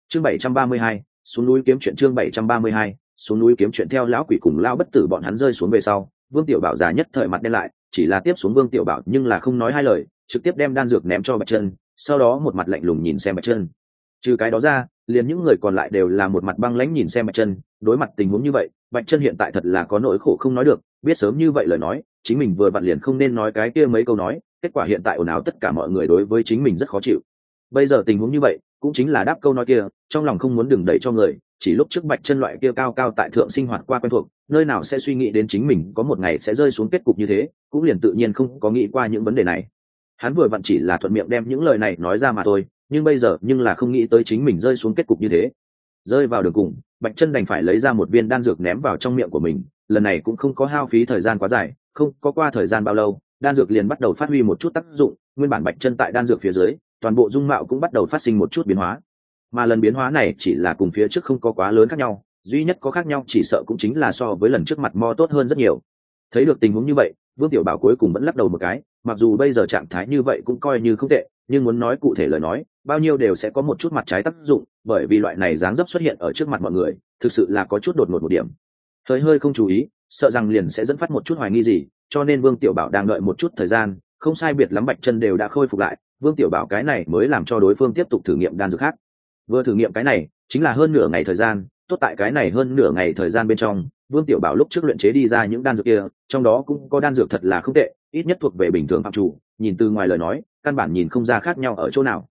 Chương 732, xuống núi kiếm chuyện. Chương 732, xuống núi kiếm chuyện. Theo lão quỷ cùng lão bất tử bọn hắn rơi xuống về sau, Vương Tiểu Bảo già nhất thời mặt đen lại, chỉ là tiếp xuống Vương Tiểu Bảo nhưng là không nói hai lời, trực tiếp đem đan dược ném cho Bạch Chân, sau đó một mặt lạnh lùng nhìn xem Bạch Chân. Trừ cái đó ra, liền những người còn lại đều là một mặt băng lãnh nhìn xem Bạch Chân. Đối mặt tình huống như vậy, Bạch Chân hiện tại thật là có nỗi khổ không nói được, biết sớm như vậy lời nói, chính mình vừa vặn liền không nên nói cái kia mấy câu nói, kết quả hiện tại ồn ào tất cả mọi người đối với chính mình rất khó chịu. Bây giờ tình huống như vậy, cũng chính là đáp câu nói kia, trong lòng không muốn đừng đẩy cho người, chỉ lúc trước Bạch Chân loại kia cao cao tại thượng sinh hoạt qua quen thuộc, nơi nào sẽ suy nghĩ đến chính mình có một ngày sẽ rơi xuống kết cục như thế, cũng liền tự nhiên không có nghĩ qua những vấn đề này. Hắn vừa vặn chỉ là thuận miệng đem những lời này nói ra mà thôi, nhưng bây giờ nhưng là không nghĩ tới chính mình rơi xuống kết cục như thế. Rơi vào đường cùng, Bạch Chân đành phải lấy ra một viên đan dược ném vào trong miệng của mình, lần này cũng không có hao phí thời gian quá dài, không có qua thời gian bao lâu, đan dược liền bắt đầu phát huy một chút tác dụng, nguyên bản Bạch Chân tại đan dược phía dưới, toàn bộ dung mạo cũng bắt đầu phát sinh một chút biến hóa. Mà lần biến hóa này chỉ là cùng phía trước không có quá lớn khác nhau, duy nhất có khác nhau chỉ sợ cũng chính là so với lần trước mặt mo tốt hơn rất nhiều. Thấy được tình huống như vậy, Vương Tiểu Bảo cuối cùng vẫn lắc đầu một cái, mặc dù bây giờ trạng thái như vậy cũng coi như không tệ, nhưng muốn nói cụ thể lời nói, bao nhiêu đều sẽ có một chút mặt trái tác dụng, bởi vì loại này dáng dấp xuất hiện ở trước mặt mọi người, thực sự là có chút đột ngột một điểm. Hơi không chú ý, sợ rằng liền sẽ dẫn phát một chút hoài nghi gì, cho nên Vương Tiểu Bảo đang đợi một chút thời gian, không sai biệt lắm Bạch Chân đều đã khôi phục lại, Vương Tiểu Bảo cái này mới làm cho đối phương tiếp tục thử nghiệm đan dược khác. Vừa thử nghiệm cái này, chính là hơn nửa ngày thời gian, tốt tại cái này hơn nửa ngày thời gian bên trong, Vương Tiểu Bảo lúc trước luyện chế đi ra những đan dược kia, trong đó cũng có đan dược thật là không tệ, ít nhất thuộc về bình thường phạm chủ, nhìn từ ngoài lời nói, căn bản nhìn không ra khác nhau ở chỗ nào.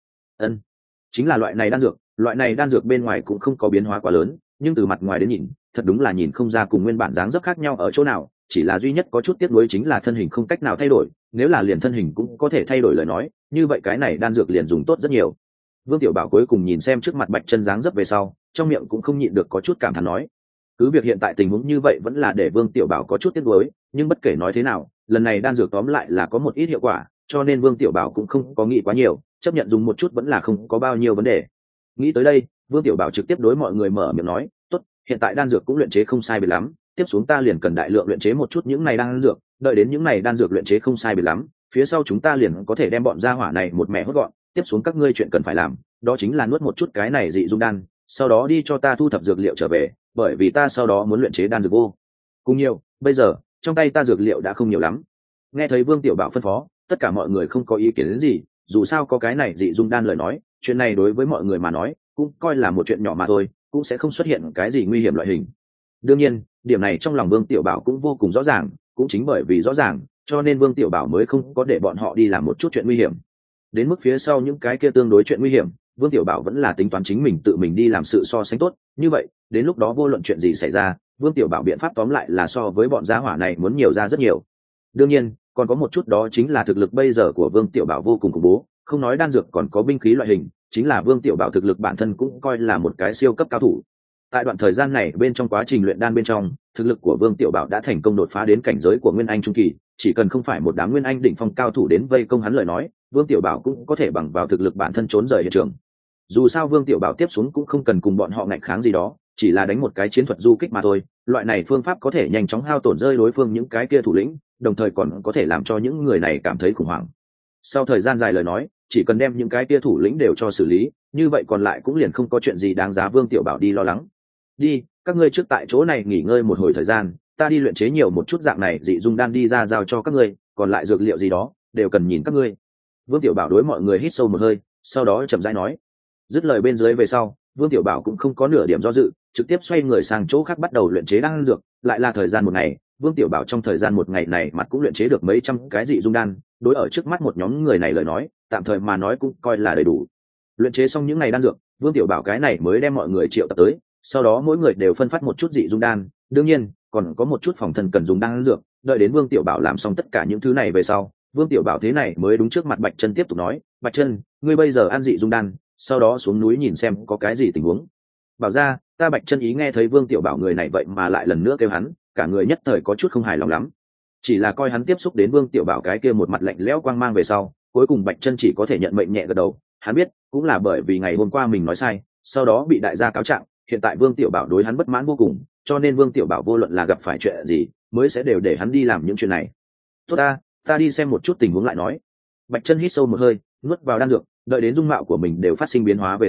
Chính là loại này đan dược bên ngoài cũng không có biến hóa quá lớn, nhưng từ mặt ngoài đến nhìn, thật đúng là nhìn không ra cùng nguyên bản dáng dấp khác nhau ở chỗ nào, chỉ là duy nhất có chút tiếc nuối chính là thân hình không cách nào thay đổi, nếu là liền thân hình cũng có thể thay đổi lời nói, như vậy cái này đan dược liền dùng tốt rất nhiều. Vương Tiểu Bảo cuối cùng nhìn xem trước mặt Bạch Chân dáng dấp về sau, trong miệng cũng không nhịn được có chút cảm thán nói. Cứ việc hiện tại tình huống như vậy vẫn là để Vương Tiểu Bảo có chút tiếc nuối, nhưng bất kể nói thế nào, lần này đan dược tóm lại là có một ít hiệu quả, cho nên Vương Tiểu Bảo cũng không có nghĩ quá nhiều, chấp nhận dùng một chút vẫn là không có bao nhiêu vấn đề. Nghĩ tới đây, Vương Tiểu Bảo trực tiếp đối mọi người mở miệng nói, "Tốt, hiện tại đan dược cũng luyện chế không sai biệt lắm, tiếp xuống ta liền cần đại lượng luyện chế một chút những này đan dược, đợi đến những này đan dược luyện chế không sai biệt lắm, phía sau chúng ta liền có thể đem bọn gia hỏa này một mẻ hốt gọn, tiếp xuống các ngươi chuyện cần phải làm, đó chính là nuốt một chút cái này dị dung đan, sau đó đi cho ta thu thập dược liệu trở về, bởi vì ta sau đó muốn luyện chế đan dược vô cùng nhiều, bây giờ trong tay ta dược liệu đã không nhiều lắm." Nghe thấy Vương Tiểu Bảo phân phó, tất cả mọi người không có ý kiến đến gì, dù sao có cái này dị dung đan lời nói, chuyện này đối với mọi người mà nói cũng coi là một chuyện nhỏ mà thôi, cũng sẽ không xuất hiện cái gì nguy hiểm loại hình. Đương nhiên, điểm này trong lòng Vương Tiểu Bảo cũng vô cùng rõ ràng, cũng chính bởi vì rõ ràng, cho nên Vương Tiểu Bảo mới không có để bọn họ đi làm một chút chuyện nguy hiểm. Đến mức phía sau những cái kia tương đối chuyện nguy hiểm, Vương Tiểu Bảo vẫn là tính toán chính mình tự mình đi làm sự so sánh tốt, như vậy, đến lúc đó vô luận chuyện gì xảy ra, Vương Tiểu Bảo biện pháp tóm lại là so với bọn gia hỏa này muốn nhiều ra rất nhiều. Đương nhiên, còn có một chút đó chính là thực lực bây giờ của Vương Tiểu Bảo vô cùng khủng bố, không nói đan dược còn có binh khí loại hình, chính là Vương Tiểu Bảo thực lực bản thân cũng coi là một cái siêu cấp cao thủ. Tại đoạn thời gian này bên trong quá trình luyện đan bên trong, thực lực của Vương Tiểu Bảo đã thành công đột phá đến cảnh giới của Nguyên Anh trung kỳ, chỉ cần không phải một đám Nguyên Anh đỉnh phong cao thủ đến vây công hắn lời nói, Vương Tiểu Bảo cũng có thể bằng vào thực lực bản thân trốn rời hiện trường. Dù sao Vương Tiểu Bảo tiếp xuống cũng không cần cùng bọn họ ngạnh kháng gì đó, chỉ là đánh một cái chiến thuật du kích mà thôi, loại này phương pháp có thể nhanh chóng hao tổn rơi đối phương những cái kia thủ lĩnh, đồng thời còn có thể làm cho những người này cảm thấy khủng hoảng. Sau thời gian dài lời nói, chỉ cần đem những cái kia thủ lĩnh đều cho xử lý, như vậy còn lại cũng liền không có chuyện gì đáng giá Vương Tiểu Bảo đi lo lắng. Đi, các ngươi trước tại chỗ này nghỉ ngơi một hồi thời gian, ta đi luyện chế nhiều một chút dạng này dị dung đan đi ra giao cho các ngươi, còn lại dược liệu gì đó đều cần nhìn các ngươi. Vương Tiểu Bảo đối mọi người hít sâu một hơi, sau đó chậm rãi nói. Dứt lời bên dưới về sau, Vương Tiểu Bảo cũng không có nửa điểm do dự, trực tiếp xoay người sang chỗ khác bắt đầu luyện chế đan dược, lại là thời gian một ngày, Vương Tiểu Bảo trong thời gian một ngày này mặt cũng luyện chế được mấy trăm cái dị dung đan, đối ở trước mắt một nhóm người này lời nói, tạm thời mà nói cũng coi là đầy đủ. Luyện chế xong những ngày đan dược, Vương Tiểu Bảo cái này mới đem mọi người triệu tập tới, sau đó mỗi người đều phân phát một chút dị dung đan, đương nhiên còn có một chút phòng thân cần dùng đan dược. Đợi đến Vương Tiểu Bảo làm xong tất cả những thứ này về sau, Vương Tiểu Bảo thế này mới đúng trước mặt Bạch Chân tiếp tục nói, Bạch Chân, ngươi bây giờ ăn dị dung đan, sau đó xuống núi nhìn xem có cái gì tình huống. Bảo ra, ta Bạch Chân ý nghe thấy Vương Tiểu Bảo người này vậy mà lại lần nữa kêu hắn, cả người nhất thời có chút không hài lòng lắm. Chỉ là coi hắn tiếp xúc đến Vương Tiểu Bảo cái kia một mặt lạnh lẽo quang mang về sau, cuối cùng Bạch Chân chỉ có thể nhận mệnh nhẹ gật đầu. Hắn biết, cũng là bởi vì ngày hôm qua mình nói sai, sau đó bị đại gia cáo trạng, hiện tại Vương Tiểu Bảo đối hắn bất mãn vô cùng, cho nên Vương Tiểu Bảo vô luận là gặp phải chuyện gì, mới sẽ đều để hắn đi làm những chuyện này. Tốt ta đi xem một chút tình huống lại nói. Bạch Chân hít sâu một hơi, nuốt vào đan dược, đợi đến dung mạo của mình đều phát sinh biến hóa về sau,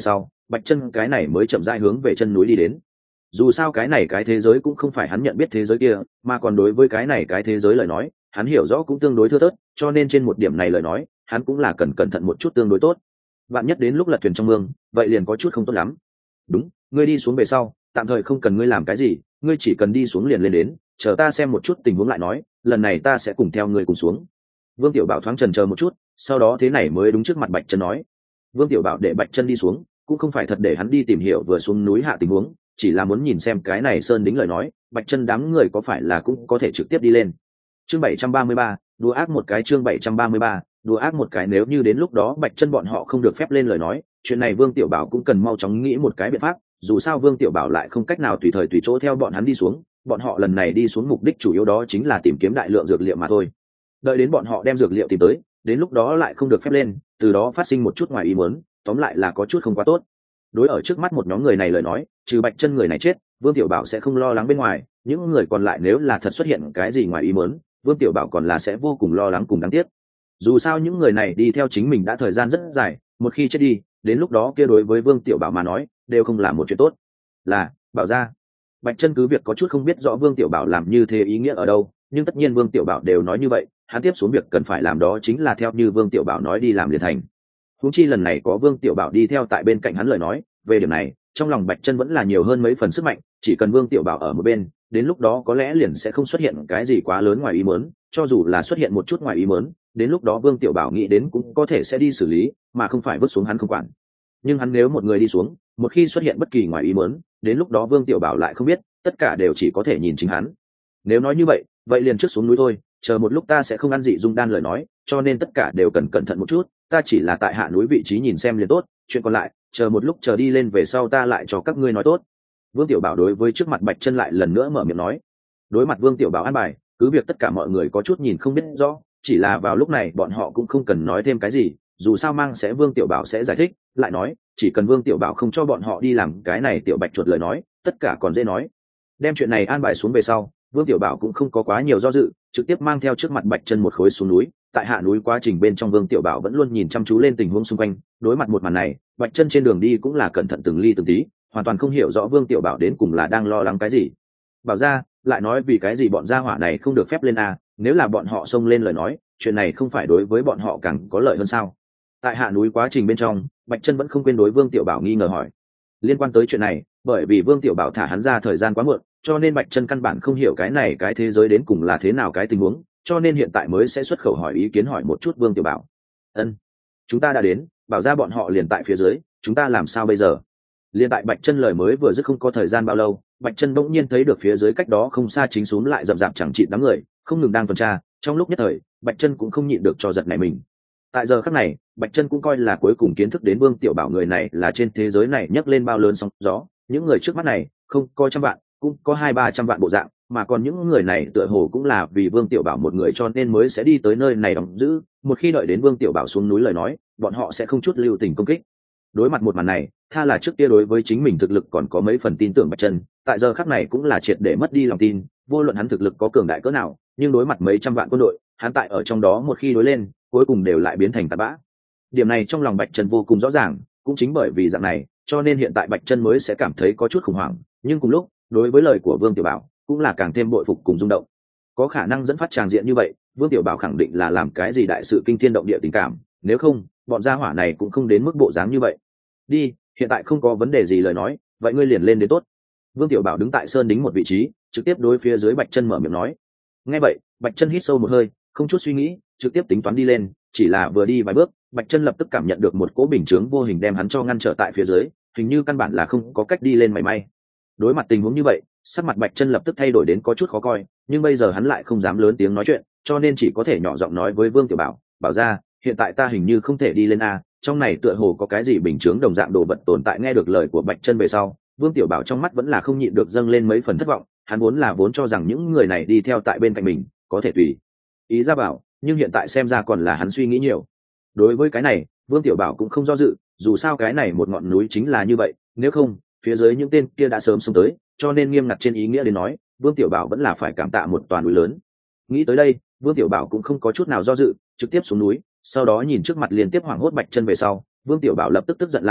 bạch chân cái này mới chậm rãi hướng về chân núi đi đến. Dù sao cái này cái thế giới cũng không phải hắn nhận biết thế giới kia, mà còn đối với cái này cái thế giới lời nói hắn hiểu rõ cũng tương đối thưa thớt, cho nên trên một điểm này lời nói hắn cũng là cần cẩn thận một chút tương đối tốt. Vạn nhất đến lúc lật thuyền trong mương vậy liền có chút không tốt lắm. Đúng, ngươi đi xuống về sau tạm thời không cần ngươi làm cái gì, ngươi chỉ cần đi xuống liền lên đến, chờ ta xem một chút tình huống lại nói, lần này ta sẽ cùng theo ngươi cùng xuống. Vương Tiểu Bảo thoáng chần chờ một chút, sau đó thế này mới đúng trước mặt Bạch Chân nói. Vương Tiểu Bảo để Bạch Chân đi xuống cũng không phải thật để hắn đi tìm hiểu vừa xuống núi hạ tình huống, chỉ là muốn nhìn xem cái này sơn đính lời nói Bạch Chân đám người có phải là cũng có thể trực tiếp đi lên. Chương 733, đùa ác một cái. Chương 733, đùa ác một cái. Nếu như đến lúc đó Bạch Chân bọn họ không được phép lên lời nói, chuyện này Vương Tiểu Bảo cũng cần mau chóng nghĩ một cái biện pháp, dù sao Vương Tiểu Bảo lại không cách nào tùy thời tùy chỗ theo bọn hắn đi xuống, bọn họ lần này đi xuống mục đích chủ yếu đó chính là tìm kiếm đại lượng dược liệu mà thôi. Đợi đến bọn họ đem dược liệu tìm tới, đến lúc đó lại không được phép lên, từ đó phát sinh một chút ngoài ý muốn, tóm lại là có chút không quá tốt. Đối ở trước mắt một nhóm người này lời nói, trừ Bạch Chân người này chết, Vương Tiểu Bảo sẽ không lo lắng bên ngoài, những người còn lại nếu là thật xuất hiện cái gì ngoài ý muốn, Vương Tiểu Bảo còn là sẽ vô cùng lo lắng cùng đáng tiếc. Dù sao những người này đi theo chính mình đã thời gian rất dài, một khi chết đi, đến lúc đó kia đối với Vương Tiểu Bảo mà nói, đều không là một chuyện tốt. Là, Bảo gia. Bạch Chân cứ việc có chút không biết rõ Vương Tiểu Bảo làm như thế ý nghĩa ở đâu, nhưng tất nhiên Vương Tiểu Bảo đều nói như vậy, hắn tiếp xuống việc cần phải làm đó chính là theo như Vương Tiểu Bảo nói đi làm liền thành. Huống chi lần này có Vương Tiểu Bảo đi theo tại bên cạnh hắn lời nói, về điểm này, trong lòng Bạch Chân vẫn là nhiều hơn mấy phần sức mạnh, chỉ cần Vương Tiểu Bảo ở một bên, đến lúc đó có lẽ liền sẽ không xuất hiện cái gì quá lớn ngoài ý muốn, cho dù là xuất hiện một chút ngoài ý muốn, đến lúc đó Vương Tiểu Bảo nghĩ đến cũng có thể sẽ đi xử lý, mà không phải vứt xuống hắn không quản. Nhưng hắn nếu một người đi xuống, một khi xuất hiện bất kỳ ngoài ý muốn, đến lúc đó Vương Tiểu Bảo lại không biết, tất cả đều chỉ có thể nhìn chính hắn. Nếu nói như vậy, vậy liền trước xuống núi thôi, chờ một lúc ta sẽ không ăn dị dung đan lời nói, cho nên tất cả đều cần cẩn thận một chút, ta chỉ là tại hạ núi vị trí nhìn xem liền tốt, chuyện còn lại, chờ một lúc chờ đi lên về sau ta lại cho các ngươi nói tốt. Vương Tiểu Bảo đối với trước mặt Bạch Chân lại lần nữa mở miệng nói. Đối mặt Vương Tiểu Bảo an bài, cứ việc tất cả mọi người có chút nhìn không biết rõ, chỉ là vào lúc này bọn họ cũng không cần nói thêm cái gì, dù sao mang sẽ Vương Tiểu Bảo sẽ giải thích, lại nói, chỉ cần Vương Tiểu Bảo không cho bọn họ đi làm cái này tiểu bạch chuột lời nói, tất cả còn dễ nói. Đem chuyện này an bài xuống về sau, Vương Tiểu Bảo cũng không có quá nhiều do dự, trực tiếp mang theo trước mặt Bạch Chân một khối xuống núi. Tại hạ núi quá trình bên trong Vương Tiểu Bảo vẫn luôn nhìn chăm chú lên tình huống xung quanh, đối mặt một màn này, Bạch Chân trên đường đi cũng là cẩn thận từng ly từng tí, hoàn toàn không hiểu rõ Vương Tiểu Bảo đến cùng là đang lo lắng cái gì. Bảo ra, lại nói vì cái gì bọn gia hỏa này không được phép lên a, nếu là bọn họ xông lên lời nói, chuyện này không phải đối với bọn họ càng có lợi hơn sao? Tại hạ núi quá trình bên trong, Bạch Chân vẫn không quên đối Vương Tiểu Bảo nghi ngờ hỏi. Liên quan tới chuyện này, bởi vì Vương Tiểu Bảo thả hắn ra thời gian quá muộn, cho nên Bạch Chân căn bản không hiểu cái này cái thế giới đến cùng là thế nào cái tình huống, cho nên hiện tại mới sẽ xuất khẩu hỏi ý kiến hỏi một chút Vương Tiểu Bảo. Ân, chúng ta đã đến, bảo ra bọn họ liền tại phía dưới, chúng ta làm sao bây giờ? Liên tại Bạch Chân lời mới vừa dứt không có thời gian bao lâu, Bạch Chân bỗng nhiên thấy được phía dưới cách đó không xa chính xuống lại rậm rạp chẳng trị đám người, không ngừng đang tuần tra, trong lúc nhất thời, Bạch Chân cũng không nhịn được cho giật nảy mình. Tại giờ khắc này, Bạch Chân cũng coi là cuối cùng kiến thức đến Vương Tiểu Bảo người này là trên thế giới này nhấc lên bao lớn sóng gió, những người trước mắt này, không có trăm vạn, cũng có 200-300 vạn bộ dạng, mà còn những người này tựa hồ cũng là vì Vương Tiểu Bảo một người cho nên mới sẽ đi tới nơi này đóng giữ, một khi đợi đến Vương Tiểu Bảo xuống núi lời nói, bọn họ sẽ không chút lưu tình công kích. Đối mặt một màn này, tha là trước kia đối với chính mình thực lực còn có mấy phần tin tưởng Bạch Chân, tại giờ khắc này cũng là triệt để mất đi lòng tin, vô luận hắn thực lực có cường đại cỡ nào, nhưng đối mặt mấy trăm vạn quân đội, hắn tại ở trong đó một khi đối lên, cuối cùng đều lại biến thành tạt bã. Điểm này trong lòng Bạch Chân vô cùng rõ ràng, cũng chính bởi vì dạng này, cho nên hiện tại Bạch Chân mới sẽ cảm thấy có chút khủng hoảng, nhưng cùng lúc, đối với lời của Vương Tiểu Bảo, cũng là càng thêm bội phục cùng rung động. Có khả năng dẫn phát tràng diện như vậy, Vương Tiểu Bảo khẳng định là làm cái gì đại sự kinh thiên động địa tình cảm, nếu không, bọn gia hỏa này cũng không đến mức bộ dáng như vậy. Đi, hiện tại không có vấn đề gì lời nói, vậy ngươi liền lên đến tốt. Vương Tiểu Bảo đứng tại sơn đính một vị trí, trực tiếp đối phía dưới Bạch Chân mở miệng nói. Nghe vậy, Bạch Chân hít sâu một hơi, không chút suy nghĩ, trực tiếp tính toán đi lên, chỉ là vừa đi vài bước, Bạch Chân lập tức cảm nhận được một cỗ bình chướng vô hình đem hắn cho ngăn trở tại phía dưới, hình như căn bản là không có cách đi lên mảy may. Đối mặt tình huống như vậy, sắc mặt Bạch Chân lập tức thay đổi đến có chút khó coi, nhưng bây giờ hắn lại không dám lớn tiếng nói chuyện, cho nên chỉ có thể nhỏ giọng nói với Vương Tiểu Bảo, "Bảo ra, hiện tại ta hình như không thể đi lên a, trong này tựa hồ có cái gì bình chướng đồng dạng đồ vật tồn tại." Nghe được lời của Bạch Chân về sau, Vương Tiểu Bảo trong mắt vẫn là không nhịn được dâng lên mấy phần thất vọng, hắn vốn cho rằng những người này đi theo tại bên cạnh mình, có thể tùy ý ra bảo, nhưng hiện tại xem ra còn là hắn suy nghĩ nhiều. Đối với cái này, Vương Tiểu Bảo cũng không do dự, dù sao cái này một ngọn núi chính là như vậy, nếu không, phía dưới những tên kia đã sớm xông tới, cho nên nghiêm ngặt trên ý nghĩa đến nói, Vương Tiểu Bảo vẫn là phải cảm tạ một tòa núi lớn. Nghĩ tới đây, Vương Tiểu Bảo cũng không có chút nào do dự, trực tiếp xuống núi, sau đó nhìn trước mặt liên tiếp hoảng hốt Bạch Chân về sau, Vương Tiểu Bảo lập tức tức giận la mắng,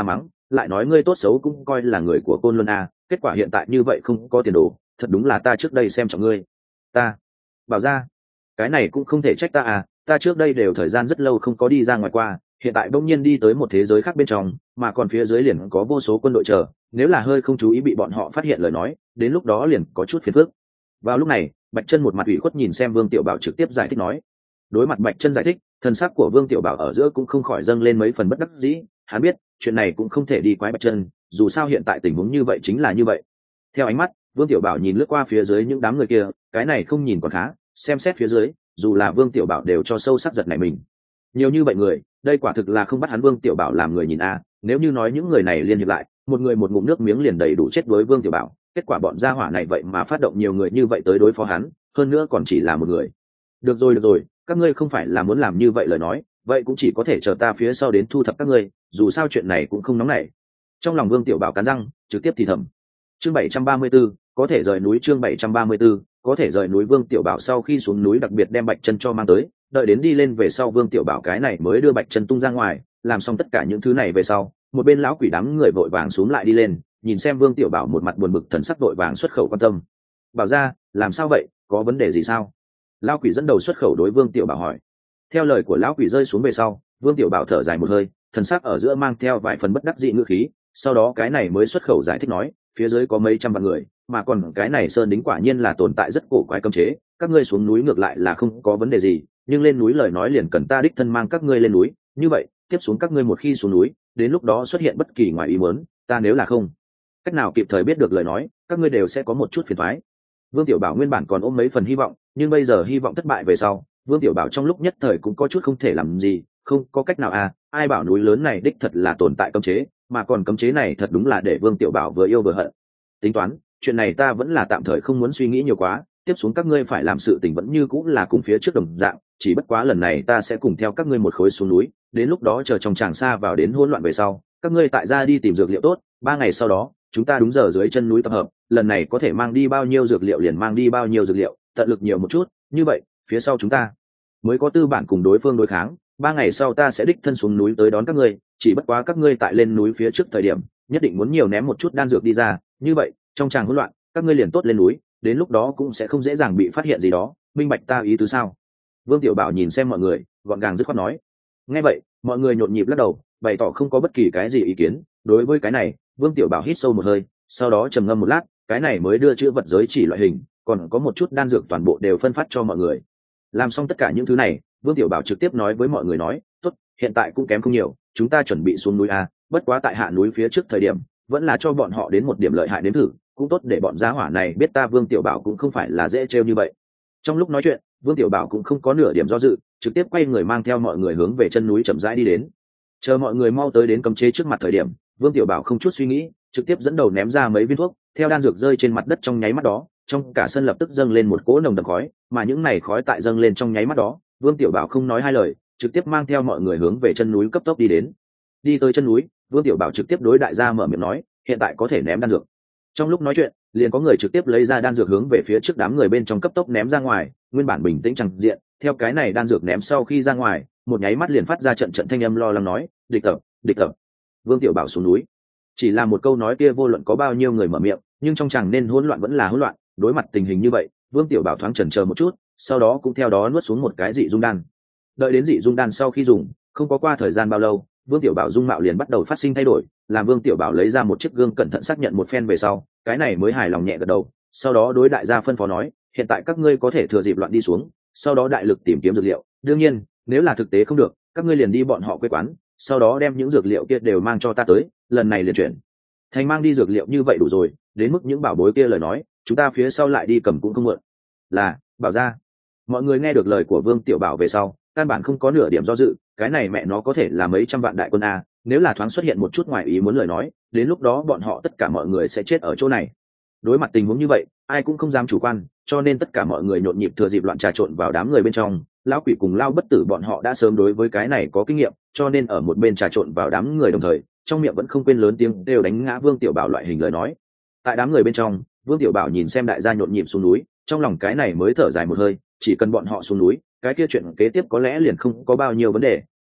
lại nói ngươi tốt xấu cũng coi là người của Côn Luân a, kết quả hiện tại như vậy không có tiền đồ, thật đúng là ta trước đây xem trọng ngươi. Ta bảo ra, cái này cũng không thể trách ta à, ta trước đây đều thời gian rất lâu không có đi ra ngoài qua, hiện tại bỗng nhiên đi tới một thế giới khác bên trong, mà còn phía dưới liền có vô số quân đội chờ, nếu là hơi không chú ý bị bọn họ phát hiện lời nói, đến lúc đó liền có chút phiền phức. Vào lúc này, Bạch Chân một mặt ủy khuất nhìn xem Vương Tiểu Bảo trực tiếp giải thích nói. Đối mặt Bạch Chân giải thích, thần sắc của Vương Tiểu Bảo ở giữa cũng không khỏi dâng lên mấy phần bất đắc dĩ, hắn biết, chuyện này cũng không thể đi quái Bạch Chân, dù sao hiện tại tình huống như vậy chính là như vậy. Theo ánh mắt, Vương Tiểu Bảo nhìn lướt qua phía dưới những đám người kia, cái này không nhìn còn khá, xem xét phía dưới, dù là Vương Tiểu Bảo đều cho sâu sắc giật nảy mình. Nhiều như vậy người, đây quả thực là không bắt hắn Vương Tiểu Bảo làm người nhìn a, nếu như nói những người này liên hiệp lại, một người một ngụm nước miếng liền đầy đủ chết với Vương Tiểu Bảo, kết quả bọn gia hỏa này vậy mà phát động nhiều người như vậy tới đối phó hắn, hơn nữa còn chỉ là một người. Được rồi, các ngươi không phải là muốn làm như vậy lời nói, vậy cũng chỉ có thể chờ ta phía sau đến thu thập các ngươi, dù sao chuyện này cũng không nóng nảy. Trong lòng Vương Tiểu Bảo cắn răng, trực tiếp thì thầm. Chương 734, có thể rời núi. Chương 734, có thể rời núi. Vương Tiểu Bảo sau khi xuống núi đặc biệt đem Bạch Chân cho mang tới, đợi đến đi lên về sau Vương Tiểu Bảo cái này mới đưa Bạch Chân tung ra ngoài, làm xong tất cả những thứ này về sau, một bên lão quỷ đám người vội vàng xuống lại đi lên, nhìn xem Vương Tiểu Bảo một mặt buồn bực thần sắc vội vàng xuất khẩu quan tâm. Bảo ra, làm sao vậy, có vấn đề gì sao? Lão quỷ dẫn đầu xuất khẩu đối Vương Tiểu Bảo hỏi. Theo lời của lão quỷ rơi xuống về sau, Vương Tiểu Bảo thở dài một hơi, thần sắc ở giữa mang theo vài phần bất đắc dĩ ngữ khí, sau đó cái này mới xuất khẩu giải thích nói, phía dưới có mấy trăm vạn người, mà còn cái này sơn đính quả nhiên là tồn tại rất cổ quái cấm chế, các ngươi xuống núi ngược lại là không có vấn đề gì, nhưng lên núi lời nói liền cần ta đích thân mang các ngươi lên núi, như vậy, tiếp xuống các ngươi một khi xuống núi, đến lúc đó xuất hiện bất kỳ ngoài ý muốn, ta nếu là không cách nào kịp thời biết được lời nói, các ngươi đều sẽ có một chút phiền toái. Vương Tiểu Bảo nguyên bản còn ôm mấy phần hy vọng, nhưng bây giờ hy vọng thất bại về sau, Vương Tiểu Bảo trong lúc nhất thời cũng có chút không thể làm gì, không có cách nào à, ai bảo núi lớn này đích thật là tồn tại cấm chế, mà còn cấm chế này thật đúng là để Vương Tiểu Bảo vừa yêu vừa hận. Tính toán, chuyện này ta vẫn là tạm thời không muốn suy nghĩ nhiều quá, tiếp xuống các ngươi phải làm sự tình vẫn như cũng là cùng phía trước đồng dạng, chỉ bất quá lần này ta sẽ cùng theo các ngươi một khối xuống núi, đến lúc đó chờ trong tràng xa vào đến hỗn loạn về sau, các ngươi tại ra đi tìm dược liệu tốt, 3 ngày sau đó, chúng ta đúng giờ dưới chân núi tập hợp, lần này có thể mang đi bao nhiêu dược liệu liền mang đi bao nhiêu dược liệu, tận lực nhiều một chút, như vậy, phía sau chúng ta mới có tư bản cùng đối phương đối kháng. 3 ngày sau ta sẽ đích thân xuống núi tới đón các ngươi, chỉ bất quá các ngươi tại lên núi phía trước thời điểm, nhất định muốn nhiều ném một chút đan dược đi ra, như vậy, trong tràng hỗn loạn, các ngươi liền tốt lên núi, đến lúc đó cũng sẽ không dễ dàng bị phát hiện gì đó, minh bạch ta ý tứ sao? Vương Tiểu Bảo nhìn xem mọi người, gọn gàng dứt khoát nói. Nghe vậy, mọi người nhộn nhịp lắc đầu, bày tỏ không có bất kỳ cái gì ý kiến. Đối với cái này, Vương Tiểu Bảo hít sâu một hơi, sau đó trầm ngâm một lát, cái này mới đưa chữ vật giới chỉ loại hình, còn có một chút đan dược toàn bộ đều phân phát cho mọi người. Làm xong tất cả những thứ này, Vương Tiểu Bảo trực tiếp nói với mọi người nói, tốt, hiện tại cũng kém không nhiều, chúng ta chuẩn bị xuống núi a, bất quá tại hạ núi phía trước thời điểm, vẫn là cho bọn họ đến một điểm lợi hại đến thử, cũng tốt để bọn gia hỏa này biết ta Vương Tiểu Bảo cũng không phải là dễ trêu như vậy. Trong lúc nói chuyện, Vương Tiểu Bảo cũng không có nửa điểm do dự, trực tiếp quay người mang theo mọi người hướng về chân núi chậm rãi đi đến. Chờ mọi người mau tới đến cấm chế trước mặt thời điểm, Vương Tiểu Bảo không chút suy nghĩ, trực tiếp dẫn đầu ném ra mấy viên thuốc, theo đan dược rơi trên mặt đất trong nháy mắt đó, trong cả sân lập tức dâng lên một cỗ nồng đậm khói, mà những này khói tại dâng lên trong nháy mắt đó, Vương Tiểu Bảo không nói hai lời, trực tiếp mang theo mọi người hướng về chân núi cấp tốc đi đến. Đi tới chân núi, Vương Tiểu Bảo trực tiếp đối đại gia mở miệng nói, hiện tại có thể ném đan dược. Trong lúc nói chuyện, liền có người trực tiếp lấy ra đan dược hướng về phía trước đám người bên trong cấp tốc ném ra ngoài, nguyên bản bình tĩnh chẳng diện, theo cái này đan dược ném sau khi ra ngoài, một nháy mắt liền phát ra trận trận thanh âm lo lắng nói, địch tập, địch tập. Vương Tiểu Bảo xuống núi. Chỉ là một câu nói kia vô luận có bao nhiêu người mở miệng, nhưng trong chàng nên hỗn loạn vẫn là hỗn loạn, đối mặt tình hình như vậy, Vương Tiểu Bảo thoáng chần chờ một chút, sau đó cũng theo đó nuốt xuống một cái dị dung đan. Đợi đến dị dung đan sau khi dùng, không có qua thời gian bao lâu, Vương Tiểu Bảo dung mạo liền bắt đầu phát sinh thay đổi, làm Vương Tiểu Bảo lấy ra một chiếc gương cẩn thận xác nhận một phen về sau, cái này mới hài lòng nhẹ gật đầu, sau đó đối đại gia phân phó nói, hiện tại các ngươi có thể thừa dịp loạn đi xuống, sau đó đại lực tìm kiếm dược liệu, đương nhiên, nếu là thực tế không được, các ngươi liền đi bọn họ quê quán, sau đó đem những dược liệu kia đều mang cho ta tới, lần này liền chuyển thành mang đi dược liệu như vậy đủ rồi, đến mức những bảo bối kia lời nói, chúng ta phía sau lại đi cầm cũng không muộn. Là, Bảo ra. Mọi người nghe được lời của Vương Tiểu Bảo về sau, căn bản không có nửa điểm do dự, cái này mẹ nó có thể là mấy trăm vạn đại quân a, nếu là thoáng xuất hiện một chút ngoài ý muốn lời nói, đến lúc đó bọn họ tất cả mọi người sẽ chết ở chỗ này. Đối mặt tình huống như vậy, ai cũng không dám chủ quan, cho nên tất cả mọi người nhộn nhịp thừa dịp loạn trà trộn vào đám người bên trong. Lão quỷ cùng Lao Bất Tử bọn họ đã sớm đối với cái này có kinh nghiệm, cho nên ở một bên trà trộn vào đám người đồng thời, trong miệng vẫn không quên lớn tiếng đều đánh ngã Vương Tiểu Bảo loại hình lời nói. Tại đám người bên trong, Vương Tiểu Bảo nhìn xem đại gia nhộn nhịp xuống núi, trong lòng cái này mới thở dài một hơi, chỉ cần bọn họ xuống núi, cái kia chuyện kế tiếp có lẽ liền không có bao nhiêu vấn đề,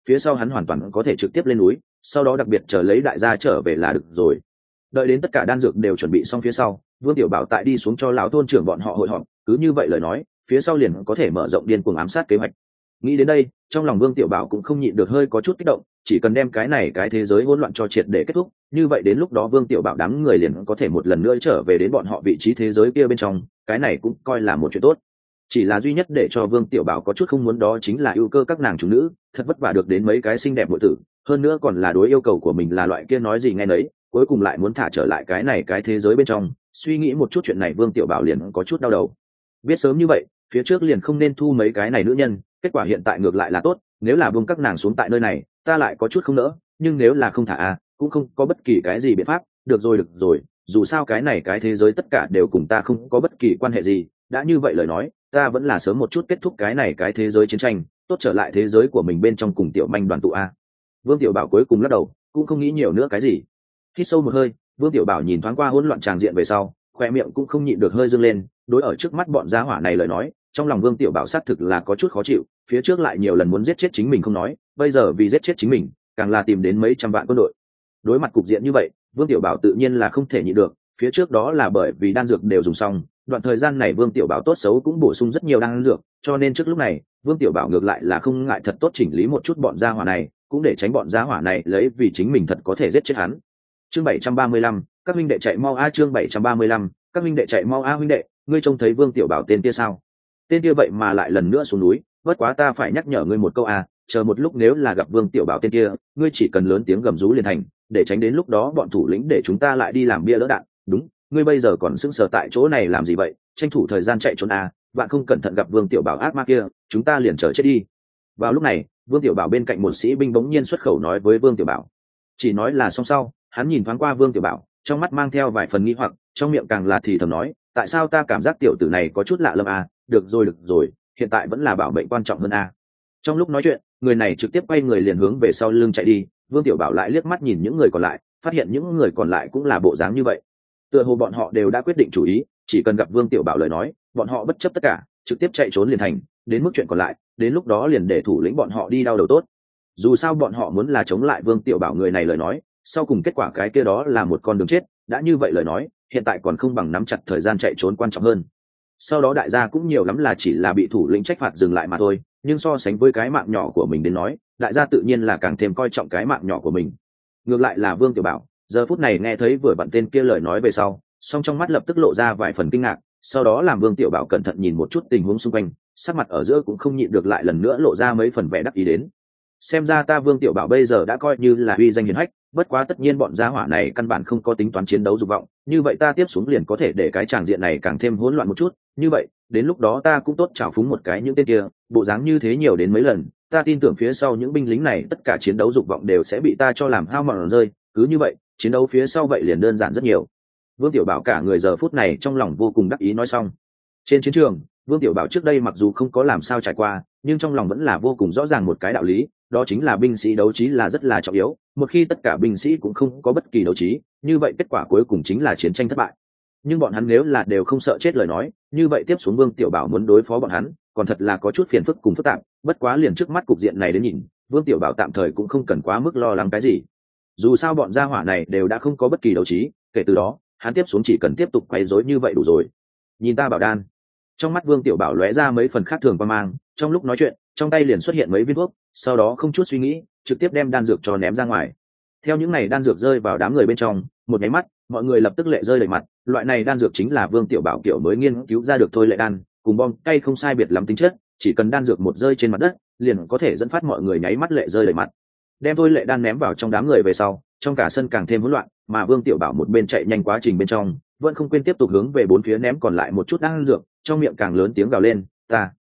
phía sau hắn hoàn toàn có thể trực tiếp lên núi, sau đó đặc biệt chờ lấy đại gia trở về là được rồi. Đợi đến tất cả đan dược đều chuẩn bị xong phía sau, Vương Tiểu Bảo tại đi xuống cho lão thôn trưởng bọn họ hội họp, cứ như vậy lời nói, phía sau liền có thể mở rộng điên cuồng ám sát kế hoạch. Nghĩ đến đây, trong lòng Vương Tiểu Bảo cũng không nhịn được hơi có chút kích động, chỉ cần đem cái thế giới hỗn loạn cho triệt để kết thúc, như vậy đến lúc đó Vương Tiểu Bảo đám người liền có thể một lần nữa trở về đến bọn họ vị trí thế giới kia bên trong, cái này cũng coi là một chuyện tốt. Chỉ là duy nhất để cho Vương Tiểu Bảo có chút không muốn đó chính là ưu cơ các nàng chủ nữ, thật vất vả được đến mấy cái xinh đẹp muội tử, hơn nữa còn là đối yêu cầu của mình là loại kia nói gì nghe nấy, cuối cùng lại muốn thả trở lại cái thế giới bên trong. Suy nghĩ một chút chuyện này Vương Tiểu Bảo liền có chút đau đầu. Biết sớm như vậy, phía trước liền không nên thu mấy cái này nữ nhân, kết quả hiện tại ngược lại là tốt, nếu là buông các nàng xuống tại nơi này, ta lại có chút không nỡ, nhưng nếu là không thả cũng không có bất kỳ cái gì biện pháp. Được rồi, dù sao cái thế giới tất cả đều cùng ta không có bất kỳ quan hệ gì, đã như vậy lời nói, ta vẫn là sớm một chút kết thúc cái thế giới chiến tranh, tốt trở lại thế giới của mình bên trong cùng tiểu manh đoàn tụ Vương Tiểu Bảo cuối cùng lắc đầu, cũng không nghĩ nhiều nữa cái gì. Hít sâu một hơi, Vương Tiểu Bảo nhìn thoáng qua hỗn loạn tràng diện về sau, khoe miệng cũng không nhịn được hơi dâng lên. Đối ở trước mắt bọn gia hỏa này lời nói, trong lòng Vương Tiểu Bảo xác thực là có chút khó chịu, phía trước lại nhiều lần muốn giết chết chính mình không nói, bây giờ vì giết chết chính mình, càng là tìm đến mấy trăm vạn quân đội. Đối mặt cục diện như vậy, Vương Tiểu Bảo tự nhiên là không thể nhịn được, phía trước đó là bởi vì đan dược đều dùng xong, đoạn thời gian này Vương Tiểu Bảo tốt xấu cũng bổ sung rất nhiều đan dược, cho nên trước lúc này, Vương Tiểu Bảo ngược lại là không ngại thật tốt chỉnh lý một chút bọn gia hỏa này, cũng để tránh bọn gia hỏa này lấy vì chính mình thật có thể giết chết hắn. Chương 735, các huynh đệ chạy mau chương 735, các huynh đệ chạy mau huynh đệ, ngươi trông thấy Vương Tiểu Bảo tên kia sao? Tên kia vậy mà lại lần nữa xuống núi, bất quá ta phải nhắc nhở ngươi một câu chờ một lúc nếu là gặp Vương Tiểu Bảo tên kia, ngươi chỉ cần lớn tiếng gầm rú liền thành, để tránh đến lúc đó bọn thủ lĩnh để chúng ta lại đi làm bia lỡ đạn. Đúng, ngươi bây giờ còn sững sờ tại chỗ này làm gì vậy? Tranh thủ thời gian chạy trốn bạn không cẩn thận gặp Vương Tiểu Bảo ác ma kia, chúng ta liền chờ chết đi. Vào lúc này, Vương Tiểu Bảo bên cạnh một sĩ binh bỗng nhiên xuất khẩu nói với Vương Tiểu Bảo. Chỉ nói là xong sau, hắn nhìn thoáng qua Vương Tiểu Bảo, trong mắt mang theo vài phần nghi hoặc, trong miệng càng là thì thầm nói, tại sao ta cảm giác tiểu tử này có chút lạ lẫm được rồi, hiện tại vẫn là bảo mệnh quan trọng hơn Trong lúc nói chuyện, người này trực tiếp quay người liền hướng về sau lưng chạy đi. Vương Tiểu Bảo lại liếc mắt nhìn những người còn lại, phát hiện những người còn lại cũng là bộ dáng như vậy. Tựa hồ bọn họ đều đã quyết định chủ ý, chỉ cần gặp Vương Tiểu Bảo lời nói, bọn họ bất chấp tất cả, trực tiếp chạy trốn liền thành, đến mức chuyện còn lại, đến lúc đó liền để thủ lĩnh bọn họ đi đau đầu tốt. Dù sao bọn họ muốn là chống lại Vương Tiểu Bảo người này lời nói, sau cùng kết quả cái kia đó là một con đường chết, đã như vậy lời nói, hiện tại còn không bằng nắm chặt thời gian chạy trốn quan trọng hơn. Sau đó đại gia cũng nhiều lắm là chỉ là bị thủ lĩnh trách phạt dừng lại mà thôi, nhưng so sánh với cái mạng nhỏ của mình đến nói, đại gia tự nhiên là càng thêm coi trọng cái mạng nhỏ của mình. Ngược lại là Vương Tiểu Bảo, giờ phút này nghe thấy vừa vặn tên kia lời nói về sau, song trong mắt lập tức lộ ra vài phần kinh ngạc, sau đó làm Vương Tiểu Bảo cẩn thận nhìn một chút tình huống xung quanh, sắc mặt ở giữa cũng không nhịn được lại lần nữa lộ ra mấy phần vẻ đắc ý đến. Xem ra ta Vương Tiểu Bảo bây giờ đã coi như là uy danh hiển hách, bất quá tất nhiên bọn gia hỏa này căn bản không có tính toán chiến đấu dục vọng, như vậy ta tiếp xuống liền có thể để cái tràng diện này càng thêm hỗn loạn một chút, như vậy đến lúc đó ta cũng tốt trào phúng một cái những tên kia, bộ dáng như thế nhiều đến mấy lần, ta tin tưởng phía sau những binh lính này tất cả chiến đấu dục vọng đều sẽ bị ta cho làm hao mòn rơi, cứ như vậy chiến đấu phía sau vậy liền đơn giản rất nhiều. Vương Tiểu Bảo cả người giờ phút này trong lòng vô cùng đắc ý nói xong. Trên chiến trường, Vương Tiểu Bảo trước đây mặc dù không có làm sao trải qua, nhưng trong lòng vẫn là vô cùng rõ ràng một cái đạo lý, đó chính là binh sĩ đấu trí là rất là trọng yếu, một khi tất cả binh sĩ cũng không có bất kỳ đấu trí, như vậy kết quả cuối cùng chính là chiến tranh thất bại. Nhưng bọn hắn nếu là đều không sợ chết lời nói, như vậy tiếp xuống Vương Tiểu Bảo muốn đối phó bọn hắn, còn thật là có chút phiền phức cùng phức tạp, bất quá liền trước mắt cục diện này đến nhìn, Vương Tiểu Bảo tạm thời cũng không cần quá mức lo lắng cái gì. Dù sao bọn gia hỏa này đều đã không có bất kỳ đấu trí, kể từ đó, hắn tiếp xuống chỉ cần tiếp tục quấy rối như vậy đủ rồi. Nhìn ta bảo đan. Trong mắt Vương Tiểu Bảo lóe ra mấy phần khác thường qua mang, trong lúc nói chuyện, trong tay liền xuất hiện mấy viên thuốc, sau đó không chút suy nghĩ, trực tiếp đem đan dược cho ném ra ngoài. Theo những này đan dược rơi vào đám người bên trong, một cái mắt, mọi người lập tức lệ rơi đầy mặt, loại này đan dược chính là Vương Tiểu Bảo kiểu mới nghiên cứu ra được thôi lệ đan, cùng bom cay không sai biệt lắm tính chất, chỉ cần đan dược một rơi trên mặt đất, liền có thể dẫn phát mọi người nháy mắt lệ rơi đầy mặt. Đem thôi lệ đan ném vào trong đám người về sau, trong cả sân càng thêm hỗn loạn, mà Vương Tiểu Bảo một bên chạy nhanh quá trình bên trong, vẫn không quên tiếp tục hướng về bốn phía ném còn lại một chút đan dược, trong miệng càng lớn tiếng gào lên,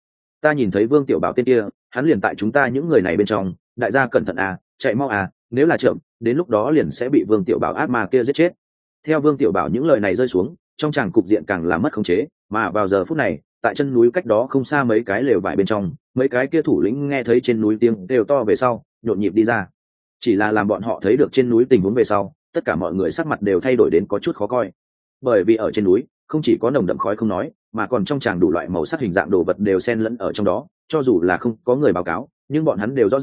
ta nhìn thấy Vương Tiểu Bảo tên kia, hắn liền tại chúng ta những người này bên trong, đại gia cẩn thận chạy mau nếu là chậm, đến lúc đó liền sẽ bị Vương Tiểu Bảo ác ma kia giết chết. Theo Vương Tiểu Bảo những lời này rơi xuống, trong tràng cục diện càng là mất khống chế, mà vào giờ phút này, tại chân núi cách đó không xa mấy cái lều vải bên trong, mấy cái kia thủ lĩnh nghe thấy trên núi tiếng đều to về sau, nhộn nhịp đi ra. Chỉ là làm bọn họ thấy được trên núi tình huống về sau, tất cả mọi người sắc mặt đều thay đổi đến có chút khó coi. Bởi vì ở trên núi, không chỉ có nồng đậm khói không nói, mà còn trong tràng đủ loại màu sắc hình dạng đồ vật đều xen lẫn ở trong đó, cho dù là không có người báo cáo, nhưng bọn hắn đều rõ ràng,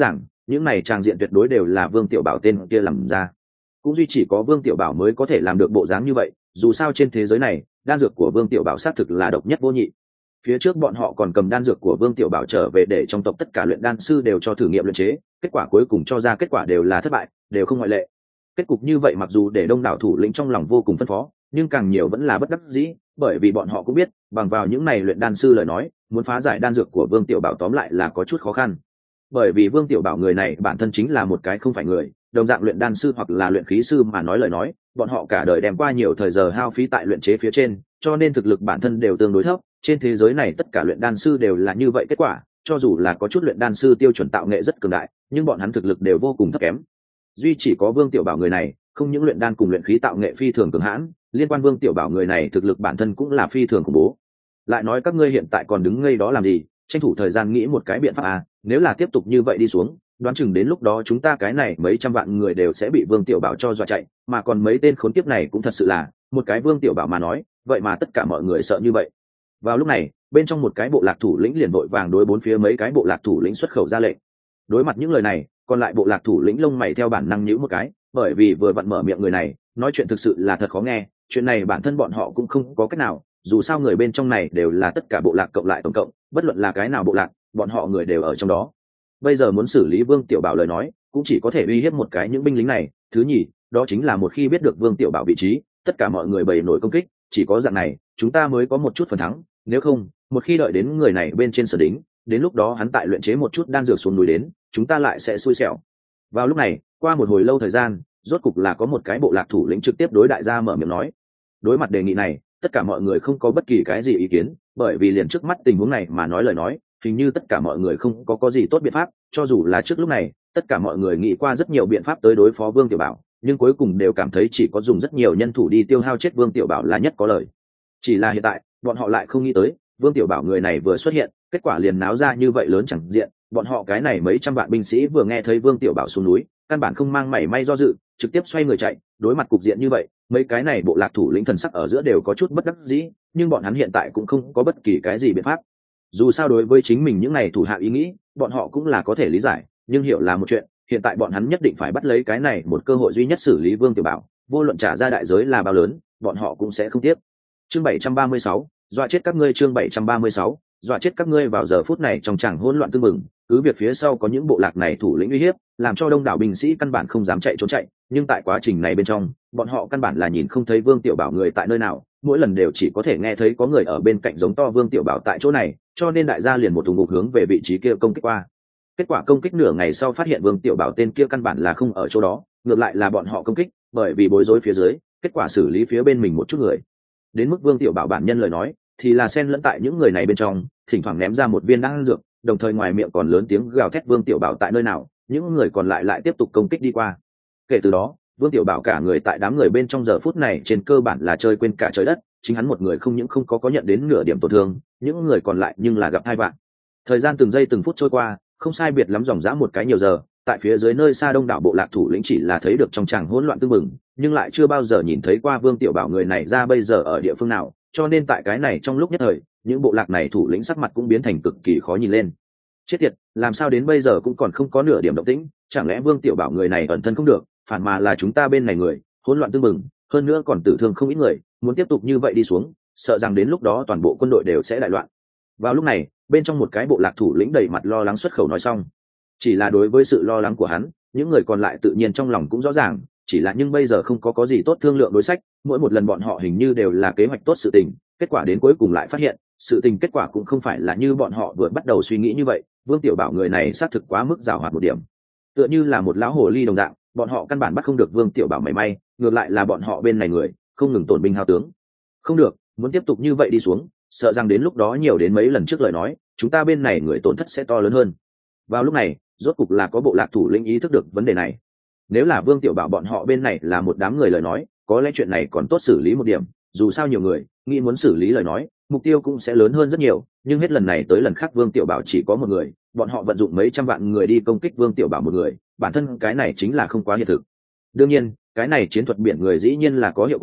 những này trang diện tuyệt đối đều là Vương Tiểu Bảo tên kia làm ra, cũng duy chỉ có Vương Tiểu Bảo mới có thể làm được bộ dáng như vậy. Dù sao trên thế giới này đan dược của Vương Tiểu Bảo xác thực là độc nhất vô nhị. Phía trước bọn họ còn cầm đan dược của Vương Tiểu Bảo trở về để trong tộc tất cả luyện đan sư đều cho thử nghiệm luyện chế, kết quả cuối cùng cho ra kết quả đều là thất bại, đều không ngoại lệ. Kết cục như vậy mặc dù để đông đảo thủ lĩnh trong lòng vô cùng phân phó, nhưng càng nhiều vẫn là bất đắc dĩ, bởi vì bọn họ cũng biết bằng vào những này luyện đan sư lời nói, muốn phá giải đan dược của Vương Tiểu Bảo tóm lại là có chút khó khăn. Bởi vì Vương Tiểu Bảo người này bản thân chính là một cái không phải người, đồng dạng luyện đan sư hoặc là luyện khí sư mà nói lời nói, bọn họ cả đời đem qua nhiều thời giờ hao phí tại luyện chế phía trên, cho nên thực lực bản thân đều tương đối thấp. Trên thế giới này tất cả luyện đan sư đều là như vậy kết quả, cho dù là có chút luyện đan sư tiêu chuẩn tạo nghệ rất cường đại, nhưng bọn hắn thực lực đều vô cùng thấp kém. Duy chỉ có Vương Tiểu Bảo người này, không những luyện đan cùng luyện khí tạo nghệ phi thường cường hãn, liên quan Vương Tiểu Bảo người này thực lực bản thân cũng là phi thường khủng bố. Lại nói các ngươi hiện tại còn đứng ngây đó làm gì, tranh thủ thời gian nghĩ một cái biện pháp à, nếu là tiếp tục như vậy đi xuống, đoán chừng đến lúc đó chúng ta cái này mấy trăm vạn người đều sẽ bị Vương Tiểu Bảo cho dọa chạy, mà còn mấy tên khốn kiếp này cũng thật sự là, một cái Vương Tiểu Bảo mà nói, vậy mà tất cả mọi người sợ như vậy. Vào lúc này, bên trong một cái bộ lạc thủ lĩnh liền vội vàng đối bốn phía mấy cái bộ lạc thủ lĩnh xuất khẩu ra lệnh. Đối mặt những lời này, còn lại bộ lạc thủ lĩnh lông mày theo bản năng nhíu một cái, bởi vì vừa vặn mở miệng người này, nói chuyện thực sự là thật khó nghe, chuyện này bản thân bọn họ cũng không có cách nào, dù sao người bên trong này đều là tất cả bộ lạc cộng lại tổng cộng, bất luận là cái nào bộ lạc, bọn họ người đều ở trong đó. Bây giờ muốn xử lý Vương Tiểu Bảo lời nói, cũng chỉ có thể uy hiếp một cái những binh lính này, thứ nhì, đó chính là một khi biết được Vương Tiểu Bảo vị trí, tất cả mọi người bày nổi công kích, chỉ có dạng này, chúng ta mới có một chút phần thắng, nếu không, một khi đợi đến người này bên trên sở đính, đến lúc đó hắn tại luyện chế một chút đan dược xuống núi đến, chúng ta lại sẽ xui xẻo. Vào lúc này, qua một hồi lâu thời gian, rốt cục là có một cái bộ lạc thủ lĩnh trực tiếp đối đại gia mở miệng nói. Đối mặt đề nghị này, tất cả mọi người không có bất kỳ cái gì ý kiến, bởi vì liền trước mắt tình huống này mà nói lời nói, hình như tất cả mọi người không có gì tốt biện pháp, cho dù là trước lúc này, tất cả mọi người nghĩ qua rất nhiều biện pháp tới đối phó Vương Tiểu Bảo, nhưng cuối cùng đều cảm thấy chỉ có dùng rất nhiều nhân thủ đi tiêu hao chết Vương Tiểu Bảo là nhất có lợi. Chỉ là hiện tại, bọn họ lại không nghĩ tới, Vương Tiểu Bảo người này vừa xuất hiện, kết quả liền náo ra như vậy lớn chẳng diện, bọn họ cái này mấy trăm vạn binh sĩ vừa nghe thấy Vương Tiểu Bảo xuống núi, căn bản không mang mảy may do dự, trực tiếp xoay người chạy. Đối mặt cục diện như vậy, mấy cái này bộ lạc thủ lĩnh thần sắc ở giữa đều có chút bất đắc dĩ, nhưng bọn hắn hiện tại cũng không có bất kỳ cái gì biện pháp. Dù sao đối với chính mình những này thủ hạ ý nghĩ, bọn họ cũng là có thể lý giải, nhưng hiểu là một chuyện, hiện tại bọn hắn nhất định phải bắt lấy cái này một cơ hội duy nhất xử lý Vương Tiểu Bảo, vô luận trả ra đại giới là bao lớn, bọn họ cũng sẽ không tiếc. Chương 736, dọa chết các ngươi. Chương 736, dọa chết các ngươi. Vào giờ phút này trong tràng hỗn loạn tương mừng, cứ việc phía sau có những bộ lạc này thủ lĩnh uy hiếp, làm cho đông đảo binh sĩ căn bản không dám chạy trốn chạy, nhưng tại quá trình này bên trong, bọn họ căn bản là nhìn không thấy Vương Tiểu Bảo người tại nơi nào, mỗi lần đều chỉ có thể nghe thấy có người ở bên cạnh giống to Vương Tiểu Bảo tại chỗ này, cho nên đại gia liền một thùng ngục hướng về vị trí kia công kích qua. Kết quả công kích nửa ngày sau phát hiện Vương Tiểu Bảo tên kia căn bản là không ở chỗ đó, ngược lại là bọn họ công kích, bởi vì bối rối phía dưới, kết quả xử lý phía bên mình một chút người. Đến mức Vương Tiểu Bảo bản nhân lời nói, thì là xen lẫn tại những người này bên trong, thỉnh thoảng ném ra một viên đan dược, đồng thời ngoài miệng còn lớn tiếng gào thét Vương Tiểu Bảo tại nơi nào, những người còn lại tiếp tục công kích đi qua. Kể từ đó, Vương Tiểu Bảo cả người tại đám người bên trong giờ phút này trên cơ bản là chơi quên cả trời đất, chính hắn một người không những không có nhận đến nửa điểm tổn thương, những người còn lại nhưng là gặp hai vạn. Thời gian từng giây từng phút trôi qua, không sai biệt lắm dòng dã một cái nhiều giờ, tại phía dưới nơi xa đông đảo bộ lạc thủ lĩnh chỉ là thấy được trong tràng hỗn loạn tương mừng, nhưng lại chưa bao giờ nhìn thấy qua Vương Tiểu Bảo người này ra bây giờ ở địa phương nào, cho nên tại cái này trong lúc nhất thời, những bộ lạc này thủ lĩnh sắc mặt cũng biến thành cực kỳ khó nhìn lên. Chết tiệt, làm sao đến bây giờ cũng còn không có nửa điểm động tĩnh, chẳng lẽ Vương Tiểu Bảo người này ẩn thân không được, phản mà là chúng ta bên này người, hỗn loạn tương mừng, hơn nữa còn tử thương không ít người, muốn tiếp tục như vậy đi xuống, sợ rằng đến lúc đó toàn bộ quân đội đều sẽ đại loạn. Vào lúc này, bên trong một cái bộ lạc thủ lĩnh đầy mặt lo lắng xuất khẩu nói xong. Chỉ là đối với sự lo lắng của hắn, những người còn lại tự nhiên trong lòng cũng rõ ràng, chỉ là nhưng bây giờ không có gì tốt thương lượng đối sách, mỗi một lần bọn họ hình như đều là kế hoạch tốt sự tình, kết quả đến cuối cùng lại phát hiện, sự tình kết quả cũng không phải là như bọn họ vừa bắt đầu suy nghĩ như vậy. Vương Tiểu Bảo người này xác thực quá mức giàu hoạt một điểm, tựa như là một lão hồ ly đồng dạng, bọn họ căn bản bắt không được Vương Tiểu Bảo mảy may, ngược lại là bọn họ bên này người không ngừng tổn binh hao tướng. Không được, muốn tiếp tục như vậy đi xuống, sợ rằng đến lúc đó nhiều đến mấy lần trước lời nói, chúng ta bên này người tổn thất sẽ to lớn hơn. Vào lúc này, rốt cục là có bộ lạc thủ lĩnh ý thức được vấn đề này. Nếu là Vương Tiểu Bảo bọn họ bên này là một đám người lời nói, có lẽ chuyện này còn tốt xử lý một điểm, dù sao nhiều người nghĩ muốn xử lý lời nói, mục tiêu cũng sẽ lớn hơn rất nhiều, nhưng hết lần này tới lần khác Vương Tiểu Bảo chỉ có một người, bọn họ vận dụng mấy trăm vạn người đi công kích Vương Tiểu Bảo một người, bản thân cái này chính là không quá hiện thực. Đương nhiên, cái này chiến thuật biển người dĩ nhiên là có hiệu quả,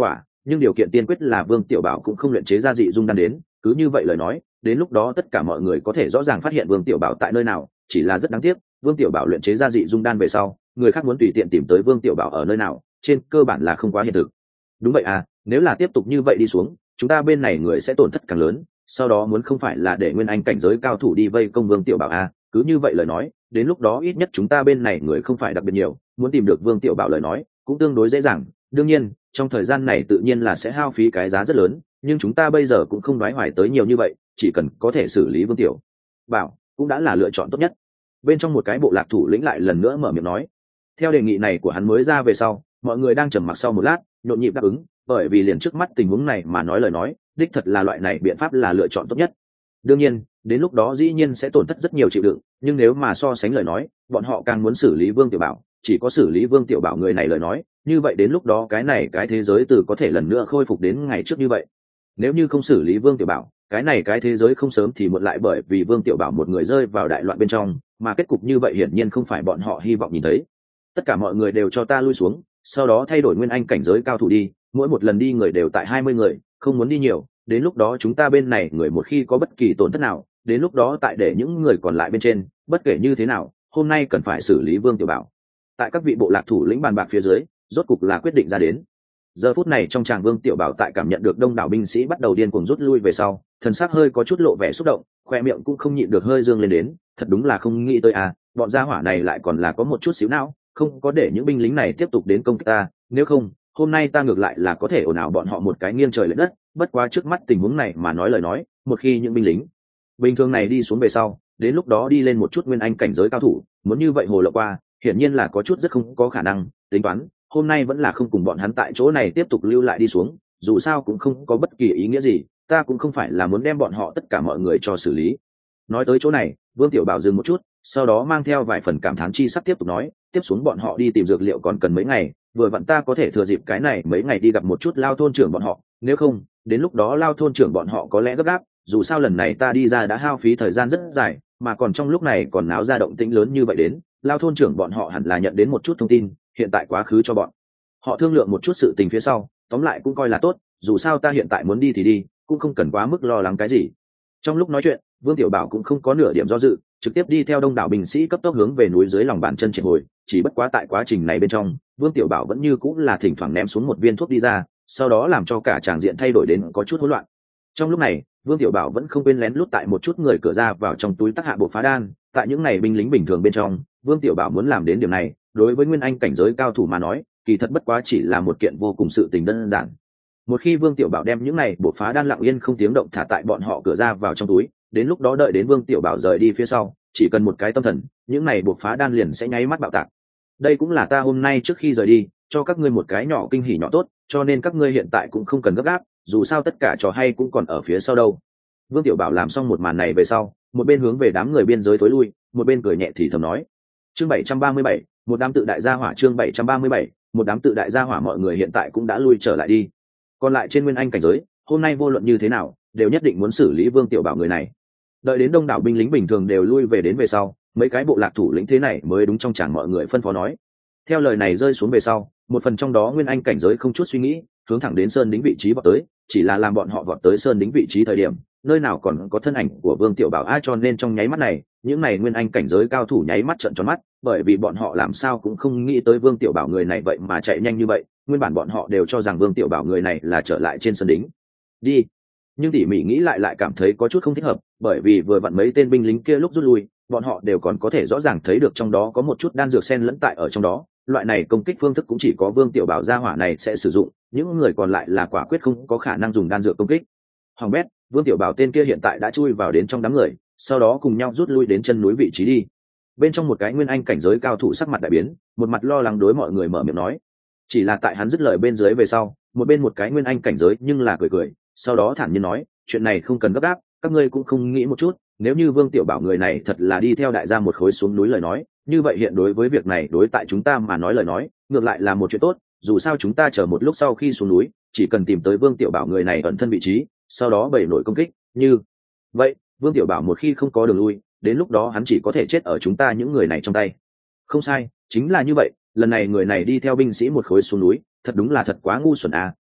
nhưng điều kiện tiên quyết là Vương Tiểu Bảo cũng không luyện chế ra dị dung đan đến, cứ như vậy lời nói, đến lúc đó tất cả mọi người có thể rõ ràng phát hiện Vương Tiểu Bảo tại nơi nào, chỉ là rất đáng tiếc, Vương Tiểu Bảo luyện chế ra dị dung đan về sau, người khác muốn tùy tiện tìm tới Vương Tiểu Bảo ở nơi nào, trên cơ bản là không quá hiện thực. Đúng vậy à, nếu là tiếp tục như vậy đi xuống, chúng ta bên này người sẽ tổn thất càng lớn, sau đó muốn không phải là để nguyên anh cảnh giới cao thủ đi vây công Vương Tiểu Bảo à, cứ như vậy lời nói, đến lúc đó ít nhất chúng ta bên này người không phải đặc biệt nhiều, muốn tìm được Vương Tiểu Bảo lời nói, cũng tương đối dễ dàng. Đương nhiên, trong thời gian này tự nhiên là sẽ hao phí cái giá rất lớn, nhưng chúng ta bây giờ cũng không đoái hoài tới nhiều như vậy, chỉ cần có thể xử lý Vương Tiểu Bảo, cũng đã là lựa chọn tốt nhất. Bên trong một cái bộ lạc thủ lĩnh lại lần nữa mở miệng nói. Theo đề nghị này của hắn mới ra về sau, mọi người đang trầm mặc sau một lát, nhộn nhịp đáp ứng, bởi vì liền trước mắt tình huống này mà nói lời nói, đích thật là loại này biện pháp là lựa chọn tốt nhất. Đương nhiên, đến lúc đó dĩ nhiên sẽ tổn thất rất nhiều chịu đựng, nhưng nếu mà so sánh lời nói, bọn họ càng muốn xử lý Vương Tiểu Bảo, chỉ có xử lý Vương Tiểu Bảo người này lời nói, như vậy đến lúc đó cái thế giới từ có thể lần nữa khôi phục đến ngày trước như vậy. Nếu như không xử lý Vương Tiểu Bảo, cái thế giới không sớm thì muộn lại bởi vì Vương Tiểu Bảo một người rơi vào đại loạn bên trong, mà kết cục như vậy hiển nhiên không phải bọn họ hy vọng nhìn thấy. Tất cả mọi người đều cho ta lui xuống, sau đó thay đổi nguyên anh cảnh giới cao thủ đi, mỗi một lần đi người đều tại 20 người, không muốn đi nhiều, đến lúc đó chúng ta bên này người một khi có bất kỳ tổn thất nào, đến lúc đó tại để những người còn lại bên trên, bất kể như thế nào, hôm nay cần phải xử lý Vương Tiểu Bảo. Tại các vị bộ lạc thủ lĩnh bàn bạc phía dưới, rốt cục là quyết định ra đến. Giờ phút này trong tràng Vương Tiểu Bảo tại cảm nhận được đông đảo binh sĩ bắt đầu điên cuồng rút lui về sau, thần sắc hơi có chút lộ vẻ xúc động, khoe miệng cũng không nhịn được hơi dương lên đến, thật đúng là không nghĩ tới à, bọn gia hỏa này lại còn là có một chút xíu não, không có để những binh lính này tiếp tục đến công kích ta, nếu không, hôm nay ta ngược lại là có thể ồn ào bọn họ một cái nghiêng trời lệch đất, bất quá trước mắt tình huống này mà nói lời nói, một khi những binh lính bình thường này đi xuống về sau, đến lúc đó đi lên một chút nguyên anh cảnh giới cao thủ, muốn như vậy hồ lộ qua, hiển nhiên là có chút rất không có khả năng, tính toán, hôm nay vẫn là không cùng bọn hắn tại chỗ này tiếp tục lưu lại đi xuống, dù sao cũng không có bất kỳ ý nghĩa gì, ta cũng không phải là muốn đem bọn họ tất cả mọi người cho xử lý. Nói tới chỗ này, Vương Tiểu Bảo dừng một chút, sau đó mang theo vài phần cảm thán chi sắc tiếp tục nói, tiếp xuống bọn họ đi tìm dược liệu còn cần mấy ngày, vừa vặn ta có thể thừa dịp cái này mấy ngày đi gặp một chút Lao thôn trưởng bọn họ, nếu không, đến lúc đó Lao thôn trưởng bọn họ có lẽ gấp gáp, dù sao lần này ta đi ra đã hao phí thời gian rất dài, mà còn trong lúc này còn náo ra động tĩnh lớn như vậy đến, Lao thôn trưởng bọn họ hẳn là nhận đến một chút thông tin, hiện tại quá khứ cho bọn họ thương lượng một chút sự tình phía sau, tóm lại cũng coi là tốt, dù sao ta hiện tại muốn đi thì đi, cũng không cần quá mức lo lắng cái gì. Trong lúc nói chuyện, Vương Tiểu Bảo cũng không có nửa điểm do dự, trực tiếp đi theo đông đảo binh sĩ cấp tốc hướng về núi dưới lòng bàn chân triển hồi, chỉ bất quá tại quá trình này bên trong, Vương Tiểu Bảo vẫn như cũng là thỉnh thoảng ném xuống một viên thuốc đi ra, sau đó làm cho cả tràng diện thay đổi đến có chút hỗn loạn. Trong lúc này, Vương Tiểu Bảo vẫn không quên lén lút tại một chút người cửa ra vào trong túi tắc hạ bộ phá đan, tại những này binh lính bình thường bên trong, Vương Tiểu Bảo muốn làm đến điểm này, đối với nguyên anh cảnh giới cao thủ mà nói, kỳ thật bất quá chỉ là một kiện vô cùng sự tình đơn giản. Một khi Vương Tiểu Bảo đem những này bộ phá đan lặng yên không tiếng động thả tại bọn họ cửa ra vào trong túi, đến lúc đó đợi đến Vương Tiểu Bảo rời đi phía sau, chỉ cần một cái tâm thần, những này bộ phá đan liền sẽ nháy mắt bạo tạc. Đây cũng là ta hôm nay trước khi rời đi, cho các ngươi một cái nhỏ kinh hỉ nhỏ tốt, cho nên các ngươi hiện tại cũng không cần gấp gáp, dù sao tất cả trò hay cũng còn ở phía sau đâu. Vương Tiểu Bảo làm xong một màn này về sau, một bên hướng về đám người biên giới thối lui, một bên cười nhẹ thì thầm nói. Chương 737, một đám tự đại gia hỏa. Chương 737, một đám tự đại gia hỏa. Mọi người hiện tại cũng đã lui trở lại đi. Còn lại trên nguyên anh cảnh giới, hôm nay vô luận như thế nào, đều nhất định muốn xử lý Vương Tiểu Bảo người này. Đợi đến đông đảo binh lính bình thường đều lui về đến về sau, mấy cái bộ lạc thủ lĩnh thế này mới đúng trong chàng mọi người phân phó nói. Theo lời này rơi xuống về sau, một phần trong đó nguyên anh cảnh giới không chút suy nghĩ, hướng thẳng đến sơn đính vị trí vọt tới, chỉ là làm bọn họ vọt tới sơn đính vị trí thời điểm, nơi nào còn có thân ảnh của Vương Tiểu Bảo, cho nên trong nháy mắt này, những này nguyên anh cảnh giới cao thủ nháy mắt trợn tròn mắt, bởi vì bọn họ làm sao cũng không nghĩ tới Vương Tiểu Bảo người này vậy mà chạy nhanh như vậy, nguyên bản bọn họ đều cho rằng Vương Tiểu Bảo người này là trở lại trên sơn đính đi, nhưng tỉ mỉ nghĩ lại cảm thấy có chút không thích hợp, bởi vì vừa vặn mấy tên binh lính kia lúc rút lui, bọn họ đều còn có thể rõ ràng thấy được trong đó có một chút đan dược xen lẫn tại ở trong đó, loại này công kích phương thức cũng chỉ có Vương Tiểu Bảo gia hỏa này sẽ sử dụng, những người còn lại là quả quyết không có khả năng dùng đan dược công kích. Hoàng bét, Vương Tiểu Bảo tên kia hiện tại đã chui vào đến trong đám người, sau đó cùng nhau rút lui đến chân núi vị trí đi. Bên trong một cái nguyên anh cảnh giới cao thủ sắc mặt đại biến, một mặt lo lắng đối mọi người mở miệng nói. Chỉ là tại hắn dứt lời bên dưới về sau, một bên một cái nguyên anh cảnh giới nhưng là cười, sau đó thản nhiên nói, chuyện này không cần gấp gáp, các ngươi cũng không nghĩ một chút, nếu như Vương Tiểu Bảo người này thật là đi theo đại gia một khối xuống núi lời nói, như vậy hiện đối với việc này đối tại chúng ta mà nói lời nói, ngược lại là một chuyện tốt, dù sao chúng ta chờ một lúc sau khi xuống núi, chỉ cần tìm tới Vương Tiểu Bảo người này ẩn thân vị trí, sau đó bày nổi công kích, như vậy, Vương Tiểu Bảo một khi không có đường lui, đến lúc đó hắn chỉ có thể chết ở chúng ta những người này trong tay. Không sai, chính là như vậy, lần này người này đi theo binh sĩ một khối xuống núi, thật đúng là thật quá ngu xuẩn à,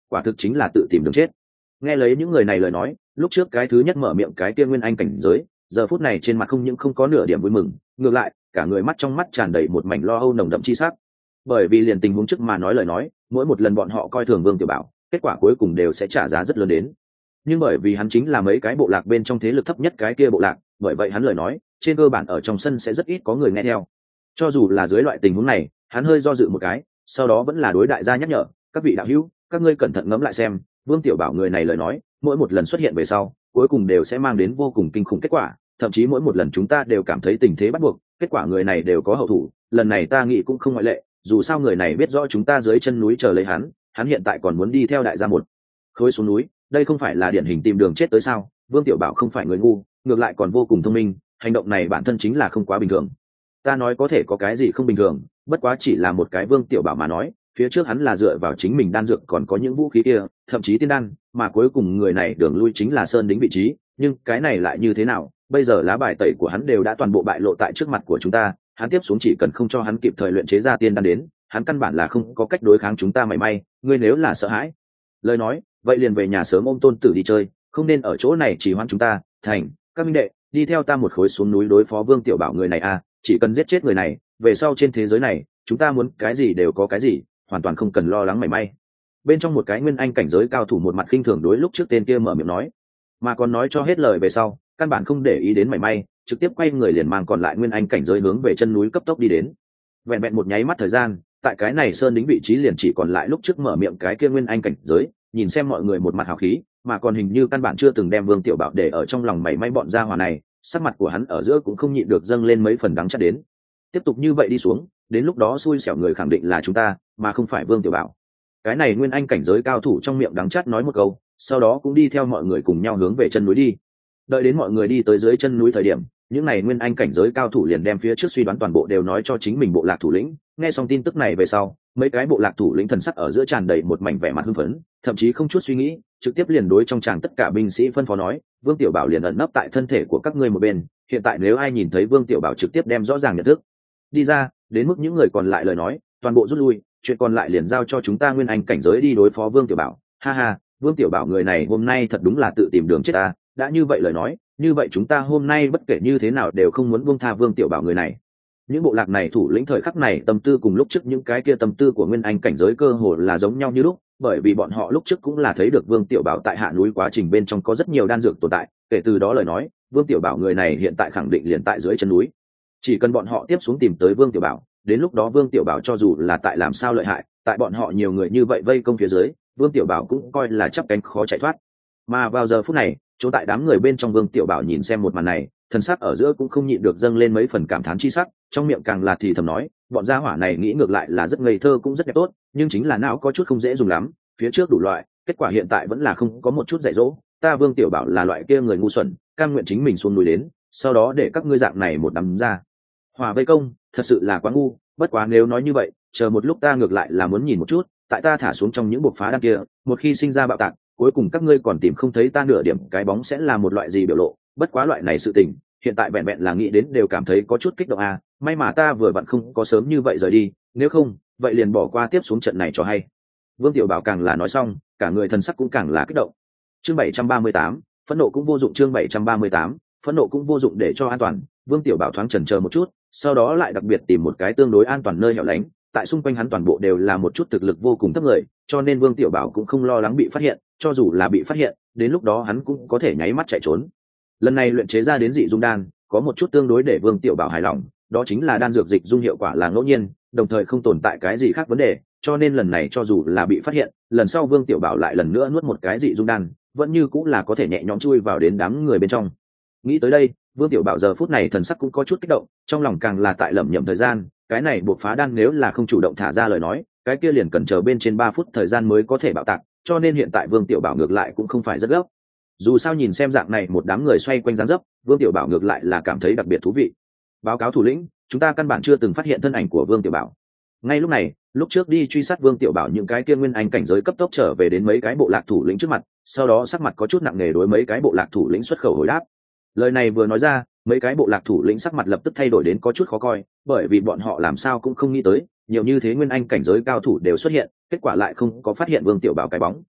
quả thực chính là tự tìm đường chết. Nghe lấy những người này lời nói, lúc trước cái thứ nhất mở miệng cái kia nguyên anh cảnh giới, giờ phút này trên mặt không những không có nửa điểm vui mừng, ngược lại cả người mắt trong mắt tràn đầy một mảnh lo âu nồng đậm chi sắc. Bởi vì liền tình huống trước mà nói lời nói, mỗi một lần bọn họ coi thường Vương Tiểu Bảo, kết quả cuối cùng đều sẽ trả giá rất lớn đến. Nhưng bởi vì hắn chính là mấy cái bộ lạc bên trong thế lực thấp nhất cái kia bộ lạc, bởi vậy hắn lời nói trên cơ bản ở trong sân sẽ rất ít có người nghe theo. Cho dù là dưới loại tình huống này, hắn hơi do dự một cái, sau đó vẫn là đối đại gia nhắc nhở, các vị đạo hữu, các ngươi cẩn thận ngẫm lại xem, Vương Tiểu Bảo người này lời nói mỗi một lần xuất hiện về sau cuối cùng đều sẽ mang đến vô cùng kinh khủng kết quả, thậm chí mỗi một lần chúng ta đều cảm thấy tình thế bắt buộc, kết quả người này đều có hậu thủ, lần này ta nghĩ cũng không ngoại lệ. Dù sao người này biết rõ chúng ta dưới chân núi chờ lấy hắn hiện tại còn muốn đi theo đại gia một khối xuống núi, đây không phải là điển hình tìm đường chết tới sao? Vương Tiểu Bảo không phải người ngu, ngược lại còn vô cùng thông minh, hành động này bản thân chính là không quá bình thường. Ta nói có thể có cái gì không bình thường, bất quá chỉ là một cái Vương Tiểu Bảo mà nói, phía trước hắn là dựa vào chính mình đan dược còn có những vũ khí kia, thậm chí tiên đan, mà cuối cùng người này đường lui chính là sơn đính vị trí, nhưng cái này lại như thế nào? Bây giờ lá bài tẩy của hắn đều đã toàn bộ bại lộ tại trước mặt của chúng ta, hắn tiếp xuống chỉ cần không cho hắn kịp thời luyện chế ra tiên đan đến, hắn căn bản là không có cách đối kháng chúng ta mảy may. Ngươi nếu là sợ hãi lời nói, vậy liền về nhà sớm ôm tôn tử đi chơi, không nên ở chỗ này chỉ hoãn chúng ta. Thành, các minh đệ, đi theo ta một khối xuống núi đối phó Vương Tiểu Bảo người này à, chỉ cần giết chết người này, về sau trên thế giới này chúng ta muốn cái gì đều có cái gì, hoàn toàn không cần lo lắng mảy may. Bên trong một cái nguyên anh cảnh giới cao thủ một mặt khinh thường đối lúc trước tên kia mở miệng nói, mà còn nói cho hết lời về sau căn bản không để ý đến mảy may, trực tiếp quay người liền mang còn lại nguyên anh cảnh giới hướng về chân núi cấp tốc đi đến. Vẹn vẹn một nháy mắt thời gian, tại cái này sơn đính vị trí liền chỉ còn lại lúc trước mở miệng cái kia nguyên anh cảnh giới, nhìn xem mọi người một mặt hào khí, mà còn hình như căn bản chưa từng đem Vương Tiểu Bảo để ở trong lòng mảy may. Bọn gia hỏa này sắc mặt của hắn ở giữa cũng không nhịn được dâng lên mấy phần đắng chát đến. Tiếp tục như vậy đi xuống, đến lúc đó xui xẻo người khẳng định là chúng ta, mà không phải Vương Tiểu Bảo. Cái này nguyên anh cảnh giới cao thủ trong miệng đắng chát nói một câu, sau đó cũng đi theo mọi người cùng nhau hướng về chân núi đi. Đợi đến mọi người đi tới dưới chân núi thời điểm, những này nguyên anh cảnh giới cao thủ liền đem phía trước suy đoán toàn bộ đều nói cho chính mình bộ lạc thủ lĩnh. Nghe xong tin tức này về sau, mấy cái bộ lạc thủ lĩnh thần sắc ở giữa tràn đầy một mảnh vẻ mặt hưng phấn, thậm chí không chút suy nghĩ, trực tiếp liền đối trong tràng tất cả binh sĩ phân phó nói, Vương Tiểu Bảo liền ẩn nấp tại thân thể của các ngươi một bên, hiện tại nếu ai nhìn thấy Vương Tiểu Bảo trực tiếp đem rõ ràng nhận thức đi ra, đến mức những người còn lại lời nói toàn bộ rút lui, chuyện còn lại liền giao cho chúng ta nguyên anh cảnh giới đi đối phó Vương Tiểu Bảo. Ha ha, Vương Tiểu Bảo người này hôm nay thật đúng là tự tìm đường chết ta, đã như vậy lời nói, như vậy chúng ta hôm nay bất kể như thế nào đều không muốn buông tha Vương Tiểu Bảo người này. Những bộ lạc này thủ lĩnh thời khắc này tâm tư cùng lúc trước những cái kia tâm tư của nguyên anh cảnh giới cơ hồ là giống nhau như lúc, bởi vì bọn họ lúc trước cũng là thấy được Vương Tiểu Bảo tại hạ núi quá trình bên trong có rất nhiều đan dược tồn tại, kể từ đó lời nói Vương Tiểu Bảo người này hiện tại khẳng định liền tại dưới chân núi. Chỉ cần bọn họ tiếp xuống tìm tới Vương Tiểu Bảo, đến lúc đó Vương Tiểu Bảo cho dù là tại làm sao lợi hại, tại bọn họ nhiều người như vậy vây công phía dưới, Vương Tiểu Bảo cũng coi là chắp cánh khó chạy thoát. Mà vào giờ phút này, chỗ tại đám người bên trong Vương Tiểu Bảo nhìn xem một màn này, thần sắc ở giữa cũng không nhịn được dâng lên mấy phần cảm thán chi sắc, trong miệng càng là thì thầm nói, bọn gia hỏa này nghĩ ngược lại là rất ngây thơ cũng rất đẹp tốt, nhưng chính là não có chút không dễ dùng lắm, phía trước đủ loại, kết quả hiện tại vẫn là không có một chút dạy dỗ. Ta Vương Tiểu Bảo là loại kia người ngu xuẩn, cam nguyện chính mình xuống núi đến, sau đó để các ngươi dạng này một đám ra hòa vây công, thật sự là quá ngu. Bất quá nếu nói như vậy, chờ một lúc ta ngược lại là muốn nhìn một chút, tại ta thả xuống trong những buộc phá đan kia, một khi sinh ra bạo tạc, cuối cùng các ngươi còn tìm không thấy ta nửa điểm cái bóng sẽ là một loại gì biểu lộ. Bất quá loại này sự tình hiện tại vẹn vẹn là nghĩ đến đều cảm thấy có chút kích động à, may mà ta vừa vặn không có sớm như vậy rời đi, nếu không vậy liền bỏ qua tiếp xuống trận này cho hay. Vương Tiểu Bảo càng là nói xong, cả người thần sắc cũng càng là kích động. Chương 738, phẫn nộ cũng vô dụng. Chương 738, phẫn nộ cũng vô dụng. Để cho an toàn, Vương Tiểu Bảo thoáng chần chờ một chút, sau đó lại đặc biệt tìm một cái tương đối an toàn nơi hẻo lánh, tại xung quanh hắn toàn bộ đều là một chút thực lực vô cùng thấp người, cho nên Vương Tiểu Bảo cũng không lo lắng bị phát hiện, cho dù là bị phát hiện, đến lúc đó hắn cũng có thể nháy mắt chạy trốn. Lần này luyện chế ra đến dị dung đan, có một chút tương đối để Vương Tiểu Bảo hài lòng, đó chính là đan dược dịch dung hiệu quả là ngẫu nhiên, đồng thời không tồn tại cái gì khác vấn đề, cho nên lần này cho dù là bị phát hiện, lần sau Vương Tiểu Bảo lại lần nữa nuốt một cái dị dung đan, vẫn như cũng là có thể nhẹ nhõm chui vào đến đám người bên trong. Nghĩ tới đây, Vương Tiểu Bảo giờ phút này thần sắc cũng có chút kích động, trong lòng càng là tại lẩm nhẩm thời gian, cái này buộc phá đan nếu là không chủ động thả ra lời nói, cái kia liền cần chờ bên trên 3 phút thời gian mới có thể bạo tạc, cho nên hiện tại Vương Tiểu Bảo ngược lại cũng không phải rất gấp. Dù sao nhìn xem dạng này một đám người xoay quanh dáng dấp, Vương Tiểu Bảo ngược lại là cảm thấy đặc biệt thú vị. Báo cáo thủ lĩnh, chúng ta căn bản chưa từng phát hiện thân ảnh của Vương Tiểu Bảo. Ngay lúc này, lúc trước đi truy sát Vương Tiểu Bảo những cái kia nguyên anh cảnh giới cấp tốc trở về đến mấy cái bộ lạc thủ lĩnh trước mặt, sau đó sắc mặt có chút nặng nề đối mấy cái bộ lạc thủ lĩnh xuất khẩu hồi đáp. Lời này vừa nói ra, mấy cái bộ lạc thủ lĩnh sắc mặt lập tức thay đổi đến có chút khó coi, bởi vì bọn họ làm sao cũng không nghĩ tới, nhiều như thế nguyên anh cảnh giới cao thủ đều xuất hiện, kết quả lại không có phát hiện Vương Tiểu Bảo cái bóng.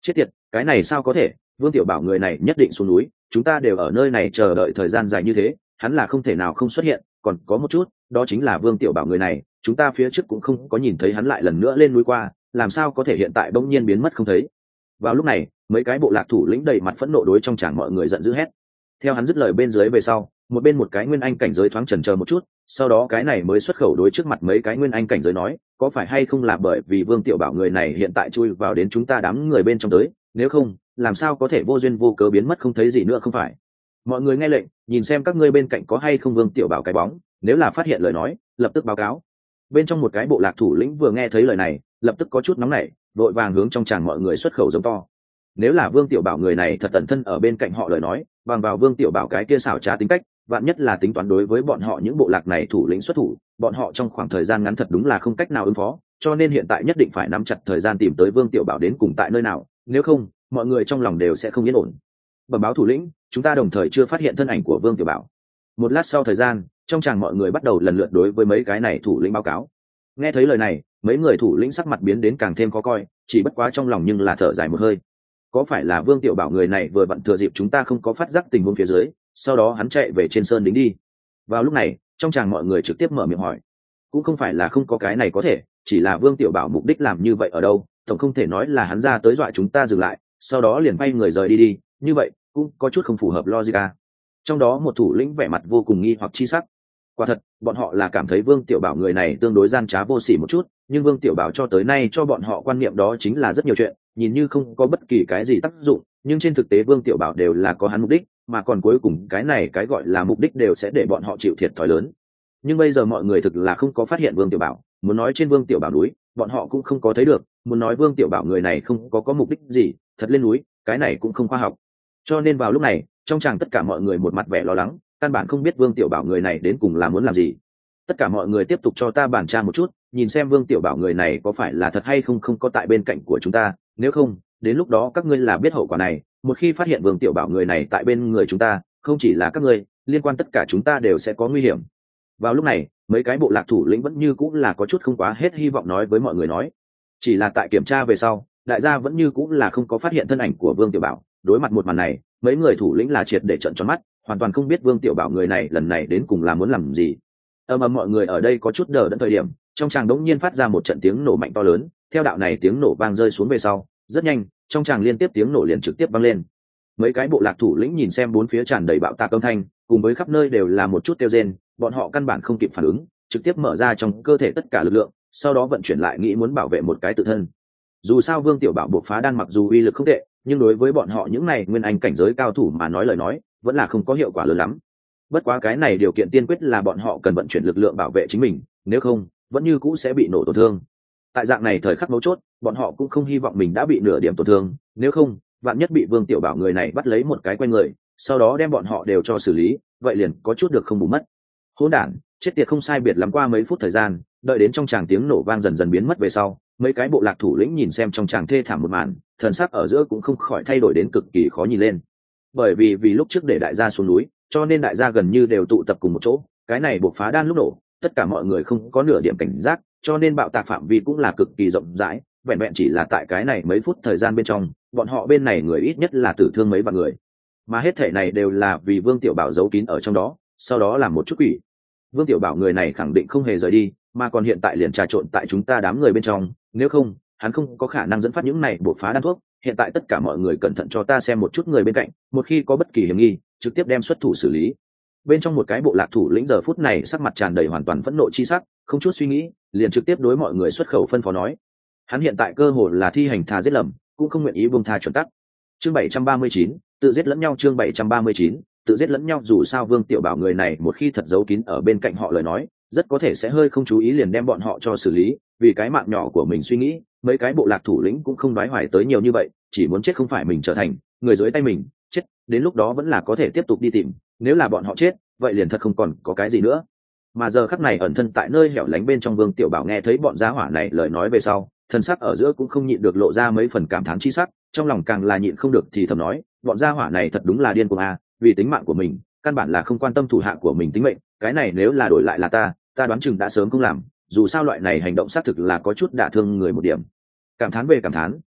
Chết tiệt, cái này sao có thể, Vương Tiểu Bảo người này nhất định xuống núi, chúng ta đều ở nơi này chờ đợi thời gian dài như thế, hắn là không thể nào không xuất hiện. Còn có một chút, đó chính là Vương Tiểu Bảo người này, chúng ta phía trước cũng không có nhìn thấy hắn lại lần nữa lên núi qua, làm sao có thể hiện tại bỗng nhiên biến mất không thấy. Vào lúc này, mấy cái bộ lạc thủ lĩnh đầy mặt phẫn nộ đối trong tràng mọi người giận dữ hét. Theo hắn dứt lời bên dưới về sau, một cái nguyên anh cảnh giới thoáng chần chờ một chút, sau đó cái này mới xuất khẩu đối trước mặt mấy cái nguyên anh cảnh giới nói, có phải hay không là bởi vì Vương Tiểu Bảo người này hiện tại chui vào đến chúng ta đám người bên trong tới, nếu không làm sao có thể vô duyên vô cớ biến mất không thấy gì nữa không phải. Mọi người nghe lệnh, nhìn xem các ngươi bên cạnh có hay không Vương Tiểu Bảo cái bóng, nếu là phát hiện lời nói lập tức báo cáo. Bên trong một cái bộ lạc thủ lĩnh vừa nghe thấy lời này lập tức có chút nóng nảy, vội vàng hướng trong tràng mọi người xuất khẩu giống to. Nếu là Vương Tiểu Bảo người này thật tận thân ở bên cạnh họ lời nói, bằng vào Vương Tiểu Bảo cái kia xảo trá tính cách, vạn nhất là tính toán đối với bọn họ những bộ lạc này thủ lĩnh xuất thủ, bọn họ trong khoảng thời gian ngắn thật đúng là không cách nào ứng phó, cho nên hiện tại nhất định phải nắm chặt thời gian tìm tới Vương Tiểu Bảo đến cùng tại nơi nào, nếu không mọi người trong lòng đều sẽ không yên ổn. Bẩm báo thủ lĩnh, chúng ta đồng thời chưa phát hiện thân ảnh của Vương Tiểu Bảo. Một lát sau thời gian, trong tràng mọi người bắt đầu lần lượt đối với mấy cái này thủ lĩnh báo cáo. Nghe thấy lời này, mấy người thủ lĩnh sắc mặt biến đến càng thêm khó coi, chỉ bất quá trong lòng nhưng là thở dài một hơi. Có phải là Vương Tiểu Bảo người này vừa vặn thừa dịp chúng ta không có phát giác tình huống phía dưới, sau đó hắn chạy về trên sơn đính đi? Vào lúc này, trong tràng mọi người trực tiếp mở miệng hỏi. Cũng không phải là không có cái này có thể, chỉ là Vương Tiểu Bảo mục đích làm như vậy ở đâu, tổng không thể nói là hắn ra tới dọa chúng ta dừng lại, sau đó liền bay người rời đi, như vậy cũng có chút không phù hợp logic. Trong đó một thủ lĩnh vẻ mặt vô cùng nghi hoặc chi sắc. Quả thật, bọn họ là cảm thấy Vương Tiểu Bảo người này tương đối gian trá vô sỉ một chút, nhưng Vương Tiểu Bảo cho tới nay cho bọn họ quan niệm đó chính là rất nhiều chuyện, nhìn như không có bất kỳ cái gì tác dụng, nhưng trên thực tế Vương Tiểu Bảo đều là có hắn mục đích, mà còn cuối cùng cái này cái gọi là mục đích đều sẽ để bọn họ chịu thiệt thòi lớn. Nhưng bây giờ mọi người thực là không có phát hiện Vương Tiểu Bảo, muốn nói trên Vương Tiểu Bảo núi, bọn họ cũng không có thấy được, muốn nói Vương Tiểu Bảo người này không có mục đích gì, thật lên núi, cái này cũng không khoa học. Cho nên vào lúc này, trong tràng tất cả mọi người một mặt vẻ lo lắng, căn bản không biết Vương Tiểu Bảo người này đến cùng là muốn làm gì. Tất cả mọi người tiếp tục cho ta bàn tra một chút, nhìn xem Vương Tiểu Bảo người này có phải là thật hay không không có tại bên cạnh của chúng ta, nếu không đến lúc đó các ngươi là biết hậu quả này. Một khi phát hiện Vương Tiểu Bảo người này tại bên người chúng ta, không chỉ là các ngươi, liên quan tất cả chúng ta đều sẽ có nguy hiểm. Vào lúc này, mấy cái bộ lạc thủ lĩnh vẫn như cũng là có chút không quá hết hy vọng nói với mọi người nói. Chỉ là tại kiểm tra về sau, đại gia vẫn như cũng là không có phát hiện thân ảnh của Vương Tiểu Bảo. Đối mặt một màn này, mấy người thủ lĩnh là triệt để trợn tròn mắt, hoàn toàn không biết Vương Tiểu Bảo người này lần này đến cùng là muốn làm gì. Mọi người ở đây có chút đờ đẫn thời điểm, trong tràng đống nhiên phát ra một trận tiếng nổ mạnh to lớn, theo đạo này tiếng nổ vang rơi xuống về sau, rất nhanh, trong tràng liên tiếp tiếng nổ liền trực tiếp vang lên. Mấy cái bộ lạc thủ lĩnh nhìn xem bốn phía tràn đầy bạo tạc âm thanh, cùng với khắp nơi đều là một chút kêu rên, bọn họ căn bản không kịp phản ứng, trực tiếp mở ra trong cơ thể tất cả lực lượng, sau đó vận chuyển lại nghĩ muốn bảo vệ một cái tự thân. Dù sao Vương Tiểu Bảo buộc phá đan mặc dù uy lực không tệ, nhưng đối với bọn họ những này nguyên anh cảnh giới cao thủ mà nói lời nói, vẫn là không có hiệu quả lớn lắm. Bất quá cái này điều kiện tiên quyết là bọn họ cần vận chuyển lực lượng bảo vệ chính mình, nếu không vẫn như cũ sẽ bị nổ tổn thương. Tại dạng này thời khắc mấu chốt, bọn họ cũng không hy vọng mình đã bị nửa điểm tổn thương, nếu không vạn nhất bị Vương Tiểu Bảo người này bắt lấy một cái quen người, sau đó đem bọn họ đều cho xử lý, vậy liền có chút được không bù mất. Hỗn đản, chết tiệt. Không sai biệt lắm qua mấy phút thời gian, đợi đến trong tràng tiếng nổ vang dần dần biến mất về sau, mấy cái bộ lạc thủ lĩnh nhìn xem trong tràng thê thảm một màn, thần sắc ở giữa cũng không khỏi thay đổi đến cực kỳ khó nhìn lên. Bởi vì lúc trước để đại gia xuống núi, cho nên đại gia gần như đều tụ tập cùng một chỗ, cái này buộc phá đan lúc nổ, tất cả mọi người không có nửa điểm cảnh giác, cho nên bạo tạc phạm vi cũng là cực kỳ rộng rãi, vẹn vẹn chỉ là tại cái này mấy phút thời gian bên trong, bọn họ bên này người ít nhất là tử thương mấy vạn người. Mà hết thể này đều là vì Vương Tiểu Bảo giấu kín ở trong đó, sau đó làm một chút quỷ. Vương Tiểu Bảo người này khẳng định không hề rời đi, mà còn hiện tại liền trà trộn tại chúng ta đám người bên trong, nếu không hắn không có khả năng dẫn phát những này buộc phá đan thuốc. Hiện tại tất cả mọi người cẩn thận cho ta xem một chút người bên cạnh, một khi có bất kỳ hiểm nghi trực tiếp đem xuất thủ xử lý. Bên trong một cái bộ lạc thủ lĩnh giờ phút này sắc mặt tràn đầy hoàn toàn phẫn nộ chi sắc, không chút suy nghĩ liền trực tiếp đối mọi người xuất khẩu phân phó nói. Hắn hiện tại cơ hồ là thi hành thà giết lầm, cũng không nguyện ý buông tha chuẩn tắc. Chương 739, tự giết lẫn nhau. Chương 739, tự giết lẫn nhau. Dù sao Vương Tiểu Bảo người này một khi thật giấu kín ở bên cạnh họ lời nói, rất có thể sẽ hơi không chú ý liền đem bọn họ cho xử lý, vì cái mạng nhỏ của mình suy nghĩ, mấy cái bộ lạc thủ lĩnh cũng không đoái hoài tới nhiều như vậy, chỉ muốn chết không phải mình trở thành người dưới tay mình chết, đến lúc đó vẫn là có thể tiếp tục đi tìm, nếu là bọn họ chết vậy liền thật không còn có cái gì nữa. Mà giờ khắc này ẩn thân tại nơi hẻo lánh bên trong Vương Tiểu Bảo nghe thấy bọn gia hỏa này lời nói về sau, thần sắc ở giữa cũng không nhịn được lộ ra mấy phần cảm thán chi sắc, trong lòng càng là nhịn không được thì thầm nói, bọn gia hỏa này thật đúng là điên cuồng a, vì tính mạng của mình căn bản là không quan tâm thủ hạ của mình tính mệnh, cái này nếu là đổi lại là ta đoán chừng đã sớm không làm, dù sao loại này hành động xác thực là có chút đả thương người một điểm. Cảm thán về cảm thán,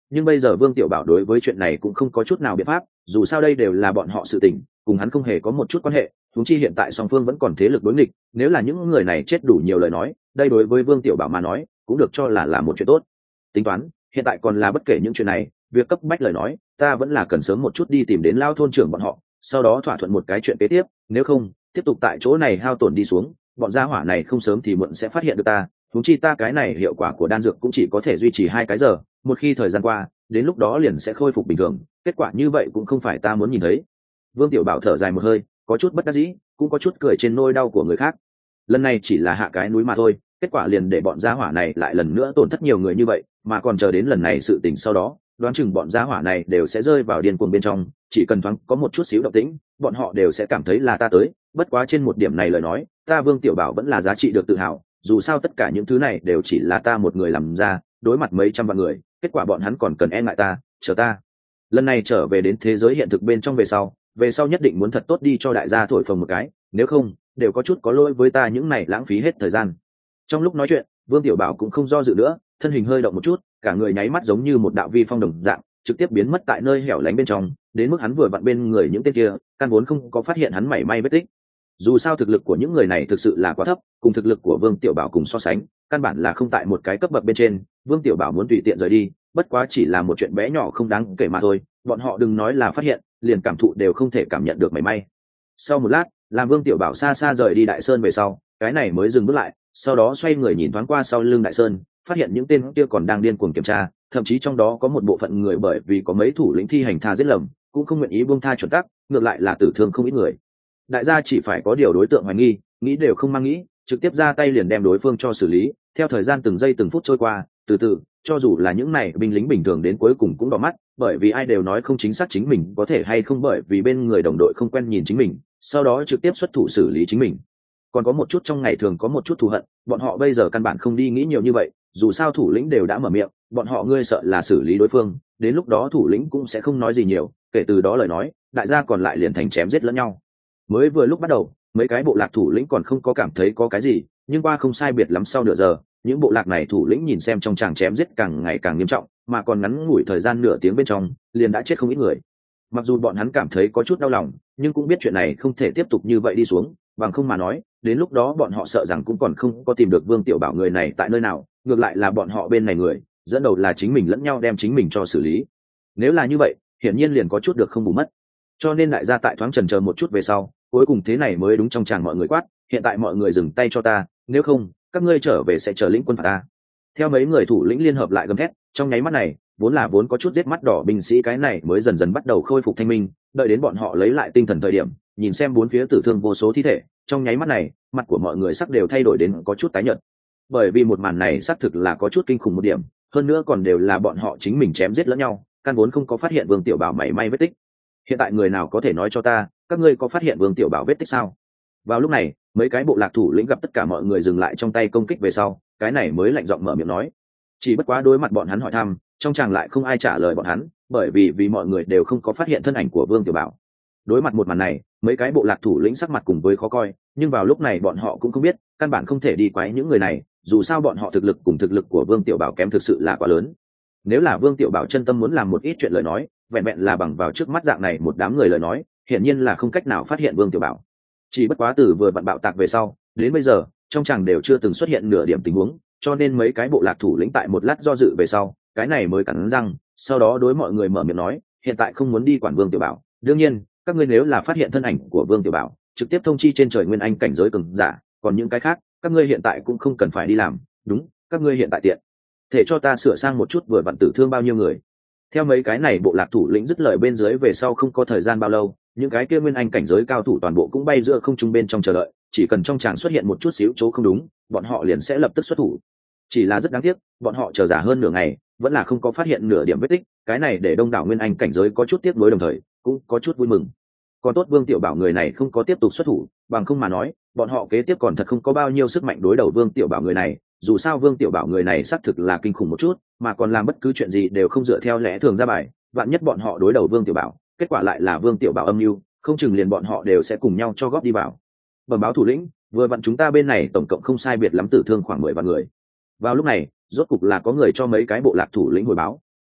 nhưng bây giờ Vương Tiểu Bảo đối với chuyện này cũng không có chút nào biện pháp, dù sao đây đều là bọn họ sự tình, cùng hắn không hề có một chút quan hệ. Huống chi hiện tại song phương vẫn còn thế lực đối nghịch, nếu là những người này chết đủ nhiều lời nói, đây đối với Vương Tiểu Bảo mà nói cũng được cho là một chuyện tốt. Tính toán hiện tại còn là bất kể những chuyện này, việc cấp bách lời nói ta vẫn là cần sớm một chút đi tìm đến lao thôn trưởng bọn họ, sau đó thỏa thuận một cái chuyện kế tiếp, nếu không tiếp tục tại chỗ này hao tổn đi xuống, bọn gia hỏa này không sớm thì muộn sẽ phát hiện được ta. Huống chi ta cái này hiệu quả của đan dược cũng chỉ có thể duy trì 2 cái giờ, một khi thời gian qua đến lúc đó liền sẽ khôi phục bình thường, kết quả như vậy cũng không phải ta muốn nhìn thấy. Vương Tiểu Bảo thở dài một hơi, có chút bất đắc dĩ, cũng có chút cười trên nỗi đau của người khác. Lần này chỉ là hạ cái núi mà thôi, kết quả liền để bọn gia hỏa này lại lần nữa tổn thất nhiều người như vậy, mà còn chờ đến lần này sự tình sau đó, đoán chừng bọn gia hỏa này đều sẽ rơi vào điên cuồng bên trong, chỉ cần thoáng có một chút xíu động tĩnh, bọn họ đều sẽ cảm thấy là ta tới. Bất quá trên một điểm này lời nói, ta Vương Tiểu Bảo vẫn là giá trị được tự hào, dù sao tất cả những thứ này đều chỉ là ta một người làm ra, đối mặt mấy trăm vạn người, kết quả bọn hắn còn cần e ngại ta, chờ ta lần này trở về đến thế giới hiện thực bên trong về sau nhất định muốn thật tốt đi cho đại gia thổi phồng một cái, nếu không đều có chút có lỗi với ta những này lãng phí hết thời gian. Trong lúc nói chuyện, Vương Tiểu Bảo cũng không do dự nữa, thân hình hơi động một chút, cả người nháy mắt giống như một đạo vi phong đồng dạng, trực tiếp biến mất tại nơi hẻo lánh bên trong, đến mức hắn vừa vặn bên người những tên kia, căn vốn không có phát hiện hắn mảy may vết tích. Dù sao thực lực của những người này thực sự là quá thấp, cùng thực lực của Vương Tiểu Bảo cùng so sánh, căn bản là không tại một cái cấp bậc bên trên. Vương Tiểu Bảo muốn tùy tiện rời đi, bất quá chỉ là một chuyện bé nhỏ không đáng kể mà thôi, bọn họ đừng nói là phát hiện, liền cảm thụ đều không thể cảm nhận được mảy may. Sau một lát, làm Vương Tiểu Bảo xa xa rời đi Đại Sơn về sau, cái này mới dừng bước lại, sau đó xoay người nhìn thoáng qua sau lưng Đại Sơn, phát hiện những tên kia còn đang điên cuồng kiểm tra, thậm chí trong đó có một bộ phận người bởi vì có mấy thủ lĩnh thi hành tha giết lầm, cũng không nguyện ý buông tha chuẩn tắc, ngược lại là tử thương không ít người. Đại gia chỉ phải có điều đối tượng hoài nghi, nghĩ đều không mang nghĩ, trực tiếp ra tay liền đem đối phương cho xử lý. Theo thời gian từng giây từng phút trôi qua, từ từ, cho dù là những này binh lính bình thường đến cuối cùng cũng đỏ mắt, bởi vì ai đều nói không chính xác chính mình có thể hay không, bởi vì bên người đồng đội không quen nhìn chính mình, sau đó trực tiếp xuất thủ xử lý chính mình. Còn có một chút trong ngày thường có một chút thù hận, bọn họ bây giờ căn bản không đi nghĩ nhiều như vậy, dù sao thủ lĩnh đều đã mở miệng, bọn họ ngươi sợ là xử lý đối phương, đến lúc đó thủ lĩnh cũng sẽ không nói gì nhiều, kể từ đó lời nói, đại gia còn lại liền thành chém giết lẫn nhau. Mới vừa lúc bắt đầu, mấy cái bộ lạc thủ lĩnh còn không có cảm thấy có cái gì, nhưng qua không sai biệt lắm sau nửa giờ, những bộ lạc này thủ lĩnh nhìn xem trong tràng chém giết càng ngày càng nghiêm trọng, mà còn ngắn ngủi thời gian nửa tiếng bên trong liền đã chết không ít người. Mặc dù bọn hắn cảm thấy có chút đau lòng, nhưng cũng biết chuyện này không thể tiếp tục như vậy đi xuống, bằng không mà nói đến lúc đó bọn họ sợ rằng cũng còn không có tìm được Vương Tiểu Bảo người này tại nơi nào, ngược lại là bọn họ bên này người dẫn đầu là chính mình lẫn nhau đem chính mình cho xử lý. Nếu là như vậy hiển nhiên liền có chút được không bù mất, cho nên đại gia tại thoáng chần chờ một chút về sau, cuối cùng thế này mới đúng trong tràng mọi người quát, hiện tại mọi người dừng tay cho ta, nếu không các ngươi trở về sẽ chờ lĩnh quân phạt ta. Theo mấy người thủ lĩnh liên hợp lại gầm thét, trong nháy mắt này vốn có chút giết mắt đỏ binh sĩ cái này mới dần dần bắt đầu khôi phục thanh minh, đợi đến bọn họ lấy lại tinh thần thời điểm, nhìn xem bốn phía tử thương vô số thi thể, trong nháy mắt này mặt của mọi người sắc đều thay đổi đến có chút tái nhợt, bởi vì một màn này xác thực là có chút kinh khủng một điểm, hơn nữa còn đều là bọn họ chính mình chém giết lẫn nhau, căn vốn không có phát hiện Vương Tiểu Bảo mảy may vết tích. Hiện tại người nào có thể nói cho ta, các ngươi có phát hiện Vương Tiểu Bảo vết tích sao? Vào lúc này mấy cái bộ lạc thủ lĩnh gặp tất cả mọi người dừng lại trong tay công kích về sau, cái này mới lạnh giọng mở miệng nói. Chỉ bất quá đối mặt bọn hắn hỏi thăm, trong chàng lại không ai trả lời bọn hắn, bởi vì mọi người đều không có phát hiện thân ảnh của Vương Tiểu Bảo. Đối mặt một màn này, mấy cái bộ lạc thủ lĩnh sắc mặt cùng với khó coi, nhưng vào lúc này bọn họ cũng không biết, căn bản không thể đi quấy những người này, dù sao bọn họ thực lực cùng thực lực của Vương Tiểu Bảo kém thực sự là quá lớn. Nếu là Vương Tiểu Bảo chân tâm muốn làm một ít chuyện lời nói, vẹn vẹn là bằng vào trước mắt dạng này một đám người lời nói, hiển nhiên là không cách nào phát hiện Vương Tiểu Bảo. Chỉ bất quá từ vừa vặn bạo tạc về sau, đến bây giờ, trong chàng đều chưa từng xuất hiện nửa điểm tình huống, cho nên mấy cái bộ lạc thủ lĩnh tại một lát do dự về sau, cái này mới cắn răng, sau đó đối mọi người mở miệng nói, hiện tại không muốn đi quản Vương Tiểu Bảo, đương nhiên, các ngươi nếu là phát hiện thân ảnh của Vương Tiểu Bảo, trực tiếp thông chi trên trời nguyên anh cảnh giới cường giả, còn những cái khác, các ngươi hiện tại cũng không cần phải đi làm, đúng, các ngươi hiện tại tiện thể cho ta sửa sang một chút vừa vặn tử thương bao nhiêu người. Theo mấy cái này bộ lạc thủ lĩnh dứt lời bên dưới về sau, không có thời gian bao lâu, những cái kia nguyên anh cảnh giới cao thủ toàn bộ cũng bay giữa không trung bên trong chờ đợi, chỉ cần trong tràng xuất hiện một chút xíu chỗ không đúng, bọn họ liền sẽ lập tức xuất thủ. Chỉ là rất đáng tiếc, bọn họ chờ giả hơn nửa ngày, vẫn là không có phát hiện nửa điểm vết tích, cái này để đông đảo nguyên anh cảnh giới có chút tiếc nuối, đồng thời cũng có chút vui mừng. Còn tốt Vương Tiểu Bảo người này không có tiếp tục xuất thủ, bằng không mà nói, bọn họ kế tiếp còn thật không có bao nhiêu sức mạnh đối đầu Vương Tiểu Bảo người này, dù sao Vương Tiểu Bảo người này xác thực là kinh khủng một chút, mà còn làm bất cứ chuyện gì đều không dựa theo lẽ thường ra bài, vạn nhất bọn họ đối đầu Vương Tiểu Bảo, kết quả lại là Vương Tiểu Bảo âm mưu, không chừng liền bọn họ đều sẽ cùng nhau cho góp đi vào. Bẩm báo thủ lĩnh, vừa vặn chúng ta bên này tổng cộng không sai biệt lắm tử thương khoảng 10 vạn người. Vào lúc này, rốt cục là có người cho mấy cái bộ lạc thủ lĩnh hồi báo.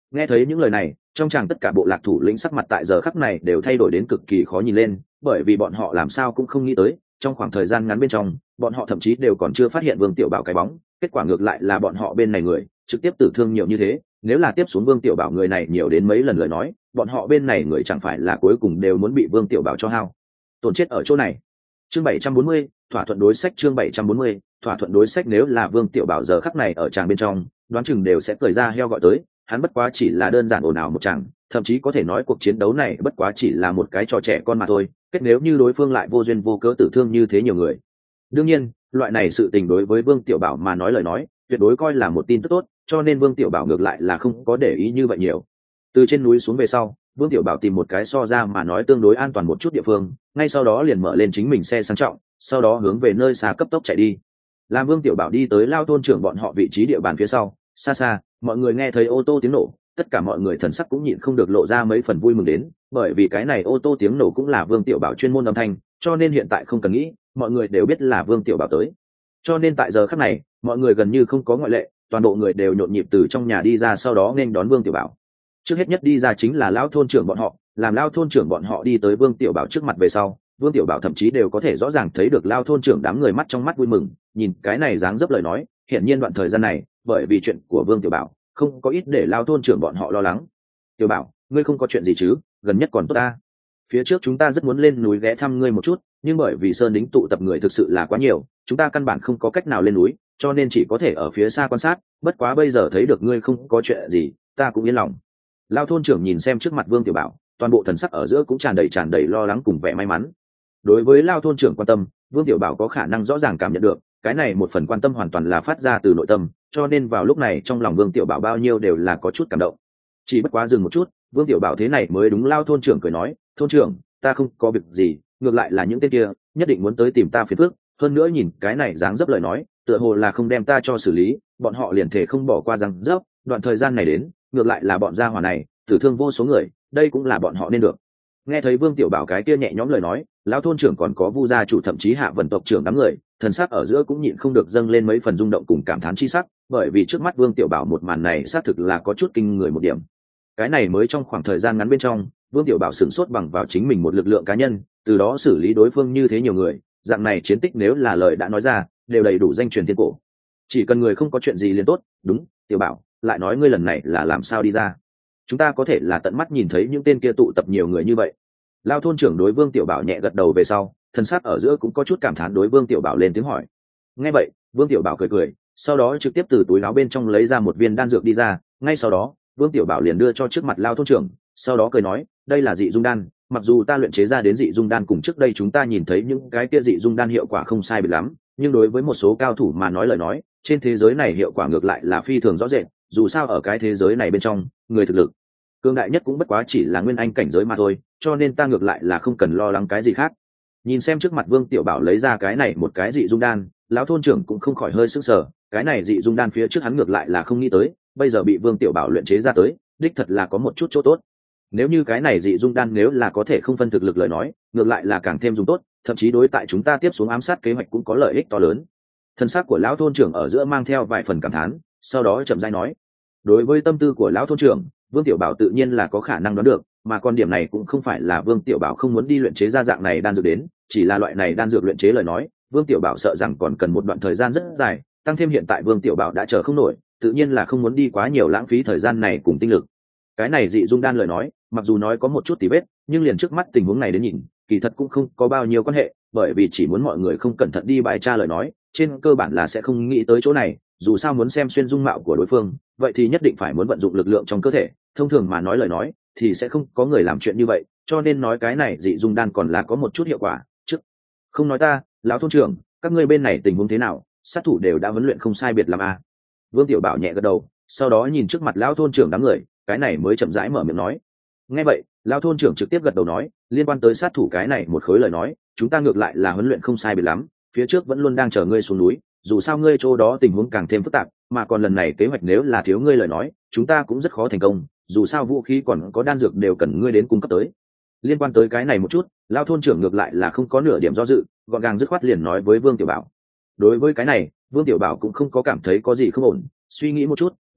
Nghe thấy những lời này, trong chàng tất cả bộ lạc thủ lĩnh sắc mặt tại giờ khắc này đều thay đổi đến cực kỳ khó nhìn lên, bởi vì bọn họ làm sao cũng không nghĩ tới, trong khoảng thời gian ngắn bên trong, bọn họ thậm chí đều còn chưa phát hiện Vương Tiểu Bảo cái bóng, kết quả ngược lại là bọn họ bên này người trực tiếp tử thương nhiều như thế. Nếu là tiếp xuống Vương Tiểu Bảo người này nhiều đến mấy lần lời nói, bọn họ bên này người chẳng phải là cuối cùng đều muốn bị Vương Tiểu Bảo cho hao tổn chết ở chỗ này. Chương 740, thỏa thuận đối sách. Chương 740, thỏa thuận đối sách. Nếu là Vương Tiểu Bảo giờ khắc này ở tràng bên trong, đoán chừng đều sẽ cười ra heo gọi tới, hắn bất quá chỉ là đơn giản ồn ào một chàng, thậm chí có thể nói cuộc chiến đấu này bất quá chỉ là một cái trò trẻ con mà thôi, kết nếu như đối phương lại vô duyên vô cớ tử thương như thế nhiều người. Đương nhiên, loại này sự tình đối với Vương Tiểu Bảo mà nói lời nói, tuyệt đối coi là một tin tức tốt, cho nên Vương Tiểu Bảo ngược lại là không có để ý như vậy nhiều. Từ trên núi xuống về sau, Vương Tiểu Bảo tìm một cái so ra mà nói tương đối an toàn một chút địa phương, ngay sau đó liền mở lên chính mình xe sang trọng, sau đó hướng về nơi xa cấp tốc chạy đi. Làm Vương Tiểu Bảo đi tới Lao thôn trưởng bọn họ vị trí địa bàn phía sau, xa xa, mọi người nghe thấy ô tô tiếng nổ, tất cả mọi người thần sắc cũng nhịn không được lộ ra mấy phần vui mừng đến, bởi vì cái này ô tô tiếng nổ cũng là Vương Tiểu Bảo chuyên môn âm thanh, cho nên hiện tại không cần nghĩ, mọi người đều biết là Vương Tiểu Bảo tới. Cho nên tại giờ khắc này, mọi người gần như không có ngoại lệ, toàn bộ người đều nhộn nhịp từ trong nhà đi ra, sau đó nên đón Vương Tiểu Bảo. Trước hết nhất đi ra chính là Lão thôn trưởng bọn họ, làm Lão thôn trưởng bọn họ đi tới Vương Tiểu Bảo trước mặt về sau, Vương Tiểu Bảo thậm chí đều có thể rõ ràng thấy được Lão thôn trưởng đám người mắt trong mắt vui mừng, nhìn cái này dáng dấp lời nói, hiển nhiên đoạn thời gian này, bởi vì chuyện của Vương Tiểu Bảo, không có ít để Lão thôn trưởng bọn họ lo lắng. Tiểu Bảo, ngươi không có chuyện gì chứ? Gần nhất còn tốt ta. Phía trước chúng ta rất muốn lên núi ghé thăm ngươi một chút, nhưng bởi vì sơn đính tụ tập người thực sự là quá nhiều, chúng ta căn bản không có cách nào lên núi, cho nên chỉ có thể ở phía xa quan sát, bất quá bây giờ thấy được ngươi không có chuyện gì, ta cũng yên lòng. Lão thôn trưởng nhìn xem trước mặt Vương Tiểu Bảo, toàn bộ thần sắc ở giữa cũng tràn đầy lo lắng cùng vẻ may mắn. Đối với Lão thôn trưởng quan tâm, Vương Tiểu Bảo có khả năng rõ ràng cảm nhận được, cái này một phần quan tâm hoàn toàn là phát ra từ nội tâm, cho nên vào lúc này trong lòng Vương Tiểu Bảo bao nhiêu đều là có chút cảm động. Chỉ bất quá dừng một chút, Vương Tiểu Bảo thế này mới đúng. Lão thôn trưởng cười nói, thôn trưởng, ta không có việc gì, ngược lại là những tên kia nhất định muốn tới tìm ta phiền phức, hơn nữa nhìn cái này dáng dấp lời nói, tựa hồ là không đem ta cho xử lý, bọn họ liền thể không bỏ qua dáng dấp, đoạn thời gian này đến, ngược lại là bọn gia hỏa này tử thương vô số người, đây cũng là bọn họ nên được. Nghe thấy Vương Tiểu Bảo cái kia nhẹ nhõm lời nói, lão thôn trưởng còn có Vu gia chủ thậm chí Hạ Vân tộc trưởng đám người, thần sắc ở giữa cũng nhịn không được dâng lên mấy phần rung động cùng cảm thán chi sắc, bởi vì trước mắt Vương Tiểu Bảo một màn này xác thực là có chút kinh người một điểm. Cái này mới trong khoảng thời gian ngắn bên trong, Vương Tiểu Bảo sửng sốt bằng vào chính mình một lực lượng cá nhân, từ đó xử lý đối phương như thế nhiều người, dạng này chiến tích nếu là lời đã nói ra, đều đầy đủ danh truyền thiên cổ. Chỉ cần người không có chuyện gì liền tốt. Đúng, Tiểu Bảo, lại nói ngươi lần này là làm sao đi ra? Chúng ta có thể là tận mắt nhìn thấy những tên kia tụ tập nhiều người như vậy. Lao thôn trưởng đối Vương Tiểu Bảo nhẹ gật đầu về sau, thân xác ở giữa cũng có chút cảm thán đối Vương Tiểu Bảo lên tiếng hỏi. Nghe vậy, Vương Tiểu Bảo cười cười, sau đó trực tiếp từ túi áo bên trong lấy ra một viên đan dược đi ra, ngay sau đó, Vương Tiểu Bảo liền đưa cho trước mặt Lao thôn trưởng, sau đó cười nói, đây là dị dung đan, mặc dù ta luyện chế ra đến dị dung đan cùng trước đây chúng ta nhìn thấy những cái kia dị dung đan hiệu quả không sai biệt lắm, nhưng đối với một số cao thủ mà nói lời nói, trên thế giới này hiệu quả ngược lại là phi thường rõ rệt, dù sao ở cái thế giới này bên trong, người thực lực cường đại nhất cũng bất quá chỉ là nguyên anh cảnh giới mà thôi, cho nên ta ngược lại là không cần lo lắng cái gì khác. Nhìn xem trước mặt Vương Tiểu Bảo lấy ra cái này một cái dị dung đan, lão thôn trưởng cũng không khỏi hơi sững sờ, cái này dị dung đan phía trước hắn ngược lại là không nghĩ tới, bây giờ bị Vương Tiểu Bảo luyện chế ra tới, đích thật là có một chút chỗ tốt. Nếu như cái này dị dung đan nếu là có thể không phân thực lực lời nói, ngược lại là càng thêm dùng tốt, thậm chí đối tại chúng ta tiếp xuống ám sát kế hoạch cũng có lợi ích to lớn. Thân xác của lão thôn trưởng ở giữa mang theo vài phần cảm thán, sau đó chậm rãi nói, đối với tâm tư của lão thôn trưởng, Vương Tiểu Bảo tự nhiên là có khả năng đoán được, mà con điểm này cũng không phải là Vương Tiểu Bảo không muốn đi luyện chế ra dạng này đan dược đến, chỉ là loại này đan dược luyện chế lời nói, Vương Tiểu Bảo sợ rằng còn cần một đoạn thời gian rất dài, tăng thêm hiện tại Vương Tiểu Bảo đã chờ không nổi, tự nhiên là không muốn đi quá nhiều lãng phí thời gian này cùng tinh lực. Cái này dị dung đan lời nói, mặc dù nói có một chút tỉ vết, nhưng liền trước mắt tình huống này đến nhìn, kỳ thật cũng không có bao nhiêu quan hệ, bởi vì chỉ muốn mọi người không cẩn thận đi bài tra lời nói, trên cơ bản là sẽ không nghĩ tới chỗ này, dù sao muốn xem xuyên dung mạo của đối phương, vậy thì nhất định phải muốn vận dụng lực lượng trong cơ thể, thông thường mà nói lời nói, thì sẽ không có người làm chuyện như vậy, cho nên nói cái này dị dung đan còn là có một chút hiệu quả. Trước không nói ta, lão thôn trưởng, các ngươi bên này tình huống thế nào, sát thủ đều đã huấn luyện không sai biệt làm à? Vương Tiểu Bảo nhẹ gật đầu, sau đó nhìn trước mặt lão thôn trưởng đám người, cái này mới chậm rãi mở miệng nói. Nghe vậy, lão thôn trưởng trực tiếp gật đầu nói, liên quan tới sát thủ cái này một khối lời nói, chúng ta ngược lại là huấn luyện không sai biệt lắm, phía trước vẫn luôn đang chờ ngươi xuống núi, dù sao ngươi chỗ đó tình huống càng thêm phức tạp, mà còn lần này kế hoạch nếu là thiếu ngươi lời nói, chúng ta cũng rất khó thành công, dù sao vũ khí còn có đan dược đều cần ngươi đến cung cấp tới. Liên quan tới cái này một chút, lão thôn trưởng ngược lại là không có nửa điểm do dự, gọn gàng dứt khoát liền nói với Vương Tiểu Bảo. Đối với cái này, Vương Tiểu Bảo cũng không có cảm thấy có gì không ổn, suy nghĩ một chút,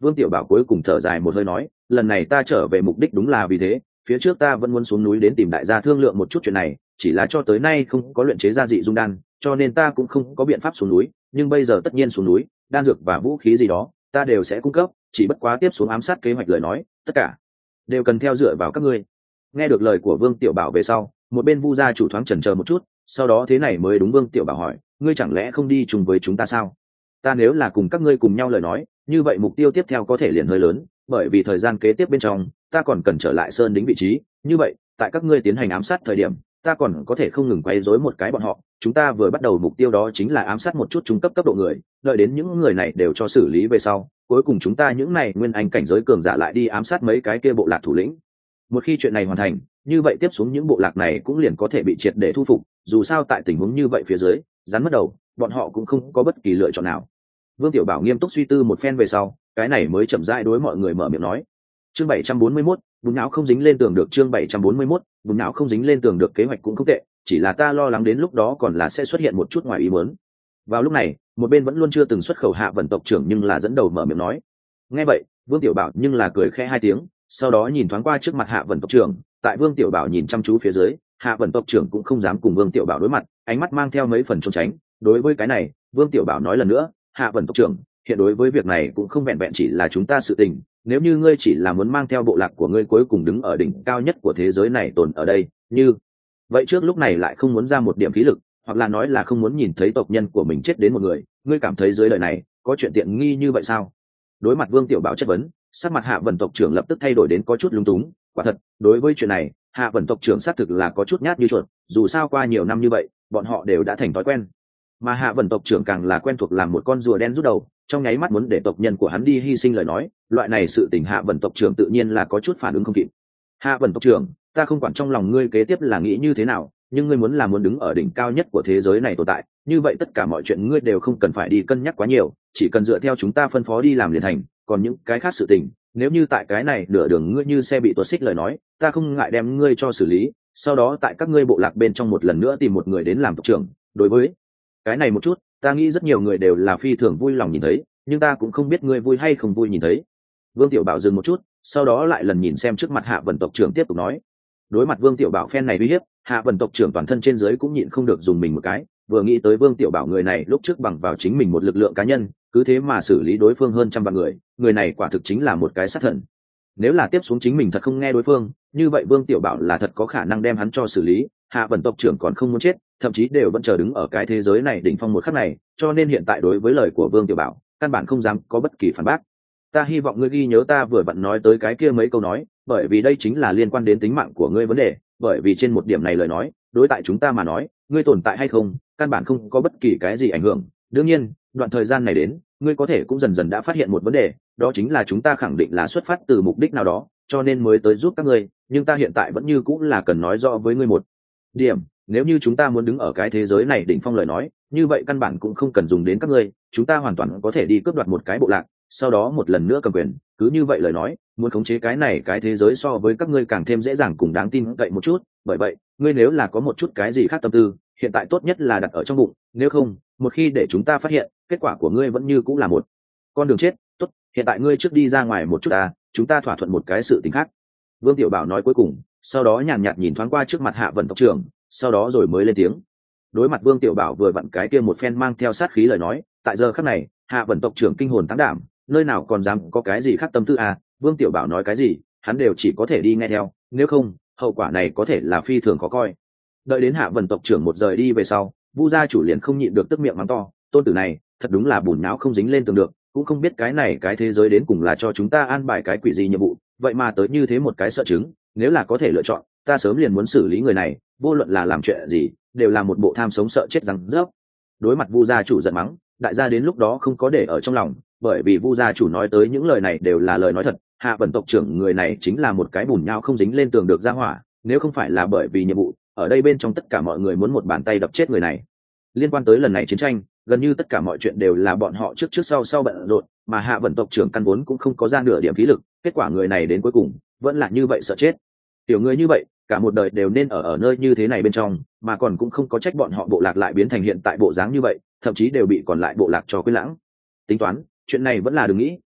Vương Tiểu Bảo cuối cùng thở dài một hơi nói, lần này ta trở về mục đích đúng là vì thế, phía trước ta vẫn muốn xuống núi đến tìm đại gia thương lượng một chút chuyện này, chỉ là cho tới nay không có luyện chế ra dị dung đan, cho nên ta cũng không có biện pháp xuống núi, nhưng bây giờ tất nhiên xuống núi, đan dược và vũ khí gì đó ta đều sẽ cung cấp, chỉ bất quá tiếp xuống ám sát kế hoạch lời nói, tất cả đều cần theo dựa vào các ngươi. Nghe được lời của Vương Tiểu Bảo về sau, một bên Vu gia chủ thoáng chần chờ một chút, sau đó thế này mới đúng. Vương Tiểu Bảo hỏi, ngươi chẳng lẽ không đi chung với chúng ta sao? Ta nếu là cùng các ngươi cùng nhau lời nói, như vậy mục tiêu tiếp theo có thể liền hơi lớn, bởi vì thời gian kế tiếp bên trong ta còn cần trở lại sơn đính vị trí, như vậy tại các ngươi tiến hành ám sát thời điểm ta còn có thể không ngừng quay rối một cái bọn họ. Chúng ta vừa bắt đầu mục tiêu đó chính là ám sát một chút trung cấp cấp độ người, đợi đến những người này đều cho xử lý về sau, cuối cùng chúng ta những này nguyên anh cảnh giới cường giả lại đi ám sát mấy cái kia bộ lạc thủ lĩnh. Một khi chuyện này hoàn thành, như vậy tiếp xuống những bộ lạc này cũng liền có thể bị triệt để thu phục, dù sao tại tình huống như vậy phía dưới rắn mất đầu, bọn họ cũng không có bất kỳ lựa chọn nào. Vương Tiểu Bảo nghiêm túc suy tư một phen về sau, cái này mới chậm rãi đối mọi người mở miệng nói. Chương 741, bùn não không dính lên tường được. Chương 741, bùn não không dính lên tường được. Kế hoạch cũng không tệ, chỉ là ta lo lắng đến lúc đó còn là sẽ xuất hiện một chút ngoài ý muốn. Vào lúc này, một bên vẫn luôn chưa từng xuất khẩu Hạ Vân tộc trưởng nhưng là dẫn đầu mở miệng nói. Nghe vậy, Vương Tiểu Bảo nhưng là cười khẽ hai tiếng, sau đó nhìn thoáng qua trước mặt Hạ Vân tộc trưởng, tại Vương Tiểu Bảo nhìn chăm chú phía dưới, Hạ Vân tộc trưởng cũng không dám cùng Vương Tiểu Bảo đối mặt, ánh mắt mang theo mấy phần trốn tránh. Đối với cái này, Vương Tiểu Bảo nói lần nữa, Hạ Vân tộc trưởng, hiện đối với việc này cũng không vẹn vẹn chỉ là chúng ta sự tình, nếu như ngươi chỉ là muốn mang theo bộ lạc của ngươi cuối cùng đứng ở đỉnh cao nhất của thế giới này tồn ở đây, như vậy trước lúc này lại không muốn ra một điểm khí lực, hoặc là nói là không muốn nhìn thấy tộc nhân của mình chết đến một người, ngươi cảm thấy dưới đời này có chuyện tiện nghi như vậy sao? Đối mặt Vương Tiểu Bảo chất vấn, sắc mặt Hạ Vân tộc trưởng lập tức thay đổi đến có chút lúng túng. Quả thật, đối với chuyện này, Hạ Vân tộc trưởng xác thực là có chút nhát như chuột, dù sao qua nhiều năm như vậy, bọn họ đều đã thành thói quen. Mà Hạ Vân tộc trưởng càng là quen thuộc làm một con rùa đen rút đầu, trong nháy mắt muốn để tộc nhân của hắn đi hy sinh lời nói, loại này sự tình Hạ Vân tộc trưởng tự nhiên là có chút phản ứng không kịp. Hạ Vân tộc trưởng, ta không quản trong lòng ngươi kế tiếp là nghĩ như thế nào, nhưng ngươi muốn đứng ở đỉnh cao nhất của thế giới này tồn tại, như vậy tất cả mọi chuyện ngươi đều không cần phải đi cân nhắc quá nhiều, chỉ cần dựa theo chúng ta phân phó đi làm liền thành. Còn những cái khác sự tình, nếu như tại cái này nửa đường ngươi như xe bị tuột xích lời nói, ta không ngại đem ngươi cho xử lý, sau đó tại các ngươi bộ lạc bên trong một lần nữa tìm một người đến làm tộc trưởng. Đối với cái này một chút, ta nghĩ rất nhiều người đều là phi thường vui lòng nhìn thấy, nhưng ta cũng không biết ngươi vui hay không vui nhìn thấy. Vương Tiểu Bảo dừng một chút, sau đó lại lần nhìn xem trước mặt Hạ Vân tộc trưởng tiếp tục nói. Đối mặt Vương Tiểu Bảo phen này uy hiếp, Hạ Vân tộc trưởng toàn thân trên dưới cũng nhịn không được dùng mình một cái, vừa nghĩ tới Vương Tiểu Bảo người này lúc trước bằng vào chính mình một lực lượng cá nhân, cứ thế mà xử lý đối phương hơn trăm vạn người, người này quả thực chính là một cái sát thần. Nếu là tiếp xuống chính mình thật không nghe đối phương, như vậy Vương Tiểu Bảo là thật có khả năng đem hắn cho xử lý. Hạ Vân tộc trưởng còn không muốn chết, thậm chí đều vẫn chờ đứng ở cái thế giới này đỉnh phong một khắc này, cho nên hiện tại đối với lời của Vương Tiểu Bảo, căn bản không dám có bất kỳ phản bác. Ta hy vọng ngươi ghi nhớ ta vừa vặn nói tới cái kia mấy câu nói, bởi vì đây chính là liên quan đến tính mạng của ngươi vấn đề, bởi vì trên một điểm này lời nói, đối tại chúng ta mà nói, ngươi tồn tại hay không, căn bản không có bất kỳ cái gì ảnh hưởng. Đương nhiên, đoạn thời gian này đến, ngươi có thể cũng dần dần đã phát hiện một vấn đề, đó chính là chúng ta khẳng định là xuất phát từ mục đích nào đó, cho nên mới tới giúp các ngươi, nhưng ta hiện tại vẫn như cũng là cần nói rõ với ngươi một điểm, nếu như chúng ta muốn đứng ở cái thế giới này đỉnh phong lời nói, như vậy căn bản cũng không cần dùng đến các ngươi, chúng ta hoàn toàn có thể đi cướp đoạt một cái bộ lạc, sau đó một lần nữa cầm quyền, cứ như vậy lời nói, muốn khống chế cái này cái thế giới so với các ngươi càng thêm dễ dàng cùng đáng tin cậy một chút. Bởi vậy, ngươi nếu là có một chút cái gì khác tâm tư, hiện tại tốt nhất là đặt ở trong bụng, nếu không, một khi để chúng ta phát hiện, kết quả của ngươi vẫn như cũng là một con đường chết. Tốt, hiện tại ngươi trước đi ra ngoài một chút chúng ta thỏa thuận một cái sự tình khác. Vương Tiểu Bảo nói cuối cùng, sau đó nhàn nhạt nhìn thoáng qua trước mặt Hạ Vân tộc trưởng, sau đó rồi mới lên tiếng. Đối mặt Vương Tiểu Bảo vừa vặn cái kia một phen mang theo sát khí lời nói, tại giờ khắc này, Hạ Vân tộc trưởng kinh hồn táng đảm, nơi nào còn dám có cái gì khác tâm tư Vương Tiểu Bảo nói cái gì, hắn đều chỉ có thể đi nghe theo, nếu không, hậu quả này có thể là phi thường khó coi. Đợi đến Hạ Vân tộc trưởng một rời đi về sau, Vu gia chủ liền không nhịn được tức miệng mắng to, tôn tử này, thật đúng là bùn nhão không dính lên tường được, cũng không biết cái này cái thế giới đến cùng là cho chúng ta an bài cái quỷ gì nhiệm vụ, vậy mà tới như thế một cái sợ chứng, nếu là có thể lựa chọn, ta sớm liền muốn xử lý người này, vô luận là làm chuyện gì, đều là một bộ tham sống sợ chết răng rớp. Đối mặt Vu gia chủ giận mắng, đại gia đến lúc đó không có để ở trong lòng, bởi vì Vu gia chủ nói tới những lời này đều là lời nói thật. Hạ Vân tộc trưởng người này chính là một cái bùn nhão không dính lên tường được ra hỏa, nếu không phải là bởi vì nhiệm vụ, ở đây bên trong tất cả mọi người muốn một bàn tay đập chết người này. Liên quan tới lần này chiến tranh, gần như tất cả mọi chuyện đều là bọn họ trước sau bận rộn, mà Hạ Vân tộc trưởng căn vốn cũng không có ra nửa điểm khí lực, kết quả người này đến cuối cùng vẫn là như vậy sợ chết. Tiểu người như vậy, cả một đời đều nên ở nơi như thế này bên trong, mà còn cũng không có trách bọn họ bộ lạc lại biến thành hiện tại bộ dáng như vậy, thậm chí đều bị còn lại bộ lạc cho quên lãng. Tính toán, chuyện này vẫn là đừng nghĩ,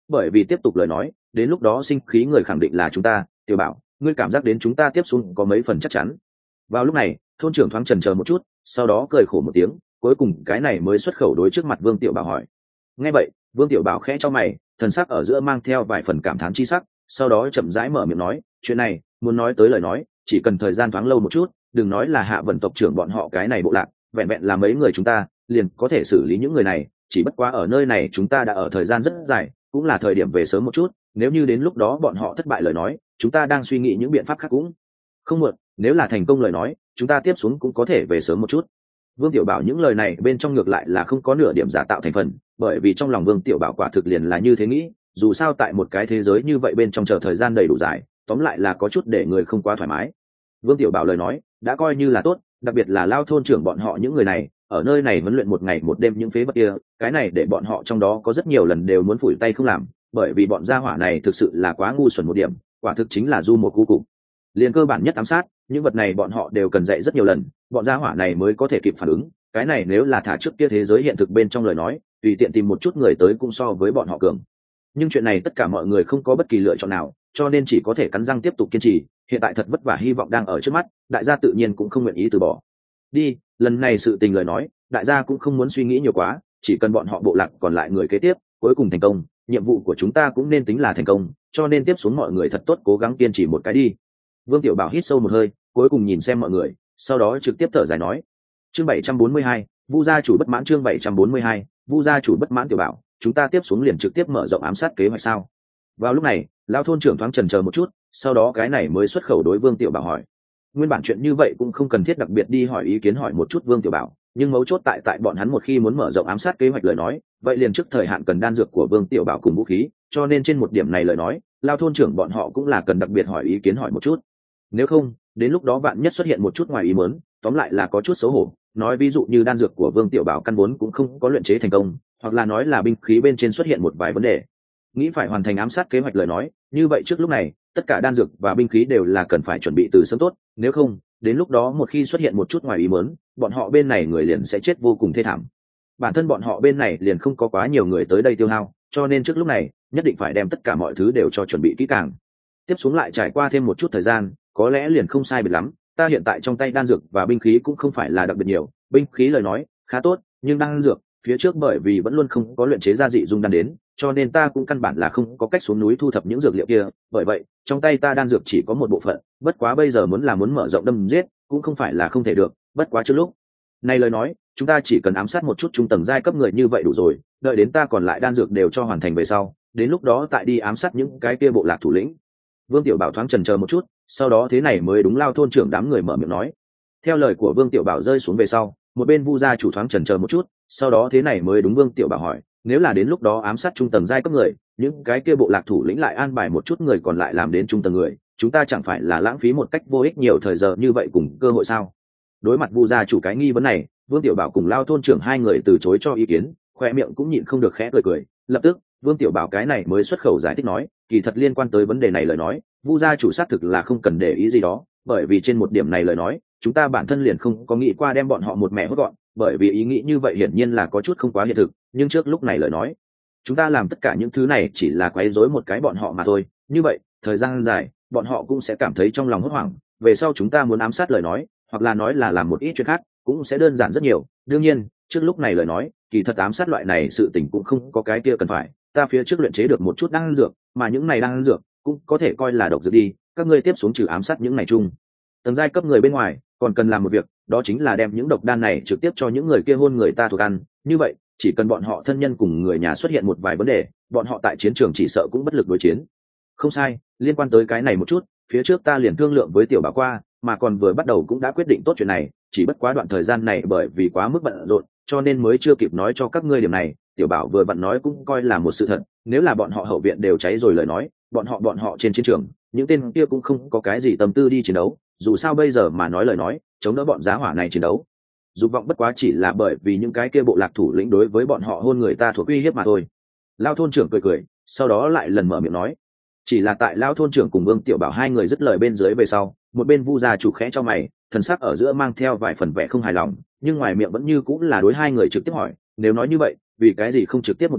bởi vì tiếp tục lời nói đến lúc đó sinh khí người khẳng định là chúng ta. Tiểu bảo, ngươi cảm giác đến chúng ta tiếp xuống có mấy phần chắc chắn? Vào lúc này thôn trưởng thoáng chần chờ một chút, sau đó cười khổ một tiếng, cuối cùng cái này mới xuất khẩu đối trước mặt Vương Tiểu Bảo hỏi. Nghe vậy Vương Tiểu Bảo khẽ cho mày, thần sắc ở giữa mang theo vài phần cảm thán chi sắc, sau đó chậm rãi mở miệng nói, chuyện này muốn nói tới lời nói chỉ cần thời gian thoáng lâu một chút, đừng nói là Hạ Vân tộc trưởng bọn họ cái này bộ lạc, vẹn vẹn là mấy người chúng ta liền có thể xử lý những người này. Chỉ bất quá ở nơi này chúng ta đã ở thời gian rất dài, cũng là thời điểm về sớm một chút. Nếu như đến lúc đó bọn họ thất bại lời nói, chúng ta đang suy nghĩ những biện pháp khác cũng không muộn. Nếu là thành công lời nói, chúng ta tiếp xuống cũng có thể về sớm một chút. Vương Tiểu Bảo những lời này bên trong ngược lại là không có nửa điểm giả tạo thành phần, bởi vì trong lòng Vương Tiểu Bảo quả thực liền là như thế nghĩ. Dù sao tại một cái thế giới như vậy bên trong chờ thời gian đầy đủ dài, tóm lại là có chút để người không quá thoải mái. Vương Tiểu Bảo lời nói đã coi như là tốt, đặc biệt là Lao thôn trưởng bọn họ những người này ở nơi này huấn luyện một ngày một đêm những phế vật kia, cái này để bọn họ trong đó có rất nhiều lần đều muốn phủi tay không làm, bởi vì bọn gia hỏa này thực sự là quá ngu xuẩn một điểm, quả thực chính là du một cú cục. Liên cơ bản nhất ám sát, những vật này bọn họ đều cần dạy rất nhiều lần, bọn gia hỏa này mới có thể kịp phản ứng. Cái này nếu là thả trước kia thế giới hiện thực bên trong lời nói, tùy tiện tìm một chút người tới cũng so với bọn họ cường. Nhưng chuyện này tất cả mọi người không có bất kỳ lựa chọn nào, cho nên chỉ có thể cắn răng tiếp tục kiên trì. Hiện tại thật vất vả hy vọng đang ở trước mắt, đại gia tự nhiên cũng không nguyện ý từ bỏ. Đi, lần này sự tình lời nói, đại gia cũng không muốn suy nghĩ nhiều quá, chỉ cần bọn họ bộ lạc còn lại người kế tiếp cuối cùng thành công, nhiệm vụ của chúng ta cũng nên tính là thành công, cho nên tiếp xuống mọi người thật tốt cố gắng kiên trì một cái đi. Vương Tiểu Bảo hít sâu một hơi, cuối cùng nhìn xem mọi người, sau đó trực tiếp thở dài nói. Chương 742, Vu gia chủ bất mãn. Chương 742, Vu gia chủ bất mãn. Tiểu Bảo, chúng ta tiếp xuống liền trực tiếp mở rộng ám sát kế hoạch sao? Vào lúc này lão thôn trưởng thoáng chần chờ một chút, sau đó cái này mới xuất khẩu đối Vương Tiểu Bảo hỏi. Nguyên bản chuyện như vậy cũng không cần thiết đặc biệt đi hỏi ý kiến hỏi một chút Vương Tiểu Bảo, nhưng mấu chốt tại bọn hắn một khi muốn mở rộng ám sát kế hoạch lời nói, vậy liền trước thời hạn cần đan dược của Vương Tiểu Bảo cùng vũ khí, cho nên trên một điểm này lời nói, lão thôn trưởng bọn họ cũng là cần đặc biệt hỏi ý kiến hỏi một chút. Nếu không, đến lúc đó vạn nhất xuất hiện một chút ngoài ý muốn, tóm lại là có chút xấu hổ. Nói ví dụ như đan dược của Vương Tiểu Bảo căn vốn cũng không có luyện chế thành công, hoặc là nói là binh khí bên trên xuất hiện một vài vấn đề. Nghĩ phải hoàn thành ám sát kế hoạch lời nói, như vậy trước lúc này tất cả đan dược và binh khí đều là cần phải chuẩn bị từ sớm tốt, nếu không đến lúc đó một khi xuất hiện một chút ngoài ý muốn, bọn họ bên này người liền sẽ chết vô cùng thê thảm. Bản thân bọn họ bên này liền không có quá nhiều người tới đây tiêu hao, cho nên trước lúc này nhất định phải đem tất cả mọi thứ đều cho chuẩn bị kỹ càng. Tiếp xuống lại trải qua thêm một chút thời gian, có lẽ liền không sai biệt lắm. Ta hiện tại trong tay đan dược và binh khí cũng không phải là đặc biệt nhiều, binh khí lời nói khá tốt, nhưng đan dược phía trước bởi vì vẫn luôn không có luyện chế ra dị dung đan đến, cho nên ta cũng căn bản là không có cách xuống núi thu thập những dược liệu kia, bởi vậy trong tay ta đan dược chỉ có một bộ phận. Bất quá bây giờ muốn mở rộng đâm giết cũng không phải là không thể được, bất quá trước lúc này lời nói chúng ta chỉ cần ám sát một chút trung tầng giai cấp người như vậy đủ rồi, đợi đến ta còn lại đan dược đều cho hoàn thành về sau, đến lúc đó tại đi ám sát những cái kia bộ lạc thủ lĩnh. Vương Tiểu Bảo thoáng chần chờ một chút, sau đó thế này mới đúng lao thôn trưởng đám người mở miệng nói. Theo lời của Vương Tiểu Bảo rơi xuống về sau, một bên Vu gia chủ thoáng chần chờ một chút, sau đó thế này mới đúng Vương Tiểu Bảo hỏi, nếu là đến lúc đó ám sát trung tầng giai cấp người, những cái kia bộ lạc thủ lĩnh lại an bài một chút người còn lại làm đến trung tầng người, chúng ta chẳng phải là lãng phí một cách vô ích nhiều thời giờ như vậy cùng cơ hội sao? Đối mặt Vu gia chủ cái nghi vấn này, Vương Tiểu Bảo cùng lao thôn trưởng hai người từ chối cho ý kiến, khoe miệng cũng nhịn không được khẽ cười. Lập tức Vương Tiểu Bảo cái này mới xuất khẩu giải thích nói, kỳ thật liên quan tới vấn đề này lời nói, Vu gia chủ xác thực là không cần để ý gì đó, bởi vì trên một điểm này lời nói, chúng ta bản thân liền không có nghĩ qua đem bọn họ một mẹ hốt gọn, bởi vì ý nghĩ như vậy hiển nhiên là có chút không quá hiện thực. Nhưng trước lúc này lời nói, chúng ta làm tất cả những thứ này chỉ là quấy rối một cái bọn họ mà thôi. Như vậy thời gian dài bọn họ cũng sẽ cảm thấy trong lòng hốt hoảng, về sau chúng ta muốn ám sát lời nói, hoặc là nói là làm một ít chuyện khác, cũng sẽ đơn giản rất nhiều. Đương nhiên trước lúc này lời nói, kỳ thật ám sát loại này sự tình cũng không có cái kia cần phải, ta phía trước luyện chế được một chút đan dược, mà những này đan dược cũng có thể coi là độc dược đi. Các ngươi tiếp xuống trừ ám sát những này chung tầng giai cấp người bên ngoài, còn cần làm một việc, đó chính là đem những độc đan này trực tiếp cho những người kia hôn người ta thuộc ăn. Như vậy chỉ cần bọn họ thân nhân cùng người nhà xuất hiện một vài vấn đề, bọn họ tại chiến trường chỉ sợ cũng bất lực đối chiến. Không sai, liên quan tới cái này một chút, phía trước ta liền thương lượng với Tiểu Bảo qua, mà còn vừa bắt đầu cũng đã quyết định tốt chuyện này, chỉ bất quá đoạn thời gian này bởi vì quá mức bận rộn, cho nên mới chưa kịp nói cho các ngươi điểm này. Tiểu Bảo vừa vặn nói cũng coi là một sự thật, nếu là bọn họ hậu viện đều cháy rồi lời nói, bọn họ trên chiến trường những tên kia cũng không có cái gì tâm tư đi chiến đấu. Dù sao bây giờ mà nói lời nói, chống đỡ bọn giá hỏa này chiến đấu dục vọng bất quá chỉ là bởi vì những cái kia bộ lạc thủ lĩnh đối với bọn họ hôn người ta thuộc uy hiếp mà thôi. Lao thôn trưởng cười, sau đó lại lần mở miệng nói. Chỉ là tại Lao thôn trưởng cùng Vương Tiểu Bảo hai người dứt lời bên dưới về sau, một bên Vu gia chủ khẽ cho mày, thần sắc ở giữa mang theo vài phần vẻ không hài lòng, nhưng ngoài miệng vẫn như cũng là đối hai người trực tiếp hỏi, nếu nói như vậy vì cái gì không trực tiếp một điểm,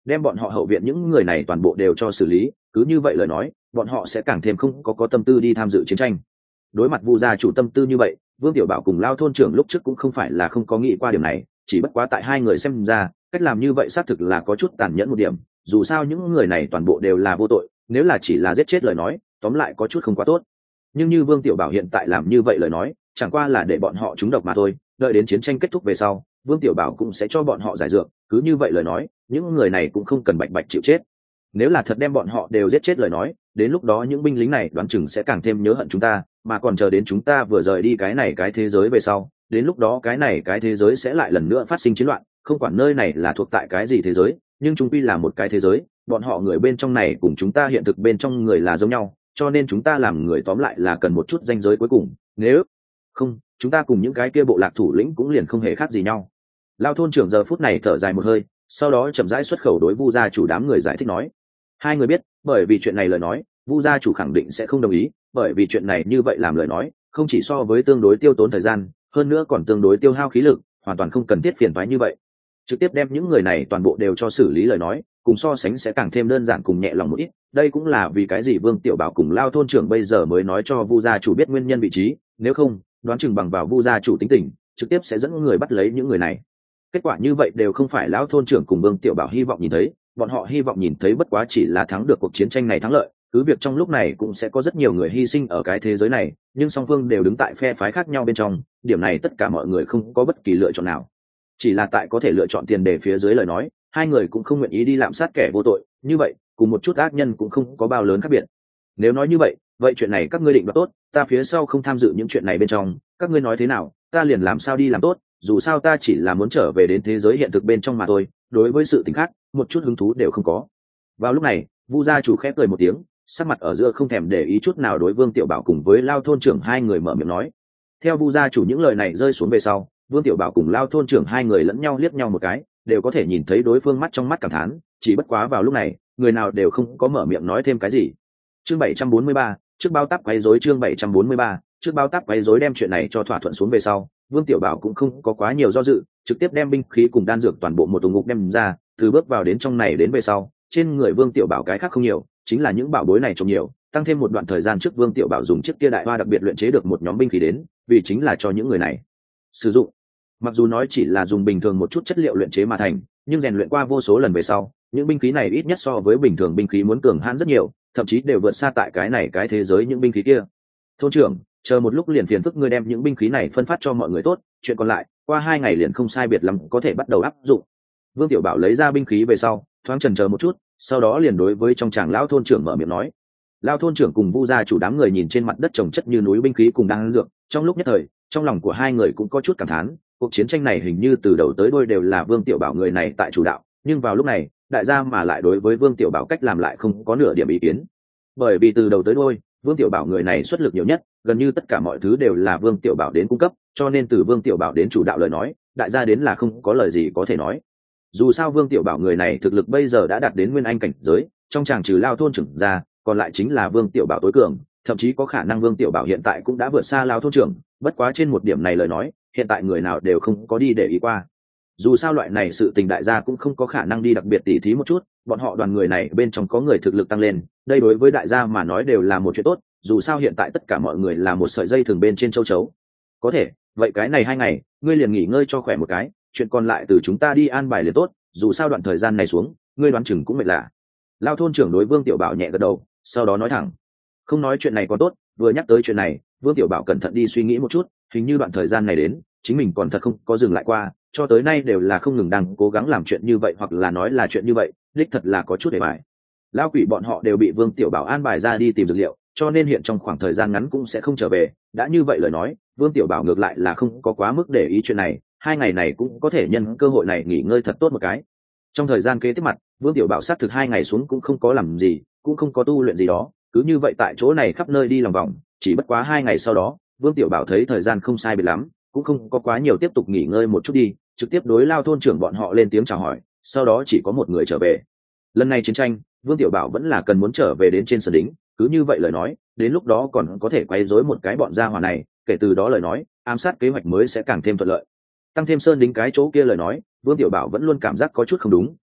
đem bọn họ hậu viện những người này toàn bộ đều cho xử lý, cứ như vậy lời nói bọn họ sẽ càng thêm không có tâm tư đi tham dự chiến tranh. Đối mặt Vu gia chủ tâm tư như vậy, Vương Tiểu Bảo cùng Lao thôn trưởng lúc trước cũng không phải là không có nghĩ qua điểm này, chỉ bất quá tại hai người xem ra cách làm như vậy xác thực là có chút tàn nhẫn một điểm, dù sao những người này toàn bộ đều là vô tội, nếu là chỉ là giết chết lời nói tóm lại có chút không quá tốt. Nhưng như Vương Tiểu Bảo hiện tại làm như vậy lời nói chẳng qua là để bọn họ trúng độc mà thôi, đợi đến chiến tranh kết thúc về sau Vương Tiểu Bảo cũng sẽ cho bọn họ giải dược, cứ như vậy lời nói những người này cũng không cần bạch bạch chịu chết. Nếu là thật đem bọn họ đều giết chết lời nói, đến lúc đó những binh lính này đoán chừng sẽ càng thêm nhớ hận chúng ta, mà còn chờ đến chúng ta vừa rời đi cái này cái thế giới về sau, đến lúc đó cái này cái thế giới sẽ lại lần nữa phát sinh chiến loạn, không quản nơi này là thuộc tại cái gì thế giới, nhưng chúng quy là một cái thế giới, bọn họ người bên trong này cùng chúng ta hiện thực bên trong người là giống nhau, cho nên chúng ta làm người tóm lại là cần một chút ranh giới cuối cùng, nếu không chúng ta cùng những cái kia bộ lạc thủ lĩnh cũng liền không hề khác gì nhau. Lao thôn trưởng giờ phút này thở dài một hơi, sau đó chậm rãi xuất khẩu đối Vu gia chủ đám người giải thích nói. Hai người biết, bởi vì chuyện này lời nói, Vu gia chủ khẳng định sẽ không đồng ý, bởi vì chuyện này như vậy làm lời nói, không chỉ so với tương đối tiêu tốn thời gian, hơn nữa còn tương đối tiêu hao khí lực, hoàn toàn không cần thiết phiền toái như vậy. Trực tiếp đem những người này toàn bộ đều cho xử lý lời nói, cùng so sánh sẽ càng thêm đơn giản cùng nhẹ lòng một ít. Đây cũng là vì cái gì Vương Tiểu Bảo cùng Lao thôn trưởng bây giờ mới nói cho Vu gia chủ biết nguyên nhân vị trí, nếu không, đoán chừng bằng vào Vu gia chủ tính tình, trực tiếp sẽ dẫn người bắt lấy những người này. Kết quả như vậy đều không phải Lão thôn trưởng cùng Vương Tiểu Bảo hy vọng nhìn thấy, bọn họ hy vọng nhìn thấy bất quá chỉ là thắng được cuộc chiến tranh này thắng lợi, cứ việc trong lúc này cũng sẽ có rất nhiều người hy sinh ở cái thế giới này, nhưng song phương đều đứng tại phe phái khác nhau bên trong, điểm này tất cả mọi người không có bất kỳ lựa chọn nào. Chỉ là tại có thể lựa chọn tiền đề phía dưới lời nói, hai người cũng không nguyện ý đi lạm sát kẻ vô tội, như vậy cùng một chút ác nhân cũng không có bao lớn khác biệt. Nếu nói như vậy, vậy chuyện này các ngươi định đoạt tốt, ta phía sau không tham dự những chuyện này bên trong, các ngươi nói thế nào, ta liền làm sao đi làm tốt, dù sao ta chỉ là muốn trở về đến thế giới hiện thực bên trong mà thôi, đối với sự tình khác một chút hứng thú đều không có. Vào lúc này Vu gia chủ khép cười một tiếng, sắc mặt ở giữa không thèm để ý chút nào đối Vương Tiểu Bảo cùng với Lao thôn trưởng hai người mở miệng nói. Theo Vu gia chủ những lời này rơi xuống về sau, Vương Tiểu Bảo cùng Lao thôn trưởng hai người lẫn nhau liếc nhau một cái, đều có thể nhìn thấy đối phương mắt trong mắt cảm thán, chỉ bất quá vào lúc này người nào đều không có mở miệng nói thêm cái gì. Chương 743, trước bao táp quấy rối. Chương 743, trước bao táp quấy rối. Đem chuyện này cho thỏa thuận xuống về sau, Vương Tiểu Bảo cũng không có quá nhiều do dự, trực tiếp đem binh khí cùng đan dược toàn bộ một tùng ngục đem ra, từ bước vào đến trong này đến về sau, trên người Vương Tiểu Bảo cái khác không nhiều, chính là những bảo bối này trồng nhiều, tăng thêm một đoạn thời gian trước Vương Tiểu Bảo dùng chiếc kia đại hoa đặc biệt luyện chế được một nhóm binh khí đến, vì chính là cho những người này sử dụng. Mặc dù nói chỉ là dùng bình thường một chút chất liệu luyện chế mà thành, nhưng rèn luyện qua vô số lần về sau, những binh khí này ít nhất so với bình thường binh khí muốn cường hãn rất nhiều, thậm chí đều vượt xa tại cái này cái thế giới những binh khí kia. Thôn trưởng, chờ một lúc liền phiền phức ngươi đem những binh khí này phân phát cho mọi người tốt, chuyện còn lại qua 2 ngày liền không sai biệt lắm có thể bắt đầu áp dụng. Vương Tiểu Bảo lấy ra binh khí về sau, thoáng chần chờ một chút, sau đó liền đối với trong chàng lão thôn trưởng mở miệng nói. Lão thôn trưởng cùng Vu gia chủ đám người nhìn trên mặt đất trồng chất như núi binh khí cùng đan dược, trong lúc nhất thời, trong lòng của hai người cũng có chút cảm thán, cuộc chiến tranh này hình như từ đầu tới đuôi đều là Vương Tiểu Bảo người này tại chủ đạo, nhưng vào lúc này, đại gia mà lại đối với Vương Tiểu Bảo cách làm lại không có nửa điểm ý kiến. Bởi vì từ đầu tới đuôi, Vương Tiểu Bảo người này xuất lực nhiều nhất, gần như tất cả mọi thứ đều là Vương Tiểu Bảo đến cung cấp, cho nên từ Vương Tiểu Bảo đến chủ đạo lời nói, đại gia đến là không có lời gì có thể nói. Dù sao Vương Tiểu Bảo người này thực lực bây giờ đã đạt đến nguyên anh cảnh giới, trong chàng trừ Lao thôn trưởng ra, còn lại chính là Vương Tiểu Bảo tối cường, thậm chí có khả năng Vương Tiểu Bảo hiện tại cũng đã vượt xa Lao thôn trưởng, bất quá trên một điểm này lời nói, hiện tại người nào đều không có đi để ý qua. Dù sao loại này sự tình đại gia cũng không có khả năng đi đặc biệt tỉ thí một chút, bọn họ đoàn người này bên trong có người thực lực tăng lên, đây đối với đại gia mà nói đều là một chuyện tốt, dù sao hiện tại tất cả mọi người là một sợi dây thường bên trên châu chấu. Có thể, vậy cái này 2 ngày, ngươi liền nghỉ ngơi cho khỏe một cái, chuyện còn lại từ chúng ta đi an bài liền tốt, dù sao đoạn thời gian này xuống, ngươi đoán chừng cũng mệt lạ. Lao thôn trưởng đối Vương Tiểu Bảo nhẹ gật đầu, sau đó nói thẳng. Không nói chuyện này có tốt, vừa nhắc tới chuyện này, Vương Tiểu Bảo cẩn thận đi suy nghĩ một chút, hình như đoạn thời gian này đến, chính mình còn thật không có dừng lại qua, cho tới nay đều là không ngừng đang cố gắng làm chuyện như vậy hoặc là nói là chuyện như vậy, đích thật là có chút để bài. Lão quỷ bọn họ đều bị Vương Tiểu Bảo an bài ra đi tìm dược liệu, cho nên hiện trong khoảng thời gian ngắn cũng sẽ không trở về, đã như vậy lời nói, Vương Tiểu Bảo ngược lại là không có quá mức để ý chuyện này, 2 ngày này cũng có thể nhân cơ hội này nghỉ ngơi thật tốt một cái. Trong thời gian kế tiếp mặt, Vương Tiểu Bảo sát thực 2 ngày xuống cũng không có làm gì, cũng không có tu luyện gì đó, cứ như vậy tại chỗ này khắp nơi đi lòng vòng, chỉ bất quá 2 ngày sau đó, Vương Tiểu Bảo thấy thời gian không sai biệt lắm, cũng không có quá nhiều tiếp tục nghỉ ngơi một chút đi, trực tiếp đối Lao thôn trưởng bọn họ lên tiếng chào hỏi, sau đó chỉ có một người trở về. Lần này chiến tranh, Vương Tiểu Bảo vẫn là cần muốn trở về đến trên sân đính, cứ như vậy lời nói, đến lúc đó còn có thể quay rối một cái bọn gia hỏa này, kể từ đó lời nói, ám sát kế hoạch mới sẽ càng thêm thuận lợi. Tăng thêm sơn đính cái chỗ kia lời nói, Vương Tiểu Bảo vẫn luôn cảm giác có chút không đúng,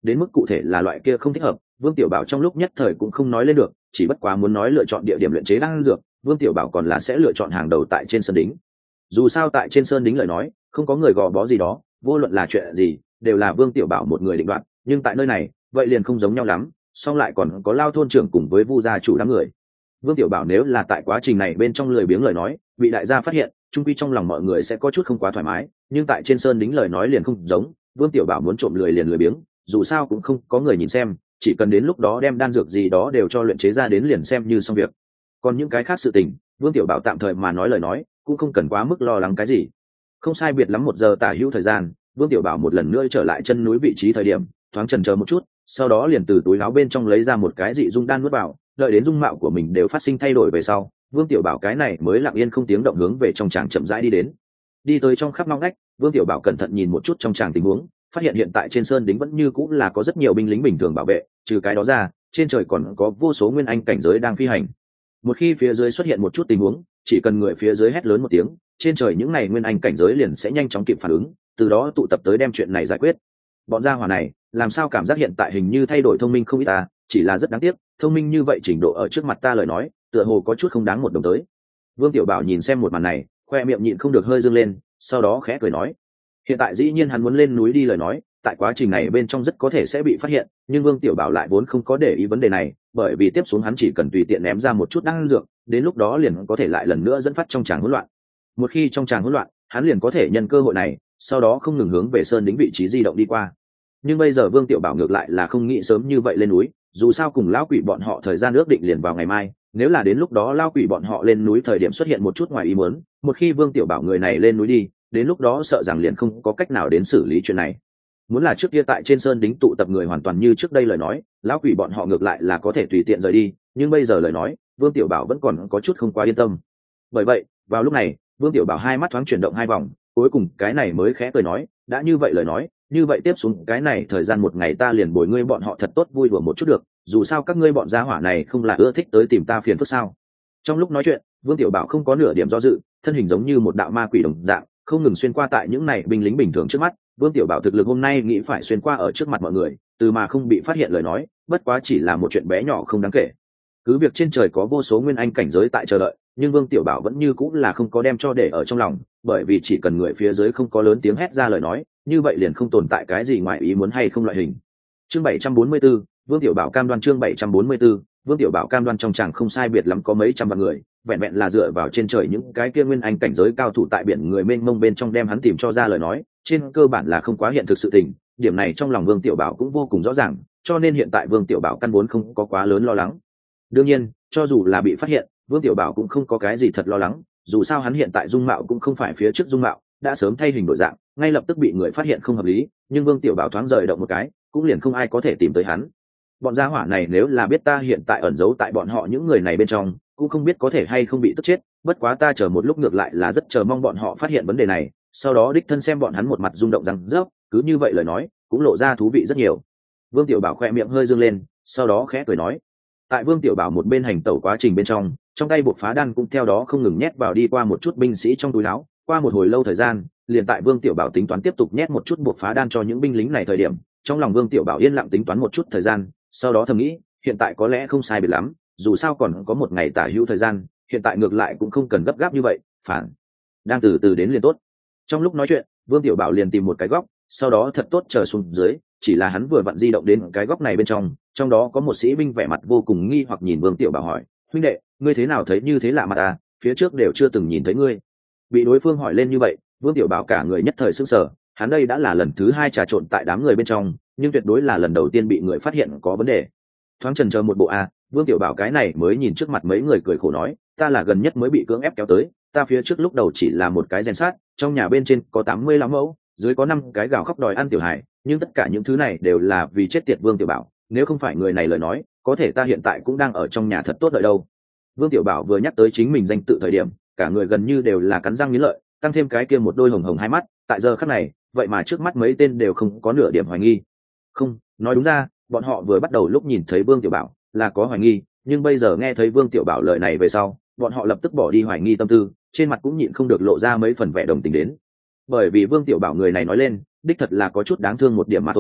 đến mức cụ thể là loại kia không thích hợp, Vương Tiểu Bảo trong lúc nhất thời cũng không nói lên được, chỉ bất quá muốn nói lựa chọn địa điểm luyện chế đan dược, Vương Tiểu Bảo còn là sẽ lựa chọn hàng đầu tại trên sơn đính. Dù sao tại trên sơn đính lời nói, không có người gò bó gì đó, vô luận là chuyện gì, đều là Vương Tiểu Bảo một người định đoạt, nhưng tại nơi này, vậy liền không giống nhau lắm, song lại còn có Lao thôn trưởng cùng với Vu gia chủ đám người. Vương Tiểu Bảo nếu là tại quá trình này bên trong lười biếng lời nói, bị đại gia phát hiện, chung quy trong lòng mọi người sẽ có chút không quá thoải mái, nhưng tại trên sơn đính lời nói liền không giống, Vương Tiểu Bảo muốn trộm lười liền lười biếng, dù sao cũng không có người nhìn xem, chỉ cần đến lúc đó đem đan dược gì đó đều cho luyện chế ra đến liền xem như xong việc. Còn những cái khác sự tình, Vương Tiểu Bảo tạm thời mà nói lời nói, cũng không cần quá mức lo lắng cái gì. Không sai biệt lắm 1 giờ tả hữu thời gian, Vương Tiểu Bảo một lần nữa trở lại chân núi vị trí thời điểm, thoáng chần chờ một chút, sau đó liền từ túi áo bên trong lấy ra một cái dị dung đan nuốt vào, đợi đến dung mạo của mình đều phát sinh thay đổi về sau, Vương Tiểu Bảo cái này mới lặng yên không tiếng động hướng về trong tràng chậm rãi đi đến. Đi tới trong khắp ngóc ngách, Vương Tiểu Bảo cẩn thận nhìn một chút trong tràng tình huống, phát hiện hiện tại trên sơn đính vẫn như cũng là có rất nhiều binh lính bình thường bảo vệ, trừ cái đó ra, trên trời còn có vô số nguyên anh cảnh giới đang phi hành. Một khi phía dưới xuất hiện một chút tình huống, chỉ cần người phía dưới hét lớn một tiếng, trên trời những này nguyên anh cảnh giới liền sẽ nhanh chóng kịp phản ứng, từ đó tụ tập tới đem chuyện này giải quyết. Bọn gia hỏa này, làm sao cảm giác hiện tại hình như thay đổi thông minh không ít ta, chỉ là rất đáng tiếc, thông minh như vậy trình độ ở trước mặt ta lời nói, tựa hồ có chút không đáng một đồng tới. Vương Tiểu Bảo nhìn xem một màn này, khoe miệng nhịn không được hơi dương lên, sau đó khẽ cười nói: hiện tại dĩ nhiên hắn muốn lên núi đi lời nói, tại quá trình này bên trong rất có thể sẽ bị phát hiện, nhưng Vương Tiểu Bảo lại vốn không có để ý vấn đề này, bởi vì tiếp xuống hắn chỉ cần tùy tiện ném ra một chút đan dược, đến lúc đó liền có thể lại lần nữa dẫn phát trong tràng hỗn loạn. Một khi trong tràng hỗn loạn, hắn liền có thể nhân cơ hội này, sau đó không ngừng hướng về sơn đính vị trí di động đi qua. Nhưng bây giờ Vương Tiểu Bảo ngược lại là không nghĩ sớm như vậy lên núi, dù sao cùng lão quỷ bọn họ thời gian ước định liền vào ngày mai, nếu là đến lúc đó lão quỷ bọn họ lên núi thời điểm xuất hiện một chút ngoài ý muốn, một khi Vương Tiểu Bảo người này lên núi đi, đến lúc đó sợ rằng liền không có cách nào đến xử lý chuyện này. Muốn là trước kia tại trên sơn đính tụ tập người hoàn toàn như trước đây lời nói, lão quỷ bọn họ ngược lại là có thể tùy tiện rời đi, nhưng bây giờ lời nói, Vương Tiểu Bảo vẫn còn có chút không quá yên tâm. Bởi vậy, vào lúc này, Vương Tiểu Bảo hai mắt thoáng chuyển động 2 vòng, cuối cùng cái này mới khẽ cười nói: đã như vậy lời nói, như vậy tiếp xuống cái này thời gian một ngày ta liền bồi ngươi bọn họ thật tốt vui đùa một chút được, dù sao các ngươi bọn gia hỏa này không là ưa thích tới tìm ta phiền phức sao. Trong lúc nói chuyện, Vương Tiểu Bảo không có nửa điểm do dự, thân hình giống như một đạo ma quỷ đồng dạng, không ngừng xuyên qua tại những này binh lính bình thường trước mắt. Vương Tiểu Bảo thực lực hôm nay nghĩ phải xuyên qua ở trước mặt mọi người, từ mà không bị phát hiện lời nói, bất quá chỉ là một chuyện bé nhỏ không đáng kể. Cứ việc trên trời có vô số nguyên anh cảnh giới tại chờ đợi, nhưng Vương Tiểu Bảo vẫn như cũng là không có đem cho để ở trong lòng, bởi vì chỉ cần người phía dưới không có lớn tiếng hét ra lời nói, như vậy liền không tồn tại cái gì ngoài ý muốn hay không loại hình. Chương 744, Vương Tiểu Bảo cam đoan. Chương 744, Vương Tiểu Bảo cam đoan. Trong chàng không sai biệt lắm có mấy trăm vạn người, vẹn vẹn là dựa vào trên trời những cái kia nguyên anh cảnh giới cao thủ tại biển người mênh mông bên trong đem hắn tìm cho ra lời nói, trên cơ bản là không quá hiện thực sự tình. Điểm này trong lòng Vương Tiểu Bảo cũng vô cùng rõ ràng, cho nên hiện tại Vương Tiểu Bảo căn vốn không có quá lớn lo lắng. Đương nhiên, cho dù là bị phát hiện, Vương Tiểu Bảo cũng không có cái gì thật lo lắng, dù sao hắn hiện tại dung mạo cũng không phải phía trước dung mạo, đã sớm thay hình đổi dạng, ngay lập tức bị người phát hiện không hợp lý, nhưng Vương Tiểu Bảo thoáng rời động một cái, cũng liền không ai có thể tìm tới hắn. Bọn gia hỏa này nếu là biết ta hiện tại ẩn giấu tại bọn họ những người này bên trong, cũng không biết có thể hay không bị tức chết, bất quá ta chờ một lúc ngược lại là rất chờ mong bọn họ phát hiện vấn đề này, sau đó đích thân xem bọn hắn một mặt rung động răng rớp, cứ như vậy lời nói, cũng lộ ra thú vị rất nhiều. Vương Tiểu Bảo khoe miệng hơi dương lên, sau đó khẽ cười nói. Tại Vương Tiểu Bảo một bên hành tẩu quá trình bên trong tay bột phá đan cũng theo đó không ngừng nhét vào đi qua một chút binh sĩ trong túi áo. Qua một hồi lâu thời gian, liền tại Vương Tiểu Bảo tính toán tiếp tục nhét một chút bột phá đan cho những binh lính này thời điểm, trong lòng Vương Tiểu Bảo yên lặng tính toán một chút thời gian, sau đó thầm nghĩ, hiện tại có lẽ không sai biệt lắm, dù sao còn có một ngày tả hữu thời gian, hiện tại ngược lại cũng không cần gấp gáp như vậy, phản đang từ từ đến liền tốt. Trong lúc nói chuyện, Vương Tiểu Bảo liền tìm một cái góc, sau đó thật tốt chờ xuống dưới, chỉ là hắn vừa vặn di động đến cái góc này bên trong đó có một sĩ binh vẻ mặt vô cùng nghi hoặc nhìn Vương Tiểu Bảo hỏi: huynh đệ, ngươi thế nào thấy như thế lạ mặt à, phía trước đều chưa từng nhìn thấy ngươi. Bị đối phương hỏi lên như vậy, Vương Tiểu Bảo cả người nhất thời sững sờ, hắn đây đã là lần thứ 2 trà trộn tại đám người bên trong, nhưng tuyệt đối là lần đầu tiên bị người phát hiện có vấn đề. Thoáng chần chờ một bộ Vương Tiểu Bảo cái này mới nhìn trước mặt mấy người cười khổ nói: ta là gần nhất mới bị cưỡng ép kéo tới, ta phía trước lúc đầu chỉ là một cái rèn sát, trong nhà bên trên có 85 mẫu, dưới có 5 cái gào khóc đòi ăn tiểu hài, nhưng tất cả những thứ này đều là vì chết tiệt Vương Tiểu Bảo, nếu không phải người này lời nói, có thể ta hiện tại cũng đang ở trong nhà thật tốt đợi đâu. Vương Tiểu Bảo vừa nhắc tới chính mình danh tự thời điểm, cả người gần như đều là cắn răng nghiến lợi, tăng thêm cái kia một đôi hồng hồng hai mắt, tại giờ khắc này, vậy mà trước mắt mấy tên đều không có nửa điểm hoài nghi. Không, nói đúng ra, bọn họ vừa bắt đầu lúc nhìn thấy Vương Tiểu Bảo là có hoài nghi, nhưng bây giờ nghe thấy Vương Tiểu Bảo lời này về sau, bọn họ lập tức bỏ đi hoài nghi tâm tư, trên mặt cũng nhịn không được lộ ra mấy phần vẻ đồng tình đến. Bởi vì Vương Tiểu Bảo người này nói lên, đích thật là có chút đáng thương một điểm mà thôi,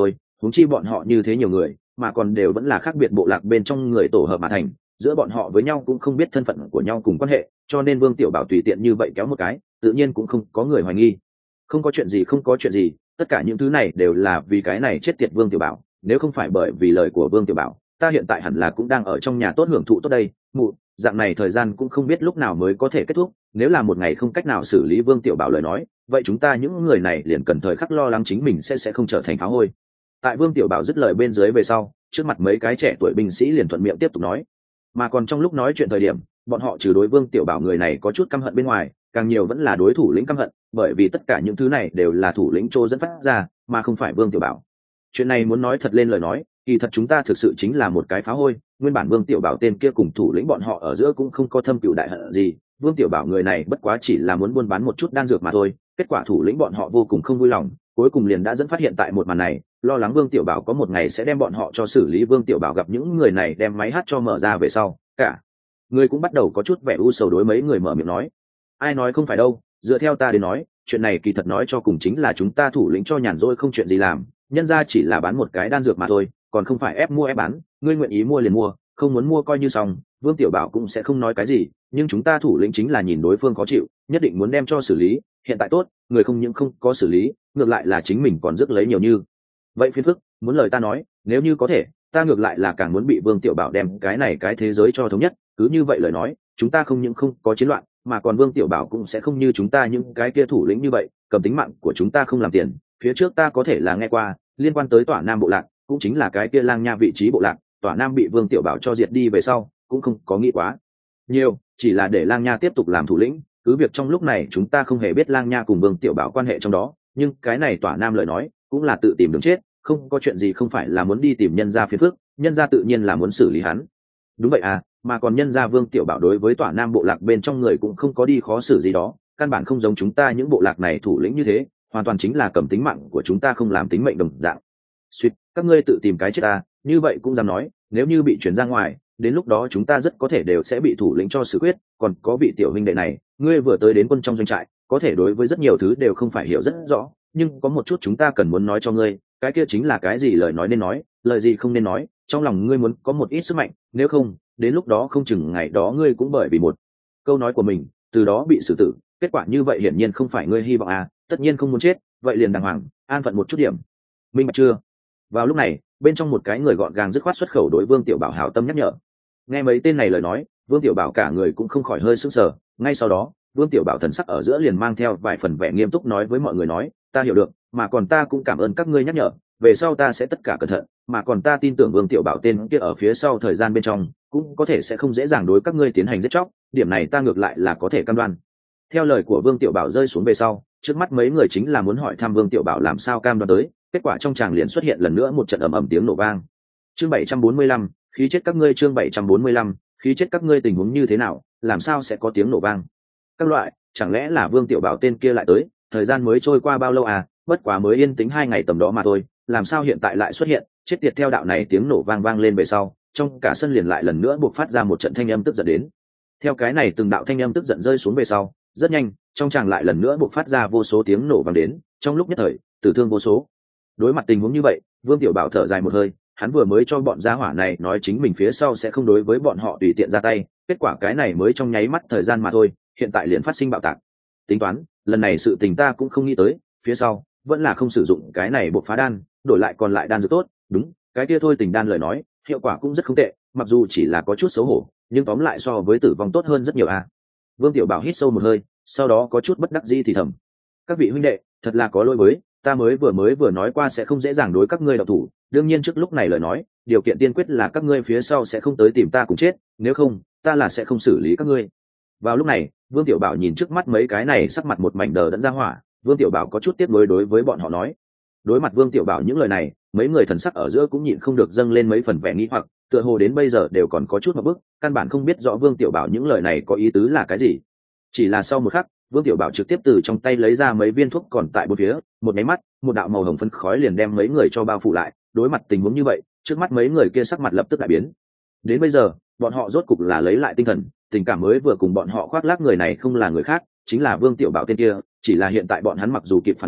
huống chi bọn họ như thế nhiều người mà còn đều vẫn là khác biệt bộ lạc bên trong người tổ hợp mà thành, giữa bọn họ với nhau cũng không biết thân phận của nhau cùng quan hệ, cho nên Vương Tiểu Bảo tùy tiện như vậy kéo một cái tự nhiên cũng không có người hoài nghi. Không có chuyện gì, không có chuyện gì, tất cả những thứ này đều là vì cái này chết tiệt Vương Tiểu Bảo, nếu không phải bởi vì lời của Vương Tiểu Bảo ta hiện tại hẳn là cũng đang ở trong nhà tốt hưởng thụ tốt đây. Mụ, dạng này thời gian cũng không biết lúc nào mới có thể kết thúc, nếu là một ngày không cách nào xử lý Vương Tiểu Bảo lời nói, vậy chúng ta những người này liền cần thời khắc lo lắng chính mình sẽ không trở thành phá hôi. Tại Vương Tiểu Bảo dứt lời bên dưới về sau, trước mặt mấy cái trẻ tuổi binh sĩ liền thuận miệng tiếp tục nói, mà còn trong lúc nói chuyện thời điểm, bọn họ trừ đối Vương Tiểu Bảo người này có chút căm hận bên ngoài, càng nhiều vẫn là đối thủ lĩnh căm hận, bởi vì tất cả những thứ này đều là thủ lĩnh Trô dẫn phát ra, mà không phải Vương Tiểu Bảo. Chuyện này muốn nói thật lên lời nói, kỳ thật chúng ta thực sự chính là một cái phá hôi, nguyên bản Vương Tiểu Bảo tên kia cùng thủ lĩnh bọn họ ở giữa cũng không có thâm cừu đại hận gì, Vương Tiểu Bảo người này bất quá chỉ là muốn buôn bán một chút đan dược mà thôi, kết quả thủ lĩnh bọn họ vô cùng không vui lòng, cuối cùng liền đã dẫn phát hiện tại một màn này, lo lắng Vương Tiểu Bảo có một ngày sẽ đem bọn họ cho xử lý. Vương Tiểu Bảo gặp những người này đem máy hát cho mở ra về sau, cả người cũng bắt đầu có chút vẻ u sầu, đối mấy người mở miệng nói, ai nói không phải đâu, dựa theo ta đến nói, chuyện này kỳ thật nói cho cùng chính là chúng ta thủ lĩnh cho nhàn rỗi không chuyện gì làm, nhân ra chỉ là bán một cái đan dược mà thôi, còn không phải ép mua ép bán, ngươi nguyện ý mua liền mua, không muốn mua coi như xong. Vương Tiểu Bảo cũng sẽ không nói cái gì, nhưng chúng ta thủ lĩnh chính là nhìn đối phương khó chịu, nhất định muốn đem cho xử lý, hiện tại tốt, người không những không có xử lý, ngược lại là chính mình còn rước lấy nhiều như vậy phiền phức. Muốn lời ta nói, nếu như có thể, ta ngược lại là càng muốn bị Vương Tiểu Bảo đem cái này cái thế giới cho thống nhất, cứ như vậy lời nói, chúng ta không những không có chiến loạn, mà còn Vương Tiểu Bảo cũng sẽ không như chúng ta những cái kia thủ lĩnh như vậy cầm tính mạng của chúng ta không làm tiền. Phía trước ta có thể là nghe qua liên quan tới Tỏa Nam bộ lạc, cũng chính là cái kia Lang Nha vị trí bộ lạc, Tỏa Nam bị Vương Tiểu Bảo cho diệt đi về sau, cũng không có nghĩ quá nhiều, chỉ là để Lang Nha tiếp tục làm thủ lĩnh. Cứ việc trong lúc này chúng ta không hề biết Lang Nha cùng Vương Tiểu Bảo quan hệ trong đó, nhưng cái này Tỏa Nam lời nói cũng là tự tìm đường chết, không có chuyện gì không phải là muốn đi tìm nhân gia phiền phức, nhân gia tự nhiên là muốn xử lý hắn. Đúng vậy à, mà còn nhân gia Vương Tiểu Bảo đối với Tỏa Nam bộ lạc bên trong người cũng không có đi khó xử gì đó, căn bản không giống chúng ta những bộ lạc này thủ lĩnh như thế, hoàn toàn chính là cầm tính mạng của chúng ta không làm tính mệnh đồng dạng. Suýt, các ngươi tự tìm cái chết ta, như vậy cũng dám nói, nếu như bị chuyển ra ngoài, đến lúc đó chúng ta rất có thể đều sẽ bị thủ lĩnh cho xử quyết. Còn có vị tiểu huynh đệ này, ngươi vừa tới đến quân trong doanh trại, có thể đối với rất nhiều thứ đều không phải hiểu rất rõ, nhưng có một chút chúng ta cần muốn nói cho ngươi, cái kia chính là cái gì lời nói nên nói, lời gì không nên nói, trong lòng ngươi muốn có một ít sức mạnh, nếu không, đến lúc đó không chừng ngày đó ngươi cũng bởi vì một câu nói của mình, từ đó bị xử tử. Kết quả như vậy hiển nhiên không phải ngươi hy vọng à, tất nhiên không muốn chết, vậy liền đàng hoàng, an phận một chút điểm. Minh bạch chưa? Vào lúc này, bên trong một cái người gọn gàng dứt khoát xuất khẩu đối Vương Tiểu Bảo hảo tâm nhắc nhở. Nghe mấy tên này lời nói, Vương Tiểu Bảo cả người cũng không khỏi hơi sững sờ, ngay sau đó, Vương Tiểu Bảo thần sắc ở giữa liền mang theo vài phần vẻ nghiêm túc nói với mọi người nói, ta hiểu được, mà còn ta cũng cảm ơn các ngươi nhắc nhở, về sau ta sẽ tất cả cẩn thận, mà còn ta tin tưởng Vương Tiểu Bảo tên kia ở phía sau thời gian bên trong cũng có thể sẽ không dễ dàng đối các ngươi tiến hành giết chóc, điểm này ta ngược lại là có thể cam đoan. Theo lời của Vương Tiểu Bảo rơi xuống về sau, trước mắt mấy người chính là muốn hỏi thăm Vương Tiểu Bảo làm sao cam đoan tới, kết quả trong tràng liền xuất hiện lần nữa một trận ầm ầm tiếng nổ vang. Chương 745, khí chết các ngươi. Chương 745, khí chết các ngươi. Tình huống như thế nào, làm sao sẽ có tiếng nổ vang? Các loại, chẳng lẽ là Vương Tiểu Bảo tên kia lại tới, thời gian mới trôi qua bao lâu à, bất quá mới yên tĩnh 2 ngày tầm đó mà thôi, làm sao hiện tại lại xuất hiện, chết tiệt. Theo đạo này tiếng nổ vang vang lên về sau, trong cả sân liền lại lần nữa buộc phát ra một trận thanh âm tức giận đến. Theo cái này từng đạo thanh âm tức giận rơi xuống về sau, rất nhanh, trong tràng lại lần nữa buộc phát ra vô số tiếng nổ vang đến, trong lúc nhất thời, tử thương vô số. Đối mặt tình huống như vậy, Vương Tiểu Bảo thở dài một hơi, hắn vừa mới cho bọn gia hỏa này nói chính mình phía sau sẽ không đối với bọn họ tùy tiện ra tay, kết quả cái này mới trong nháy mắt thời gian mà thôi, hiện tại liền phát sinh bạo tạc. Tính toán, lần này sự tình ta cũng không nghĩ tới, phía sau vẫn là không sử dụng cái này bộc phá đan, đổi lại còn lại đan dược tốt, đúng, cái kia thôi tình đan lời nói, hiệu quả cũng rất không tệ, mặc dù chỉ là có chút xấu hổ, nhưng tóm lại so với tử vong tốt hơn rất nhiều à. Vương Tiểu Bảo hít sâu một hơi, sau đó có chút bất đắc dĩ thì thầm, các vị huynh đệ, thật là có lỗi với, ta mới vừa nói qua sẽ không dễ dàng đối các ngươi độc thủ, đương nhiên trước lúc này lời nói, điều kiện tiên quyết là các ngươi phía sau sẽ không tới tìm ta cùng chết, nếu không, ta là sẽ không xử lý các ngươi. Vào lúc này, Vương Tiểu Bảo nhìn trước mắt mấy cái này sắc mặt một mảnh đờ đẫn ra hỏa, Vương Tiểu Bảo có chút tiếc nuối đối với bọn họ nói. Đối mặt Vương Tiểu Bảo những lời này, mấy người thần sắc ở giữa cũng nhịn không được dâng lên mấy phần vẻ nghi hoặc, tựa hồ đến bây giờ đều còn có chút một bức, căn bản không biết rõ Vương Tiểu Bảo những lời này có ý tứ là cái gì. Chỉ là sau một khắc, Vương Tiểu Bảo trực tiếp từ trong tay lấy ra mấy viên thuốc còn tại bốn phía, một máy mắt, một đạo màu hồng phân khói liền đem mấy người cho bao phủ lại. Đối mặt tình huống như vậy, trước mắt mấy người kia sắc mặt lập tức đại biến. Đến bây giờ, bọn họ rốt cục là lấy lại tinh thần, tình cảm mới vừa cùng bọn họ khoác lác người này không là người khác, chính là Vương Tiểu Bảo tên kia, chỉ là hiện tại bọn hắn mặc dù kịp phản ứng,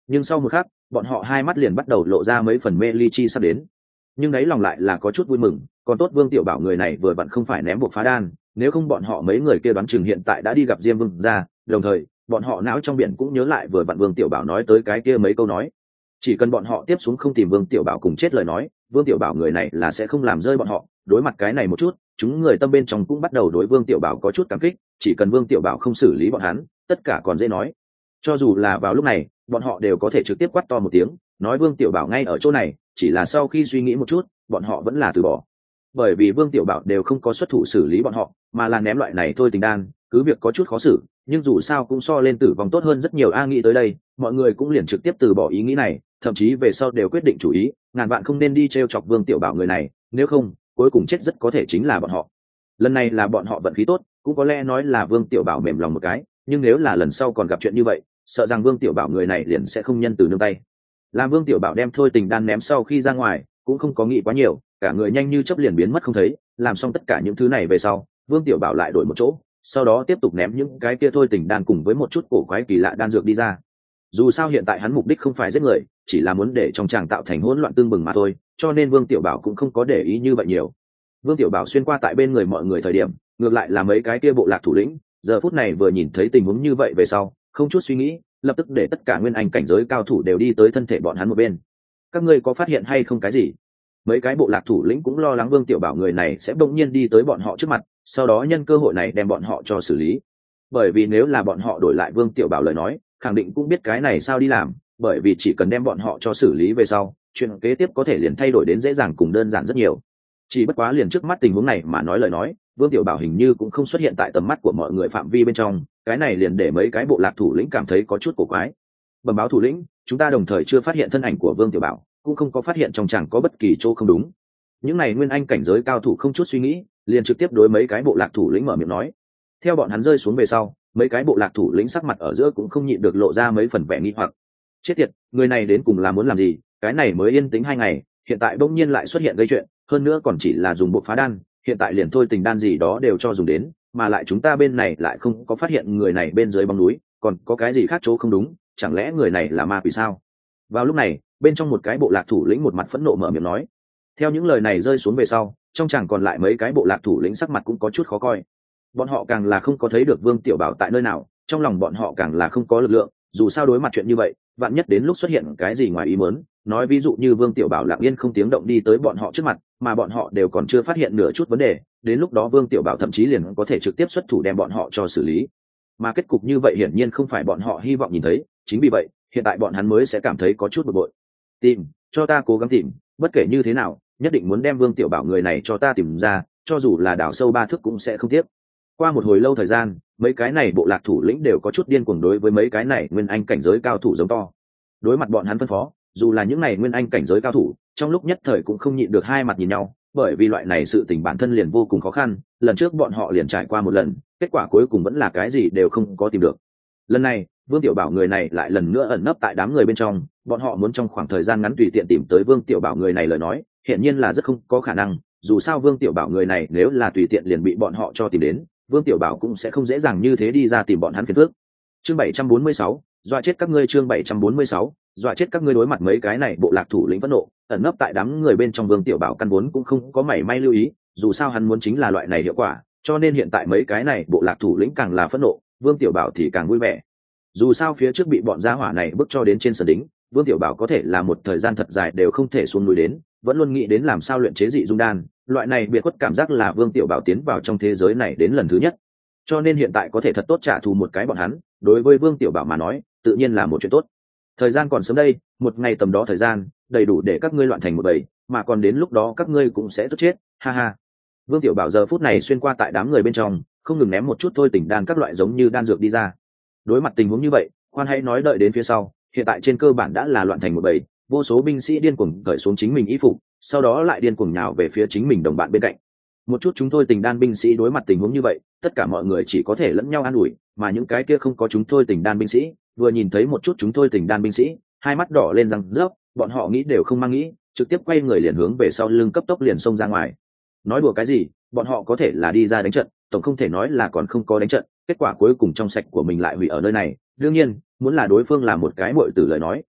nhưng sau một khắc bọn họ hai mắt liền bắt đầu lộ ra mấy phần mê ly chi sắp đến. Nhưng đấy lòng lại là có chút vui mừng, còn tốt Vương Tiểu Bảo người này vừa vặn không phải ném buộc phá đan, nếu không bọn họ mấy người kia đoán chừng hiện tại đã đi gặp Diêm Vương ra. Đồng thời bọn họ não trong biển cũng nhớ lại vừa vặn Vương Tiểu Bảo nói tới cái kia mấy câu nói, chỉ cần bọn họ tiếp xuống không tìm Vương Tiểu Bảo cùng chết lời nói, Vương Tiểu Bảo người này là sẽ không làm rơi bọn họ. Đối mặt cái này một chút, chúng người tâm bên trong cũng bắt đầu đối Vương Tiểu Bảo có chút cảm kích, chỉ cần Vương Tiểu Bảo không xử lý bọn hắn, tất cả còn dễ nói. Cho dù là vào lúc này, bọn họ đều có thể trực tiếp quát to một tiếng, nói Vương Tiểu Bảo ngay ở chỗ này, chỉ là sau khi suy nghĩ một chút, bọn họ vẫn là từ bỏ. Bởi vì Vương Tiểu Bảo đều không có xuất thủ xử lý bọn họ, mà là ném loại này thôi tình đan, cứ việc có chút khó xử, nhưng dù sao cũng so lên tử vong tốt hơn rất nhiều. Nghĩ tới đây, mọi người cũng liền trực tiếp từ bỏ ý nghĩ này, thậm chí về sau đều quyết định chủ ý, ngàn vạn không nên đi trêu chọc Vương Tiểu Bảo người này, nếu không, cuối cùng chết rất có thể chính là bọn họ. Lần này là bọn họ vận khí tốt, cũng có lẽ nói là Vương Tiểu Bảo mềm lòng một cái, nhưng nếu là lần sau còn gặp chuyện như vậy, sợ rằng Vương Tiểu Bảo người này liền sẽ không nhân từ nương tay. Làm Vương Tiểu Bảo đem thôi tình đan ném sau khi ra ngoài, cũng không có nghĩ quá nhiều, cả người nhanh như chớp liền biến mất không thấy. Làm xong tất cả những thứ này về sau, Vương Tiểu Bảo lại đổi một chỗ, sau đó tiếp tục ném những cái kia thôi tình đan cùng với một chút cổ quái kỳ lạ đan dược đi ra. Dù sao hiện tại hắn mục đích không phải giết người, chỉ là muốn để trong tràng tạo thành hỗn loạn tương bừng mà thôi, cho nên Vương Tiểu Bảo cũng không có để ý như vậy nhiều. Vương Tiểu Bảo xuyên qua tại bên người mọi người thời điểm, ngược lại là mấy cái kia bộ lạc thủ lĩnh, giờ phút này vừa nhìn thấy tình huống như vậy về sau, không chút suy nghĩ, lập tức để tất cả nguyên anh cảnh giới cao thủ đều đi tới thân thể bọn hắn một bên. Các ngươi có phát hiện hay không cái gì? Mấy cái bộ lạc thủ lĩnh cũng lo lắng Vương Tiểu Bảo người này sẽ bỗng nhiên đi tới bọn họ trước mặt, sau đó nhân cơ hội này đem bọn họ cho xử lý. Bởi vì nếu là bọn họ đổi lại Vương Tiểu Bảo lời nói, khẳng định cũng biết cái này sao đi làm, bởi vì chỉ cần đem bọn họ cho xử lý về sau, chuyện kế tiếp có thể liền thay đổi đến dễ dàng cùng đơn giản rất nhiều. Chỉ bất quá liền trước mắt tình huống này mà nói lời nói, Vương Tiểu Bảo hình như cũng không xuất hiện tại tầm mắt của mọi người phạm vi bên trong, cái này liền để mấy cái bộ lạc thủ lĩnh cảm thấy có chút cổ quái. Bẩm báo thủ lĩnh, chúng ta đồng thời chưa phát hiện thân ảnh của Vương Tiểu Bảo, cũng không có phát hiện trong chàng có bất kỳ chỗ không đúng. Những này nguyên anh cảnh giới cao thủ không chút suy nghĩ, liền trực tiếp đối mấy cái bộ lạc thủ lĩnh mở miệng nói. Theo bọn hắn rơi xuống về sau, mấy cái bộ lạc thủ lĩnh sắc mặt ở giữa cũng không nhịn được lộ ra mấy phần vẻ nghi hoặc. Chết tiệt, người này đến cùng là muốn làm gì? Cái này mới yên tĩnh 2 ngày, hiện tại bỗng nhiên lại xuất hiện gây chuyện, hơn nữa còn chỉ là dùng bộ phá đan, hiện tại liền thôi tình đan gì đó đều cho dùng đến, mà lại chúng ta bên này lại không có phát hiện người này bên dưới bóng núi, còn có cái gì khác chỗ không đúng? Chẳng lẽ người này là ma quỷ sao? Vào lúc này, bên trong một cái bộ lạc thủ lĩnh một mặt phẫn nộ mở miệng nói. Theo những lời này rơi xuống về sau, trong chàng còn lại mấy cái bộ lạc thủ lĩnh sắc mặt cũng có chút khó coi. Bọn họ càng là không có thấy được Vương Tiểu Bảo tại nơi nào, trong lòng bọn họ càng là không có lực lượng. Dù sao đối mặt chuyện như vậy, vạn nhất đến lúc xuất hiện cái gì ngoài ý muốn, nói ví dụ như Vương Tiểu Bảo lặng yên không tiếng động đi tới bọn họ trước mặt, mà bọn họ đều còn chưa phát hiện nửa chút vấn đề, đến lúc đó Vương Tiểu Bảo thậm chí liền có thể trực tiếp xuất thủ đem bọn họ cho xử lý. Mà kết cục như vậy hiển nhiên không phải bọn họ hy vọng nhìn thấy, chính vì vậy, hiện tại bọn hắn mới sẽ cảm thấy có chút bực bội. Tìm, cho ta cố gắng tìm, bất kể như thế nào, nhất định muốn đem Vương Tiểu Bảo người này cho ta tìm ra, cho dù là đào sâu 3 thước cũng sẽ không tiếc. Qua một hồi lâu thời gian, mấy cái này bộ lạc thủ lĩnh đều có chút điên cuồng đối với mấy cái này nguyên anh cảnh giới cao thủ giống to. Đối mặt bọn hắn phân phó, dù là những này nguyên anh cảnh giới cao thủ, trong lúc nhất thời cũng không nhịn được hai mặt nhìn nhau, bởi vì loại này sự tình bản thân liền vô cùng khó khăn, lần trước bọn họ liền trải qua một lần, kết quả cuối cùng vẫn là cái gì đều không có tìm được. Lần này, Vương Tiểu Bảo người này lại lần nữa ẩn nấp tại đám người bên trong, bọn họ muốn trong khoảng thời gian ngắn tùy tiện tìm tới Vương Tiểu Bảo người này lời nói, hiện nhiên là rất không có khả năng, dù sao Vương Tiểu Bảo người này nếu là tùy tiện liền bị bọn họ cho tìm đến, Vương Tiểu Bảo cũng sẽ không dễ dàng như thế đi ra tìm bọn hắn phiền phức. Chương 746, dọa chết các ngươi. Chương 746, dọa chết các ngươi. Đối mặt mấy cái này bộ lạc thủ lĩnh phẫn nộ, ẩn nấp tại đám người bên trong Vương Tiểu Bảo căn vốn cũng không có mảy may lưu ý, dù sao hắn muốn chính là loại này hiệu quả, cho nên hiện tại mấy cái này bộ lạc thủ lĩnh càng là phẫn nộ, Vương Tiểu Bảo thì càng vui vẻ. Dù sao phía trước bị bọn gia hỏa này bước cho đến trên sân đính, Vương Tiểu Bảo có thể là một thời gian thật dài đều không thể xuống núi đến, vẫn luôn nghĩ đến làm sao luyện chế dị dung đan, loại này biệt khuất cảm giác là Vương Tiểu Bảo tiến vào trong thế giới này đến lần thứ nhất. Cho nên hiện tại có thể thật tốt trả thù một cái bọn hắn, đối với Vương Tiểu Bảo mà nói, tự nhiên là một chuyện tốt. Thời gian còn sớm đây, một ngày tầm đó thời gian, đầy đủ để các ngươi loạn thành một bầy, mà còn đến lúc đó các ngươi cũng sẽ tức chết, ha ha. Vương Tiểu Bảo giờ phút này xuyên qua tại đám người bên trong, không ngừng ném một chút thôi tỉnh đan các loại giống như đan dược đi ra. Đối mặt tình huống như vậy, khoan hãy nói đợi đến phía sau, hiện tại trên cơ bản đã là loạn thành một bầy, vô số binh sĩ điên cuồng cởi xuống chính mình y phục, sau đó lại điên cuồng nhào về phía chính mình đồng bạn bên cạnh. Một chút chúng tôi tình đan binh sĩ đối mặt tình huống như vậy, tất cả mọi người chỉ có thể lẫn nhau an ủi, mà những cái kia không có chúng tôi tình đan binh sĩ, vừa nhìn thấy một chút chúng tôi tình đan binh sĩ, hai mắt đỏ lên răng rớp, bọn họ nghĩ đều không mang nghĩ, trực tiếp quay người liền hướng về sau lưng cấp tốc liền xông ra ngoài. Nói đùa cái gì, bọn họ có thể là đi ra đánh trận, tổng không thể nói là còn không có đánh trận, kết quả cuối cùng trong sạch của mình lại hủy ở nơi này. Đương nhiên, muốn là đối phương là một cái muội tử lời nói,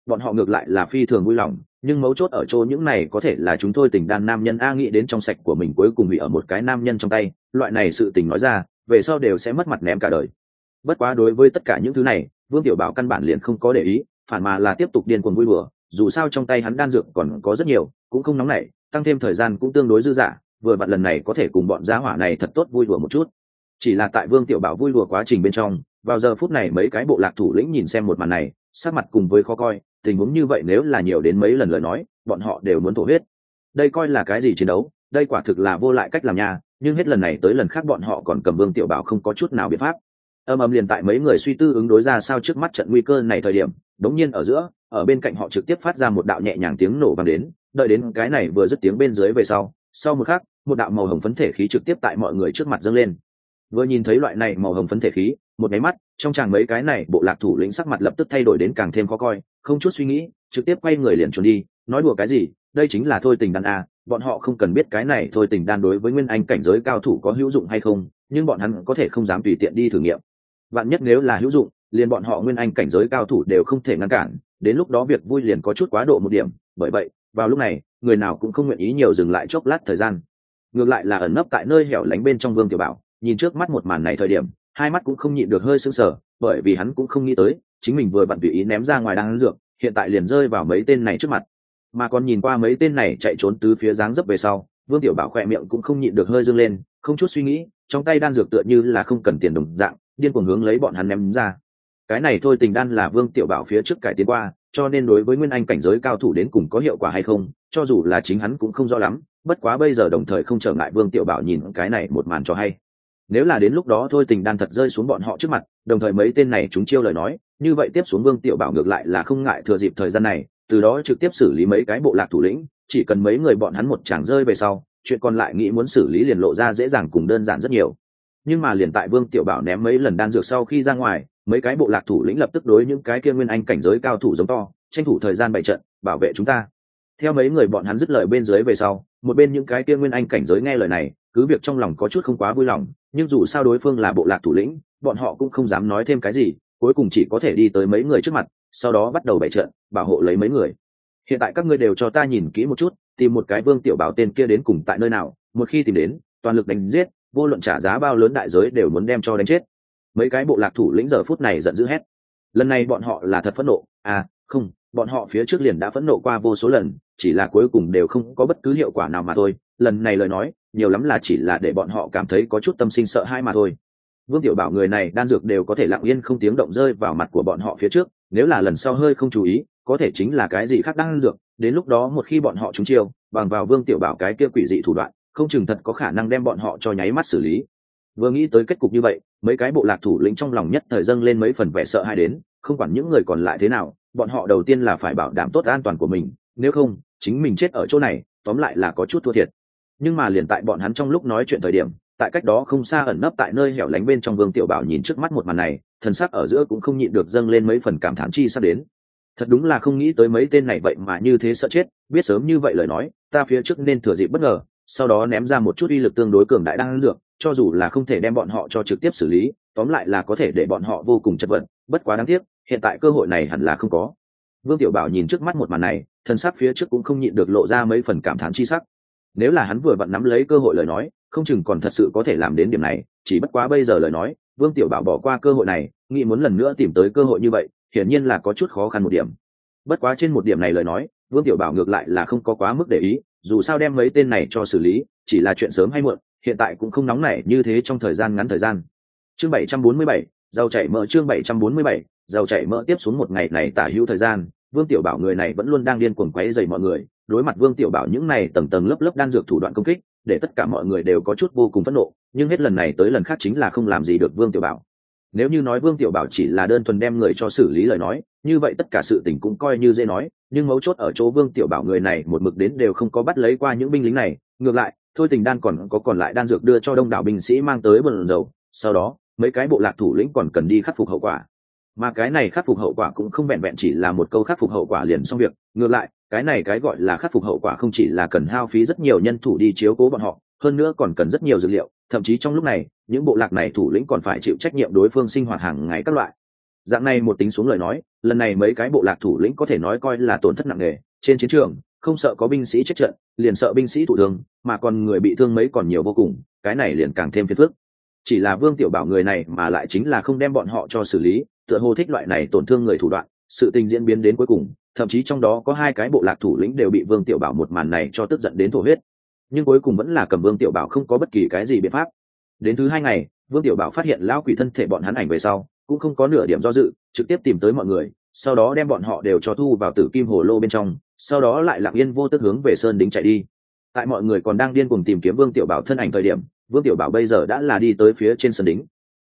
bọn họ ngược lại là phi thường vui lòng, nhưng mấu chốt ở chỗ những này có thể là chúng tôi tình đàn nam nhân a, nghĩ đến trong sạch của mình cuối cùng bị ở một cái nam nhân trong tay, loại này sự tình nói ra về sau đều sẽ mất mặt ném cả đời. Bất quá đối với tất cả những thứ này, Vương Tiểu Bảo căn bản liền không có để ý, phản mà là tiếp tục điên cuồng vui đùa, dù sao trong tay hắn đan dược còn có rất nhiều, cũng không nóng nảy, tăng thêm thời gian cũng tương đối dư dả, vừa vặn lần này có thể cùng bọn gia hỏa này thật tốt vui đùa một chút. Chỉ là tại Vương Tiểu Bảo vui đùa quá trình bên trong, vào giờ phút này mấy cái bộ lạc thủ lĩnh nhìn xem một màn này, sắc mặt cùng với khó coi, tình huống như vậy nếu là nhiều đến mấy lần lời nói, bọn họ đều muốn thổ huyết. Đây coi là cái gì chiến đấu, đây quả thực là vô lại cách làm nha, nhưng hết lần này tới lần khác bọn họ còn cầm Vương Tiểu Bảo không có chút nào biện pháp. Ầm liền tại mấy người suy tư ứng đối ra sao trước mắt trận nguy cơ này thời điểm, đống nhiên ở giữa, ở bên cạnh họ trực tiếp phát ra một đạo nhẹ nhàng tiếng nổ vang đến, đợi đến cái này vừa dứt tiếng bên dưới về sau một khắc, một đạo màu hồng phấn thể khí trực tiếp tại mọi người trước mặt dâng lên. Vừa nhìn thấy loại này màu hồng phấn thể khí, một cái mắt, trong chàng mấy cái này bộ lạc thủ lĩnh sắc mặt lập tức thay đổi đến càng thêm khó coi, không chút suy nghĩ, trực tiếp quay người liền trốn đi, nói đùa cái gì, đây chính là thôi tình đan a, bọn họ không cần biết cái này thôi tình đan đối với nguyên anh cảnh giới cao thủ có hữu dụng hay không, nhưng bọn hắn có thể không dám tùy tiện đi thử nghiệm. Vạn nhất nếu là hữu dụng, liền bọn họ nguyên anh cảnh giới cao thủ đều không thể ngăn cản, đến lúc đó việc vui liền có chút quá độ một điểm, bởi vậy, vào lúc này, người nào cũng không nguyện ý nhiều dừng lại chốc lát thời gian. Ngược lại là ẩn nấp tại nơi hẻo lánh bên trong Vương Tiểu Bảo, nhìn trước mắt một màn này thời điểm, hai mắt cũng không nhịn được hơi sững sờ, bởi vì hắn cũng không nghĩ tới, chính mình vừa vặn tùy ý ném ra ngoài đan dược, hiện tại liền rơi vào mấy tên này trước mặt. Mà còn nhìn qua mấy tên này chạy trốn tứ phía dáng dấp về sau, Vương Tiểu Bảo khỏe miệng cũng không nhịn được hơi dương lên, không chút suy nghĩ, trong tay đan dược tựa như là không cần tiền đồng dạng, điên cuồng hướng lấy bọn hắn ném ra. Cái này thôi tình đan là Vương Tiểu Bảo phía trước cải tiến qua, cho nên đối với nguyên anh cảnh giới cao thủ đến cùng có hiệu quả hay không, cho dù là chính hắn cũng không rõ lắm, bất quá bây giờ đồng thời không trở ngại Vương Tiểu Bảo nhìn cái này một màn cho hay. Nếu là đến lúc đó thôi tình đan thật rơi xuống bọn họ trước mặt, đồng thời mấy tên này chúng chiêu lời nói, như vậy tiếp xuống Vương Tiểu Bảo ngược lại là không ngại thừa dịp thời gian này, từ đó trực tiếp xử lý mấy cái bộ lạc thủ lĩnh, chỉ cần mấy người bọn hắn một chàng rơi về sau, chuyện còn lại nghĩ muốn xử lý liền lộ ra dễ dàng cùng đơn giản rất nhiều. Nhưng mà liền tại Vương Tiểu Bảo ném mấy lần đan dược sau khi ra ngoài, mấy cái bộ lạc thủ lĩnh lập tức đối những cái kia nguyên anh cảnh giới cao thủ giống to, tranh thủ thời gian bày trận, bảo vệ chúng ta. Theo mấy người bọn hắn dứt lời bên dưới về sau, một bên những cái kia nguyên anh cảnh giới nghe lời này, cứ việc trong lòng có chút không quá vui lòng, nhưng dù sao đối phương là bộ lạc thủ lĩnh, bọn họ cũng không dám nói thêm cái gì, cuối cùng chỉ có thể đi tới mấy người trước mặt, sau đó bắt đầu bày trận, bảo hộ lấy mấy người. Hiện tại các ngươi đều cho ta nhìn kỹ một chút, tìm một cái Vương Tiểu Bảo tên kia đến cùng tại nơi nào, một khi tìm đến, toàn lực đánh giết, vô luận trả giá bao lớn đại giới đều muốn đem cho đánh chết. Mấy cái bộ lạc thủ lĩnh giờ phút này giận dữ hét. Lần này bọn họ là thật phẫn nộ, không, bọn họ phía trước liền đã phẫn nộ qua vô số lần, chỉ là cuối cùng đều không có bất cứ hiệu quả nào mà thôi. Lần này lời nói, nhiều lắm là chỉ là để bọn họ cảm thấy có chút tâm sinh sợ hãi mà thôi. Vương Tiểu Bảo người này đan dược đều có thể lặng yên không tiếng động rơi vào mặt của bọn họ phía trước, nếu là lần sau hơi không chú ý, có thể chính là cái gì khác đan dược, đến lúc đó một khi bọn họ trúng chiêu, bằng vào Vương Tiểu Bảo cái kia quỷ dị thủ đoạn, không chừng thật có khả năng đem bọn họ cho nháy mắt xử lý. Vừa nghĩ tới kết cục như vậy, mấy cái bộ lạc thủ lĩnh trong lòng nhất thời dâng lên mấy phần vẻ sợ hãi đến, không quản những người còn lại thế nào, bọn họ đầu tiên là phải bảo đảm tốt an toàn của mình, nếu không, chính mình chết ở chỗ này, tóm lại là có chút thua thiệt. Nhưng mà liền tại bọn hắn trong lúc nói chuyện thời điểm, tại cách đó không xa ẩn nấp tại nơi hẻo lánh bên trong Vương Tiểu Bảo nhìn trước mắt một màn này, thần sắc ở giữa cũng không nhịn được dâng lên mấy phần cảm thán chi sắp đến. Thật đúng là không nghĩ tới mấy tên này vậy mà như thế sợ chết, biết sớm như vậy lời nói, ta phía trước nên thừa dịp bất ngờ, sau đó ném ra một chút uy lực tương đối cường đại đan dược, cho dù là không thể đem bọn họ cho trực tiếp xử lý, tóm lại là có thể để bọn họ vô cùng chật vật, bất quá đáng tiếc, hiện tại cơ hội này hẳn là không có. Vương Tiểu Bảo nhìn trước mắt một màn này, thần sắc phía trước cũng không nhịn được lộ ra mấy phần cảm thán chi sắc. Nếu là hắn vừa vặn nắm lấy cơ hội lời nói, không chừng còn thật sự có thể làm đến điểm này, chỉ bất quá bây giờ lời nói, Vương Tiểu Bảo bỏ qua cơ hội này, nghĩ muốn lần nữa tìm tới cơ hội như vậy, hiển nhiên là có chút khó khăn một điểm. Bất quá trên một điểm này lời nói, Vương Tiểu Bảo ngược lại là không có quá mức để ý, dù sao đem mấy tên này cho xử lý, chỉ là chuyện sớm hay muộn, hiện tại cũng không nóng nảy như thế trong thời gian ngắn thời gian. Chương 747, giàu chảy mỡ chương 747, giàu chảy mỡ tiếp xuống một ngày này tả hữu thời gian, Vương Tiểu Bảo người này vẫn luôn đang điên cuồng quấy rầy mọi người, đối mặt Vương Tiểu Bảo những này tầng tầng lớp lớp đan dược thủ đoạn công kích, để tất cả mọi người đều có chút vô cùng phẫn nộ, nhưng hết lần này tới lần khác chính là không làm gì được Vương Tiểu Bảo. Nếu như nói Vương Tiểu Bảo chỉ là đơn thuần đem người cho xử lý lời nói, như vậy tất cả sự tình cũng coi như dễ nói, nhưng mấu chốt ở chỗ Vương Tiểu Bảo người này một mực đến đều không có bắt lấy qua những binh lính này, ngược lại, thôi tình đan còn lại đan dược đưa cho đông đảo binh sĩ mang tới bần dầu, sau đó, mấy cái bộ lạc thủ lĩnh còn cần đi khắc phục hậu quả. Mà cái này khắc phục hậu quả cũng không vẹn vẹn chỉ là một câu khắc phục hậu quả liền xong việc, ngược lại, cái này cái gọi là khắc phục hậu quả không chỉ là cần hao phí rất nhiều nhân thủ đi chiếu cố bọn họ, hơn nữa còn cần rất nhiều dữ liệu, thậm chí trong lúc này, những bộ lạc này thủ lĩnh còn phải chịu trách nhiệm đối phương sinh hoạt hàng ngày các loại. Dạng này một tính xuống lời nói, lần này mấy cái bộ lạc thủ lĩnh có thể nói coi là tổn thất nặng nề. Trên chiến trường không sợ có binh sĩ chết trận, liền sợ binh sĩ thụ thương, mà còn người bị thương mấy còn nhiều vô cùng, cái này liền càng thêm phiền phức. Chỉ là Vương Tiểu Bảo người này mà lại chính là không đem bọn họ cho xử lý, tựa hồ thích loại này tổn thương người thủ đoạn. Sự tình diễn biến đến cuối cùng, thậm chí trong đó có hai cái bộ lạc thủ lĩnh đều bị Vương Tiểu Bảo một màn này cho tức giận đến thổ huyết. Nhưng cuối cùng vẫn là cầm Vương Tiểu Bảo không có bất kỳ cái gì biện pháp. Đến thứ hai ngày, Vương Tiểu Bảo phát hiện lão quỷ thân thể bọn hắn ảnh về sau, cũng không có nửa điểm do dự, trực tiếp tìm tới mọi người, sau đó đem bọn họ đều cho thu vào Tử Kim Hồ Lô bên trong, sau đó lại lặng yên vô tức hướng về sơn đính chạy đi. Tại mọi người còn đang điên cuồng tìm kiếm Vương Tiểu Bảo thân ảnh thời điểm, Vương Tiểu Bảo bây giờ đã là đi tới phía trên sơn đính.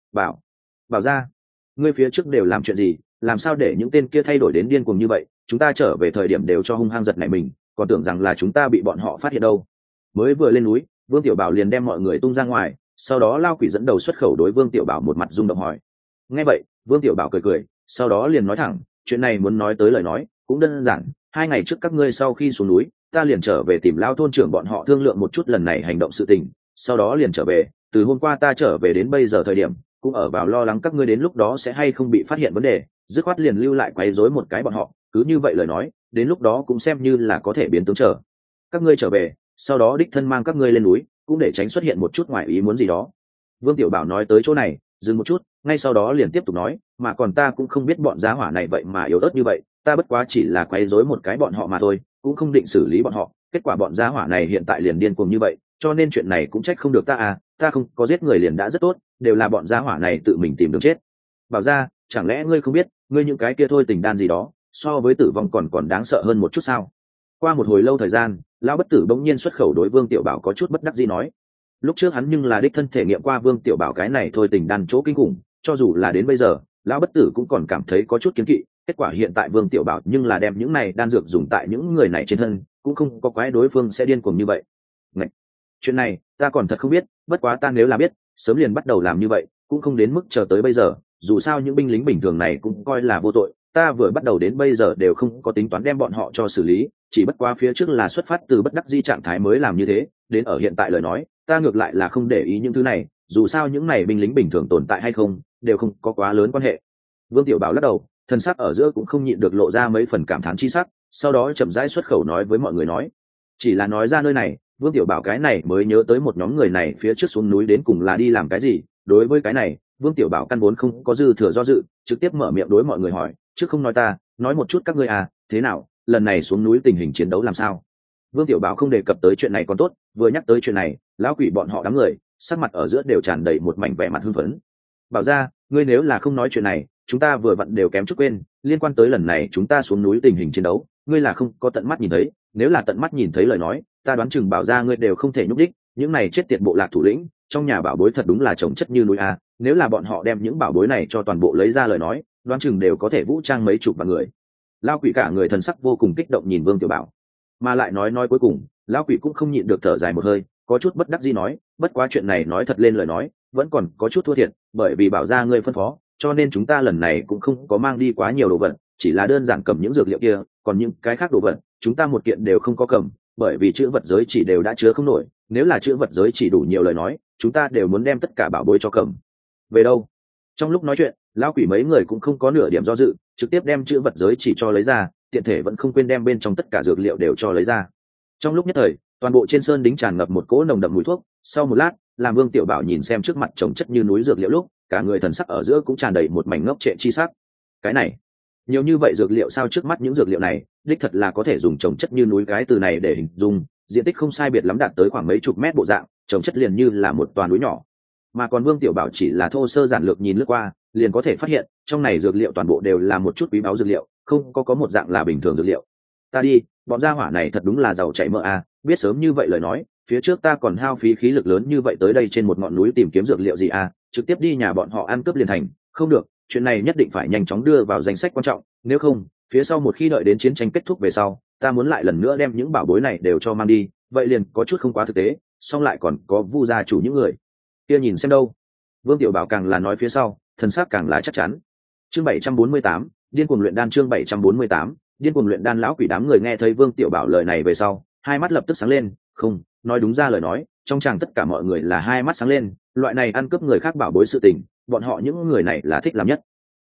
Bảo ra, ngươi phía trước đều làm chuyện gì, làm sao để những tên kia thay đổi đến điên cuồng như vậy? Chúng ta trở về thời điểm đều cho hung hăng giật nảy mình, còn tưởng rằng là chúng ta bị bọn họ phát hiện đâu. Mới vừa lên núi, Vương Tiểu Bảo liền đem mọi người tung ra ngoài, sau đó Lao Quỷ dẫn đầu xuất khẩu đối Vương Tiểu Bảo một mặt rung động hỏi. Nghe vậy, Vương Tiểu Bảo cười cười, sau đó liền nói thẳng, chuyện này muốn nói tới lời nói cũng đơn giản, 2 ngày trước các ngươi sau khi xuống núi, ta liền trở về tìm Lao thôn trưởng bọn họ thương lượng một chút lần này hành động sự tình, sau đó liền trở về, từ hôm qua ta trở về đến bây giờ thời điểm cũng ở vào lo lắng các ngươi đến lúc đó sẽ hay không bị phát hiện vấn đề, dứt khoát liền lưu lại quấy rối một cái bọn họ, cứ như vậy lời nói, đến lúc đó cũng xem như là có thể biến tướng chờ các ngươi trở về, sau đó đích thân mang các ngươi lên núi, cũng để tránh xuất hiện một chút ngoại ý muốn gì đó. Vương Tiểu Bảo nói tới chỗ này, dừng một chút, ngay sau đó liền tiếp tục nói, mà còn ta cũng không biết bọn giá hỏa này vậy mà yếu ớt như vậy, ta bất quá chỉ là quấy rối một cái bọn họ mà thôi, cũng không định xử lý bọn họ, kết quả bọn giá hỏa này hiện tại liền điên cuồng như vậy, cho nên chuyện này cũng trách không được ta à, ta không có giết người liền đã rất tốt, đều là bọn giá hỏa này tự mình tìm đường chết. Bảo ra, chẳng lẽ ngươi không biết, ngươi những cái kia thôi tình đan gì đó, so với tử vong còn đáng sợ hơn một chút sao? Qua một hồi lâu thời gian, lão bất tử bỗng nhiên xuất khẩu đối Vương Tiểu Bảo có chút bất đắc dĩ nói. Lúc trước hắn nhưng là đích thân thể nghiệm qua Vương Tiểu Bảo cái này thôi tình đan chỗ kinh khủng, cho dù là đến bây giờ, lão bất tử cũng còn cảm thấy có chút kiến kỵ, kết quả hiện tại Vương Tiểu Bảo nhưng là đem những này đan dược dùng tại những người này trên thân, cũng không có quái đối phương sẽ điên cuồng như vậy. Ngậy! Chuyện này, ta còn thật không biết, bất quá ta nếu là biết, sớm liền bắt đầu làm như vậy, cũng không đến mức chờ tới bây giờ, dù sao những binh lính bình thường này cũng coi là vô tội, ta vừa bắt đầu đến bây giờ đều không có tính toán đem bọn họ cho xử lý, chỉ bất quá phía trước là xuất phát từ bất đắc dĩ trạng thái mới làm như thế, đến ở hiện tại lời nói, ta ngược lại là không để ý những thứ này, dù sao những này binh lính bình thường tồn tại hay không, đều không có quá lớn quan hệ. Vương Tiểu Bảo lắc đầu, thân sắc ở giữa cũng không nhịn được lộ ra mấy phần cảm thán chi sắc, sau đó chậm rãi xuất khẩu nói với mọi người nói, chỉ là nói ra nơi này, Vương Tiểu Bảo cái này mới nhớ tới một nhóm người này phía trước xuống núi đến cùng là đi làm cái gì, đối với cái này, Vương Tiểu Bảo căn vốn không có dư thừa do dự, trực tiếp mở miệng đối mọi người hỏi, trước không nói ta, nói một chút các ngươi à, thế nào, lần này xuống núi tình hình chiến đấu làm sao? Vương Tiểu Bảo không đề cập tới chuyện này còn tốt, vừa nhắc tới chuyện này, lão quỷ bọn họ đám người, sắc mặt ở giữa đều tràn đầy một mảnh vẻ mặt hưng phấn. Bảo ra, ngươi nếu là không nói chuyện này, chúng ta vừa vặn đều kém chút quên, liên quan tới lần này chúng ta xuống núi tình hình chiến đấu, ngươi là không có tận mắt nhìn thấy, nếu là tận mắt nhìn thấy lời nói, ta đoán chừng Bảo ra ngươi đều không thể nhúc đích, những này chết tiệt bộ lạc thủ lĩnh, trong nhà bảo bối thật đúng là chồng chất như núi a, nếu là bọn họ đem những bảo bối này cho toàn bộ lấy ra lời nói, đoán chừng đều có thể vũ trang mấy chục vạn người. Lão quỷ cả người thần sắc vô cùng kích động nhìn Vương Tiểu Bảo, mà lại nói cuối cùng, lão quỷ cũng không nhịn được thở dài một hơi, có chút bất đắc dĩ nói, bất quá chuyện này nói thật lên lời nói, vẫn còn có chút thua thiệt, bởi vì Bảo ra ngươi phân phó, cho nên chúng ta lần này cũng không có mang đi quá nhiều đồ vật, chỉ là đơn giản cầm những dược liệu kia, còn những cái khác đồ vật, chúng ta một kiện đều không có cầm, bởi vì chữ vật giới chỉ đều đã chứa không nổi, nếu là chữ vật giới chỉ đủ nhiều lời nói, chúng ta đều muốn đem tất cả bảo bối cho cầm. Về đâu? Trong lúc nói chuyện, lão quỷ mấy người cũng không có nửa điểm do dự, trực tiếp đem chữ vật giới chỉ cho lấy ra, tiện thể vẫn không quên đem bên trong tất cả dược liệu đều cho lấy ra. Trong lúc nhất thời, toàn bộ trên sơn đính tràn ngập một cỗ nồng đậm mùi thuốc, sau một lát, làm Vương Tiểu Bảo nhìn xem trước mặt chồng chất như núi dược liệu lúc, cả người thần sắc ở giữa cũng tràn đầy một mảnh ngốc trệ chi sắc. Cái này, nhiều như vậy dược liệu sao? Trước mắt những dược liệu này, đích thật là có thể dùng chồng chất như núi cái từ này để hình dung, diện tích không sai biệt lắm đạt tới khoảng mấy chục mét bộ dạng, chồng chất liền như là một toàn núi nhỏ. Mà còn Vương Tiểu Bảo chỉ là thô sơ giản lược nhìn lướt qua, liền có thể phát hiện, trong này dược liệu toàn bộ đều là một chút quý báu dược liệu, không có một dạng là bình thường dược liệu. Ta đi, bọn gia hỏa này thật đúng là giàu chảy mỡ à, biết sớm như vậy lời nói, phía trước ta còn hao phí khí lực lớn như vậy tới đây trên một ngọn núi tìm kiếm dược liệu gì à, trực tiếp đi nhà bọn họ ăn cướp liền thành, không được, chuyện này nhất định phải nhanh chóng đưa vào danh sách quan trọng, nếu không, phía sau một khi đợi đến chiến tranh kết thúc về sau, ta muốn lại lần nữa đem những bảo bối này đều cho mang đi, vậy liền có chút không quá thực tế, song lại còn có Vu gia chủ những người kia nhìn xem đâu. Vương Tiểu Bảo càng là nói phía sau, thần sắc càng là chắc chắn. Chương 748, điên cuồng luyện đan. Chương 748, điên cuồng luyện đan. Lão quỷ đám người nghe thấy Vương Tiểu Bảo lời này về sau, hai mắt lập tức sáng lên, không, nói đúng ra lời nói, trong chàng tất cả mọi người là hai mắt sáng lên, loại này ăn cướp người khác bảo bối sự tình, bọn họ những người này là thích làm nhất.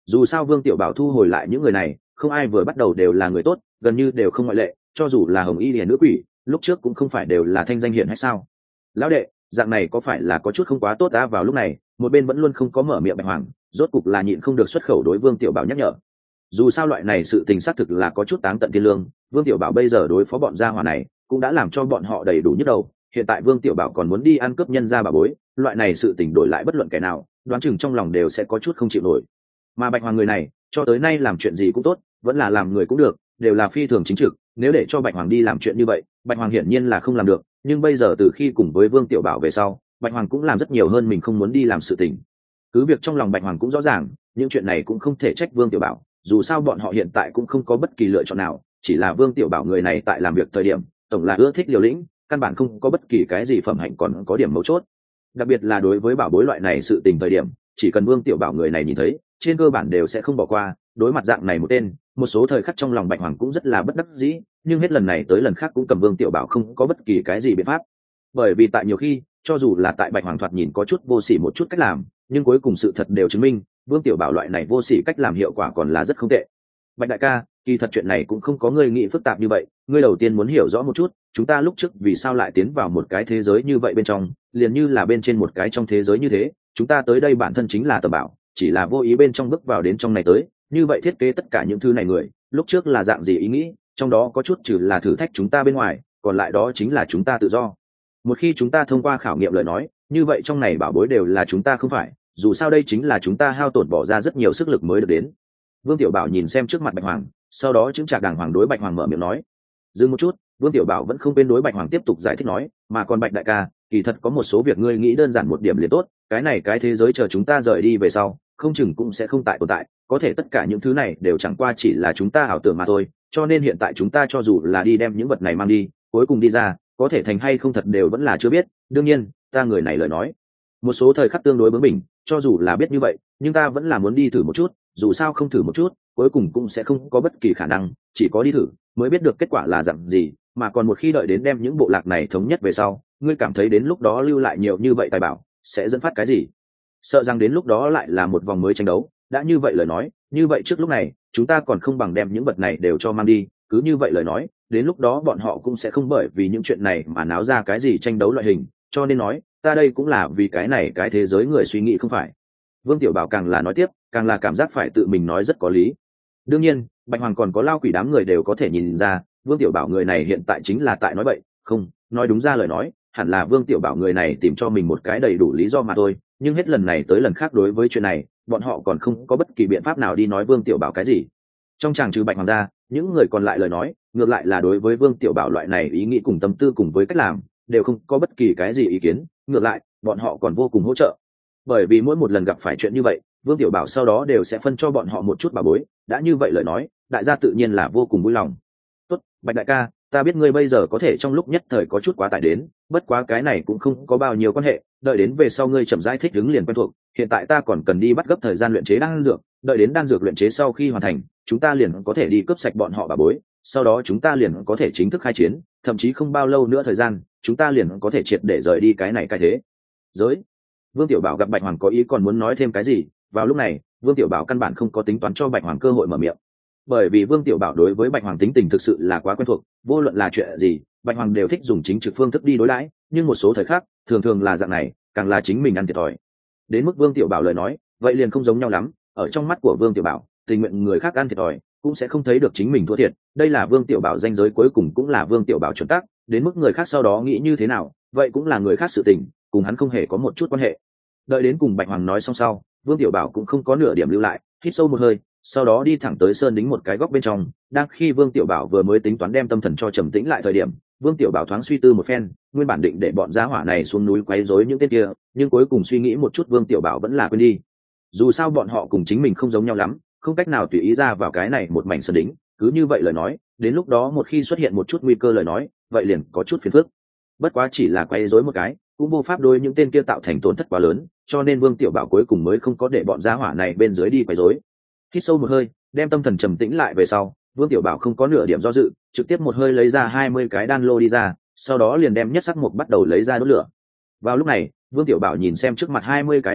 Dù sao Vương Tiểu Bảo thu hồi lại những người này, không ai vừa bắt đầu đều là người tốt, gần như đều không ngoại lệ, cho dù là Hồng Y Liễu nữ quỷ, lúc trước cũng không phải đều là thanh danh hiển hay sao? Lão đệ, dạng này có phải là có chút không quá tốt đã? Vào lúc này, một bên vẫn luôn không có mở miệng Bạch Hoàng, rốt cục là nhịn không được xuất khẩu đối Vương Tiểu Bảo nhắc nhở. Dù sao loại này sự tình xác thực là có chút táng tận thiên lương, Vương Tiểu Bảo bây giờ đối phó bọn gia hỏa này cũng đã làm cho bọn họ đầy đủ nhức đầu, hiện tại Vương Tiểu Bảo còn muốn đi ăn cướp nhân gia bà bối, loại này sự tình đổi lại bất luận kẻ nào, đoán chừng trong lòng đều sẽ có chút không chịu nổi. Mà Bạch Hoàng người này, cho tới nay làm chuyện gì cũng tốt, vẫn là làm người cũng được, đều là phi thường chính trực, nếu để cho Bạch Hoàng đi làm chuyện như vậy, Bạch Hoàng hiển nhiên là không làm được, nhưng bây giờ từ khi cùng với Vương Tiểu Bảo về sau, Bạch Hoàng cũng làm rất nhiều hơn mình không muốn đi làm sự tình. Cứ việc trong lòng Bạch Hoàng cũng rõ ràng, những chuyện này cũng không thể trách Vương Tiểu Bảo, dù sao bọn họ hiện tại cũng không có bất kỳ lựa chọn nào, chỉ là Vương Tiểu Bảo người này tại làm việc thời điểm, tổng là ưa thích liều lĩnh, căn bản không có bất kỳ cái gì phẩm hạnh còn có điểm mấu chốt. Đặc biệt là đối với bảo bối loại này sự tình thời điểm, chỉ cần Vương Tiểu Bảo người này nhìn thấy, trên cơ bản đều sẽ không bỏ qua. Đối mặt dạng này một tên, một số thời khắc trong lòng Bạch Hoàng cũng rất là bất đắc dĩ, nhưng hết lần này tới lần khác cũng cầm Vương Tiểu Bảo không có bất kỳ cái gì biện pháp. Bởi vì tại nhiều khi, cho dù là tại Bạch Hoàng thoạt nhìn có chút vô sỉ một chút cách làm, nhưng cuối cùng sự thật đều chứng minh, Vương Tiểu Bảo loại này vô sỉ cách làm hiệu quả còn là rất không tệ. Bạch đại ca, kỳ thật chuyện này cũng không có ngươi nghĩ phức tạp như vậy, ngươi đầu tiên muốn hiểu rõ một chút, chúng ta lúc trước vì sao lại tiến vào một cái thế giới như vậy bên trong, liền như là bên trên một cái trong thế giới như thế, chúng ta tới đây bản thân chính là tầm bảo, chỉ là vô ý bên trong bước vào đến trong này tới, như vậy thiết kế tất cả những thứ này người, lúc trước là dạng gì ý nghĩ, trong đó có chút trừ là thử thách chúng ta bên ngoài, còn lại đó chính là chúng ta tự do. Một khi chúng ta thông qua khảo nghiệm lời nói, như vậy trong này bảo bối đều là chúng ta không phải, dù sao đây chính là chúng ta hao tổn bỏ ra rất nhiều sức lực mới được đến. Vương Tiểu Bảo nhìn xem trước mặt Bạch Hoàng, sau đó chứng trạc đàng hoàng đối Bạch Hoàng mở miệng nói. Dừng một chút, Vương Tiểu Bảo vẫn không quên đối Bạch Hoàng tiếp tục giải thích nói, mà còn Bạch đại ca, kỳ thật có một số việc ngươi nghĩ đơn giản một điểm liền tốt, cái này cái thế giới chờ chúng ta rời đi về sau, không chừng cũng sẽ không tại tồn tại, có thể tất cả những thứ này đều chẳng qua chỉ là chúng ta ảo tưởng mà thôi, cho nên hiện tại chúng ta cho dù là đi đem những vật này mang đi, cuối cùng đi ra, có thể thành hay không thật đều vẫn là chưa biết. Đương nhiên, ta người này lời nói, một số thời khắc tương đối bướng bỉnh, cho dù là biết như vậy, nhưng ta vẫn là muốn đi thử một chút, dù sao không thử một chút, cuối cùng cũng sẽ không có bất kỳ khả năng, chỉ có đi thử mới biết được kết quả là dạng gì, mà còn một khi đợi đến đem những bộ lạc này thống nhất về sau, ngươi cảm thấy đến lúc đó lưu lại nhiều như vậy tài bảo, sẽ dẫn phát cái gì? Sợ rằng đến lúc đó lại là một vòng mới tranh đấu, đã như vậy lời nói, như vậy trước lúc này, chúng ta còn không bằng đem những vật này đều cho mang đi, cứ như vậy lời nói, đến lúc đó bọn họ cũng sẽ không bởi vì những chuyện này mà náo ra cái gì tranh đấu loại hình, cho nên nói, ta đây cũng là vì cái này cái thế giới người suy nghĩ không phải. Vương Tiểu Bảo càng là nói tiếp, càng là cảm giác phải tự mình nói rất có lý. Đương nhiên, Bạch Hoàng còn có Lao Quỷ đám người đều có thể nhìn ra, Vương Tiểu Bảo người này hiện tại chính là tại nói bậy, không, nói đúng ra lời nói, hẳn là Vương Tiểu Bảo người này tìm cho mình một cái đầy đủ lý do mà thôi, nhưng hết lần này tới lần khác đối với chuyện này, bọn họ còn không có bất kỳ biện pháp nào đi nói Vương Tiểu Bảo cái gì. Trong chàng trừ Bạch Hoàng ra, những người còn lại lời nói, ngược lại là đối với Vương Tiểu Bảo loại này ý nghĩ cùng tâm tư cùng với cách làm, đều không có bất kỳ cái gì ý kiến, ngược lại, bọn họ còn vô cùng hỗ trợ. Bởi vì mỗi một lần gặp phải chuyện như vậy, Vương Tiểu Bảo sau đó đều sẽ phân cho bọn họ một chút bảo bối, đã như vậy lời nói, đại gia tự nhiên là vô cùng vui lòng. Tốt, Bạch đại ca, ta biết ngươi bây giờ có thể trong lúc nhất thời có chút quá tải đến, bất quá cái này cũng không có bao nhiêu quan hệ, đợi đến về sau ngươi chậm rãi thích ứng liền quen thuộc, hiện tại ta còn cần đi bắt gấp thời gian luyện chế đan dược, đợi đến đan dược luyện chế sau khi hoàn thành, chúng ta liền có thể đi cướp sạch bọn họ bảo bối, sau đó chúng ta liền có thể chính thức khai chiến, thậm chí không bao lâu nữa thời gian, chúng ta liền có thể triệt để rời đi cái này cái thế giới. Vương Tiểu Bảo gặp Bạch Hoàng có ý còn muốn nói thêm cái gì, vào lúc này, Vương Tiểu Bảo căn bản không có tính toán cho Bạch Hoàng cơ hội mở miệng. Bởi vì Vương Tiểu Bảo đối với Bạch Hoàng tính tình thực sự là quá quen thuộc, vô luận là chuyện gì, Bạch Hoàng đều thích dùng chính trực phương thức đi đối đãi, nhưng một số thời khắc, thường thường là dạng này, càng là chính mình ăn thiệt thòi. Đến mức Vương Tiểu Bảo lời nói, vậy liền không giống nhau lắm, ở trong mắt của Vương Tiểu Bảo, tình nguyện người khác ăn thiệt thòi, cũng sẽ không thấy được chính mình thua thiệt, đây là Vương Tiểu Bảo ranh giới cuối cùng cũng là Vương Tiểu Bảo chuẩn tắc, đến mức người khác sau đó nghĩ như thế nào, vậy cũng là người khác sự tình, cùng hắn không hề có một chút quan hệ. Đợi đến cùng Bạch Hoàng nói xong sau, Vương Tiểu Bảo cũng không có nửa điểm lưu lại, hít sâu một hơi, sau đó đi thẳng tới sơn đính một cái góc bên trong. Đang khi Vương Tiểu Bảo vừa mới tính toán đem tâm thần cho trầm tĩnh lại thời điểm, Vương Tiểu Bảo thoáng suy tư một phen, nguyên bản định để bọn gia hỏa này xuống núi quấy rối những tên kia, nhưng cuối cùng suy nghĩ một chút, Vương Tiểu Bảo vẫn là quên đi. Dù sao bọn họ cùng chính mình không giống nhau lắm, không cách nào tùy ý ra vào cái này một mảnh sơn đính, cứ như vậy lời nói, đến lúc đó một khi xuất hiện một chút nguy cơ lời nói, vậy liền có chút phiền phức. Bất quá chỉ là quấy rối một cái, cũng vô pháp đối những tên kia tạo thành tổn thất quá lớn, cho nên Vương Tiểu Bảo cuối cùng mới không có để bọn gia hỏa này bên dưới đi quấy rối. Hít sâu một hơi, đem tâm thần trầm tĩnh lại về sau, Vương Tiểu Bảo không có nửa điểm do dự, trực tiếp một hơi lấy ra 20 cái đan lô đi ra, sau đó liền đem nhất sắc mục bắt đầu lấy ra đốt lửa. Vào lúc này, Vương Tiểu Bảo nhìn xem trước mặt 20 cái đan lô,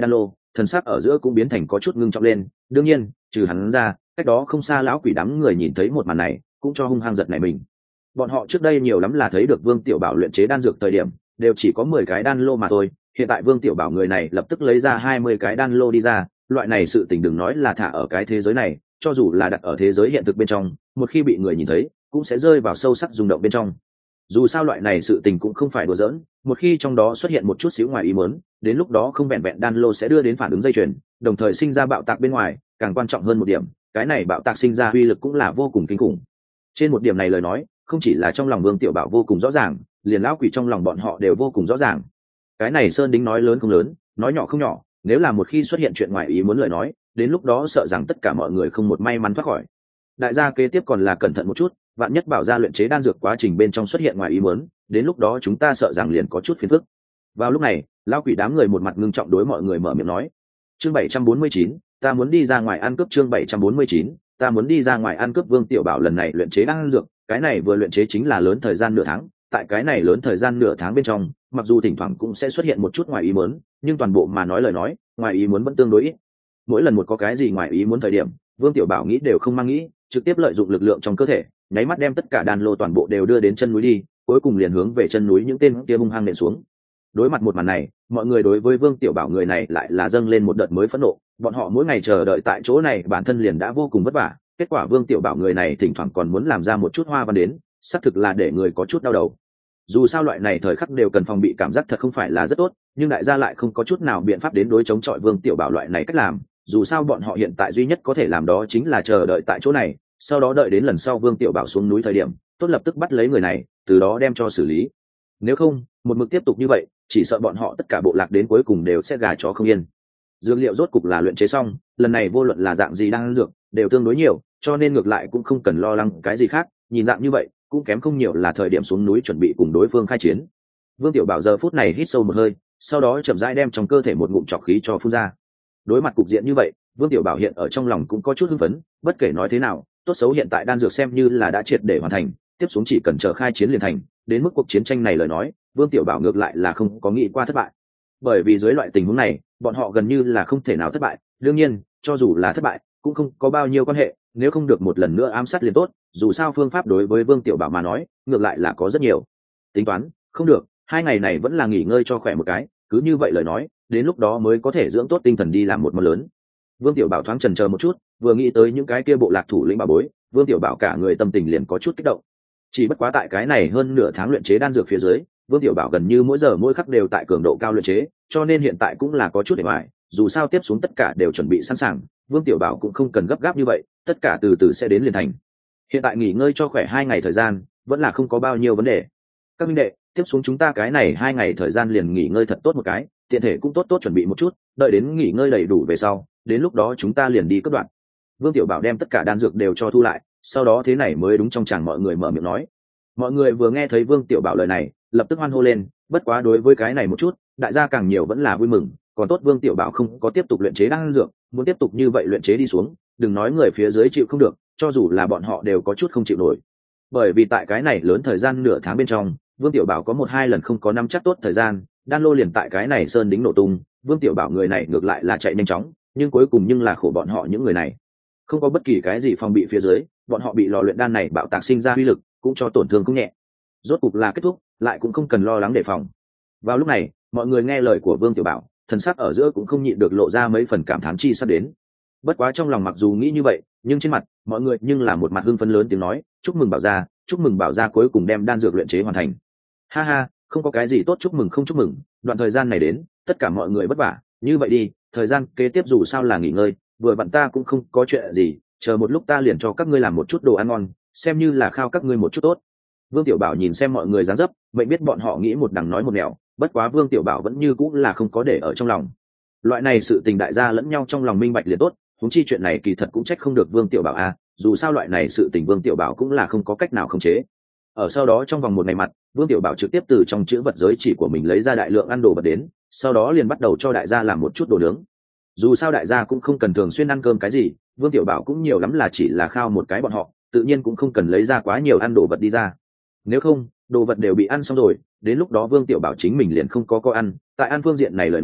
thần sắc ở giữa cũng biến thành có chút ngưng trọng lên. Đương nhiên trừ hắn ra, cách đó không xa lão quỷ đám người nhìn thấy một màn này cũng cho hung hăng giật này mình. Bọn họ trước đây nhiều lắm là thấy được Vương Tiểu Bảo luyện chế đan dược thời điểm đều chỉ có 10 cái đan lô mà thôi, hiện tại Vương Tiểu Bảo người này lập tức lấy ra 20 cái đan lô đi ra. Loại này sự tình đừng nói là thả ở cái thế giới này, cho dù là đặt ở thế giới hiện thực bên trong, một khi bị người nhìn thấy cũng sẽ rơi vào sâu sắc rung động bên trong. Dù sao loại này sự tình cũng không phải đùa giỡn, một khi trong đó xuất hiện một chút xíu ngoài ý muốn, đến lúc đó không vẹn vẹn đan lô sẽ đưa đến phản ứng dây chuyền, đồng thời sinh ra bạo tạc bên ngoài, càng quan trọng hơn một điểm, cái này bạo tạc sinh ra uy lực cũng là vô cùng kinh khủng. Trên một điểm này lời nói, không chỉ là trong lòng Vương Tiểu Bảo vô cùng rõ ràng, liền lão quỷ trong lòng bọn họ đều vô cùng rõ ràng. Cái này sơn đính nói lớn không lớn, nói nhỏ không nhỏ, nếu là một khi xuất hiện chuyện ngoài ý muốn lời nói, đến lúc đó sợ rằng tất cả mọi người không một may mắn thoát khỏi. Đại gia kế tiếp còn là cẩn thận một chút, vạn nhất bảo ra luyện chế đan dược quá trình bên trong xuất hiện ngoài ý muốn, đến lúc đó chúng ta sợ rằng liền có chút phiền phức. Vào lúc này, lão quỷ đám người một mặt ngưng trọng đối mọi người mở miệng nói. Chương 749, ta muốn đi ra ngoài ăn cướp. Chương 749, ta muốn đi ra ngoài ăn cướp. Vương Tiểu Bảo lần này luyện chế đan dược, cái này vừa luyện chế chính là lớn thời gian nửa tháng, tại cái này lớn thời gian nửa tháng bên trong, mặc dù thỉnh thoảng cũng sẽ xuất hiện một chút ngoài ý muốn, nhưng toàn bộ mà nói lời nói, ngoài ý muốn vẫn tương đối ít. Mỗi lần một có cái gì ngoài ý muốn thời điểm, Vương Tiểu Bảo nghĩ đều không mang nghĩ, trực tiếp lợi dụng lực lượng trong cơ thể, nháy mắt đem tất cả đan lô toàn bộ đều đưa đến chân núi đi, cuối cùng liền hướng về chân núi những tên kia hung hăng nện xuống. Đối mặt một màn này, mọi người đối với Vương Tiểu Bảo người này lại là dâng lên một đợt mới phẫn nộ. Bọn họ mỗi ngày chờ đợi tại chỗ này bản thân liền đã vô cùng vất vả, kết quả Vương Tiểu Bảo người này thỉnh thoảng còn muốn làm ra một chút hoa văn đến, xác thực là để người có chút đau đầu. Dù sao loại này thời khắc đều cần phòng bị, cảm giác thật không phải là rất tốt, nhưng đại gia lại không có chút nào biện pháp đến đối chống chọi Vương Tiểu Bảo loại này cách làm. Dù sao bọn họ hiện tại duy nhất có thể làm đó chính là chờ đợi tại chỗ này, sau đó đợi đến lần sau Vương Tiểu Bảo xuống núi thời điểm, tốt lập tức bắt lấy người này, từ đó đem cho xử lý. Nếu không, một mực tiếp tục như vậy, chỉ sợ bọn họ tất cả bộ lạc đến cuối cùng đều sẽ gà chó không yên. Dược liệu rốt cục là luyện chế xong, lần này vô luận là dạng gì đang dược, đều tương đối nhiều, cho nên ngược lại cũng không cần lo lắng cái gì khác, nhìn dạng như vậy, cũng kém không nhiều là thời điểm xuống núi chuẩn bị cùng đối phương khai chiến. Vương Tiểu Bảo giờ phút này hít sâu một hơi, sau đó chậm rãi đem trong cơ thể một ngụm trọc khí cho phun ra. Đối mặt cục diện như vậy, Vương Tiểu Bảo hiện ở trong lòng cũng có chút hưng phấn, bất kể nói thế nào, tốt xấu hiện tại đan dược xem như là đã triệt để hoàn thành, tiếp xuống chỉ cần chờ khai chiến liền thành. Đến mức cuộc chiến tranh này lời nói, Vương Tiểu Bảo ngược lại là không có nghĩ qua thất bại, bởi vì dưới loại tình huống này, bọn họ gần như là không thể nào thất bại. Đương nhiên, cho dù là thất bại, cũng không có bao nhiêu quan hệ, nếu không được một lần nữa ám sát liền tốt. Dù sao phương pháp đối với Vương Tiểu Bảo mà nói, ngược lại là có rất nhiều. Tính toán, không được, 2 ngày này vẫn là nghỉ ngơi cho khỏe một cái, cứ như vậy lời nói, đến lúc đó mới có thể dưỡng tốt tinh thần đi làm một món lớn. Vương Tiểu Bảo thoáng chần chờ một chút, vừa nghĩ tới những cái kia bộ lạc thủ lĩnh bà bối, Vương Tiểu Bảo cả người tâm tình liền có chút kích động. Chỉ bất quá tại cái này hơn nửa tháng luyện chế đan dược phía dưới, Vương Tiểu Bảo gần như mỗi giờ mỗi khắc đều tại cường độ cao luyện chế, cho nên hiện tại cũng là có chút để hoài. Dù sao tiếp xuống tất cả đều chuẩn bị sẵn sàng, Vương Tiểu Bảo cũng không cần gấp gáp như vậy, tất cả từ từ sẽ đến liền thành. Hiện tại nghỉ ngơi cho khỏe 2 ngày thời gian, vẫn là không có bao nhiêu vấn đề. Các minh đệ, tiếp xuống chúng ta cái này 2 ngày thời gian liền nghỉ ngơi thật tốt một cái, tiện thể cũng tốt tốt chuẩn bị một chút, đợi đến nghỉ ngơi đầy đủ về sau, đến lúc đó chúng ta liền đi cấp đoạn. Vương Tiểu Bảo đem tất cả đan dược đều cho thu lại, sau đó thế này mới đúng trong chàng mọi người mở miệng nói. Mọi người vừa nghe thấy Vương Tiểu Bảo lời này, lập tức hoan hô lên, bất quá đối với cái này một chút, đại gia càng nhiều vẫn là vui mừng, còn tốt Vương Tiểu Bảo không có tiếp tục luyện chế đan dược, muốn tiếp tục như vậy luyện chế đi xuống, đừng nói người phía dưới chịu không được, cho dù là bọn họ đều có chút không chịu nổi. Bởi vì tại cái này lớn thời gian nửa tháng bên trong, Vương Tiểu Bảo có 1-2 lần không có nắm chắc tốt thời gian, đan lô liền tại cái này sơn đính nổ tung, Vương Tiểu Bảo người này ngược lại là chạy nhanh chóng, nhưng cuối cùng nhưng là khổ bọn họ những người này. Không có bất kỳ cái gì phòng bị phía dưới, bọn họ bị lò luyện đan này bạo tạc sinh ra uy lực, cũng cho tổn thương không nhẹ. Rốt cục là kết thúc, lại cũng không cần lo lắng đề phòng. Vào lúc này, mọi người nghe lời của Vương Tiểu Bảo, thần sắc ở giữa cũng không nhịn được lộ ra mấy phần cảm thán chi sắp đến. Bất quá trong lòng mặc dù nghĩ như vậy, nhưng trên mặt, mọi người nhưng là một mặt hưng phấn lớn tiếng nói, chúc mừng Bảo gia, chúc mừng Bảo gia cuối cùng đem đan dược luyện chế hoàn thành. Ha ha, không có cái gì tốt chúc mừng không chúc mừng, đoạn thời gian này đến, tất cả mọi người vất vả, như vậy đi, thời gian kế tiếp dù sao là nghỉ ngơi, vừa vặn ta cũng không có chuyện gì, chờ một lúc ta liền cho các ngươi làm một chút đồ ăn ngon, xem như là khao các ngươi một chút tốt. Vương Tiểu Bảo nhìn xem mọi người dáng dấp, mệnh biết bọn họ nghĩ một đằng nói một nẻo, bất quá Vương Tiểu Bảo vẫn như cũng là không có để ở trong lòng. Loại này sự tình đại gia lẫn nhau trong lòng minh bạch liền tốt, huống chi chuyện này kỳ thật cũng trách không được Vương Tiểu Bảo à, dù sao loại này sự tình Vương Tiểu Bảo cũng là không có cách nào khống chế. Ở sau đó trong vòng một ngày mặt, Vương Tiểu Bảo trực tiếp từ trong chữ vật giới chỉ của mình lấy ra đại lượng ăn đồ vật đến, sau đó liền bắt đầu cho đại gia làm một chút đồ nướng. Dù sao đại gia cũng không cần thường xuyên ăn cơm cái gì, Vương Tiểu Bảo cũng nhiều lắm là chỉ là khao một cái bọn họ, tự nhiên cũng không cần lấy ra quá nhiều ăn đồ vật đi ra. Nếu không, đồ vật đều bị ăn xong rồi, đến lúc đó Vương Tiểu Bảo chính mình liền không có ăn, tại ăn phương diện này lời nói,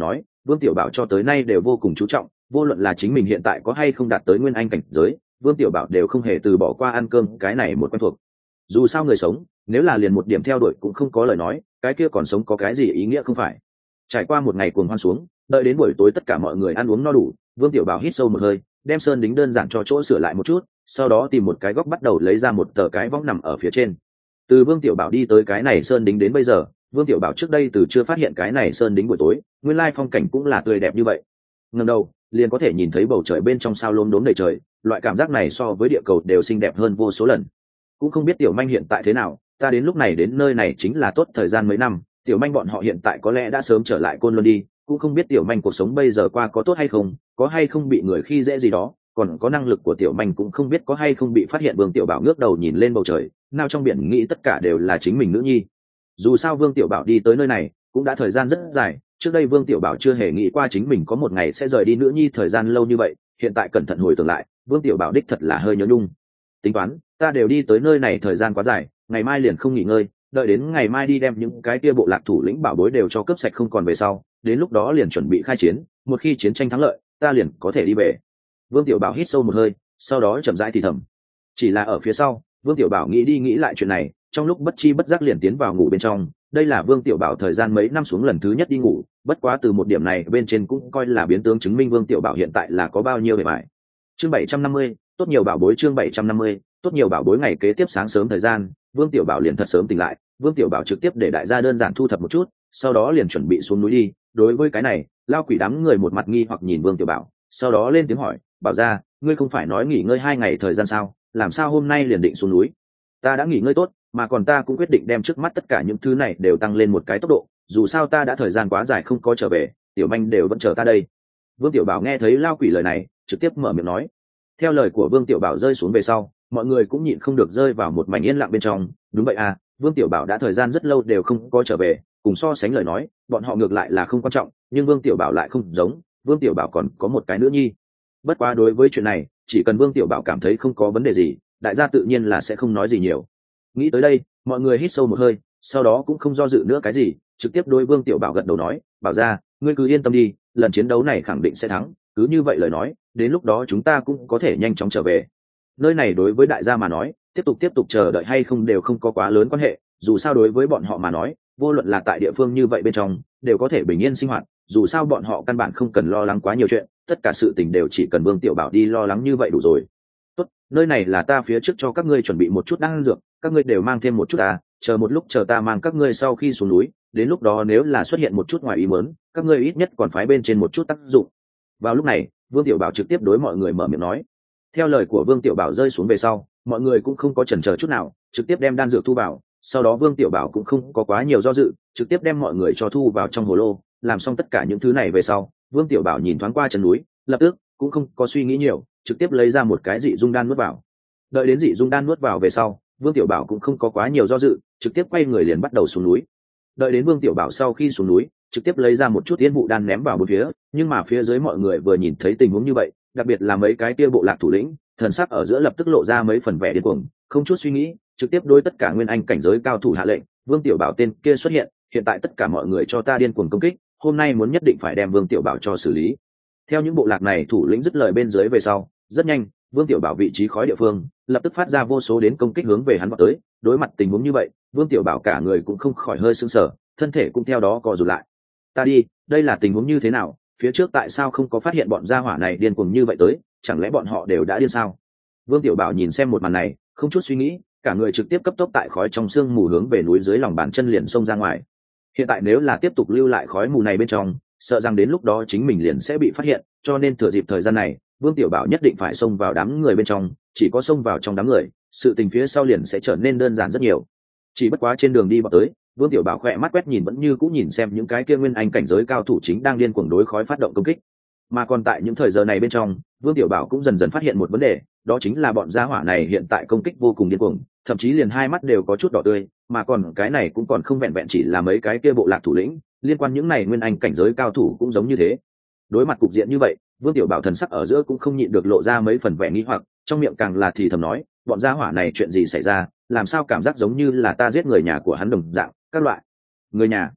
Vương Tiểu Bảo cho tới nay đều vô cùng chú trọng, vô luận là chính mình hiện tại có hay không đạt tới nguyên anh cảnh giới, Vương Tiểu Bảo đều không hề từ bỏ qua ăn cơm cái này một quen thuộc. Dù sao người sống, nếu là liền một điểm theo đuổi cũng không có lời nói, cái kia còn sống có cái gì ý nghĩa không phải. Trải qua một ngày cuồng hoan xuống, đợi đến buổi tối tất cả mọi người ăn uống no đủ, Vương Tiểu Bảo hít sâu một hơi, đem sơn đính đơn giản cho chỗ sửa lại một chút, sau đó tìm một cái góc bắt đầu lấy ra một tờ cái võng nằm ở phía trên. Từ Vương Tiểu Bảo đi tới cái này sơn đính đến bây giờ, Vương Tiểu Bảo trước đây từ chưa phát hiện cái này sơn đính buổi tối, nguyên lai phong cảnh cũng là tươi đẹp như vậy. Ngẩng đầu, liền có thể nhìn thấy bầu trời bên trong sao lốm đốm đầy trời, loại cảm giác này so với địa cầu đều xinh đẹp hơn vô số lần. Cũng không biết Tiểu Manh hiện tại thế nào, ta đến lúc này đến nơi này chính là tốt thời gian mấy năm, Tiểu Manh bọn họ hiện tại có lẽ đã sớm trở lại Côn Luân đi, cũng không biết Tiểu Manh cuộc sống bây giờ qua có tốt hay không, có hay không bị người khi dễ gì đó, còn có năng lực của Tiểu Manh cũng không biết có hay không bị phát hiện. Vương Tiểu Bảo ngước đầu nhìn lên bầu trời, nào trong biển nghĩ tất cả đều là chính mình nữ nhi. Dù sao Vương Tiểu Bảo đi tới nơi này cũng đã thời gian rất dài, trước đây Vương Tiểu Bảo chưa hề nghĩ qua chính mình có một ngày sẽ rời đi nữ nhi thời gian lâu như vậy, hiện tại cẩn thận hồi tưởng lại, Vương Tiểu Bảo đích thật là hơi nhớ nhung. Tính toán, ta đều đi tới nơi này thời gian quá dài, ngày mai liền không nghỉ ngơi, đợi đến ngày mai đi đem những cái kia bộ lạc thủ lĩnh bảo bối đều cho cướp sạch không còn về sau, đến lúc đó liền chuẩn bị khai chiến, một khi chiến tranh thắng lợi, ta liền có thể đi về. Vương Tiểu Bảo hít sâu một hơi, sau đó chậm rãi thì thầm. Chỉ là ở phía sau, Vương Tiểu Bảo nghĩ đi nghĩ lại chuyện này, trong lúc bất chi bất giác liền tiến vào ngủ bên trong. Đây là Vương Tiểu Bảo thời gian mấy năm xuống lần thứ nhất đi ngủ, bất quá từ một điểm này bên trên cũng coi là biến tướng chứng minh Vương Tiểu Bảo hiện tại là có bao nhiêu bề bại. Chương 750, tốt nhiều bảo bối. Chương 750, tốt nhiều bảo bối. Ngày kế tiếp sáng sớm thời gian, Vương Tiểu Bảo liền thật sớm tỉnh lại. Vương Tiểu Bảo trực tiếp để đại gia đơn giản thu thập một chút, sau đó liền chuẩn bị xuống núi đi. Đối với cái này, Lao Quỷ đám người một mặt nghi hoặc nhìn Vương Tiểu Bảo, sau đó lên tiếng hỏi, bảo ra, ngươi không phải nói nghỉ ngơi 2 ngày thời gian sao, làm sao hôm nay liền định xuống núi? Ta đã nghỉ ngơi tốt, mà còn ta cũng quyết định đem trước mắt tất cả những thứ này đều tăng lên một cái tốc độ, dù sao ta đã thời gian quá dài không có trở về, Tiểu Manh đều vẫn chờ ta đây. Vương Tiểu Bảo nghe thấy Lao Quỷ lời này, trực tiếp mở miệng nói. Theo lời của Vương Tiểu Bảo rơi xuống về sau, mọi người cũng nhịn không được rơi vào một mảnh yên lặng bên trong. Đúng vậy à, Vương Tiểu Bảo đã thời gian rất lâu đều không có trở về, cùng so sánh lời nói, bọn họ ngược lại là không quan trọng, nhưng Vương Tiểu Bảo lại không giống, Vương Tiểu Bảo còn có một cái nữ nhi. Bất quá đối với chuyện này, chỉ cần Vương Tiểu Bảo cảm thấy không có vấn đề gì, đại gia tự nhiên là sẽ không nói gì nhiều. Nghĩ tới đây, mọi người hít sâu một hơi, sau đó cũng không do dự nữa cái gì, trực tiếp đối Vương Tiểu Bảo gật đầu nói, bảo ra, ngươi cứ yên tâm đi, lần chiến đấu này khẳng định sẽ thắng, cứ như vậy lời nói, đến lúc đó chúng ta cũng có thể nhanh chóng trở về. Nơi này đối với đại gia mà nói, tiếp tục chờ đợi hay không đều không có quá lớn quan hệ, dù sao đối với bọn họ mà nói, vô luận là tại địa phương như vậy bên trong, đều có thể bình yên sinh hoạt, dù sao bọn họ căn bản không cần lo lắng quá nhiều chuyện, tất cả sự tình đều chỉ cần Vương Tiểu Bảo đi lo lắng như vậy đủ rồi. Tốt, nơi này là ta phía trước cho các ngươi chuẩn bị một chút đan dược, các ngươi đều mang thêm một chút à, chờ một lúc chờ ta mang các ngươi sau khi xuống núi, đến lúc đó nếu là xuất hiện một chút ngoài ý muốn, các ngươi ít nhất còn phái bên trên một chút tác dụng. Vào lúc này, Vương Tiểu Bảo trực tiếp đối mọi người mở miệng nói. Theo lời của Vương Tiểu Bảo rơi xuống về sau, mọi người cũng không có chần chờ chút nào, trực tiếp đem đan dược thu vào, sau đó Vương Tiểu Bảo cũng không có quá nhiều do dự, trực tiếp đem mọi người cho thu vào trong hồ lô. Làm xong tất cả những thứ này về sau, Vương Tiểu Bảo nhìn thoáng qua chân núi, lập tức cũng không có suy nghĩ nhiều, trực tiếp lấy ra một cái dị dung đan nuốt vào. Đợi đến dị dung đan nuốt vào về sau, Vương Tiểu Bảo cũng không có quá nhiều do dự, trực tiếp quay người liền bắt đầu xuống núi. Đợi đến Vương Tiểu Bảo sau khi xuống núi, trực tiếp lấy ra một chút tiên vụ đan ném vào bốn phía, nhưng mà phía dưới mọi người vừa nhìn thấy tình huống như vậy, đặc biệt là mấy cái kia bộ lạc thủ lĩnh, thần sắc ở giữa lập tức lộ ra mấy phần vẻ điên cuồng, không chút suy nghĩ, trực tiếp đối tất cả nguyên anh cảnh giới cao thủ hạ lệnh, Vương Tiểu Bảo tên kia xuất hiện, hiện tại tất cả mọi người cho ta điên cuồng công kích, hôm nay muốn nhất định phải đem Vương Tiểu Bảo cho xử lý. Theo những bộ lạc này thủ lĩnh dứt lời bên dưới về sau, rất nhanh, Vương Tiểu Bảo vị trí khói địa phương lập tức phát ra vô số đến công kích hướng về hắn vào tới. Đối mặt tình huống như vậy, Vương Tiểu Bảo cả người cũng không khỏi hơi sưng sờ, thân thể cũng theo đó co rụt lại. Ta đi, đây là tình huống như thế nào? Phía trước tại sao không có phát hiện bọn gia hỏa này điên cuồng như vậy tới? Chẳng lẽ bọn họ đều đã điên sao? Vương Tiểu Bảo nhìn xem một màn này, không chút suy nghĩ, cả người trực tiếp cấp tốc tại khói trong sương mù hướng về núi dưới lòng bàn chân liền xông ra ngoài. Hiện tại nếu là tiếp tục lưu lại khói mù này bên trong, sợ rằng đến lúc đó chính mình liền sẽ bị phát hiện, cho nên thừa dịp thời gian này, Vương Tiểu Bảo nhất định phải xông vào đám người bên trong, chỉ có xông vào trong đám người, sự tình phía sau liền sẽ trở nên đơn giản rất nhiều. Chỉ bất quá trên đường đi vào tới, Vương Tiểu Bảo khẽ mắt quét nhìn vẫn như cũng nhìn xem những cái kia nguyên anh cảnh giới cao thủ chính đang điên cuồng đối khói phát động công kích. Mà còn tại những thời giờ này bên trong, Vương Tiểu Bảo cũng dần dần phát hiện một vấn đề, đó chính là bọn gia hỏa này hiện tại công kích vô cùng điên cuồng, thậm chí liền hai mắt đều có chút đỏ tươi, mà còn cái này cũng còn không vẹn vẹn chỉ là mấy cái kia bộ lạc thủ lĩnh, liên quan những này nguyên anh cảnh giới cao thủ cũng giống như thế. Đối mặt cục diện như vậy, Vương Tiểu Bảo thần sắc ở giữa cũng không nhịn được lộ ra mấy phần vẻ nghi hoặc, trong miệng càng là thì thầm nói, bọn gia hỏa này chuyện gì xảy ra, làm sao cảm giác giống như là ta giết người nhà của hắn đồng dạng, các loại người nhà.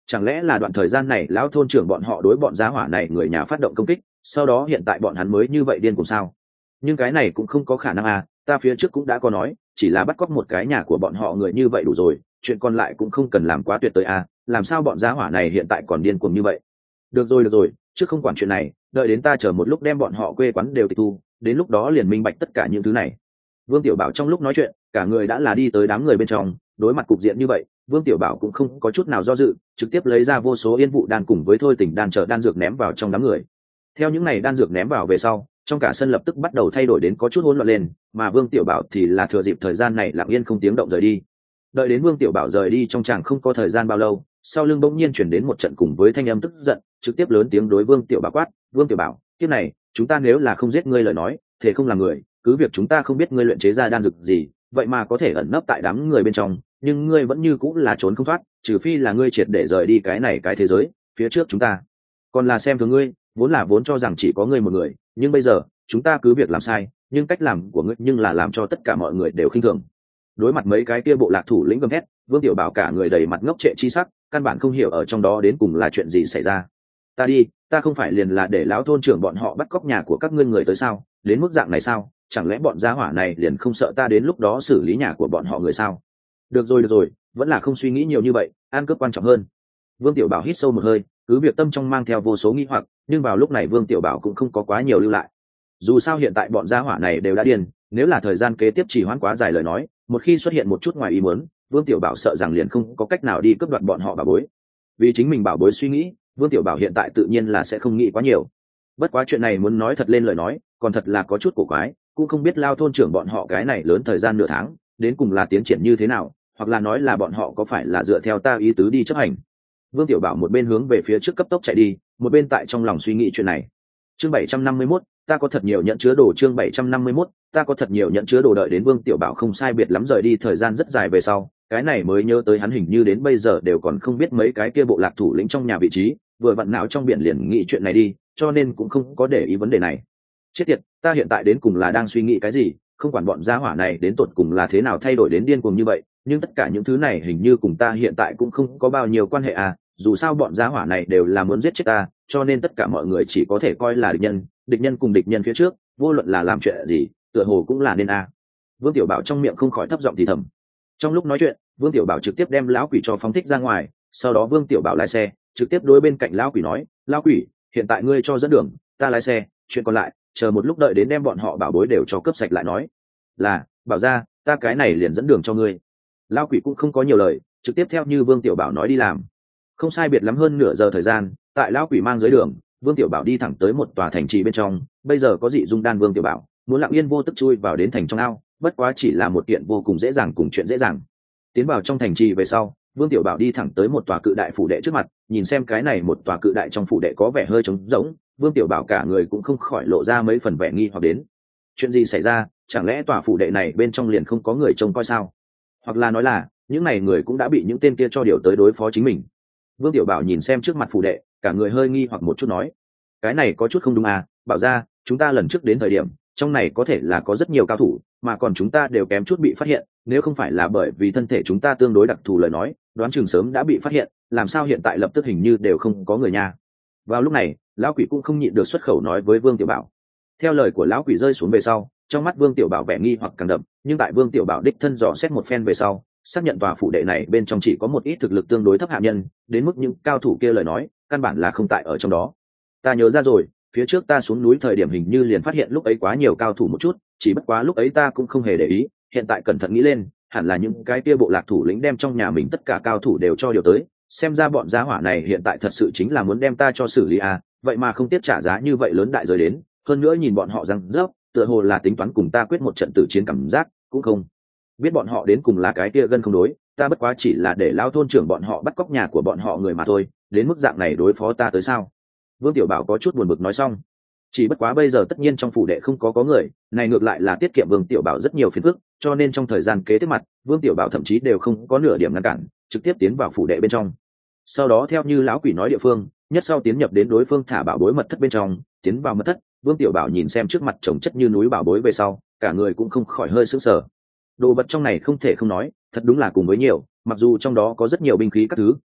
Chẳng lẽ là đoạn thời gian này lão thôn trưởng bọn họ đối bọn giá hỏa này người nhà phát động công kích, sau đó hiện tại bọn hắn mới như vậy điên cùng sao? Nhưng cái này cũng không có khả năng à, ta phía trước cũng đã có nói, chỉ là bắt cóc một cái nhà của bọn họ người như vậy đủ rồi, chuyện còn lại cũng không cần làm quá tuyệt tới à, làm sao bọn giá hỏa này hiện tại còn điên cuồng như vậy? Được rồi, trước không quản chuyện này, đợi đến ta chờ một lúc đem bọn họ quê quán đều tịch thu, đến lúc đó liền minh bạch tất cả những thứ này. Vương Tiểu Bảo trong lúc nói chuyện, cả người đã là đi tới đám người bên trong, đối mặt cục diện như vậy, Vương Tiểu Bảo cũng không có chút nào do dự, trực tiếp lấy ra vô số yên vụ đan cùng với thôi tỉnh đan trợ đan dược ném vào trong đám người. Theo những này đan dược ném vào về sau, trong cả sân lập tức bắt đầu thay đổi đến có chút hỗn loạn lên, mà Vương Tiểu Bảo thì là thừa dịp thời gian này lặng yên không tiếng động rời đi. Đợi đến Vương Tiểu Bảo rời đi trong chàng không có thời gian bao lâu, sau lưng bỗng nhiên chuyển đến một trận cùng với thanh âm tức giận, trực tiếp lớn tiếng đối Vương Tiểu Bảo quát: "Vương Tiểu Bảo, kiếp này, chúng ta nếu là không giết ngươi lời nói, thể không là người, cứ việc chúng ta không biết ngươi luyện chế ra đan dược gì, vậy mà có thể ẩn nấp tại đám người bên trong, nhưng ngươi vẫn như cũng là trốn không thoát, trừ phi là ngươi triệt để rời đi cái này cái thế giới, phía trước chúng ta còn là xem thường ngươi, vốn cho rằng chỉ có ngươi một người, nhưng bây giờ, chúng ta cứ việc làm sai, nhưng cách làm của ngươi nhưng là làm cho tất cả mọi người đều khinh thường." Đối mặt mấy cái kia bộ lạc thủ lĩnh gầm hét, Vương Tiểu Bảo cả người đầy mặt ngốc trệ chi sắc, căn bản không hiểu ở trong đó đến cùng là chuyện gì xảy ra. "Ta đi, ta không phải liền là để lão thôn trưởng bọn họ bắt cóc nhà của các ngươi người tới sao, đến mức dạng này sao? Chẳng lẽ bọn gia hỏa này liền không sợ ta đến lúc đó xử lý nhà của bọn họ người sao?" Được rồi, vẫn là không suy nghĩ nhiều như vậy, ăn cướp quan trọng hơn. Vương Tiểu Bảo hít sâu một hơi, cứ việc tâm trong mang theo vô số nghi hoặc, nhưng vào lúc này Vương Tiểu Bảo cũng không có quá nhiều lưu lại. Dù sao hiện tại bọn gia hỏa này đều đã điên, nếu là thời gian kế tiếp chỉ hoãn quá dài lời nói, một khi xuất hiện một chút ngoài ý muốn, Vương Tiểu Bảo sợ rằng liền không có cách nào đi cướp đoạt bọn họ bảo bối. Vì chính mình bảo bối suy nghĩ, Vương Tiểu Bảo hiện tại tự nhiên là sẽ không nghĩ quá nhiều. Bất quá chuyện này muốn nói thật lên lời nói, còn thật là có chút cổ quái, cũng không biết lao thôn trưởng bọn họ cái này lớn thời gian nửa tháng, đến cùng là tiến triển như thế nào, hoặc là nói là bọn họ có phải là dựa theo ta ý tứ đi chấp hành. Vương Tiểu Bảo một bên hướng về phía trước cấp tốc chạy đi, một bên tại trong lòng suy nghĩ chuyện này. Chương 751, ta có thật nhiều nhận chứa đồ. Chương 751, ta có thật nhiều nhận chứa đồ. Đợi đến Vương Tiểu Bảo không sai biệt lắm rời đi thời gian rất dài về sau, cái này mới nhớ tới hắn hình như đến bây giờ đều còn không biết mấy cái kia bộ lạc thủ lĩnh trong nhà vị trí, vừa vặn não trong biển liền nghĩ chuyện này đi, cho nên cũng không có để ý vấn đề này. Chết tiệt, ta hiện tại đến cùng là đang suy nghĩ cái gì, không quản bọn gia hỏa này đến tột cùng là thế nào thay đổi đến điên cuồng như vậy, nhưng tất cả những thứ này hình như cùng ta hiện tại cũng không có bao nhiêu quan hệ à, dù sao bọn gia hỏa này đều là muốn giết chết ta, cho nên tất cả mọi người chỉ có thể coi là địch nhân cùng địch nhân phía trước, vô luận là làm chuyện gì, tựa hồ cũng là nên a. Vương Tiểu Bảo trong miệng không khỏi thấp giọng thì thầm. Trong lúc nói chuyện, Vương Tiểu Bảo trực tiếp đem lão quỷ cho phóng thích ra ngoài, sau đó Vương Tiểu Bảo lái xe, trực tiếp đối bên cạnh lão quỷ nói: "Lão quỷ, hiện tại ngươi cho dẫn đường, ta lái xe, chuyện còn lại, chờ một lúc đợi đến đem bọn họ bảo bối đều cho cướp sạch lại nói." "Là, Bảo gia, ta cái này liền dẫn đường cho ngươi." Lão quỷ cũng không có nhiều lời, trực tiếp theo như Vương Tiểu Bảo nói đi làm. Không sai biệt lắm hơn nửa giờ thời gian, tại lão quỷ mang dưới đường, Vương Tiểu Bảo đi thẳng tới một tòa thành trì bên trong, bây giờ có dị dung đan Vương Tiểu Bảo muốn lặng yên vô tức chui vào đến thành trong ao, bất quá chỉ là một kiện vô cùng dễ dàng cùng chuyện dễ dàng. Tiến vào trong thành trì về sau, Vương Tiểu Bảo đi thẳng tới một tòa cự đại phủ đệ trước mặt, nhìn xem cái này một tòa cự đại trong phủ đệ có vẻ hơi trống rỗng, Vương Tiểu Bảo cả người cũng không khỏi lộ ra mấy phần vẻ nghi hoặc đến. Chuyện gì xảy ra, chẳng lẽ tòa phủ đệ này bên trong liền không có người trông coi sao? Hoặc là nói là, những này người cũng đã bị những tên kia cho điều tới đối phó chính mình. Vương Tiểu Bảo nhìn xem trước mặt phủ đệ, cả người hơi nghi hoặc một chút nói: "Cái này có chút không đúng à, Bảo gia, chúng ta lần trước đến thời điểm, trong này có thể là có rất nhiều cao thủ, mà còn chúng ta đều kém chút bị phát hiện, nếu không phải là bởi vì thân thể chúng ta tương đối đặc thù lời nói, đoán chừng sớm đã bị phát hiện, làm sao hiện tại lập tức hình như đều không có người nha." Vào lúc này, lão quỷ cũng không nhịn được xuất khẩu nói với Vương Tiểu Bảo. Theo lời của lão quỷ rơi xuống về sau, trong mắt Vương Tiểu Bảo vẻ nghi hoặc càng đậm, nhưng tại Vương Tiểu Bảo đích thân dò xét một phen về sau, xác nhận tòa phủ đệ này bên trong chỉ có một ít thực lực tương đối thấp hạ nhân, đến mức những cao thủ kia lời nói, căn bản là không tại ở trong đó. Ta nhớ ra rồi, phía trước ta xuống núi thời điểm hình như liền phát hiện lúc ấy quá nhiều cao thủ một chút, chỉ bất quá lúc ấy ta cũng không hề để ý, hiện tại cẩn thận nghĩ lên, hẳn là những cái kia bộ lạc thủ lĩnh đem trong nhà mình tất cả cao thủ đều cho điều tới, xem ra bọn gia hỏa này hiện tại thật sự chính là muốn đem ta cho xử lý à, vậy mà không tiếp trả giá như vậy lớn đại giới đến, hơn nữa nhìn bọn họ răng rớp, tựa hồ là tính toán cùng ta quyết một trận tử chiến cảm giác, cũng không biết bọn họ đến cùng là cái kia gân không đối, ta bất quá chỉ là để lao thôn trưởng bọn họ bắt cóc nhà của bọn họ người mà thôi, đến mức dạng này đối phó ta tới sao? Vương Tiểu Bảo có chút buồn bực nói xong. Chỉ bất quá bây giờ tất nhiên trong phủ đệ không có người, này ngược lại là tiết kiệm Vương Tiểu Bảo rất nhiều phiền phức, cho nên trong thời gian kế tiếp mặt, Vương Tiểu Bảo thậm chí đều không có nửa điểm ngăn cản, trực tiếp tiến vào phủ đệ bên trong. Sau đó theo như lão quỷ nói địa phương, nhất sau tiến nhập đến đối phương thả bảo bối mật thất bên trong, tiến vào mật thất, Vương Tiểu Bảo nhìn xem trước mặt chồng chất như núi bảo bối về sau, cả người cũng không khỏi hơi sững sờ. Đồ vật trong này không thể không nói, thật đúng là cùng với nhiều, mặc dù trong đó có rất nhiều binh khí các thứ,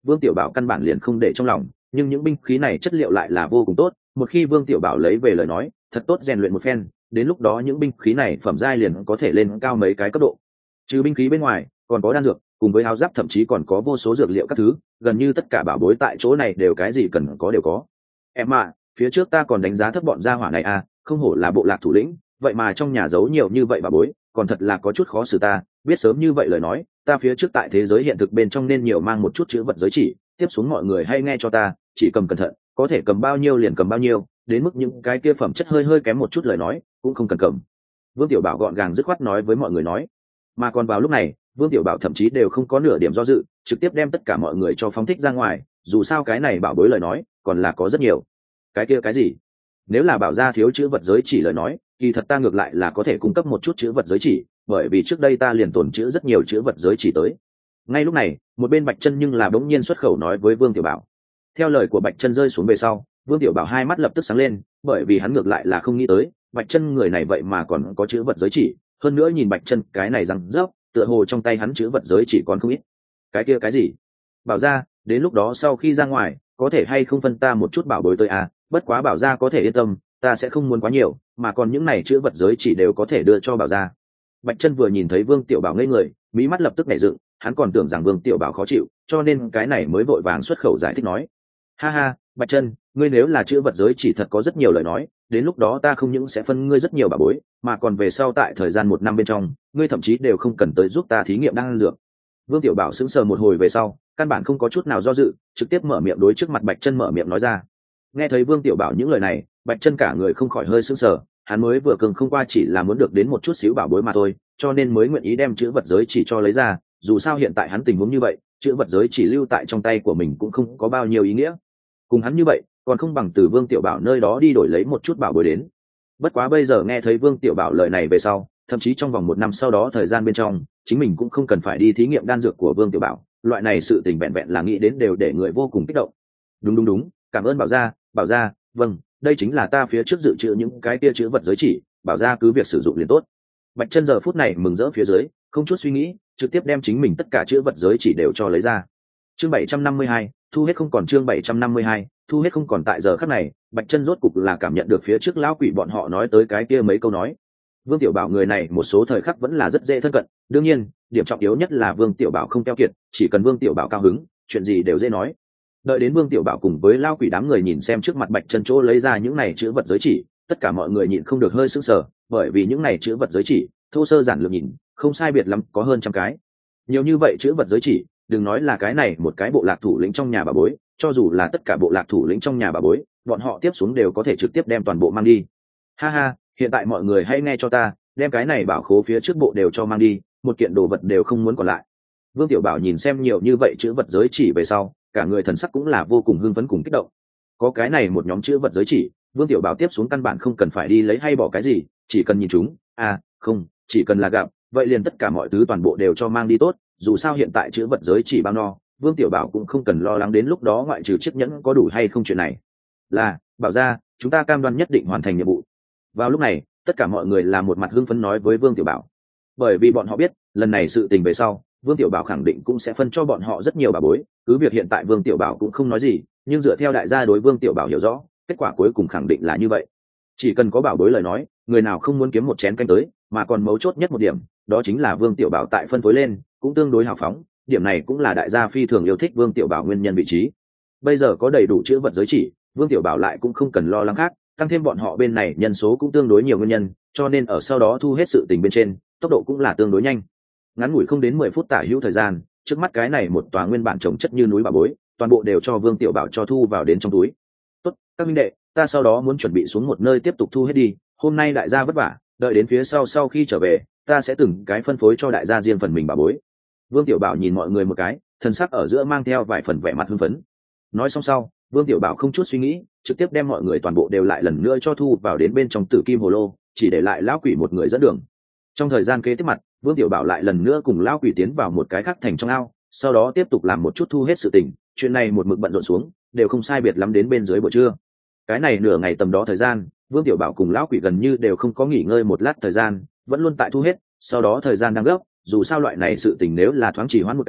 Vương Tiểu Bảo căn bản liền không để trong lòng, nhưng những binh khí này chất liệu lại là vô cùng tốt, một khi Vương Tiểu Bảo lấy về lời nói, thật tốt rèn luyện một phen, đến lúc đó những binh khí này phẩm giai liền có thể lên cao mấy cái cấp độ. Trừ binh khí bên ngoài, còn có đan dược, cùng với áo giáp, thậm chí còn có vô số dược liệu các thứ, gần như tất cả bảo bối tại chỗ này đều cái gì cần có đều có. Em ạ, phía trước ta còn đánh giá thấp bọn gia hỏa này à, không hổ là bộ lạc thủ lĩnh, vậy mà trong nhà giấu nhiều như vậy bảo bối, còn thật là có chút khó xử ta, biết sớm như vậy lời nói, ta phía trước tại thế giới hiện thực bên trong nên nhiều mang một chút chữ vật giới chỉ, tiếp xuống mọi người hay nghe cho ta, chỉ cầm cẩn thận, có thể cầm bao nhiêu liền cầm bao nhiêu, đến mức những cái kia phẩm chất hơi hơi kém một chút lời nói, cũng không cần cầm. Vương Tiểu Bảo gọn gàng dứt khoát nói với mọi người nói. Mà còn vào lúc này, Vương Tiểu Bảo thậm chí đều không có nửa điểm do dự, trực tiếp đem tất cả mọi người cho phóng thích ra ngoài, dù sao cái này bảo bối lời nói, còn là có rất nhiều. Cái kia cái gì? Nếu là bảo gia thiếu chữ vật giới chỉ lời nói, kỳ thật ta ngược lại là có thể cung cấp một chút chữ vật giới chỉ, bởi vì trước đây ta liền tồn chữ rất nhiều chữ vật giới chỉ tới. Ngay lúc này, một bên Bạch Chân nhưng là bỗng nhiên xuất khẩu nói với Vương Tiểu Bảo. Theo lời của Bạch Chân rơi xuống về sau, Vương Tiểu Bảo hai mắt lập tức sáng lên, bởi vì hắn ngược lại là không nghĩ tới, Bạch Chân người này vậy mà còn có chữ vật giới chỉ, hơn nữa nhìn Bạch Chân cái này răng rớp, tựa hồ trong tay hắn chữ vật giới chỉ còn không ít. Cái kia cái gì? Bảo gia, đến lúc đó sau khi ra ngoài, có thể hay không phân ta một chút bảo bối tới à, bất quá bảo gia có thể yên tâm, ta sẽ không muốn quá nhiều, mà còn những này chữ vật giới chỉ đều có thể đưa cho bảo gia. Bạch Chân vừa nhìn thấy Vương Tiểu Bảo ngây người, mí mắt lập tức nhảy dựng, hắn còn tưởng rằng Vương Tiểu Bảo khó chịu, cho nên cái này mới vội vàng xuất khẩu giải thích nói: "Ha ha, Bạch Chân, ngươi nếu là chữ vật giới chỉ thật có rất nhiều lời nói, đến lúc đó ta không những sẽ phân ngươi rất nhiều bảo bối, mà còn về sau tại thời gian 1 năm bên trong, ngươi thậm chí đều không cần tới giúp ta thí nghiệm đan dược." Vương Tiểu Bảo sững sờ một hồi về sau, căn bản không có chút nào do dự, trực tiếp mở miệng đối trước mặt Bạch Chân mở miệng nói ra. Nghe thấy Vương Tiểu Bảo những lời này, Bạch Chân cả người không khỏi hơi sững sờ, hắn mới vừa cường không qua chỉ là muốn được đến một chút xíu bảo bối mà thôi, cho nên mới nguyện ý đem chữ vật giới chỉ cho lấy ra, dù sao hiện tại hắn tình huống như vậy, chữ vật giới chỉ lưu tại trong tay của mình cũng không có bao nhiêu ý nghĩa. Cùng hắn như vậy, còn không bằng từ Vương Tiểu Bảo nơi đó đi đổi lấy một chút bảo bối đến. Bất quá bây giờ nghe thấy Vương Tiểu Bảo lời này về sau, thậm chí trong vòng 1 năm sau đó thời gian bên trong, chính mình cũng không cần phải đi thí nghiệm đan dược của Vương Tiểu Bảo, loại này sự tình vẹn vẹn là nghĩ đến đều để người vô cùng kích động. Đúng, cảm ơn Bảo gia, vâng, đây chính là ta phía trước dự trữ những cái kia chữ vật giới chỉ, Bảo gia cứ việc sử dụng liền tốt. Bạch Chân giờ phút này mừng rỡ phía dưới, không chút suy nghĩ, trực tiếp đem chính mình tất cả chữ vật giới chỉ đều cho lấy ra. Chương 752, thu hết không còn. Chương 752, thu hết không còn. Tại giờ khắc này, Bạch Chân rốt cục là cảm nhận được phía trước lão quỷ bọn họ nói tới cái kia mấy câu nói. Vương Tiểu Bảo người này một số thời khắc vẫn là rất dễ thân cận, đương nhiên, điểm trọng yếu nhất là Vương Tiểu Bảo không keo kiệt, chỉ cần Vương Tiểu Bảo cao hứng, chuyện gì đều dễ nói. Đợi đến Vương Tiểu Bảo cùng với lão quỷ đám người nhìn xem trước mặt Bạch Chân chỗ lấy ra những này chữ vật giới chỉ, tất cả mọi người nhịn không được hơi sững sờ, bởi vì những này chữ vật giới chỉ, thô sơ giản lược nhìn, không sai biệt lắm có hơn 100 cái. Nhiều như vậy chữ vật giới chỉ, đừng nói là cái này một cái bộ lạc thủ lĩnh trong nhà bà bối, cho dù là tất cả bộ lạc thủ lĩnh trong nhà bà bối, bọn họ tiếp xuống đều có thể trực tiếp đem toàn bộ mang đi. Ha ha, hiện tại mọi người hãy nghe cho ta, đem cái này bảo khố phía trước bộ đều cho mang đi, một kiện đồ vật đều không muốn còn lại. Vương Tiểu Bảo nhìn xem nhiều như vậy chữ vật giới chỉ về sau, cả người thần sắc cũng là vô cùng hưng phấn cùng kích động. Có cái này một nhóm chữ vật giới chỉ, Vương Tiểu Bảo tiếp xuống căn bản không cần phải đi lấy hay bỏ cái gì, chỉ cần nhìn chúng, không, chỉ cần là gặp, vậy liền tất cả mọi thứ toàn bộ đều cho mang đi tốt, dù sao hiện tại chữ vật giới chỉ bao no, Vương Tiểu Bảo cũng không cần lo lắng đến lúc đó ngoại trừ chiếc nhẫn có đủ hay không chuyện này. Là, Bảo gia, chúng ta cam đoan nhất định hoàn thành nhiệm vụ. Vào lúc này, tất cả mọi người là một mặt hưng phấn nói với Vương Tiểu Bảo, bởi vì bọn họ biết, lần này sự tình về sau, Vương Tiểu Bảo khẳng định cũng sẽ phân cho bọn họ rất nhiều bảo bối, cứ việc hiện tại Vương Tiểu Bảo cũng không nói gì, nhưng dựa theo đại gia đối Vương Tiểu Bảo hiểu rõ, kết quả cuối cùng khẳng định là như vậy. Chỉ cần có bảo bối lời nói, người nào không muốn kiếm một chén canh tới, mà còn mấu chốt nhất một điểm, đó chính là Vương Tiểu Bảo tại phân phối lên cũng tương đối hào phóng, điểm này cũng là đại gia phi thường yêu thích Vương Tiểu Bảo nguyên nhân vị trí. Bây giờ có đầy đủ chữ vật giới chỉ, Vương Tiểu Bảo lại cũng không cần lo lắng khác, tăng thêm bọn họ bên này nhân số cũng tương đối nhiều nguyên nhân, cho nên ở sau đó thu hết sự tình bên trên, tốc độ cũng là tương đối nhanh. Ngắn ngủi không đến 10 phút tả hữu thời gian, trước mắt cái này một tòa nguyên bản trồng chất như núi bảo bối, toàn bộ đều cho Vương Tiểu Bảo cho thu vào đến trong túi. Tốt, các minh đệ, ta sau đó muốn chuẩn bị xuống một nơi tiếp tục thu hết đi, hôm nay đại gia vất vả, đợi đến phía sau khi trở về, ta sẽ từng cái phân phối cho đại gia riêng phần mình bảo bối. Vương Tiểu Bảo nhìn mọi người một cái, thần sắc ở giữa mang theo vài phần vẻ mặt hưng phấn. Nói xong sau, Vương Tiểu Bảo không chút suy nghĩ, trực tiếp đem mọi người toàn bộ đều lại lần nữa cho thu vào đến bên trong Tử Kim Hồ Lô, chỉ để lại lão quỷ một người dẫn đường. Trong thời gian kế tiếp mặt, Vương Tiểu Bảo lại lần nữa cùng lão quỷ tiến vào một cái khác thành trong ao, sau đó tiếp tục làm một chút thu hết sự tình, chuyện này một mực bận rộn xuống, đều không sai biệt lắm đến bên dưới buổi trưa. Cái này nửa ngày tầm đó thời gian, Vương Tiểu Bảo cùng lão quỷ gần như đều không có nghỉ ngơi một lát thời gian, vẫn luôn tại thu hết, sau đó thời gian đang gấp, dù sao loại này sự tình nếu là thoáng trì hoãn một cái,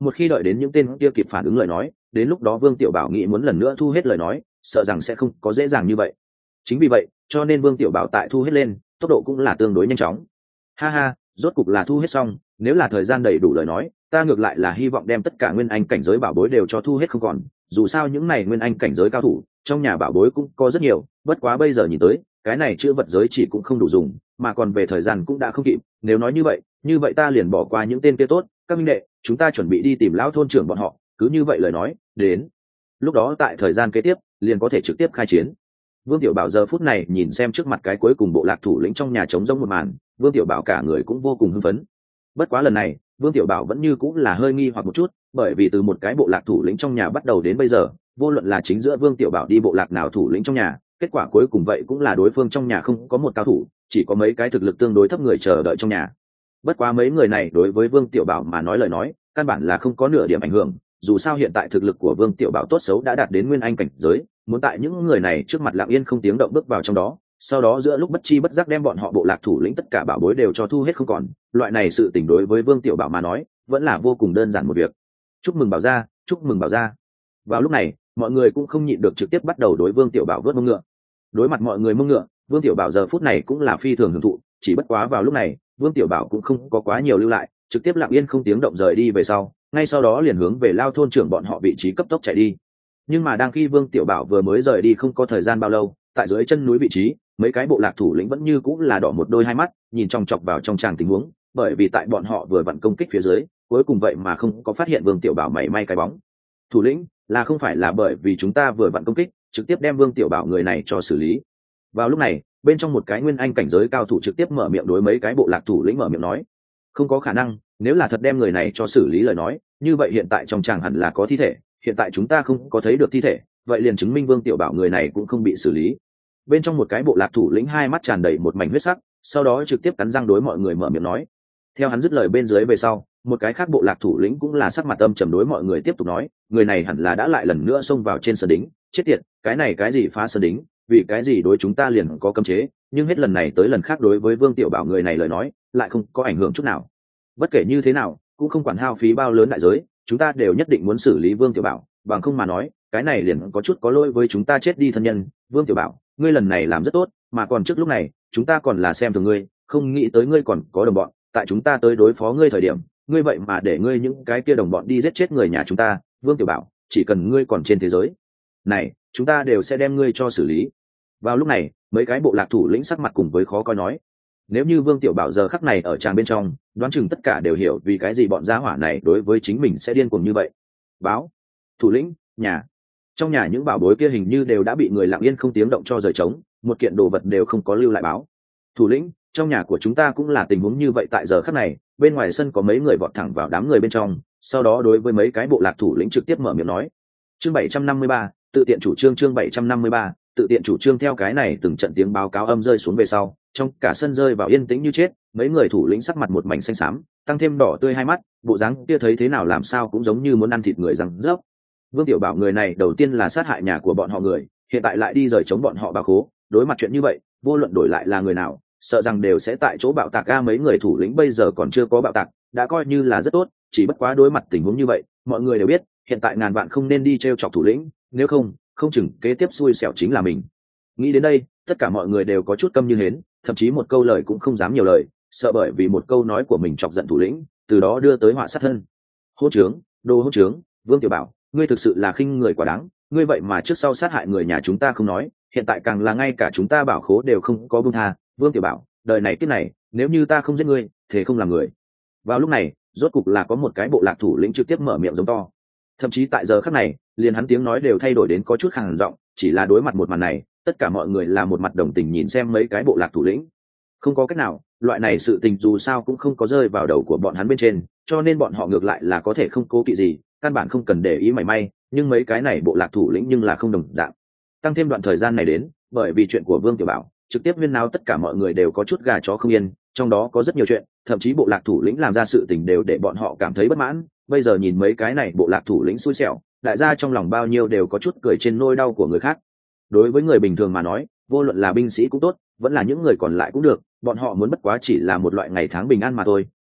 một khi đợi đến những tên kia kịp phản ứng lời nói, đến lúc đó Vương Tiểu Bảo nghĩ muốn lần nữa thu hết lời nói, sợ rằng sẽ không có dễ dàng như vậy. Chính vì vậy, cho nên Vương Tiểu Bảo tại thu hết lên, tốc độ cũng là tương đối nhanh chóng. Ha ha, rốt cục là thu hết xong, nếu là thời gian đầy đủ lời nói, ta ngược lại là hy vọng đem tất cả nguyên anh cảnh giới bảo bối đều cho thu hết không còn, dù sao những này nguyên anh cảnh giới cao thủ, trong nhà bảo bối cũng có rất nhiều, bất quá bây giờ nhìn tới, cái này chữ vật giới chỉ cũng không đủ dùng, mà còn về thời gian cũng đã không kịp, nếu nói như vậy ta liền bỏ qua những tên kia tốt, các minh đệ, chúng ta chuẩn bị đi tìm lão thôn trưởng bọn họ, cứ như vậy lời nói, đến lúc đó tại thời gian kế tiếp, liền có thể trực tiếp khai chiến. Vương Tiểu Bảo giờ phút này nhìn xem trước mặt cái cuối cùng bộ lạc thủ lĩnh trong nhà trống rỗng một màn, Vương Tiểu Bảo cả người cũng vô cùng hưng phấn. Bất quá lần này, Vương Tiểu Bảo vẫn như cũng là hơi nghi hoặc một chút, bởi vì từ một cái bộ lạc thủ lĩnh trong nhà bắt đầu đến bây giờ, vô luận là chính giữa Vương Tiểu Bảo đi bộ lạc nào thủ lĩnh trong nhà, kết quả cuối cùng vậy cũng là đối phương trong nhà không có một cao thủ, chỉ có mấy cái thực lực tương đối thấp người chờ đợi trong nhà. Bất quá mấy người này đối với Vương Tiểu Bảo mà nói lời nói, căn bản là không có nửa điểm ảnh hưởng, dù sao hiện tại thực lực của Vương Tiểu Bảo tốt xấu đã đạt đến nguyên anh cảnh giới, muốn tại những người này trước mặt lặng yên không tiếng động bước vào trong đó, sau đó giữa lúc bất chi bất giác đem bọn họ bộ lạc thủ lĩnh tất cả bảo bối đều cho thu hết không còn, loại này sự tình đối với Vương Tiểu Bảo mà nói, vẫn là vô cùng đơn giản một việc. Chúc mừng Bảo gia, chúc mừng Bảo gia. Vào lúc này, mọi người cũng không nhịn được trực tiếp bắt đầu đối Vương Tiểu Bảo vớt mông ngựa. Đối mặt mọi người mông ngựa, Vương Tiểu Bảo giờ phút này cũng là phi thường hưởng thụ, chỉ bất quá vào lúc này, Vương Tiểu Bảo cũng không có quá nhiều lưu lại, trực tiếp lặng yên không tiếng động rời đi về sau, ngay sau đó liền hướng về lao thôn trưởng bọn họ vị trí cấp tốc chạy đi. Nhưng mà đang khi Vương Tiểu Bảo vừa mới rời đi không có thời gian bao lâu, tại dưới chân núi vị trí, mấy cái bộ lạc thủ lĩnh vẫn như cũng là đỏ một đôi hai mắt, nhìn chòng chọc vào trong tràng tình huống, bởi vì tại bọn họ vừa vặn công kích phía dưới, cuối cùng vậy mà không có phát hiện Vương Tiểu Bảo mảy may cái bóng. Thủ lĩnh, là không phải là bởi vì chúng ta vừa vặn công kích, trực tiếp đem Vương Tiểu Bảo người này cho xử lý. Vào lúc này, bên trong một cái nguyên anh cảnh giới cao thủ trực tiếp mở miệng đối mấy cái bộ lạc thủ lĩnh mở miệng nói, không có khả năng, nếu là thật đem người này cho xử lý lời nói, như vậy hiện tại trong tràng hẳn là có thi thể, hiện tại chúng ta không có thấy được thi thể, vậy liền chứng minh Vương Tiểu Bảo người này cũng không bị xử lý. Bên trong một cái bộ lạc thủ lĩnh hai mắt tràn đầy một mảnh huyết sắc, sau đó trực tiếp cắn răng đối mọi người mở miệng nói. Theo hắn dứt lời bên dưới về sau, một cái khác bộ lạc thủ lĩnh cũng là sắc mặt âm trầm đối mọi người tiếp tục nói, người này hẳn là đã lại lần nữa xông vào trên sơn đính, chết tiệt, cái này cái gì phá sơn đính, vì cái gì đối chúng ta liền có cấm chế, nhưng hết lần này tới lần khác đối với Vương Tiểu Bảo người này lời nói, lại không có ảnh hưởng chút nào. Bất kể như thế nào, cũng không quản hao phí bao lớn đại giới, chúng ta đều nhất định muốn xử lý Vương Tiểu Bảo, bằng không mà nói, cái này liền có chút có lỗi với chúng ta chết đi thân nhân. Vương Tiểu Bảo, ngươi lần này làm rất tốt, mà còn trước lúc này, chúng ta còn là xem thường ngươi, không nghĩ tới ngươi còn có đồng bọn, tại chúng ta tới đối phó ngươi thời điểm, ngươi vậy mà để ngươi những cái kia đồng bọn đi giết chết người nhà chúng ta. Vương Tiểu Bảo, chỉ cần ngươi còn trên thế giới này, chúng ta đều sẽ đem ngươi cho xử lý. Vào lúc này, mấy cái bộ lạc thủ lĩnh sắc mặt cùng với khó coi nói, nếu như Vương Tiểu Bảo giờ khắc này ở tràng bên trong, đoán chừng tất cả đều hiểu vì cái gì bọn gia hỏa này đối với chính mình sẽ điên cuồng như vậy. Báo, thủ lĩnh, nhà, trong nhà những bảo bối kia hình như đều đã bị người lặng yên không tiếng động cho rời trống, một kiện đồ vật đều không có lưu lại. Báo, thủ lĩnh, trong nhà của chúng ta cũng là tình huống như vậy. Tại giờ khắc này, bên ngoài sân có mấy người vọt thẳng vào đám người bên trong, sau đó đối với mấy cái bộ lạc thủ lĩnh trực tiếp mở miệng nói. Chương 753, tự tiện chủ trương. Chương 753, tự tiện chủ trương. Theo cái này từng trận tiếng báo cáo âm rơi xuống về sau, trong cả sân rơi vào yên tĩnh như chết, mấy người thủ lĩnh sắc mặt một mảnh xanh xám, tăng thêm đỏ tươi hai mắt, bộ dáng kia thấy thế nào làm sao cũng giống như muốn ăn thịt người răng rớp. Vương Tiểu Bảo người này đầu tiên là sát hại nhà của bọn họ người, hiện tại lại đi rời chống bọn họ báo khố, đối mặt chuyện như vậy, vô luận đổi lại là người nào, sợ rằng đều sẽ tại chỗ bạo tạc. Mấy người thủ lĩnh bây giờ còn chưa có bạo tạc, đã coi như là rất tốt, chỉ bất quá đối mặt tình huống như vậy, mọi người đều biết, hiện tại ngàn vạn không nên đi trêu chọc thủ lĩnh, nếu không chừng kế tiếp xui xẻo chính là mình. Nghĩ đến đây, tất cả mọi người đều có chút câm như hến, thậm chí một câu lời cũng không dám nhiều lời, sợ bởi vì một câu nói của mình chọc giận thủ lĩnh, từ đó đưa tới họa sát thân. Hỗn trướng, đồ hỗn trướng, Vương Tiểu Bảo, ngươi thực sự là khinh người quá đáng, ngươi vậy mà trước sau sát hại người nhà chúng ta không nói, hiện tại càng là ngay cả chúng ta bảo khố đều không có buông tha. Vương Tiểu Bảo, đời này kiếp này, nếu như ta không giết ngươi, thế không làm người. Vào lúc này, rốt cục là có một cái bộ lạc thủ lĩnh trực tiếp mở miệng giống to, thậm chí tại giờ khắc này, liền hắn tiếng nói đều thay đổi đến có chút khàn giọng. Chỉ là đối mặt một màn này, tất cả mọi người là một mặt đồng tình nhìn xem mấy cái bộ lạc thủ lĩnh. Không có cách nào, loại này sự tình dù sao cũng không có rơi vào đầu của bọn hắn bên trên, cho nên bọn họ ngược lại là có thể không cố kỵ gì, căn bản không cần để ý mảy may. Nhưng mấy cái này bộ lạc thủ lĩnh nhưng là không đồng dạng. Tăng thêm đoạn thời gian này đến, bởi vì chuyện của Vương Tiểu Bảo, trực tiếp huyên náo tất cả mọi người đều có chút gà chó không yên, trong đó có rất nhiều chuyện, thậm chí bộ lạc thủ lĩnh làm ra sự tình đều để bọn họ cảm thấy bất mãn. Bây giờ nhìn mấy cái này bộ lạc thủ lĩnh xui xẻo, đại gia trong lòng bao nhiêu đều có chút cười trên nỗi đau của người khác. Đối với người bình thường mà nói, vô luận là binh sĩ cũng tốt, vẫn là những người còn lại cũng được, bọn họ muốn bất quá chỉ là một loại ngày tháng bình an mà thôi.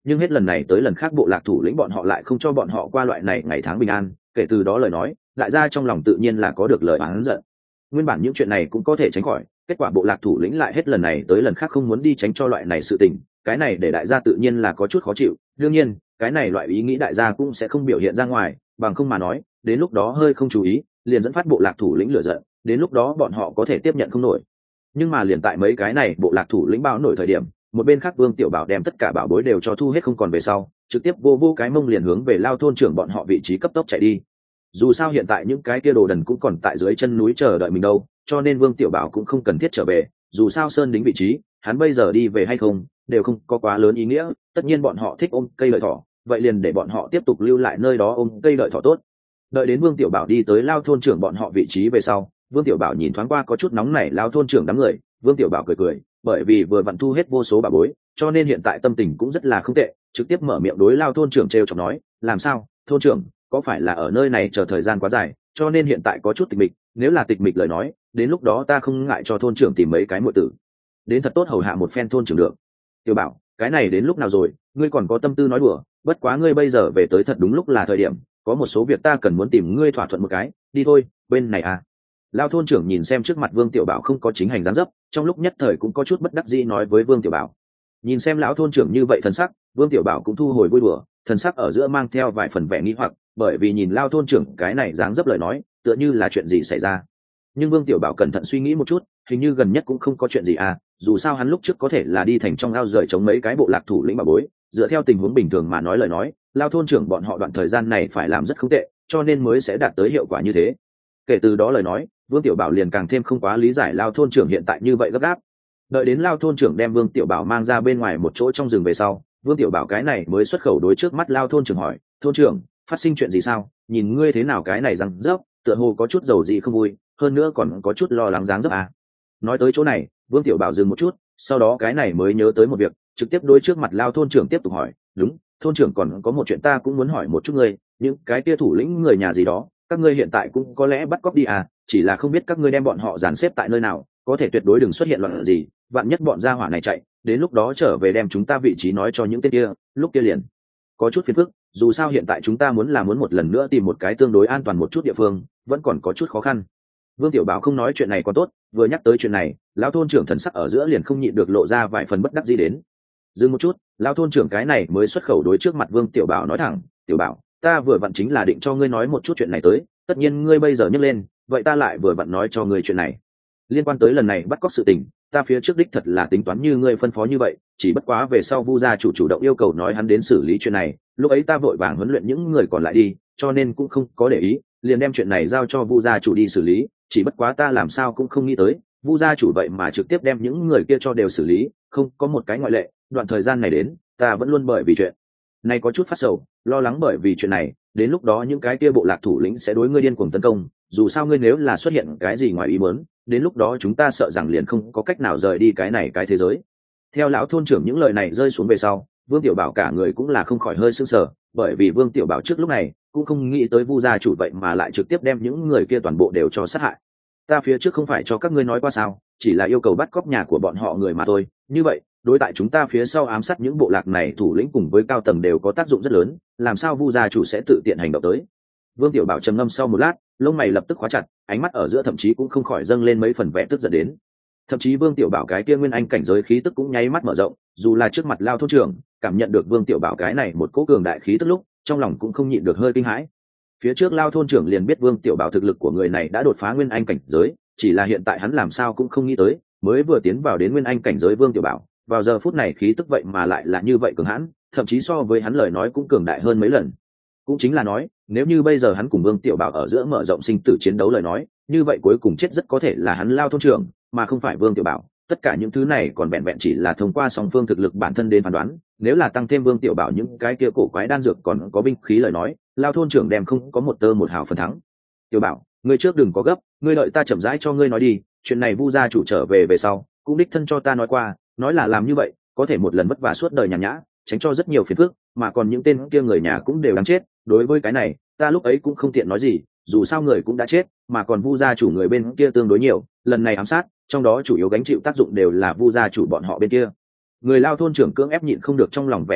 nhưng hết lần này tới lần khác bộ lạc thủ lĩnh bọn họ lại không cho bọn họ qua loại này ngày tháng bình an. Kể từ đó lời nói, đại gia trong lòng tự nhiên là có được lời oán giận. Nguyên bản những chuyện này cũng có thể tránh khỏi, kết quả bộ lạc thủ lĩnh lại hết lần này tới lần khác không muốn đi tránh cho loại này sự tình, cái này để đại gia tự nhiên là có chút khó chịu. Đương nhiên cái này loại ý nghĩ đại gia cũng sẽ không biểu hiện ra ngoài, bằng không mà nói đến lúc đó hơi không chú ý liền dẫn phát bộ lạc thủ lĩnh lửa giận, đến lúc đó bọn họ có thể tiếp nhận không nổi. Nhưng mà liền tại mấy cái này bộ lạc thủ lĩnh báo nổi thời điểm, một bên khác Vương Tiểu Bảo đem tất cả bảo bối đều cho thu hết không còn về sau, trực tiếp vô cái mông liền hướng về Lao thôn trưởng bọn họ vị trí cấp tốc chạy đi. Dù sao hiện tại những cái kia đồ đần cũng còn tại dưới chân núi chờ đợi mình đâu, cho nên Vương Tiểu Bảo cũng không cần thiết trở về, dù sao sơn đính vị trí hắn bây giờ đi về hay không đều không có quá lớn ý nghĩa. Tất nhiên bọn họ thích ôm cây lợi thỏ, vậy liền để bọn họ tiếp tục lưu lại nơi đó ôm cây lợi thỏ tốt. Đợi đến Vương Tiểu Bảo đi tới Lao thôn trưởng bọn họ vị trí về sau, Vương Tiểu Bảo nhìn thoáng qua có chút nóng nảy Lao thôn trưởng đám người, Vương Tiểu Bảo cười, bởi vì vừa vặn thu hết vô số bảo bối, cho nên hiện tại tâm tình cũng rất là không tệ, trực tiếp mở miệng đối Lao thôn trưởng trêu chọc nói, làm sao thôn trưởng, có phải là ở nơi này chờ thời gian quá dài cho nên hiện tại có chút tịch mịch, nếu là tịch mịch lời nói đến lúc đó ta không ngại cho thôn trưởng tìm mấy cái muội tử đến thật tốt hầu hạ một phen thôn trưởng được. Tiểu Bảo, cái này đến lúc nào rồi, ngươi còn có tâm tư nói đùa, bất quá ngươi bây giờ về tới thật đúng lúc là thời điểm, có một số việc ta cần muốn tìm ngươi thỏa thuận một cái, đi thôi, bên này à. Lao thôn trưởng nhìn xem trước mặt Vương Tiểu Bảo không có chính hành dáng dấp, trong lúc nhất thời cũng có chút bất đắc dĩ nói với Vương Tiểu Bảo. Nhìn xem lão thôn trưởng như vậy thần sắc, Vương Tiểu Bảo cũng thu hồi vui đùa, thần sắc ở giữa mang theo vài phần vẻ nghi hoặc, bởi vì nhìn Lao thôn trưởng cái này dáng dấp lời nói tựa như là chuyện gì xảy ra. Nhưng Vương Tiểu Bảo cẩn thận suy nghĩ một chút, hình như gần nhất cũng không có chuyện gì à, dù sao hắn lúc trước có thể là đi thành trong ao rời chống mấy cái bộ lạc thủ lĩnh bà bối, dựa theo tình huống bình thường mà nói lời nói Lao thôn trưởng bọn họ đoạn thời gian này phải làm rất không tệ, cho nên mới sẽ đạt tới hiệu quả như thế. Kể từ đó lời nói, Vương Tiểu Bảo liền càng thêm không quá lý giải Lao thôn trưởng hiện tại như vậy gấp gáp. Đợi đến Lao thôn trưởng đem Vương Tiểu Bảo mang ra bên ngoài một chỗ trong rừng về sau, Vương Tiểu Bảo cái này mới xuất khẩu đối trước mắt Lao thôn trưởng hỏi, thôn trưởng, phát sinh chuyện gì sao, nhìn ngươi thế nào cái này răng rớp, tựa hồ có chút dầu gì không vui, hơn nữa còn có chút lo lắng dáng dấp à. Nói tới chỗ này, Vương Tiểu Bảo dừng một chút, sau đó cái này mới nhớ tới một việc, trực tiếp đối trước mặt Lao thôn trưởng tiếp tục hỏi, đúng, thôn trưởng còn có một chuyện ta cũng muốn hỏi một chút ngươi, những cái kia thủ lĩnh người nhà gì đó các ngươi hiện tại cũng có lẽ bắt cóc đi à, chỉ là không biết các ngươi đem bọn họ dàn xếp tại nơi nào, có thể tuyệt đối đừng xuất hiện loạn gì, vạn nhất bọn gia hỏa này chạy đến lúc đó trở về đem chúng ta vị trí nói cho những tên kia, lúc kia liền có chút phiền phức, dù sao hiện tại chúng ta muốn một lần nữa tìm một cái tương đối an toàn một chút địa phương vẫn còn có chút khó khăn. Vương Tiểu Bảo không nói chuyện này còn tốt, vừa nhắc tới chuyện này lão thôn trưởng thần sắc ở giữa liền không nhịn được lộ ra vài phần bất đắc dĩ đến. Dừng một chút, lão thôn trưởng cái này mới xuất khẩu đối trước mặt Vương Tiểu Bảo nói thẳng, Tiểu Bảo, ta vừa vặn chính là định cho ngươi nói một chút chuyện này tới, tất nhiên ngươi bây giờ nhấc lên, vậy ta lại vừa vặn nói cho ngươi chuyện này. Liên quan tới lần này bắt cóc sự tình, ta phía trước đích thật là tính toán như ngươi phân phó như vậy, chỉ bất quá về sau Vu gia chủ động yêu cầu nói hắn đến xử lý chuyện này, lúc ấy ta vội vàng huấn luyện những người còn lại đi, cho nên cũng không có để ý, liền đem chuyện này giao cho Vu gia chủ đi xử lý, chỉ bất quá ta làm sao cũng không nghĩ tới, Vu gia chủ vậy mà trực tiếp đem những người kia cho đều xử lý, không có một cái ngoại lệ. Đoạn thời gian này đến, ta vẫn luôn bởi vì chuyện này có chút phát sầu, lo lắng bởi vì chuyện này, đến lúc đó những cái kia bộ lạc thủ lĩnh sẽ đối ngươi điên cuồng tấn công, dù sao ngươi nếu là xuất hiện cái gì ngoài ý muốn, đến lúc đó chúng ta sợ rằng liền không có cách nào rời đi cái thế giới. Theo lão thôn trưởng những lời này rơi xuống về sau, Vương Tiểu Bảo cả người cũng là không khỏi hơi sưng sờ, bởi vì Vương Tiểu Bảo trước lúc này cũng không nghĩ tới Vu gia chủ vậy mà lại trực tiếp đem những người kia toàn bộ đều cho sát hại. Ta phía trước không phải cho các ngươi nói qua sao, chỉ là yêu cầu bắt cóc nhà của bọn họ người mà thôi, như vậy đối tại chúng ta phía sau ám sát những bộ lạc này thủ lĩnh cùng với cao tầng đều có tác dụng rất lớn, làm sao Vu gia chủ sẽ tự tiện hành động tới. Vương Tiểu Bảo trầm ngâm sau một lát, lông mày lập tức khóa chặt, ánh mắt ở giữa thậm chí cũng không khỏi dâng lên mấy phần vẻ tức giận đến. Thậm chí Vương Tiểu Bảo cái kia nguyên anh cảnh giới khí tức cũng nháy mắt mở rộng, dù là trước mặt Lao thôn trưởng cảm nhận được Vương Tiểu Bảo cái này một cỗ cường đại khí tức lúc, trong lòng cũng không nhịn được hơi kinh hãi. Phía trước Lao thôn trưởng liền biết Vương Tiểu Bảo thực lực của người này đã đột phá nguyên anh cảnh giới, chỉ là hiện tại hắn làm sao cũng không nghĩ tới, mới vừa tiến vào đến nguyên anh cảnh giới Vương Tiểu Bảo, vào giờ phút này khí tức vậy mà lại là như vậy cường hãn, thậm chí so với hắn lời nói cũng cường đại hơn mấy lần. Cũng chính là nói, nếu như bây giờ hắn cùng Vương Tiểu Bảo ở giữa mở rộng sinh tử chiến đấu lời nói, như vậy cuối cùng chết rất có thể là hắn Lao thôn trưởng, mà không phải Vương Tiểu Bảo. Tất cả những thứ này còn vẹn vẹn chỉ là thông qua song phương thực lực bản thân đến phán đoán, nếu là tăng thêm Vương Tiểu Bảo những cái kia cổ quái đan dược còn có binh khí lời nói, Lao thôn trưởng đem không có một tơ một hào phần thắng. Tiểu Bảo, ngươi trước đừng có gấp, ngươi đợi ta chậm rãi cho ngươi nói đi, chuyện này Vu gia chủ trở về sau, cũng đích thân cho ta nói qua, nói là làm như vậy, có thể một lần vất vả suốt đời nhàn nhã, tránh cho rất nhiều phiền phức, mà còn những tên kia người nhà cũng đều đáng chết. Đối với cái này, ta lúc ấy cũng không tiện nói gì, dù sao người cũng đã chết, mà còn Vu gia chủ người bên kia tương đối nhiều, lần này ám sát, trong đó chủ yếu gánh chịu tác dụng đều là Vu gia chủ bọn họ bên kia. Người Lao thôn trưởng cưỡng ép nhịn không được trong lòng vẻ chấn động,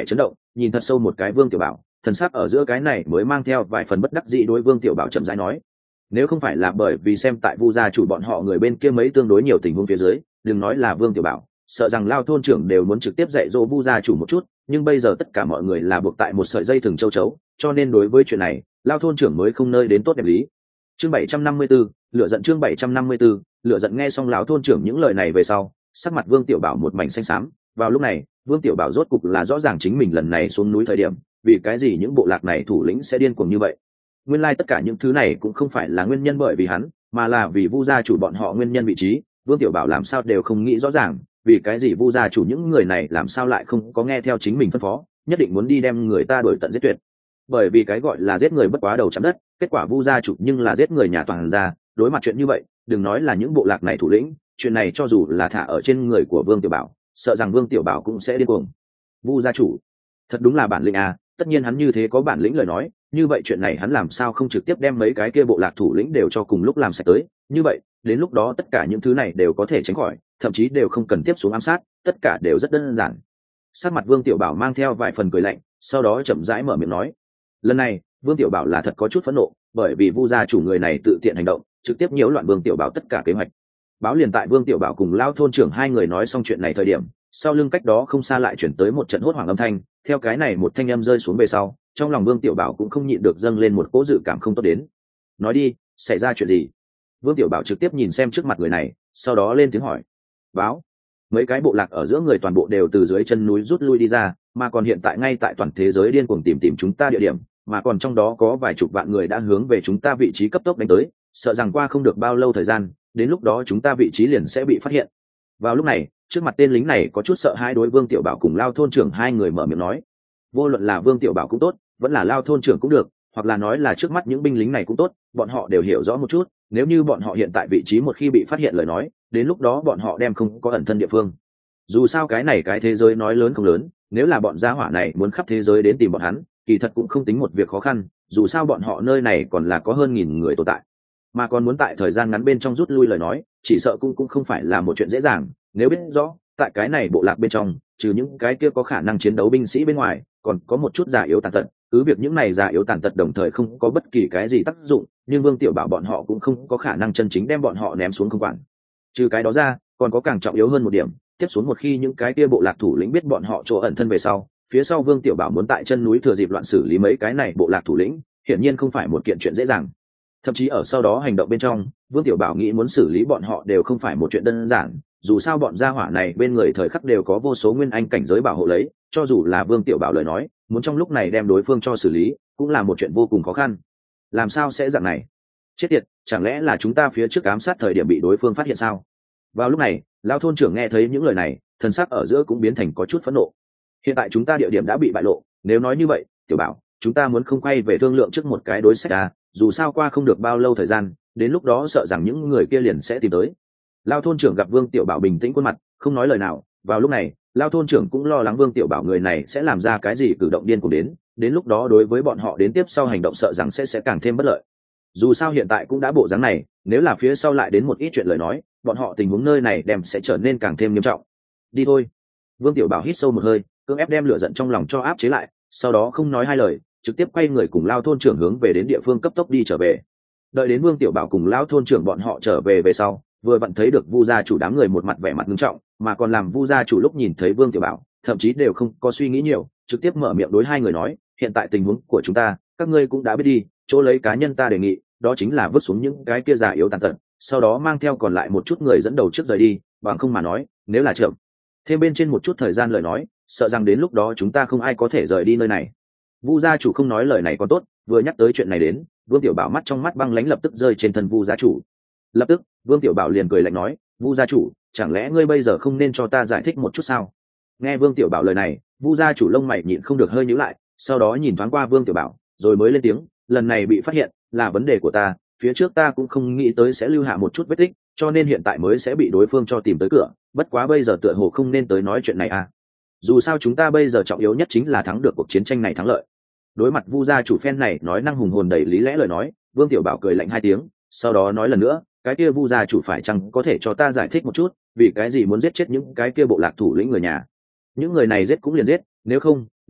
nhìn thật sâu một cái Vương Tiểu Bảo, thần sắc ở giữa cái này mới mang theo vài phần bất đắc dĩ đối Vương Tiểu Bảo chậm rãi nói: nếu không phải là bởi vì xem tại Vu gia chủ bọn họ người bên kia mấy tương đối nhiều tình huống phía dưới, đừng nói là Vương Tiểu Bảo, sợ rằng Lao thôn trưởng đều muốn trực tiếp dạy dỗ Vu gia chủ một chút, nhưng bây giờ tất cả mọi người là buộc tại một sợi dây thừng châu chấu, cho nên đối với chuyện này, Lao thôn trưởng mới không nơi đến tốt đẹp lý. Chương 754, lửa giận. Chương 754, lửa giận. Nghe xong lão thôn trưởng những lời này về sau, sắc mặt Vương Tiểu Bảo một mảnh xanh xám. Vào lúc này, Vương Tiểu Bảo rốt cục là rõ ràng chính mình lần này xuống núi thời điểm, vì cái gì những bộ lạc này thủ lĩnh sẽ điên cuồng như vậy. Nguyên lai tất cả những thứ này cũng không phải là nguyên nhân bởi vì hắn, mà là vì Vu gia chủ bọn họ nguyên nhân vị trí. Vương Tiểu Bảo làm sao đều không nghĩ rõ ràng, vì cái gì Vu gia chủ những người này làm sao lại không có nghe theo chính mình phân phó, nhất định muốn đi đem người ta đuổi tận giết tuyệt. Bởi vì cái gọi là giết người bất quá đầu chạm đất, kết quả Vu gia chủ nhưng là giết người nhà toàn gia. Đối mặt chuyện như vậy, đừng nói là những bộ lạc này thủ lĩnh, chuyện này cho dù là thả ở trên người của Vương Tiểu Bảo, sợ rằng Vương Tiểu Bảo cũng sẽ điên cuồng. Vu gia chủ thật đúng là bản lĩnh à, tất nhiên hắn như thế có bản lĩnh lời nói, như vậy chuyện này hắn làm sao không trực tiếp đem mấy cái kia bộ lạc thủ lĩnh đều cho cùng lúc làm sạch tới, như vậy đến lúc đó tất cả những thứ này đều có thể tránh khỏi, thậm chí đều không cần tiếp xuống ám sát, tất cả đều rất đơn giản. Sắc mặt Vương Tiểu Bảo mang theo vài phần cười lạnh, sau đó chậm rãi mở miệng nói: lần này Vương Tiểu Bảo là thật có chút phẫn nộ, bởi vì Vu gia chủ người này tự tiện hành động, trực tiếp nhiễu loạn Vương Tiểu Bảo tất cả kế hoạch. Báo liền tại Vương Tiểu Bảo cùng Lao thôn trưởng hai người nói xong chuyện này thời điểm, sau lưng cách đó không xa lại chuyển tới một trận hốt hoảng âm thanh. Theo cái này một thanh âm rơi xuống về sau, trong lòng Vương Tiểu Bảo cũng không nhịn được dâng lên một cỗ dự cảm không tốt đến. Nói đi, xảy ra chuyện gì? Vương Tiểu Bảo trực tiếp nhìn xem trước mặt người này, sau đó lên tiếng hỏi. Báo. Mấy cái bộ lạc ở giữa người toàn bộ đều từ dưới chân núi rút lui đi ra, mà còn hiện tại ngay tại toàn thế giới điên cuồng tìm chúng ta địa điểm, mà còn trong đó có vài chục vạn người đã hướng về chúng ta vị trí cấp tốc đánh tới, sợ rằng qua không được bao lâu thời gian, đến lúc đó chúng ta vị trí liền sẽ bị phát hiện. Vào lúc này, trước mặt tên lính này có chút sợ hãi đối Vương Tiểu Bảo cùng Lao thôn trưởng hai người mở miệng nói. Vô luận là Vương Tiểu Bảo cũng tốt, vẫn là Lao thôn trưởng cũng được, hoặc là nói là trước mắt những binh lính này cũng tốt, bọn họ đều hiểu rõ một chút, nếu như bọn họ hiện tại vị trí một khi bị phát hiện lời nói, đến lúc đó bọn họ đem không có ẩn thân địa phương. Dù sao cái này cái thế giới nói lớn không lớn, nếu là bọn gia hỏa này muốn khắp thế giới đến tìm bọn hắn, kỳ thật cũng không tính một việc khó khăn, dù sao bọn họ nơi này còn là có hơn 1000 người tồn tại, mà còn muốn tại thời gian ngắn bên trong rút lui lời nói, chỉ sợ cũng không phải là một chuyện dễ dàng. Nếu biết rõ tại cái này bộ lạc bên trong, trừ những cái kia có khả năng chiến đấu binh sĩ bên ngoài, còn có một chút già yếu tàn tật, cứ việc những này già yếu tàn tật đồng thời không có bất kỳ cái gì tác dụng, nhưng Vương Tiểu Bảo bọn họ cũng không có khả năng chân chính đem bọn họ ném xuống không quản. Trừ cái đó ra, còn có càng trọng yếu hơn một điểm, tiếp xuống một khi những cái kia bộ lạc thủ lĩnh biết bọn họ chỗ ẩn thân về sau, phía sau Vương Tiểu Bảo muốn tại chân núi thừa dịp loạn xử lý mấy cái này bộ lạc thủ lĩnh, hiển nhiên không phải một kiện chuyện dễ dàng. Thậm chí ở sau đó hành động bên trong, Vương Tiểu Bảo nghĩ muốn xử lý bọn họ đều không phải một chuyện đơn giản, dù sao bọn gia hỏa này bên người thời khắc đều có vô số nguyên anh cảnh giới bảo hộ lấy, cho dù là Vương Tiểu Bảo lời nói, muốn trong lúc này đem đối phương cho xử lý, cũng là một chuyện vô cùng khó khăn. Làm sao sẽ dạng này? Chết tiệt, chẳng lẽ là chúng ta phía trước ám sát thời điểm bị đối phương phát hiện sao? Vào lúc này, Lão thôn trưởng nghe thấy những lời này, thần sắc ở giữa cũng biến thành có chút phẫn nộ. Hiện tại chúng ta địa điểm đã bị bại lộ, nếu nói như vậy, Tiểu Bảo, chúng ta muốn không quay về thương lượng trước một cái đối sách à, dù sao qua không được bao lâu thời gian, đến lúc đó sợ rằng những người kia liền sẽ tìm tới. Lao thôn trưởng gặp Vương Tiểu Bảo bình tĩnh khuôn mặt, không nói lời nào. Vào lúc này, Lao thôn trưởng cũng lo lắng Vương Tiểu Bảo người này sẽ làm ra cái gì cử động điên cuồng đến lúc đó đối với bọn họ đến tiếp sau hành động sợ rằng sẽ càng thêm bất lợi. Dù sao hiện tại cũng đã bộ dáng này, nếu là phía sau lại đến một ít chuyện lời nói, bọn họ tình huống nơi này đem sẽ trở nên càng thêm nghiêm trọng. Đi thôi. Vương Tiểu Bảo hít sâu một hơi, cưỡng ép đem lửa giận trong lòng cho áp chế lại, sau đó không nói hai lời, trực tiếp quay người cùng Lao thôn trưởng hướng về đến địa phương cấp tốc đi trở về. Đợi đến Vương Tiểu Bảo cùng Lao thôn trưởng bọn họ trở về về sau, vừa vặn thấy được Vu gia chủ đám người một mặt vẻ mặt nghiêm trọng, mà còn làm Vu gia chủ lúc nhìn thấy Vương Tiểu Bảo, thậm chí đều không có suy nghĩ nhiều, trực tiếp mở miệng đối hai người nói: hiện tại tình huống của chúng ta, các ngươi cũng đã biết đi, chỗ lấy cá nhân ta đề nghị, đó chính là vứt xuống những cái kia già yếu tàn tật, sau đó mang theo còn lại một chút người dẫn đầu trước rời đi, bằng không mà nói, nếu là chậm thêm bên trên một chút thời gian lời nói, sợ rằng đến lúc đó chúng ta không ai có thể rời đi nơi này. Vu gia chủ không nói lời này còn tốt, vừa nhắc tới chuyện này đến, Vương Tiểu Bảo mắt trong mắt băng lãnh lập tức rơi trên thân Vu gia chủ. Lập tức, Vương Tiểu Bảo liền cười lạnh nói: Vu gia chủ, chẳng lẽ ngươi bây giờ không nên cho ta giải thích một chút sao? Nghe Vương Tiểu Bảo lời này, Vu gia chủ lông mày nhịn không được hơi nhíu lại, sau đó nhìn thoáng qua Vương Tiểu Bảo, rồi mới lên tiếng: lần này bị phát hiện là vấn đề của ta, phía trước ta cũng không nghĩ tới sẽ lưu hạ một chút vết tích, cho nên hiện tại mới sẽ bị đối phương cho tìm tới cửa, bất quá bây giờ tựa hồ không nên tới nói chuyện này à. Dù sao chúng ta bây giờ trọng yếu nhất chính là thắng được cuộc chiến tranh này thắng lợi. Đối mặt Vu gia chủ phen này nói năng hùng hồn đầy lý lẽ lời nói, Vương Tiểu Bảo cười lạnh hai tiếng, sau đó nói lần nữa: cái kia Vu gia chủ phải chăng có thể cho ta giải thích một chút, vì cái gì muốn giết chết những cái kia bộ lạc thủ lĩnh người nhà? Những người này giết cũng liền giết, nếu không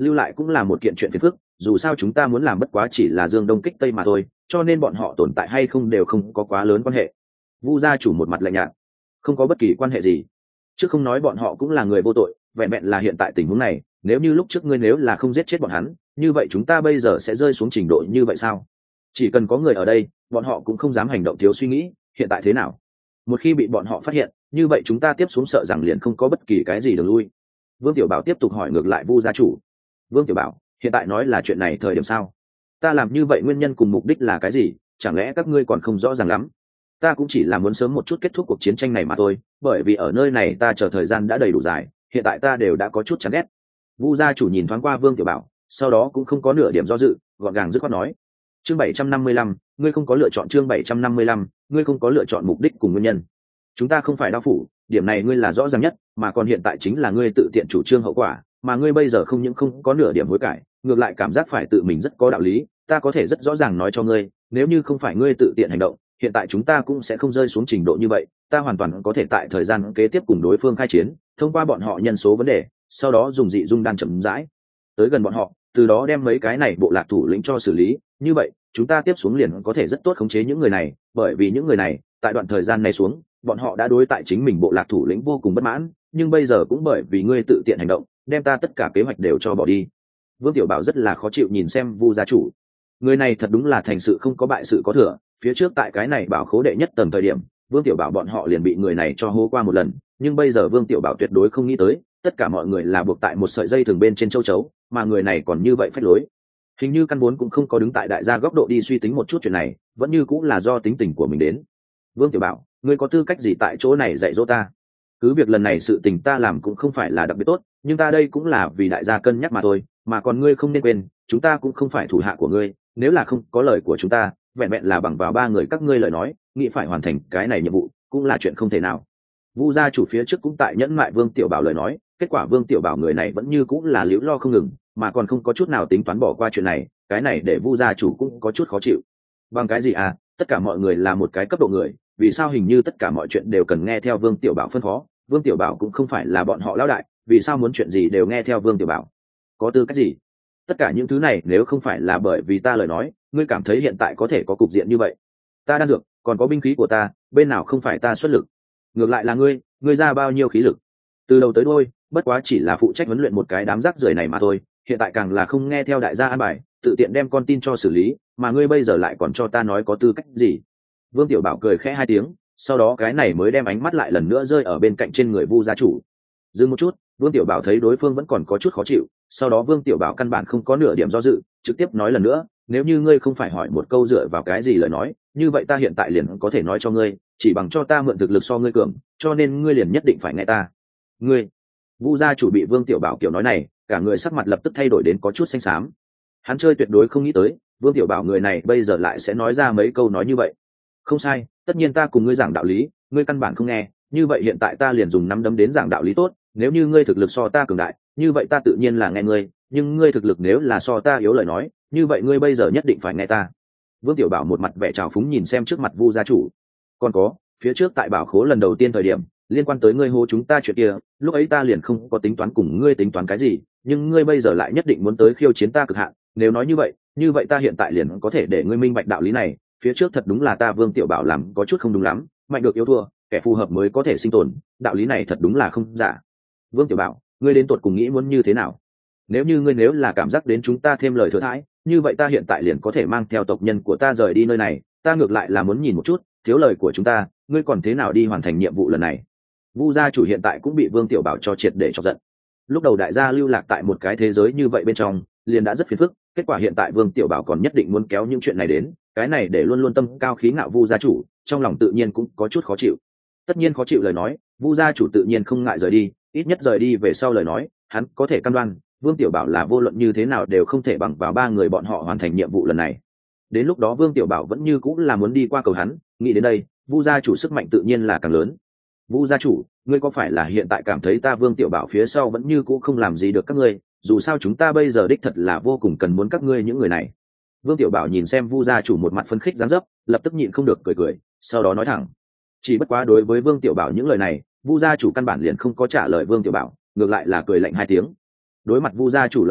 lưu lại cũng là một kiện chuyện phiền phức, dù sao chúng ta muốn làm bất quá chỉ là dương đông kích tây mà thôi, cho nên bọn họ tồn tại hay không đều không có quá lớn quan hệ. Vu gia chủ một mặt lạnh nhạt. Không có bất kỳ quan hệ gì. Chứ không nói bọn họ cũng là người vô tội, vẹn vẹn là hiện tại tình huống này, nếu như lúc trước ngươi nếu là không giết chết bọn hắn, như vậy chúng ta bây giờ sẽ rơi xuống trình độ như vậy sao? Chỉ cần có người ở đây, bọn họ cũng không dám hành động thiếu suy nghĩ. Hiện tại thế nào? Một khi bị bọn họ phát hiện, như vậy chúng ta tiếp xuống sợ rằng liền không có bất kỳ cái gì đường lui. Vương Tiểu Bảo tiếp tục hỏi ngược lại Vu gia chủ. Vương Tiểu Bảo, hiện tại nói là chuyện này thời điểm sao? Ta làm như vậy nguyên nhân cùng mục đích là cái gì? Chẳng lẽ các ngươi còn không rõ ràng lắm? Ta cũng chỉ là muốn sớm một chút kết thúc cuộc chiến tranh này mà thôi, bởi vì ở nơi này ta chờ thời gian đã đầy đủ dài, hiện tại ta đều đã có chút chán ghét. Vu gia chủ nhìn thoáng qua Vương Tiểu Bảo, sau đó cũng không có nửa điểm do dự, gọn gàng dứt khoát nói: chương 755, ngươi không có lựa chọn. Chương 755, ngươi không có lựa chọn mục đích cùng nguyên nhân. Chúng ta không phải đao phủ, điểm này ngươi là rõ ràng nhất, mà còn hiện tại chính là ngươi tự tiện chủ trương hậu quả, mà ngươi bây giờ không những không có nửa điểm hối cải, ngược lại cảm giác phải tự mình rất có đạo lý. Ta có thể rất rõ ràng nói cho ngươi, nếu như không phải ngươi tự tiện hành động, hiện tại chúng ta cũng sẽ không rơi xuống trình độ như vậy. Ta hoàn toàn có thể tại thời gian kế tiếp cùng đối phương khai chiến, thông qua bọn họ nhân số vấn đề, sau đó dùng dị dung đan chậm rãi tới gần bọn họ, từ đó đem mấy cái này bộ lạc thủ lĩnh cho xử lý. Như vậy chúng ta tiếp xuống liền có thể rất tốt khống chế những người này, bởi vì những người này tại đoạn thời gian này xuống, bọn họ đã đối tại chính mình bộ lạc thủ lĩnh vô cùng bất mãn, nhưng bây giờ cũng bởi vì ngươi tự tiện hành động, đem ta tất cả kế hoạch đều cho bỏ đi. Vương Tiểu Bảo rất là khó chịu nhìn xem Vu gia chủ. Người này thật đúng là thành sự không có bại sự có thừa, phía trước tại cái này bảo khố đệ nhất tầng thời điểm, Vương Tiểu Bảo bọn họ liền bị người này cho hô qua một lần, nhưng bây giờ Vương Tiểu Bảo tuyệt đối không nghĩ tới, tất cả mọi người là buộc tại một sợi dây thường bên trên châu chấu, mà người này còn như vậy phách lối. Hình như căn vốn cũng không có đứng tại đại gia góc độ đi suy tính một chút chuyện này, vẫn như cũng là do tính tình của mình đến. Vương Tiểu Bảo, ngươi có tư cách gì tại chỗ này dạy dỗ ta? Cứ việc lần này sự tình ta làm cũng không phải là đặc biệt tốt, nhưng ta đây cũng là vì đại gia cân nhắc mà thôi, mà còn ngươi không nên quên, chúng ta cũng không phải thủ hạ của ngươi, nếu là không có lời của chúng ta, vẹn vẹn là bằng vào ba người các ngươi lời nói, nghĩ phải hoàn thành cái này nhiệm vụ, cũng là chuyện không thể nào. Vu gia chủ phía trước cũng tại nhẫn mại Vương Tiểu Bảo lời nói, kết quả Vương Tiểu Bảo người này vẫn như cũng là liễu lo không ngừng, mà còn không có chút nào tính toán bỏ qua chuyện này, cái này để Vu gia chủ cũng có chút khó chịu. Bằng cái gì à? Tất cả mọi người là một cái cấp độ người, vì sao hình như tất cả mọi chuyện đều cần nghe theo Vương Tiểu Bảo phân phó? Vương Tiểu Bảo cũng không phải là bọn họ lão đại, vì sao muốn chuyện gì đều nghe theo Vương Tiểu Bảo? Có tư cách gì? Tất cả những thứ này nếu không phải là bởi vì ta lời nói, ngươi cảm thấy hiện tại có thể có cục diện như vậy? Ta đan dược, còn có binh khí của ta, bên nào không phải ta xuất lực? Ngược lại là ngươi ra bao nhiêu khí lực? Từ đầu tới đuôi, bất quá chỉ là phụ trách huấn luyện một cái đám rác rưởi này mà thôi, hiện tại càng là không nghe theo đại gia an bài, tự tiện đem con tin cho xử lý, mà ngươi bây giờ lại còn cho ta nói có tư cách gì? Vương Tiểu Bảo cười khẽ hai tiếng, sau đó cái này mới đem ánh mắt lại lần nữa rơi ở bên cạnh trên người Vu gia chủ. Dừng một chút, Vương Tiểu Bảo thấy đối phương vẫn còn có chút khó chịu, sau đó Vương Tiểu Bảo căn bản không có nửa điểm do dự, trực tiếp nói lần nữa, nếu như ngươi không phải hỏi một câu dựa vào cái gì lời nói, như vậy ta hiện tại liền có thể nói cho ngươi, chỉ bằng cho ta mượn thực lực so ngươi cường, cho nên ngươi liền nhất định phải nghe ta. Ngươi? Vu gia chủ bị Vương Tiểu Bảo kiểu nói này, cả người sắc mặt lập tức thay đổi đến có chút xanh xám. Hắn chơi tuyệt đối không nghĩ tới, Vương Tiểu Bảo người này bây giờ lại sẽ nói ra mấy câu nói như vậy. Không sai, tất nhiên ta cùng ngươi giảng đạo lý, ngươi căn bản không nghe, như vậy hiện tại ta liền dùng nắm đấm đến giảng đạo lý tốt, nếu như ngươi thực lực so ta cường đại, như vậy ta tự nhiên là nghe ngươi, nhưng ngươi thực lực nếu là so ta yếu lời nói, như vậy ngươi bây giờ nhất định phải nghe ta. Vương Tiểu Bảo một mặt vẻ trào phúng nhìn xem trước mặt Vu gia chủ. Còn có, phía trước tại bảo khố lần đầu tiên thời điểm, liên quan tới ngươi hô chúng ta chuyện kia, lúc ấy ta liền không có tính toán cùng ngươi tính toán cái gì, nhưng ngươi bây giờ lại nhất định muốn tới khiêu chiến ta cực hạn, nếu nói như vậy ta hiện tại liền có thể để ngươi minh bạch đạo lý này, phía trước thật đúng là ta Vương Tiểu Bảo làm có chút không đúng lắm, mạnh được yếu thua, kẻ phù hợp mới có thể sinh tồn, đạo lý này thật đúng là không giả. Vương Tiểu Bảo, ngươi đến tột cùng nghĩ muốn như thế nào? Nếu như ngươi nếu là cảm giác đến chúng ta thêm lời thừa thãi, như vậy ta hiện tại liền có thể mang theo tộc nhân của ta rời đi nơi này, ta ngược lại là muốn nhìn một chút, thiếu lời của chúng ta, ngươi còn thế nào đi hoàn thành nhiệm vụ lần này? Vu gia chủ hiện tại cũng bị Vương Tiểu Bảo cho triệt để chọc giận. Lúc đầu đại gia lưu lạc tại một cái thế giới như vậy bên trong, liền đã rất phiền phức, kết quả hiện tại Vương Tiểu Bảo còn nhất định muốn kéo những chuyện này đến, cái này để luôn luôn tâm cao khí ngạo Vu gia chủ, trong lòng tự nhiên cũng có chút khó chịu. Tất nhiên khó chịu lời nói, Vu gia chủ tự nhiên không ngại rời đi, ít nhất rời đi về sau lời nói, hắn có thể cam đoan, Vương Tiểu Bảo là vô luận như thế nào đều không thể bằng vào ba người bọn họ hoàn thành nhiệm vụ lần này. Đến lúc đó Vương Tiểu Bảo vẫn như cũng là muốn đi qua cầu hắn, nghĩ đến đây, Vu gia chủ sức mạnh tự nhiên là càng lớn. Vu gia chủ, ngươi có phải là hiện tại cảm thấy ta Vương Tiểu Bảo phía sau vẫn như cũ không làm gì được các ngươi, dù sao chúng ta bây giờ đích thật là vô cùng cần muốn các ngươi những người này. Vương Tiểu Bảo nhìn xem Vu gia chủ một mặt phấn khích dáng dấp, lập tức nhịn không được cười cười, sau đó nói thẳng. Chỉ bất quá đối với Vương Tiểu Bảo những lời này, Vu gia chủ căn bản liền không có trả lời Vương Tiểu Bảo, ngược lại là cười lạnh hai tiếng. Đối mặt Vu gia chủ lời nói,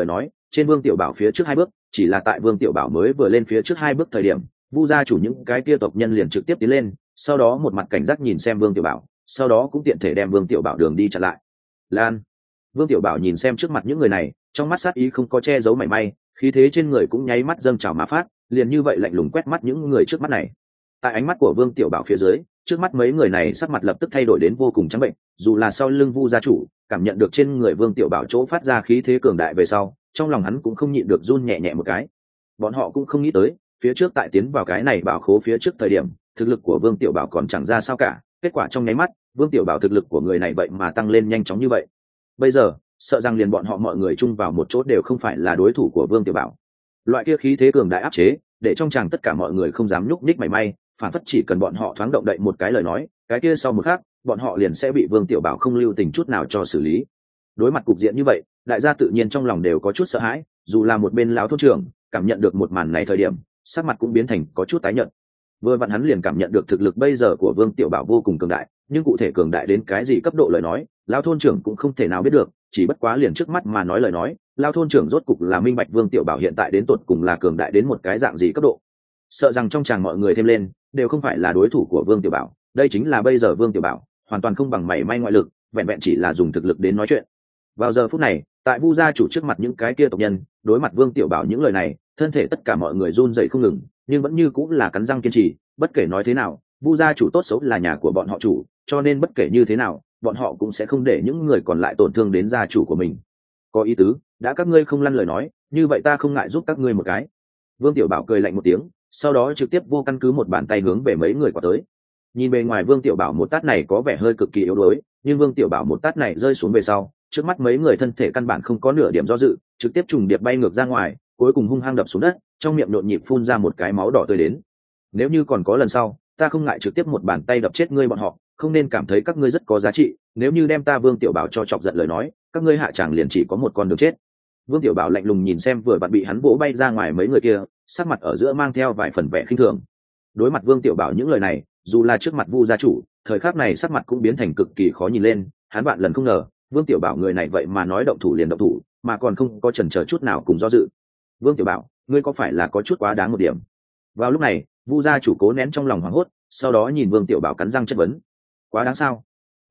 trên Vương Tiểu Bảo phía trước 2 bước, chỉ là tại Vương Tiểu Bảo mới vừa lên phía trước 2 bước thời điểm, Vu gia chủ những cái kia tộc nhân liền trực tiếp tiến lên, sau đó một mặt cảnh giác nhìn xem Vương Tiểu Bảo, sau đó cũng tiện thể đem Vương Tiểu Bảo đường đi chặn lại. Lan. Vương Tiểu Bảo nhìn xem trước mặt những người này, trong mắt sát ý không có che giấu mảy may, khí thế trên người cũng nháy mắt dâng trào mà phát, liền như vậy lạnh lùng quét mắt những người trước mắt này. Tại ánh mắt của Vương Tiểu Bảo phía dưới, trước mắt mấy người này sắc mặt lập tức thay đổi đến vô cùng trắng bệnh, dù là sau lưng Vu gia chủ, cảm nhận được trên người Vương Tiểu Bảo chỗ phát ra khí thế cường đại về sau, trong lòng hắn cũng không nhịn được run nhẹ nhẹ một cái. Bọn họ cũng không nghĩ tới, phía trước tại tiến vào cái này bảo khố phía trước thời điểm, thực lực của Vương Tiểu Bảo còn chẳng ra sao cả, kết quả trong nháy mắt, Vương Tiểu Bảo thực lực của người này vậy mà tăng lên nhanh chóng như vậy. Bây giờ, sợ rằng liền bọn họ mọi người chung vào một chỗ đều không phải là đối thủ của Vương Tiểu Bảo. Loại kia khí thế cường đại áp chế, để trong chàng tất cả mọi người không dám nhúc nhích mảy may, phản phất chỉ cần bọn họ thoáng động đậy một cái lời nói, cái kia sau một khắc, bọn họ liền sẽ bị Vương Tiểu Bảo không lưu tình chút nào cho xử lý. Đối mặt cục diện như vậy, đại gia tự nhiên trong lòng đều có chút sợ hãi, dù là một bên lão thôn trưởng, cảm nhận được một màn này thời điểm, sắc mặt cũng biến thành có chút tái nhợt. Vừa vặn hắn liền cảm nhận được thực lực bây giờ của Vương Tiểu Bảo vô cùng cường đại, nhưng cụ thể cường đại đến cái gì cấp độ lời nói, lão thôn trưởng cũng không thể nào biết được, chỉ bất quá liền trước mắt mà nói lời nói, lão thôn trưởng rốt cục là minh bạch Vương Tiểu Bảo hiện tại đến tột cùng là cường đại đến một cái dạng gì cấp độ. Sợ rằng trong chàng mọi người thêm lên, đều không phải là đối thủ của Vương Tiểu Bảo, đây chính là bây giờ Vương Tiểu Bảo, hoàn toàn không bằng mảy may ngoại lực, vẹn vẹn chỉ là dùng thực lực đến nói chuyện. Vào giờ phút này, tại Vu gia chủ trước mặt những cái kia tộc nhân, đối mặt Vương Tiểu Bảo những lời này, thân thể tất cả mọi người run rẩy không ngừng, nhưng vẫn như cũng là cắn răng kiên trì, bất kể nói thế nào, Vu gia chủ tốt xấu là nhà của bọn họ chủ, cho nên bất kể như thế nào, bọn họ cũng sẽ không để những người còn lại tổn thương đến gia chủ của mình. Có ý tứ, đã các ngươi không lăn lời nói, như vậy ta không ngại giúp các ngươi một cái. Vương Tiểu Bảo cười lạnh một tiếng, sau đó trực tiếp vô căn cứ một bàn tay hướng về mấy người qua tới. Nhìn bề ngoài Vương Tiểu Bảo một tát này có vẻ hơi cực kỳ yếu đuối, nhưng Vương Tiểu Bảo một tát này rơi xuống về sau, trước mắt mấy người thân thể căn bản không có nửa điểm do dự, trực tiếp trùng điệp bay ngược ra ngoài, cuối cùng hung hăng đập xuống đất, trong miệng nhộn nhịp phun ra một cái máu đỏ tươi đến. Nếu như còn có lần sau, ta không ngại trực tiếp một bàn tay đập chết ngươi bọn họ, không nên cảm thấy các ngươi rất có giá trị, nếu như đem ta Vương Tiểu Bảo cho chọc giận lời nói, các ngươi hạ tràng liền chỉ có một con đường chết. Vương Tiểu Bảo lạnh lùng nhìn xem vừa vặn bị hắn vỗ bay ra ngoài mấy người kia, sắc mặt ở giữa mang theo vài phần vẻ khinh thường. Đối mặt Vương Tiểu Bảo những lời này, dù là trước mặt Vu gia chủ, thời khắc này sắc mặt cũng biến thành cực kỳ khó nhìn lên, hắn bạn lần không ngờ, Vương Tiểu Bảo người này vậy mà nói động thủ liền động thủ, mà còn không có chần chờ chút nào cùng do dự. Vương Tiểu Bảo, ngươi có phải là có chút quá đáng một điểm? Vào lúc này, Vu gia chủ cố nén trong lòng hoảng hốt, sau đó nhìn Vương Tiểu Bảo cắn răng chất vấn. Quá đáng sao?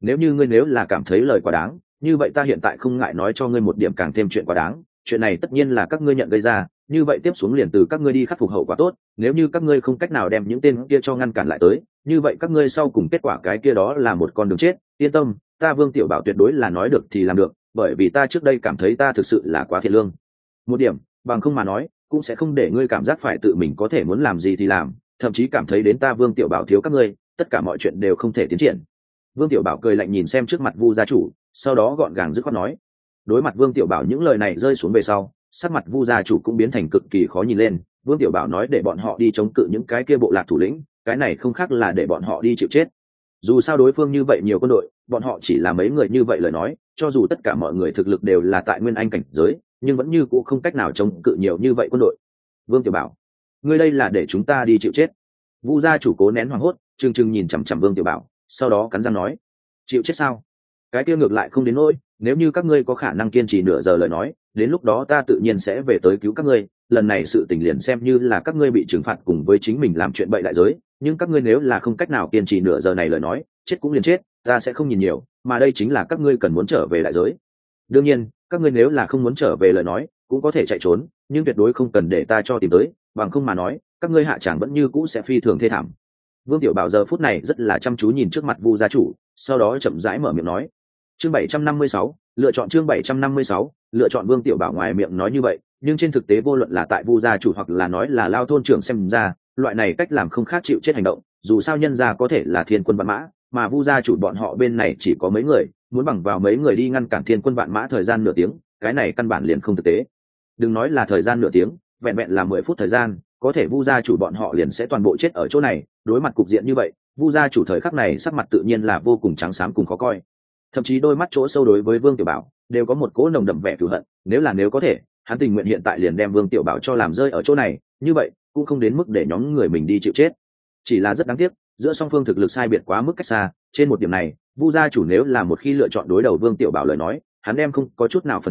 Nếu là cảm thấy lời quá đáng, như vậy ta hiện tại không ngại nói cho ngươi một điểm càng thêm chuyện quá đáng, chuyện này tất nhiên là các ngươi nhận gây ra, như vậy tiếp xuống liền từ các ngươi đi khắc phục hậu quả tốt, nếu như các ngươi không cách nào đem những tên kia cho ngăn cản lại tới, như vậy các ngươi sau cùng kết quả cái kia đó là một con đường chết. Yên tâm, ta Vương Tiểu Bảo tuyệt đối là nói được thì làm được, bởi vì ta trước đây cảm thấy ta thực sự là quá thiện lương. Một điểm, bằng không mà nói, cũng sẽ không để ngươi cảm giác phải tự mình có thể muốn làm gì thì làm, thậm chí cảm thấy đến ta Vương Tiểu Bảo thiếu các ngươi, tất cả mọi chuyện đều không thể tiến triển. Vương Tiểu Bảo cười lạnh nhìn xem trước mặt Vu gia chủ, sau đó gọn gàng dứt khoát nói. Đối mặt Vương Tiểu Bảo những lời này rơi xuống về sau, sắc mặt Vu gia chủ cũng biến thành cực kỳ khó nhìn lên. Vương Tiểu Bảo nói để bọn họ đi chống cự những cái kia bộ lạc thủ lĩnh, cái này không khác là để bọn họ đi chịu chết. Dù sao đối phương như vậy nhiều quân đội, bọn họ chỉ là mấy người như vậy lời nói, cho dù tất cả mọi người thực lực đều là tại nguyên anh cảnh giới, nhưng vẫn như cũ không cách nào chống cự nhiều như vậy quân đội. Vương Tiểu Bảo, ngươi đây là để chúng ta đi chịu chết? Vu gia chủ cố nén hoảng hốt, trừng trừng nhìn chằm chằm Vương Tiểu Bảo, sau đó cắn răng nói, chịu chết sao? Cái kia ngược lại không đến nỗi, nếu như các ngươi có khả năng kiên trì nửa giờ lời nói, đến lúc đó ta tự nhiên sẽ về tới cứu các ngươi, lần này sự tình liền xem như là các ngươi bị trừng phạt cùng với chính mình làm chuyện bậy đại giới, nhưng các ngươi nếu là không cách nào kiên trì nửa giờ này lời nói, chết cũng liền chết, ta sẽ không nhìn nhiều, mà đây chính là các ngươi cần muốn trở về đại giới. Đương nhiên, các ngươi nếu là không muốn trở về lời nói, cũng có thể chạy trốn, nhưng tuyệt đối không cần để ta cho tìm tới, bằng không mà nói, các ngươi hạ tràng vẫn như cũ sẽ phi thường thê thảm. Vương Tiểu Bảo giờ phút này rất là chăm chú nhìn trước mặt Vu gia chủ, sau đó chậm rãi mở miệng nói. Chương 756, lựa chọn chương 756, lựa chọn. Vương Tiểu Bảo ngoài miệng nói như vậy, nhưng trên thực tế vô luận là tại Vu gia chủ hoặc là nói là Lao thôn trưởng xem ra, loại này cách làm không khác chịu chết hành động, dù sao nhân gia có thể là thiên quân vạn mã, mà Vu gia chủ bọn họ bên này chỉ có mấy người, muốn bằng vào mấy người đi ngăn cản thiên quân vạn mã thời gian nửa tiếng, cái này căn bản liền không thực tế. Đừng nói là thời gian nửa tiếng, vẹn vẹn là 10 phút thời gian, có thể Vu gia chủ bọn họ liền sẽ toàn bộ chết ở chỗ này. Đối mặt cục diện như vậy, Vu gia chủ thời khắc này sắc mặt tự nhiên là vô cùng trắng xám cùng khó coi, thậm chí đôi mắt chỗ sâu đối với Vương Tiểu Bảo đều có một cỗ nồng đậm vẻ cừu hận. Nếu có thể, hắn tình nguyện hiện tại liền đem Vương Tiểu Bảo cho làm rơi ở chỗ này, như vậy cũng không đến mức để nhóm người mình đi chịu chết. Chỉ là rất đáng tiếc, giữa song phương thực lực sai biệt quá mức cách xa, trên một điểm này, Vu gia chủ nếu là một khi lựa chọn đối đầu Vương Tiểu Bảo lời nói, hắn đem không có chút nào phần thắng,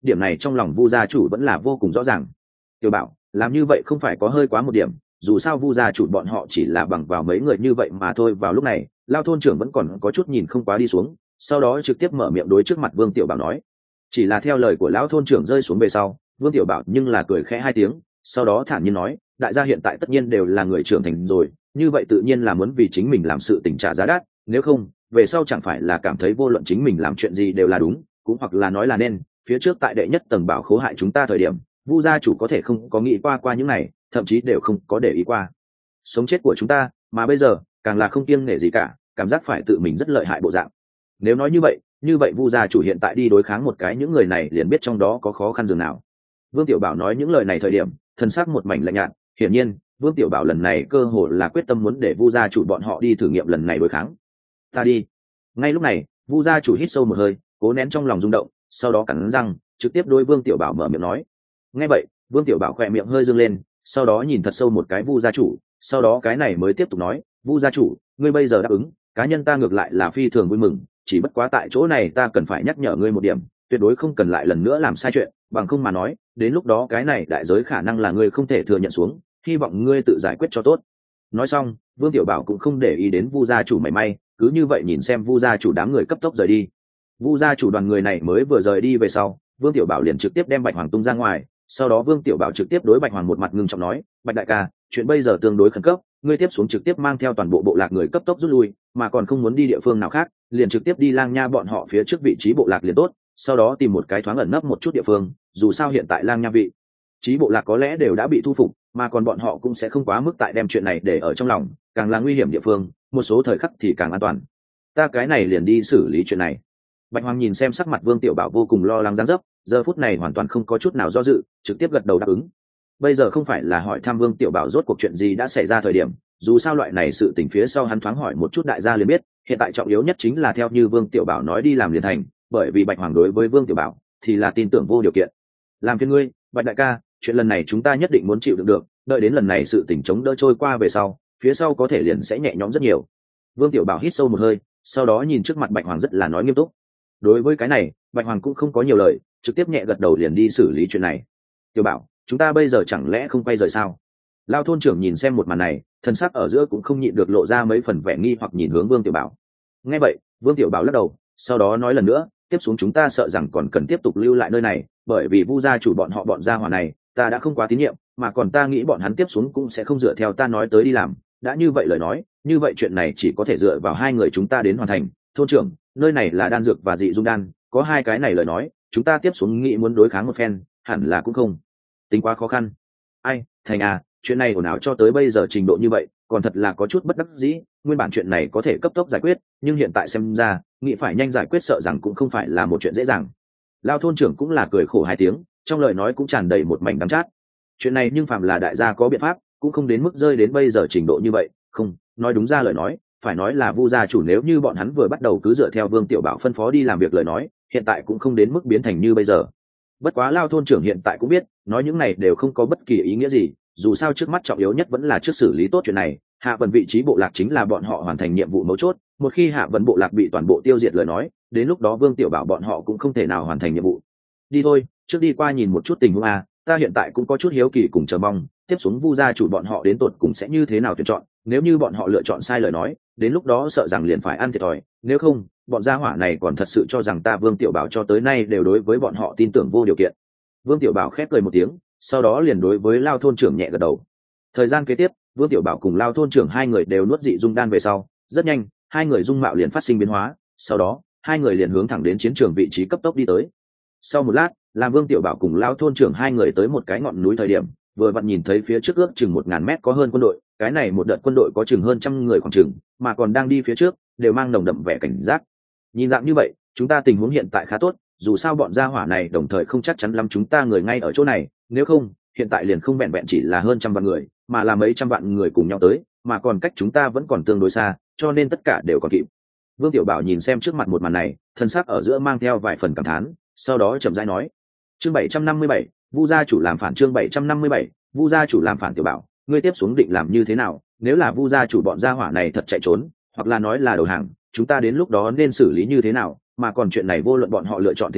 điểm này trong lòng Vu gia chủ vẫn là vô cùng rõ ràng. Tiểu Bảo, làm như vậy không phải có hơi quá một điểm, dù sao Vu gia chủ bọn họ chỉ là bằng vào mấy người như vậy mà thôi. Vào lúc này Lao thôn trưởng vẫn còn có chút nhìn không quá đi xuống, sau đó trực tiếp mở miệng đối trước mặt Vương Tiểu Bảo nói. Chỉ là theo lời của lão thôn trưởng rơi xuống về sau, Vương Tiểu Bảo nhưng là cười khẽ hai tiếng, sau đó thản nhiên nói, đại gia hiện tại tất nhiên đều là người trưởng thành rồi, như vậy tự nhiên là muốn vì chính mình làm sự tình trả giá đắt, nếu không về sau chẳng phải là cảm thấy vô luận chính mình làm chuyện gì đều là đúng, cũng hoặc là nói là nên. Phía trước tại đệ nhất tầng bảo khố hại chúng ta thời điểm, Vu gia chủ có thể không có nghĩ qua những này, thậm chí đều không có để ý qua sống chết của chúng ta, mà bây giờ càng là không kiêng nể gì cả, cảm giác phải tự mình rất lợi hại bộ dạng. Nếu nói như vậy Vu gia chủ hiện tại đi đối kháng một cái những người này liền biết trong đó có khó khăn dường nào. Vương Tiểu Bảo nói những lời này thời điểm thần sắc một mảnh lạnh nhạt, hiển nhiên Vương Tiểu Bảo lần này cơ hồ là quyết tâm muốn để Vu gia chủ bọn họ đi thử nghiệm lần này đối kháng. Ta đi. Ngay lúc này Vu gia chủ hít sâu một hơi, cố nén trong lòng rung động, sau đó cắn răng trực tiếp đối Vương Tiểu Bảo mở miệng nói. Nghe vậy Vương Tiểu Bảo khỏe miệng hơi dương lên, sau đó nhìn thật sâu một cái Vu gia chủ, sau đó cái này mới tiếp tục nói, Vu gia chủ, ngươi bây giờ đáp ứng, cá nhân ta ngược lại là phi thường vui mừng, chỉ bất quá tại chỗ này ta cần phải nhắc nhở ngươi một điểm, tuyệt đối không cần lại lần nữa làm sai chuyện, bằng không mà nói đến lúc đó cái này đại giới khả năng là ngươi không thể thừa nhận xuống, hy vọng ngươi tự giải quyết cho tốt. Nói xong Vương Tiểu Bảo cũng không để ý đến Vu gia chủ mảy may, cứ như vậy nhìn xem Vu gia chủ đám người cấp tốc rời đi. Vu gia chủ đoàn người này mới vừa rời đi về sau, Vương Tiểu Bảo liền trực tiếp đem Bạch Hoàng tung ra ngoài, sau đó Vương Tiểu Bảo trực tiếp đối Bạch Hoàng một mặt ngưng trọng nói, Bạch đại ca, chuyện bây giờ tương đối khẩn cấp, ngươi tiếp xuống trực tiếp mang theo toàn bộ bộ lạc người cấp tốc rút lui, mà còn không muốn đi địa phương nào khác, liền trực tiếp đi Lang Nha bọn họ phía trước vị trí bộ lạc liền tốt, sau đó tìm một cái thoáng ẩn nấp một chút địa phương, dù sao hiện tại Lang Nha vị trí bộ lạc có lẽ đều đã bị thu phục, mà còn bọn họ cũng sẽ không quá mức tại đem chuyện này để ở trong lòng, càng là nguy hiểm địa phương, một số thời khắc thì càng an toàn. Ta cái này liền đi xử lý chuyện này. Bạch Hoàng nhìn xem sắc mặt Vương Tiểu Bảo vô cùng lo lắng dáng dấp, giờ phút này hoàn toàn không có chút nào do dự, trực tiếp gật đầu đáp ứng. Bây giờ không phải là hỏi thăm Vương Tiểu Bảo rốt cuộc chuyện gì đã xảy ra thời điểm, dù sao loại này sự tình phía sau hắn thoáng hỏi một chút đại gia liền biết, hiện tại trọng yếu nhất chính là theo như Vương Tiểu Bảo nói đi làm liền thành, bởi vì Bạch Hoàng đối với Vương Tiểu Bảo thì là tin tưởng vô điều kiện. Làm phiền ngươi, Bạch đại ca, chuyện lần này chúng ta nhất định muốn chịu đựng được, đợi đến lần này sự tình chống đỡ trôi qua về sau, phía sau có thể liền sẽ nhẹ nhõm rất nhiều. Vương Tiểu Bảo hít sâu một hơi, sau đó nhìn trước mặt Bạch Hoàng rất là nói nghiêm túc. Đối với cái này Bạch Hoàng cũng không có nhiều lời, trực tiếp nhẹ gật đầu liền đi xử lý chuyện này. Tiểu Bảo, chúng ta bây giờ chẳng lẽ không quay rời sao? Lao thôn trưởng nhìn xem một màn này, thân sắc ở giữa cũng không nhịn được lộ ra mấy phần vẻ nghi hoặc nhìn hướng Vương Tiểu Bảo. Nghe vậy Vương Tiểu Bảo lắc đầu, sau đó nói lần nữa, tiếp xuống chúng ta sợ rằng còn cần tiếp tục lưu lại nơi này, bởi vì Vu gia chủ bọn gia hỏa này ta đã không quá tín nhiệm, mà còn ta nghĩ bọn hắn tiếp xuống cũng sẽ không dựa theo ta nói tới đi làm, đã như vậy lời nói, như vậy chuyện này chỉ có thể dựa vào hai người chúng ta đến hoàn thành. Thôn trưởng, nơi này là đan dược và dị dung đan, có hai cái này lời nói, chúng ta tiếp xuống nghĩ muốn đối kháng một phen hẳn là cũng không tính quá khó khăn. Ai, thành à, chuyện này ồn ào cho tới bây giờ trình độ như vậy, còn thật là có chút bất đắc dĩ. Nguyên bản chuyện này có thể cấp tốc giải quyết, nhưng hiện tại xem ra nghĩ phải nhanh giải quyết sợ rằng cũng không phải là một chuyện dễ dàng. Lao thôn trưởng cũng là cười khổ hai tiếng, trong lời nói cũng tràn đầy một mảnh đắng chát. Chuyện này nhưng phàm là đại gia có biện pháp, cũng không đến mức rơi đến bây giờ trình độ như vậy. Không, nói đúng ra lời nói, phải nói là Vu gia chủ nếu như bọn hắn vừa bắt đầu cứ dựa theo Vương Tiểu Bảo phân phó đi làm việc lời nói, hiện tại cũng không đến mức biến thành như bây giờ. Bất quá Lao thôn trưởng hiện tại cũng biết, nói những này đều không có bất kỳ ý nghĩa gì, dù sao trước mắt trọng yếu nhất vẫn là trước xử lý tốt chuyện này. Hạ Vân vị trí bộ lạc chính là bọn họ hoàn thành nhiệm vụ mấu chốt, một khi Hạ Vân bộ lạc bị toàn bộ tiêu diệt lời nói, đến lúc đó Vương Tiểu Bảo bọn họ cũng không thể nào hoàn thành nhiệm vụ. Đi thôi, trước đi qua nhìn một chút tình huống a, ta hiện tại cũng có chút hiếu kỳ cùng chờ mong, tiếp xuống Vu gia chủ bọn họ đến tột cùng sẽ như thế nào tuyển chọn, nếu như bọn họ lựa chọn sai lời nói, đến lúc đó sợ rằng liền phải ăn thiệt thòi, nếu không, bọn gia hỏa này còn thật sự cho rằng ta Vương Tiểu Bảo cho tới nay đều đối với bọn họ tin tưởng vô điều kiện. Vương Tiểu Bảo khép cười một tiếng, sau đó liền đối với Lao thôn trưởng nhẹ gật đầu. Thời gian kế tiếp, Vương Tiểu Bảo cùng Lao thôn trưởng hai người đều nuốt dị dung đan về sau, rất nhanh, hai người dung mạo liền phát sinh biến hóa, sau đó, hai người liền hướng thẳng đến chiến trường vị trí cấp tốc đi tới. Sau một lát, làm Vương Tiểu Bảo cùng Lao thôn trưởng hai người tới một cái ngọn núi thời điểm, vừa vặn nhìn thấy phía trước ước chừng 1000 mét có hơn quân đội, cái này một đợt quân đội có chừng hơn 100 người khoảng chừng, mà còn đang đi phía trước, đều mang nồng đậm vẻ cảnh giác. Nhìn dạng như vậy, chúng ta tình huống hiện tại khá tốt, dù sao bọn gia hỏa này đồng thời không chắc chắn lắm chúng ta người ngay ở chỗ này, nếu không, hiện tại liền không vẹn vẹn chỉ là hơn 100 vạn người, mà là mấy trăm vạn người cùng nhau tới, mà còn cách chúng ta vẫn còn tương đối xa, cho nên tất cả đều còn kịp. Vương Tiểu Bảo nhìn xem trước mặt một màn này, thân sắc ở giữa mang theo vài phần cảm thán, sau đó chậm rãi nói: "Chương 757, Vu gia chủ làm phản." Chương 757, Vu gia chủ làm phản. Tiểu Bảo, ngươi tiếp xuống định làm như thế nào? Nếu là Vu gia chủ bọn gia hỏa này thật chạy trốn, hoặc là nói là đầu hàng, chúng ta đến lúc đó nên xử lý như thế nào? Mà còn chuyện này vô luận bọn họ lựa chọn thế nào,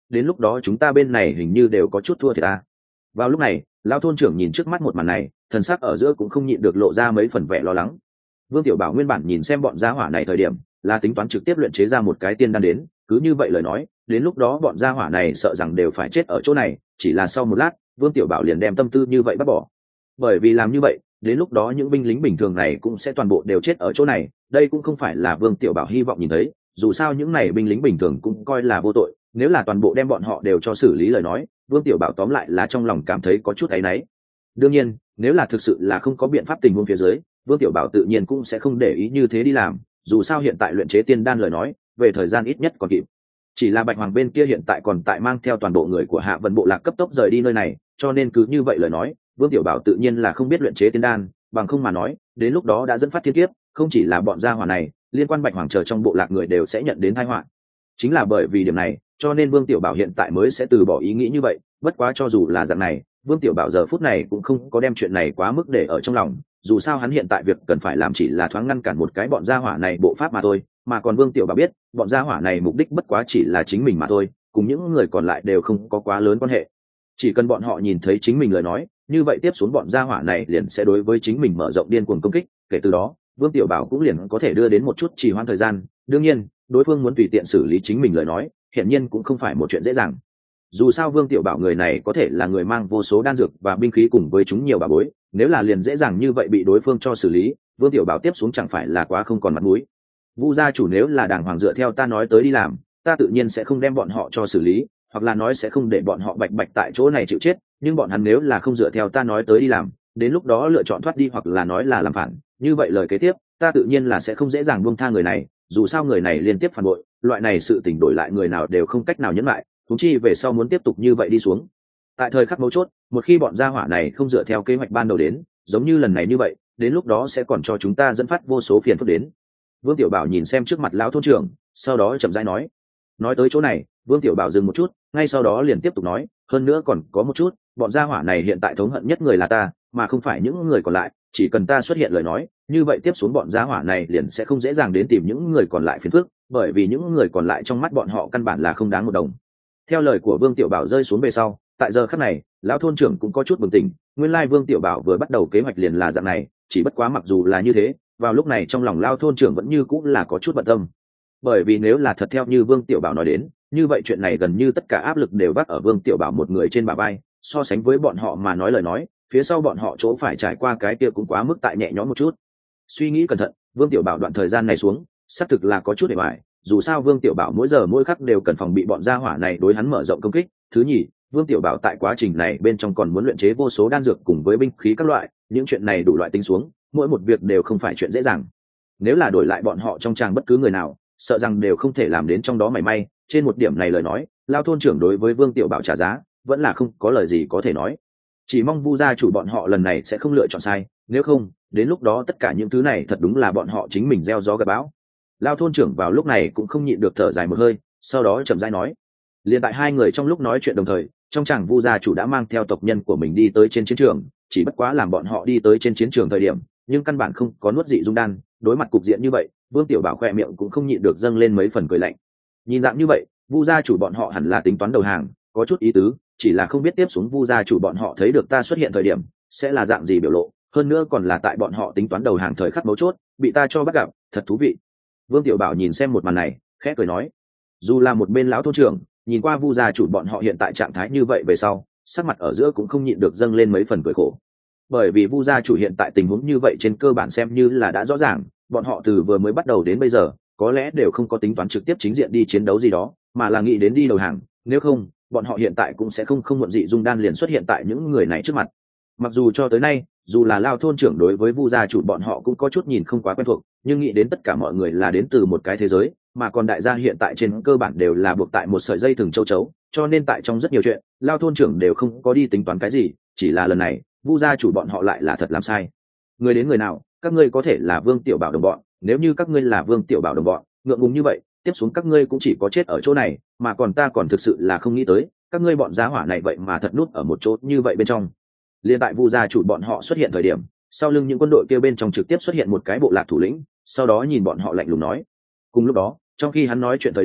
đến lúc đó chúng ta bên này hình như đều có chút thua thiệt ta. Vào lúc này lão thôn trưởng nhìn trước mắt một màn này, thần sắc ở giữa cũng không nhịn được lộ ra mấy phần vẻ lo lắng. Vương Tiểu Bảo nguyên bản nhìn xem bọn gia hỏa này thời điểm là tính toán trực tiếp luyện chế ra một cái tiên đan đến, cứ như vậy lời nói đến lúc đó bọn gia hỏa này sợ rằng đều phải chết ở chỗ này. Chỉ là sau một lát Vương Tiểu Bảo liền đem tâm tư như vậy bắt bỏ, bởi vì làm như vậy đến lúc đó những binh lính bình thường này cũng sẽ toàn bộ đều chết ở chỗ này. Đây cũng không phải là Vương Tiểu Bảo hy vọng nhìn thấy, dù sao những này binh lính bình thường cũng coi là vô tội, nếu là toàn bộ đem bọn họ đều cho xử lý lời nói, Vương Tiểu Bảo tóm lại là trong lòng cảm thấy có chút áy náy. Đương nhiên nếu là thực sự là không có biện pháp tình huống phía dưới, Vương Tiểu Bảo tự nhiên cũng sẽ không để ý như thế đi làm, dù sao hiện tại luyện chế tiên đan lời nói về thời gian ít nhất còn kịp. Chỉ là Bạch Hoàng bên kia hiện tại còn tại mang theo toàn bộ người của Hạ Vân bộ lạc cấp tốc rời đi nơi này, cho nên cứ như vậy lời nói Vương Tiểu Bảo tự nhiên là không biết luyện chế tiên đan, bằng không mà nói đến lúc đó đã dẫn phát thiên kiếp, không chỉ là bọn gia hỏa này, liên quan Bạch Hoàng chờ trong bộ lạc người đều sẽ nhận đến tai họa. Chính là bởi vì điểm này cho nên Vương Tiểu Bảo hiện tại mới sẽ từ bỏ ý nghĩ như vậy. Bất quá cho dù là dạng này, Vương Tiểu Bảo giờ phút này cũng không có đem chuyện này quá mức để ở trong lòng, dù sao hắn hiện tại việc cần phải làm chỉ là thoáng ngăn cản một cái bọn gia hỏa này bộ pháp mà thôi, mà còn Vương Tiểu Bảo biết bọn gia hỏa này mục đích bất quá chỉ là chính mình mà thôi, cùng những người còn lại đều không có quá lớn quan hệ. Chỉ cần bọn họ nhìn thấy chính mình lời nói, như vậy tiếp xuống bọn gia hỏa này liền sẽ đối với chính mình mở rộng điên cuồng công kích, kể từ đó Vương Tiểu Bảo cũng liền có thể đưa đến một chút trì hoãn thời gian. Đương nhiên đối phương muốn tùy tiện xử lý chính mình lời nói hiển nhiên cũng không phải một chuyện dễ dàng. Dù sao Vương Tiểu Bảo người này có thể là người mang vô số đan dược và binh khí cùng với chúng nhiều bà bối, nếu là liền dễ dàng như vậy bị đối phương cho xử lý, Vương Tiểu Bảo tiếp xuống chẳng phải là quá không còn mặt mũi. Vu gia chủ nếu là đàng hoàng dựa theo ta nói tới đi làm, ta tự nhiên sẽ không đem bọn họ cho xử lý, hoặc là nói sẽ không để bọn họ bạch bạch tại chỗ này chịu chết, nhưng bọn hắn nếu là không dựa theo ta nói tới đi làm, đến lúc đó lựa chọn thoát đi hoặc là nói là làm phản, như vậy lời kế tiếp ta tự nhiên là sẽ không dễ dàng buông tha người này, dù sao người này liên tiếp phản bội, loại này sự tình đổi lại người nào đều không cách nào nhẫn lại, huống chi về sau muốn tiếp tục như vậy đi xuống. Tại thời khắc mấu chốt, một khi bọn gia hỏa này không dựa theo kế hoạch ban đầu đến, giống như lần này như vậy, đến lúc đó sẽ còn cho chúng ta dẫn phát vô số phiền phức đến. Vương Tiểu Bảo nhìn xem trước mặt lão thôn trưởng, sau đó chậm rãi nói. Nói tới chỗ này Vương Tiểu Bảo dừng một chút, ngay sau đó liền tiếp tục nói, hơn nữa còn có một chút, bọn gia hỏa này hiện tại thống hận nhất người là ta, mà không phải những người còn lại, chỉ cần ta xuất hiện lời nói, như vậy tiếp xuống bọn gia hỏa này liền sẽ không dễ dàng đến tìm những người còn lại phiền phức, bởi vì những người còn lại trong mắt bọn họ căn bản là không đáng một đồng. Theo lời của Vương Tiểu Bảo rơi xuống về sau, tại giờ khắc này lão thôn trưởng cũng có chút bừng tỉnh, nguyên lai Vương Tiểu Bảo vừa bắt đầu kế hoạch liền là dạng này, chỉ bất quá mặc dù là như thế, vào lúc này trong lòng lão thôn trưởng vẫn như cũng là có chút bận tâm, bởi vì nếu là thật theo như Vương Tiểu Bảo nói đến, như vậy chuyện này gần như tất cả áp lực đều vác ở Vương Tiểu Bảo một người trên bả vai, so sánh với bọn họ mà nói lời nói, phía sau bọn họ chỗ phải trải qua cái kia cũng quá mức tại nhẹ nhõm một chút. Suy nghĩ cẩn thận, Vương Tiểu Bảo đoạn thời gian này xuống xác thực là có chút để bại, dù sao Vương Tiểu Bảo mỗi giờ mỗi khắc đều cần phòng bị bọn gia hỏa này đối hắn mở rộng công kích. Thứ nhì, Vương Tiểu Bảo tại quá trình này bên trong còn muốn luyện chế vô số đan dược cùng với binh khí các loại, những chuyện này đủ loại tính xuống, mỗi một việc đều không phải chuyện dễ dàng. Nếu là đổi lại bọn họ trong tràng bất cứ người nào, sợ rằng đều không thể làm đến trong đó mảy may. Trên một điểm này lời nói, Lao thôn trưởng đối với Vương Tiểu Bảo trả giá vẫn là không có lời gì có thể nói. Chỉ mong Vu gia chủ bọn họ lần này sẽ không lựa chọn sai, nếu không đến lúc đó tất cả những thứ này thật đúng là bọn họ chính mình gieo gió gặt bão. Lao thôn trưởng vào lúc này cũng không nhịn được thở dài một hơi, sau đó chậm rãi nói. Liền tại hai người trong lúc nói chuyện đồng thời, trong chàng Vu gia chủ đã mang theo tộc nhân của mình đi tới trên chiến trường, chỉ bất quá làm bọn họ đi tới trên chiến trường thời điểm, nhưng căn bản không có nuốt dị dung đan, đối mặt cục diện như vậy, Vương Tiểu Bảo khoe miệng cũng không nhịn được dâng lên mấy phần cười lạnh. Nhìn dạng như vậy, Vu gia chủ bọn họ hẳn là tính toán đầu hàng, có chút ý tứ, chỉ là không biết tiếp xuống Vu gia chủ bọn họ thấy được ta xuất hiện thời điểm sẽ là dạng gì biểu lộ, hơn nữa còn là tại bọn họ tính toán đầu hàng thời khắc mấu chốt bị ta cho bắt gặp, thật thú vị. Vương Tiểu Bảo nhìn xem một màn này khẽ cười nói. Dù là một bên lão thôn trưởng nhìn qua Vu gia chủ bọn họ hiện tại trạng thái như vậy về sau, sắc mặt ở giữa cũng không nhịn được dâng lên mấy phần cười khổ, bởi vì Vu gia chủ hiện tại tình huống như vậy trên cơ bản xem như là đã rõ ràng, bọn họ từ vừa mới bắt đầu đến bây giờ có lẽ đều không có tính toán trực tiếp chính diện đi chiến đấu gì đó, mà là nghĩ đến đi đầu hàng, nếu không bọn họ hiện tại cũng sẽ không muộn dị dung đan liền xuất hiện tại những người này trước mặt. Mặc dù cho tới nay dù là Lao thôn trưởng đối với Vu gia chủ bọn họ cũng có chút nhìn không quá quen thuộc, nhưng nghĩ đến tất cả mọi người là đến từ một cái thế giới, mà còn đại gia hiện tại trên cơ bản đều là buộc tại một sợi dây thừng châu chấu, cho nên tại trong rất nhiều chuyện Lao thôn trưởng đều không có đi tính toán cái gì, chỉ là lần này Vu gia chủ bọn họ lại là thật làm sai. Người đến người nào, các ngươi có thể là Vương Tiểu Bảo đồng bọn, nếu như các ngươi là Vương Tiểu Bảo đồng bọn, ngượng ngùng như vậy, tiếp xuống các ngươi cũng chỉ có chết ở chỗ này, mà còn ta còn thực sự là không nghĩ tới, các ngươi bọn giá hỏa này vậy mà thật nút ở một chỗ như vậy bên trong. Liên tại Vu gia chủ bọn họ xuất hiện thời điểm, sau lưng những quân đội kia bên trong trực tiếp xuất hiện một cái bộ lạc thủ lĩnh, sau đó nhìn bọn họ lạnh lùng nói. Cùng lúc đó, trong khi hắn nói chuyện thời điểm,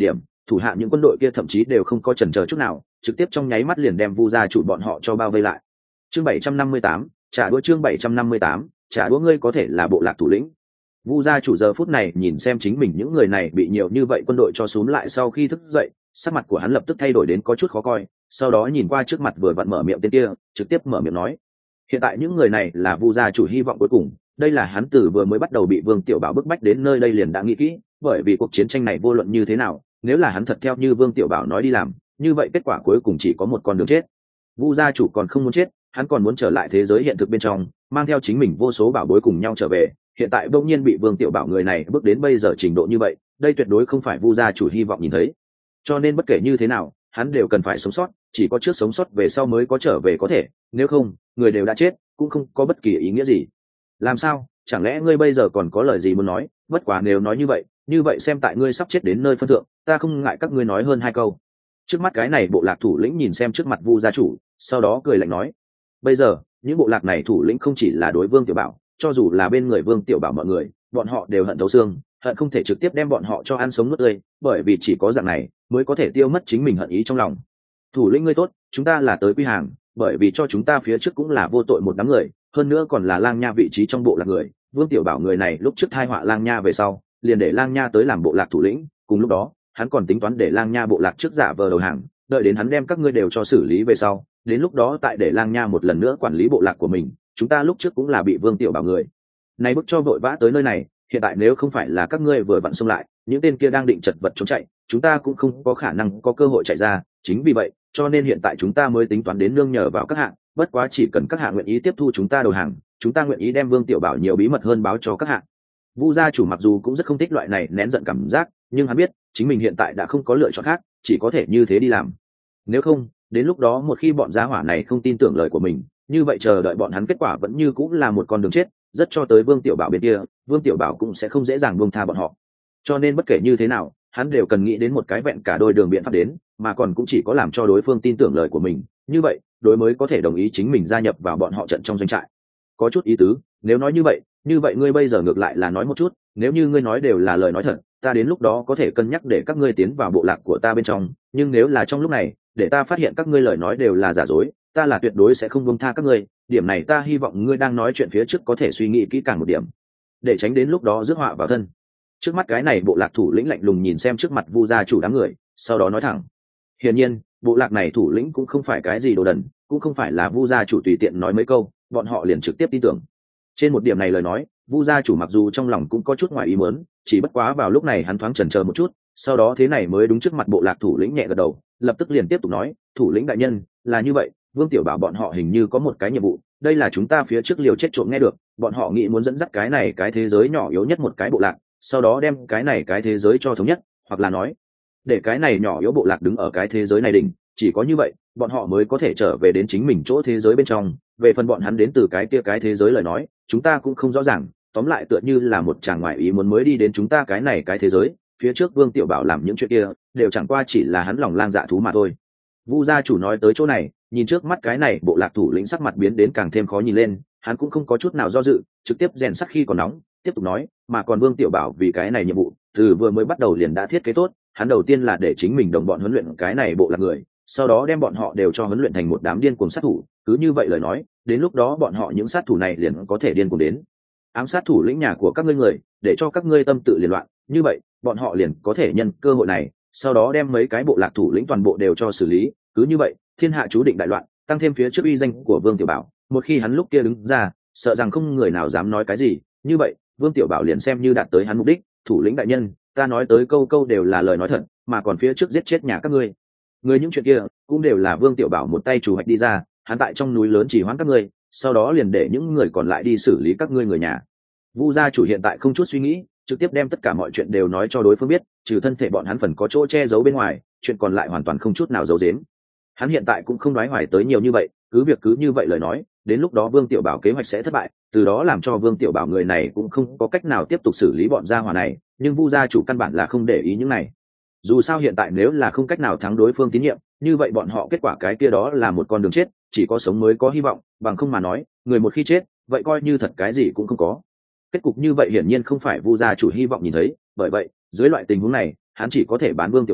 thủ hạ những quân đội kia thậm chí đều không có chần chờ chút nào, trực tiếp trong nháy mắt liền đem Vu gia chủ bọn họ cho bao vây lại. Chương 758, trả đũa. Chương 758, trả đũa. Ngươi có thể là bộ lạc thủ lĩnh. Vu gia chủ giờ phút này nhìn xem chính mình những người này bị nhiều như vậy quân đội cho xúm lại, sau khi thức dậy sắc mặt của hắn lập tức thay đổi đến có chút khó coi, sau đó nhìn qua trước mặt vừa vặn mở miệng tên kia, trực tiếp mở miệng nói: hiện tại những người này là Vu gia chủ hy vọng cuối cùng, đây là hắn từ vừa mới bắt đầu bị Vương Tiểu Bảo bức bách đến nơi đây liền đã nghĩ kỹ, bởi vì cuộc chiến tranh này vô luận như thế nào, nếu là hắn thật theo như Vương Tiểu Bảo nói đi làm, như vậy kết quả cuối cùng chỉ có một con đường chết. Vu gia chủ còn không muốn chết, hắn còn muốn trở lại thế giới hiện thực bên trong, mang theo chính mình vô số bảo bối cùng nhau trở về. Hiện tại bỗng nhiên bị Vương Tiểu Bảo người này bước đến bây giờ trình độ như vậy, đây tuyệt đối không phải Vu gia chủ hy vọng nhìn thấy. Cho nên bất kể như thế nào, hắn đều cần phải sống sót, chỉ có trước sống sót về sau mới có trở về có thể, nếu không, người đều đã chết, cũng không có bất kỳ ý nghĩa gì. Làm sao? Chẳng lẽ ngươi bây giờ còn có lời gì muốn nói? Bất quá nếu nói như vậy xem tại ngươi sắp chết đến nơi phân thượng, ta không ngại các ngươi nói hơn hai câu. Trước mắt cái này bộ lạc thủ lĩnh nhìn xem trước mặt Vu gia chủ, sau đó cười lạnh nói: bây giờ những bộ lạc này thủ lĩnh không chỉ là đối Vương Tiểu Bảo, cho dù là bên người Vương Tiểu Bảo mọi người, bọn họ đều hận thấu xương, hận không thể trực tiếp đem bọn họ cho ăn sống nuốt tươi, bởi vì chỉ có dạng này mới có thể tiêu mất chính mình hận ý trong lòng. Thủ lĩnh ngươi tốt, chúng ta là tới quy hàng, bởi vì cho chúng ta phía trước cũng là vô tội một đám người, hơn nữa còn là Lang Nha vị trí trong bộ lạc người. Vương Tiểu Bảo người này lúc trước thai họa Lang Nha về sau, liền để Lang Nha tới làm bộ lạc thủ lĩnh, cùng lúc đó hắn còn tính toán để Lang Nha bộ lạc trước giả vờ đầu hàng, đợi đến hắn đem các ngươi đều cho xử lý về sau, đến lúc đó tại để Lang Nha một lần nữa quản lý bộ lạc của mình. Chúng ta lúc trước cũng là bị Vương Tiểu Bảo người này bức cho vội vã tới nơi này, hiện tại nếu không phải là các ngươi vừa vặn xông lại, những tên kia đang định chật vật trốn chạy, chúng ta cũng không có khả năng có cơ hội chạy ra. Chính vì vậy, cho nên hiện tại chúng ta mới tính toán đến nương nhờ vào các hạng, bất quá chỉ cần các hạng nguyện ý tiếp thu chúng ta đầu hàng, chúng ta nguyện ý đem Vương Tiểu Bảo nhiều bí mật hơn báo cho các hạng. Vu gia chủ mặc dù cũng rất không thích loại này nén giận cảm giác, nhưng hắn biết chính mình hiện tại đã không có lựa chọn khác, chỉ có thể như thế đi làm. Nếu không, đến lúc đó một khi bọn gia hỏa này không tin tưởng lời của mình, như vậy chờ đợi bọn hắn kết quả vẫn như cũng là một con đường chết, rất cho tới Vương Tiểu Bảo bên kia, Vương Tiểu Bảo cũng sẽ không dễ dàng buông tha bọn họ. Cho nên bất kể như thế nào, hắn đều cần nghĩ đến một cái vẹn cả đôi đường biện pháp đến, mà còn cũng chỉ có làm cho đối phương tin tưởng lời của mình, như vậy đối mới có thể đồng ý chính mình gia nhập vào bọn họ trận trong doanh trại. Có chút ý tứ, nếu nói như vậy ngươi bây giờ ngược lại là nói một chút, nếu như ngươi nói đều là lời nói thật, ta đến lúc đó có thể cân nhắc để các ngươi tiến vào bộ lạc của ta bên trong, nhưng nếu là trong lúc này để ta phát hiện các ngươi lời nói đều là giả dối, ta là tuyệt đối sẽ không buông tha các ngươi. Điểm này ta hy vọng ngươi đang nói chuyện phía trước có thể suy nghĩ kỹ càng một điểm, để tránh đến lúc đó rước họa vào thân. Trước mắt cái này bộ lạc thủ lĩnh lạnh lùng nhìn xem trước mặt Vu gia chủ đám người, sau đó nói thẳng. Hiển nhiên bộ lạc này thủ lĩnh cũng không phải cái gì đồ đần, cũng không phải là Vu gia chủ tùy tiện nói mấy câu bọn họ liền trực tiếp tin tưởng. Trên một điểm này lời nói, Vu gia chủ mặc dù trong lòng cũng có chút ngoài ý muốn, chỉ bất quá vào lúc này hắn thoáng chần chờ một chút, sau đó thế này mới đúng trước mặt bộ lạc thủ lĩnh nhẹ gật đầu, lập tức liền tiếp tục nói: thủ lĩnh đại nhân, là như vậy, Vương Tiểu Bảo bọn họ hình như có một cái nhiệm vụ, đây là chúng ta phía trước liều chết trộm nghe được, bọn họ nghĩ muốn dẫn dắt cái này cái thế giới nhỏ yếu nhất một cái bộ lạc, sau đó đem cái này cái thế giới cho thống nhất, hoặc là nói để cái này nhỏ yếu bộ lạc đứng ở cái thế giới này đỉnh, chỉ có như vậy bọn họ mới có thể trở về đến chính mình chỗ thế giới bên trong. Về phần bọn hắn đến từ cái kia cái thế giới lời nói, chúng ta cũng không rõ ràng, tóm lại tựa như là một chàng ngoại ý muốn mới đi đến chúng ta cái này cái thế giới, phía trước Vương Tiểu Bảo làm những chuyện kia đều chẳng qua chỉ là hắn lòng lang dạ thú mà thôi. Vu gia chủ nói tới chỗ này, nhìn trước mắt cái này bộ lạc thủ lĩnh sắc mặt biến đến càng thêm khó nhìn lên, hắn cũng không có chút nào do dự, trực tiếp rèn sắt khi còn nóng, tiếp tục nói: mà còn Vương Tiểu Bảo vì cái này nhiệm vụ từ vừa mới bắt đầu liền đã thiết kế tốt, hắn đầu tiên là để chính mình đồng bọn huấn luyện cái này bộ lạc người, sau đó đem bọn họ đều cho huấn luyện thành một đám điên cuồng sát thủ, cứ như vậy lời nói, đến lúc đó bọn họ những sát thủ này liền có thể điên cuồng đến ám sát thủ lĩnh nhà của các ngươi người, để cho các ngươi tâm tự liên loạn, như vậy bọn họ liền có thể nhân cơ hội này, sau đó đem mấy cái bộ lạc thủ lĩnh toàn bộ đều cho xử lý, cứ như vậy thiên hạ chú định đại loạn, tăng thêm phía trước uy danh của Vương Tiểu Bảo, một khi hắn lúc kia đứng ra, sợ rằng không người nào dám nói cái gì, như vậy Vương Tiểu Bảo liền xem như đạt tới hắn mục đích. Thủ lĩnh đại nhân, ta nói tới câu câu đều là lời nói thật, mà còn phía trước giết chết nhà các ngươi người những chuyện kia cũng đều là Vương Tiểu Bảo một tay chủ hoạch đi ra, hắn tại trong núi lớn chỉ hoãn các ngươi, sau đó liền để những người còn lại đi xử lý các ngươi người nhà. Vu gia chủ hiện tại không chút suy nghĩ, trực tiếp đem tất cả mọi chuyện đều nói cho đối phương biết, trừ thân thể bọn hắn phần có chỗ che giấu bên ngoài, chuyện còn lại hoàn toàn không chút nào giấu giếm. Hắn hiện tại cũng không đoái hoài tới nhiều như vậy, cứ việc cứ như vậy lời nói, đến lúc đó Vương Tiểu Bảo kế hoạch sẽ thất bại, từ đó làm cho Vương Tiểu Bảo người này cũng không có cách nào tiếp tục xử lý bọn gia hỏa này, nhưng Vu gia chủ căn bản là không để ý những này. Dù sao hiện tại nếu là không cách nào thắng đối phương tín nhiệm, như vậy bọn họ kết quả cái kia đó là một con đường chết, chỉ có sống mới có hy vọng, bằng không mà nói, người một khi chết, vậy coi như thật cái gì cũng không có. Kết cục như vậy hiển nhiên không phải Vu gia chủ hy vọng nhìn thấy, bởi vậy, dưới loại tình huống này, hắn chỉ có thể bán Vương Tiểu Bảo,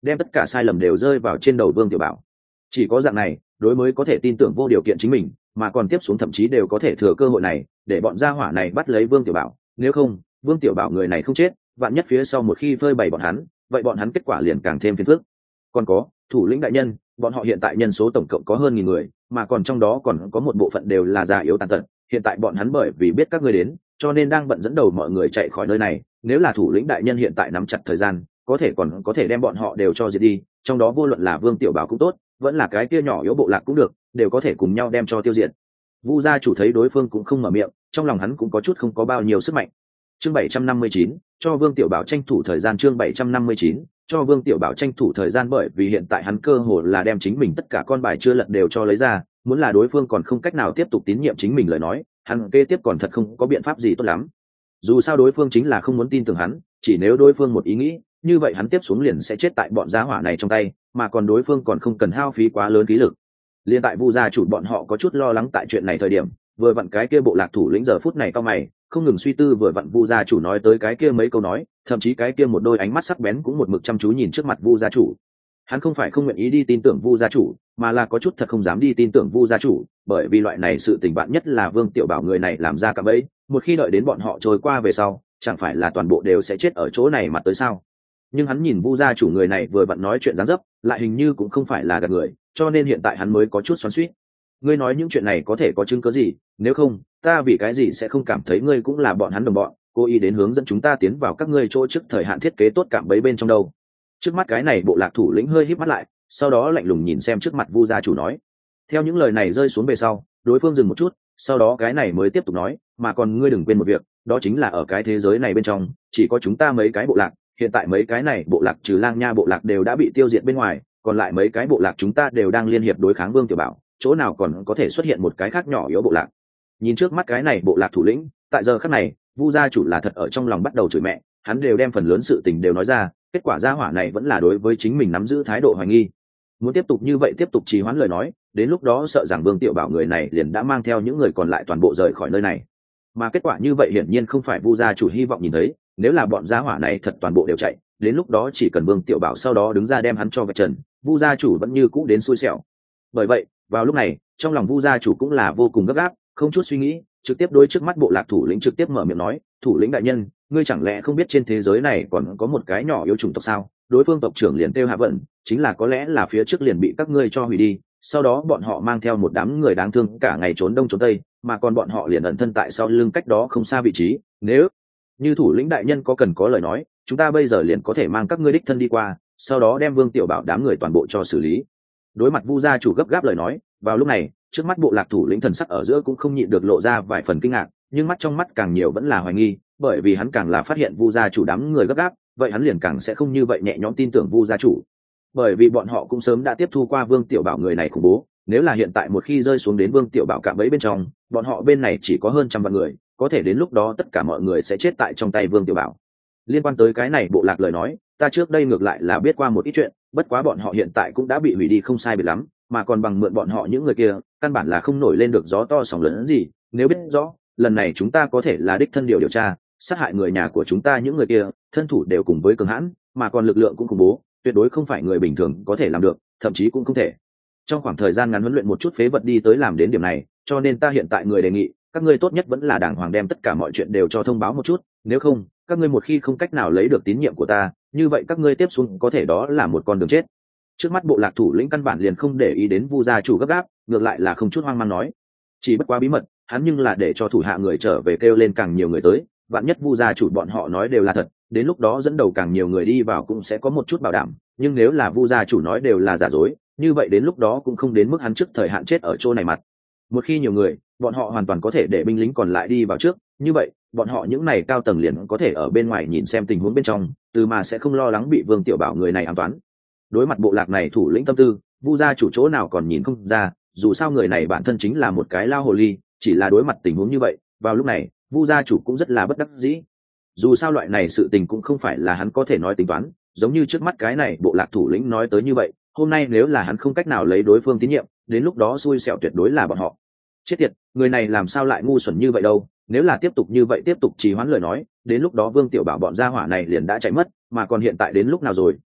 đem tất cả sai lầm đều rơi vào trên đầu Vương Tiểu Bảo. Chỉ có dạng này đối mới có thể tin tưởng vô điều kiện chính mình, mà còn tiếp xuống thậm chí đều có thể thừa cơ hội này để bọn gia hỏa này bắt lấy Vương Tiểu Bảo. Nếu không, Vương Tiểu Bảo người này không chết, vạn nhất phía sau một khi phơi bày bọn hắn, vậy bọn hắn kết quả liền càng thêm phiền phức. Còn có thủ lĩnh đại nhân, bọn họ hiện tại nhân số tổng cộng có hơn 1000 người, mà còn trong đó còn có một bộ phận đều là già yếu tàn tật. Hiện tại bọn hắn bởi vì biết các ngươi đến, cho nên đang bận dẫn đầu mọi người chạy khỏi nơi này. Nếu là thủ lĩnh đại nhân hiện tại nắm chặt thời gian, có thể còn có thể đem bọn họ đều cho diệt đi. Trong đó vô luận là Vương Tiểu Bảo cũng tốt, vẫn là cái kia nhỏ yếu bộ lạc cũng được, đều có thể cùng nhau đem cho tiêu diệt. Vu gia chủ thấy đối phương cũng không mở miệng, trong lòng hắn cũng có chút không có bao nhiêu sức mạnh. Chương 759, cho Vương Tiểu Bảo tranh thủ thời gian. Chương 759, cho Vương Tiểu Bảo tranh thủ thời gian, bởi vì hiện tại hắn cơ hồ là đem chính mình tất cả con bài chưa lật đều cho lấy ra, muốn là đối phương còn không cách nào tiếp tục tín nhiệm chính mình lời nói, hắn kế tiếp còn thật không có biện pháp gì tốt lắm. Dù sao đối phương chính là không muốn tin tưởng hắn, chỉ nếu đối phương một ý nghĩ, như vậy hắn tiếp xuống liền sẽ chết tại bọn gia hỏa này trong tay, mà còn đối phương còn không cần hao phí quá lớn khí lực. Liên tại Vu gia chủ bọn họ có chút lo lắng tại chuyện này thời điểm, vừa vặn cái kia bộ lạc thủ lĩnh giờ phút này cao mày, không ngừng suy tư vừa vặn Vu gia chủ nói tới cái kia mấy câu nói, thậm chí cái kia một đôi ánh mắt sắc bén cũng một mực chăm chú nhìn trước mặt Vu gia chủ. Hắn không phải không nguyện ý đi tin tưởng Vu gia chủ, mà là có chút thật không dám đi tin tưởng Vu gia chủ, bởi vì loại này sự tình bạn nhất là Vương Tiểu Bảo người này làm ra cả bẫy, một khi đợi đến bọn họ trôi qua về sau, chẳng phải là toàn bộ đều sẽ chết ở chỗ này mà tới sao? Nhưng hắn nhìn Vu gia chủ người này vừa vặn nói chuyện dáng dấp, lại hình như cũng không phải là gạt người, cho nên hiện tại hắn mới có chút xoắn xuýt. Ngươi nói những chuyện này có thể có chứng cứ gì? Nếu không, ta vì cái gì sẽ không cảm thấy ngươi cũng là bọn hắn đồng bọn, cố ý đến hướng dẫn chúng ta tiến vào các ngươi chỗ trước thời hạn thiết kế tốt cạm bẫy bên trong đâu? Trước mắt cái này bộ lạc thủ lĩnh hơi híp mắt lại, sau đó lạnh lùng nhìn xem trước mặt Vu gia chủ nói. Theo những lời này rơi xuống về sau, đối phương dừng một chút, sau đó cái này mới tiếp tục nói, mà còn ngươi đừng quên một việc, đó chính là ở cái thế giới này bên trong, chỉ có chúng ta mấy cái bộ lạc, hiện tại mấy cái này bộ lạc trừ Lang Nha bộ lạc đều đã bị tiêu diệt bên ngoài, còn lại mấy cái bộ lạc chúng ta đều đang liên hiệp đối kháng Vương Tiểu Bảo, chỗ nào còn có thể xuất hiện một cái khác nhỏ yếu bộ lạc. Nhìn trước mắt cái này bộ lạc thủ lĩnh, tại giờ khắc này, Vu gia chủ là thật ở trong lòng bắt đầu chửi mẹ, hắn đều đem phần lớn sự tình đều nói ra, kết quả gia hỏa này vẫn là đối với chính mình nắm giữ thái độ hoài nghi. Muốn tiếp tục như vậy tiếp tục trì hoãn lời nói, đến lúc đó sợ rằng Vương Tiểu Bảo người này liền đã mang theo những người còn lại toàn bộ rời khỏi nơi này. Mà kết quả như vậy hiển nhiên không phải Vu gia chủ hy vọng nhìn thấy, nếu là bọn gia hỏa này thật toàn bộ đều chạy, đến lúc đó chỉ cần Vương Tiểu Bảo sau đó đứng ra đem hắn cho vạch trần, Vu gia chủ vẫn như cũ đến xui xẻo. Bởi vậy, vào lúc này, trong lòng Vu gia chủ cũng là vô cùng gấp gáp, không chút suy nghĩ, trực tiếp đối trước mắt bộ lạc thủ lĩnh trực tiếp mở miệng nói, thủ lĩnh đại nhân, ngươi chẳng lẽ không biết trên thế giới này còn có một cái nhỏ yếu chủng tộc sao? Đối phương tộc trưởng liền kêu Hạ Vận, chính là có lẽ là phía trước liền bị các ngươi cho hủy đi, sau đó bọn họ mang theo một đám người đáng thương cả ngày trốn đông trốn tây, mà còn bọn họ liền ẩn thân tại sau lưng cách đó không xa vị trí, nếu như thủ lĩnh đại nhân có cần có lời nói, chúng ta bây giờ liền có thể mang các ngươi đích thân đi qua, sau đó đem Vương Tiểu Bảo đám người toàn bộ cho xử lý. Đối mặt Vu gia chủ gấp gáp lời nói, vào lúc này, trước mắt bộ lạc thủ lĩnh thần sắc ở giữa cũng không nhịn được lộ ra vài phần kinh ngạc, nhưng mắt trong mắt càng nhiều vẫn là hoài nghi, bởi vì hắn càng là phát hiện Vu gia chủ đám người gấp gáp, vậy hắn liền càng sẽ không như vậy nhẹ nhõm tin tưởng Vu gia chủ. Bởi vì bọn họ cũng sớm đã tiếp thu qua Vương Tiểu Bảo người này khủng bố, nếu là hiện tại một khi rơi xuống đến Vương Tiểu Bảo cạm bẫy bên trong, bọn họ bên này chỉ có hơn 100 vạn người, có thể đến lúc đó tất cả mọi người sẽ chết tại trong tay Vương Tiểu Bảo. Liên quan tới cái này bộ lạc lời nói, ta trước đây ngược lại là biết qua một ít chuyện, bất quá bọn họ hiện tại cũng đã bị hủy đi không sai biệt lắm, mà còn bằng mượn bọn họ những người kia, căn bản là không nổi lên được gió to sóng lớn gì. Nếu biết rõ, lần này chúng ta có thể là đích thân điều tra, sát hại người nhà của chúng ta những người kia, thân thủ đều cùng với cường hãn, mà còn lực lượng cũng khủng bố, tuyệt đối không phải người bình thường có thể làm được, thậm chí cũng không thể. Trong khoảng thời gian ngắn huấn luyện một chút phế vật đi tới làm đến điểm này, cho nên ta hiện tại người đề nghị, các ngươi tốt nhất vẫn là đàng hoàng đem tất cả mọi chuyện đều cho thông báo một chút, nếu không, các ngươi một khi không cách nào lấy được tín nhiệm của ta, như vậy các ngươi tiếp xuống có thể đó là một con đường chết. Trước mắt bộ lạc thủ lĩnh căn bản liền không để ý đến Vu gia chủ gấp gáp, ngược lại là không chút hoang mang nói, chỉ bất quá bí mật, hắn nhưng là để cho thủ hạ người trở về kêu lên càng nhiều người tới, vạn nhất Vu gia chủ bọn họ nói đều là thật, đến lúc đó dẫn đầu càng nhiều người đi vào cũng sẽ có một chút bảo đảm, nhưng nếu là Vu gia chủ nói đều là giả dối, như vậy đến lúc đó cũng không đến mức hắn trước thời hạn chết ở chỗ này mặt. Một khi nhiều người, bọn họ hoàn toàn có thể để binh lính còn lại đi vào trước, như vậy bọn họ những này cao tầng liền có thể ở bên ngoài nhìn xem tình huống bên trong, từ mà sẽ không lo lắng bị Vương Tiểu Bảo người này ám toán. Đối mặt bộ lạc này thủ lĩnh tâm tư, Vu gia chủ chỗ nào còn nhìn không ra, dù sao người này bản thân chính là một cái lao hồ ly, chỉ là đối mặt tình huống như vậy, vào lúc này Vu gia chủ cũng rất là bất đắc dĩ. Dù sao loại này sự tình cũng không phải là hắn có thể nói tính toán, giống như trước mắt cái này bộ lạc thủ lĩnh nói tới như vậy, hôm nay nếu là hắn không cách nào lấy đối phương tín nhiệm, đến lúc đó xui xẻo tuyệt đối là bọn họ. Chết tiệt, người này làm sao lại ngu xuẩn như vậy đâu, nếu là tiếp tục như vậy tiếp tục trì hoãn lời nói, đến lúc đó Vương Tiểu Bảo bọn gia hỏa này liền đã chạy mất, mà còn hiện tại đến lúc nào rồi,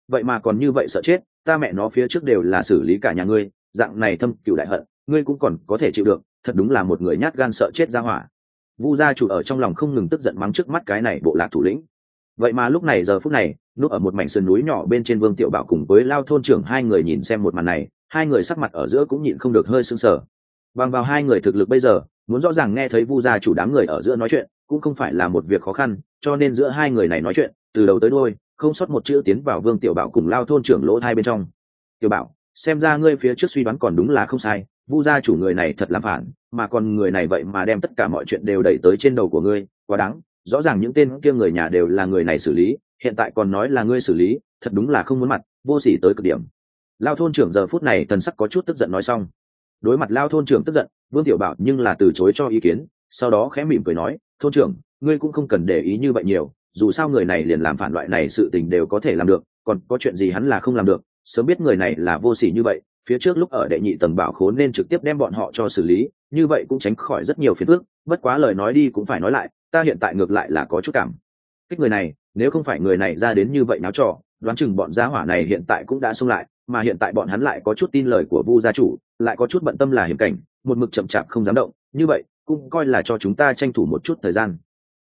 vậy mà còn như vậy sợ chết, ta mẹ nó phía trước đều là xử lý cả nhà ngươi, dạng này thâm cửu đại hận ngươi cũng còn có thể chịu được, thật đúng là một người nhát gan sợ chết ra hỏa. Vu gia chủ ở trong lòng không ngừng tức giận mắng trước mắt cái này bộ lạc thủ lĩnh. Vậy mà lúc này giờ phút này, núp ở một mảnh sườn núi nhỏ bên trên Vương Tiểu Bảo cùng với Lao thôn trưởng hai người nhìn xem một màn này, hai người sắc mặt ở giữa cũng nhịn không được hơi sưng sờ. Bằng vào hai người thực lực bây giờ, muốn rõ ràng nghe thấy Vu gia chủ đám người ở giữa nói chuyện, cũng không phải là một việc khó khăn, cho nên giữa hai người này nói chuyện, từ đầu tới đuôi, không sót một chữ tiến vào Vương Tiểu Bảo cùng Lao thôn trưởng lỗ tai bên trong. Tiểu Bảo, xem ra ngươi phía trước suy đoán còn đúng là không sai, Vu gia chủ người này thật làm phản, mà còn người này vậy mà đem tất cả mọi chuyện đều đẩy tới trên đầu của ngươi, quá đáng. Rõ ràng những tên kia người nhà đều là người này xử lý, hiện tại còn nói là ngươi xử lý, thật đúng là không muốn mặt, vô sỉ tới cực điểm. Lao thôn trưởng giờ phút này thần sắc có chút tức giận nói xong. Đối mặt Lao thôn trưởng tức giận, Vương Tiểu Bảo nhưng là từ chối cho ý kiến, sau đó khẽ mỉm cười nói, thôn trưởng, ngươi cũng không cần để ý như vậy nhiều, dù sao người này liền làm phản loại này sự tình đều có thể làm được, còn có chuyện gì hắn là không làm được, sớm biết người này là vô sỉ như vậy, phía trước lúc ở đệ nhị tầng bảo khố nên trực tiếp đem bọn họ cho xử lý, như vậy cũng tránh khỏi rất nhiều phiền phức, bất quá lời nói đi cũng phải nói lại, ta hiện tại ngược lại là có chút cảm kích người này, nếu không phải người này ra đến như vậy náo trò, đoán chừng bọn gia hỏa này hiện tại cũng đã xông lại, mà hiện tại bọn hắn lại có chút tin lời của Vu gia chủ, lại có chút bận tâm là hiểm cảnh, một mực chậm chạp không dám động, như vậy cũng coi là cho chúng ta tranh thủ một chút thời gian.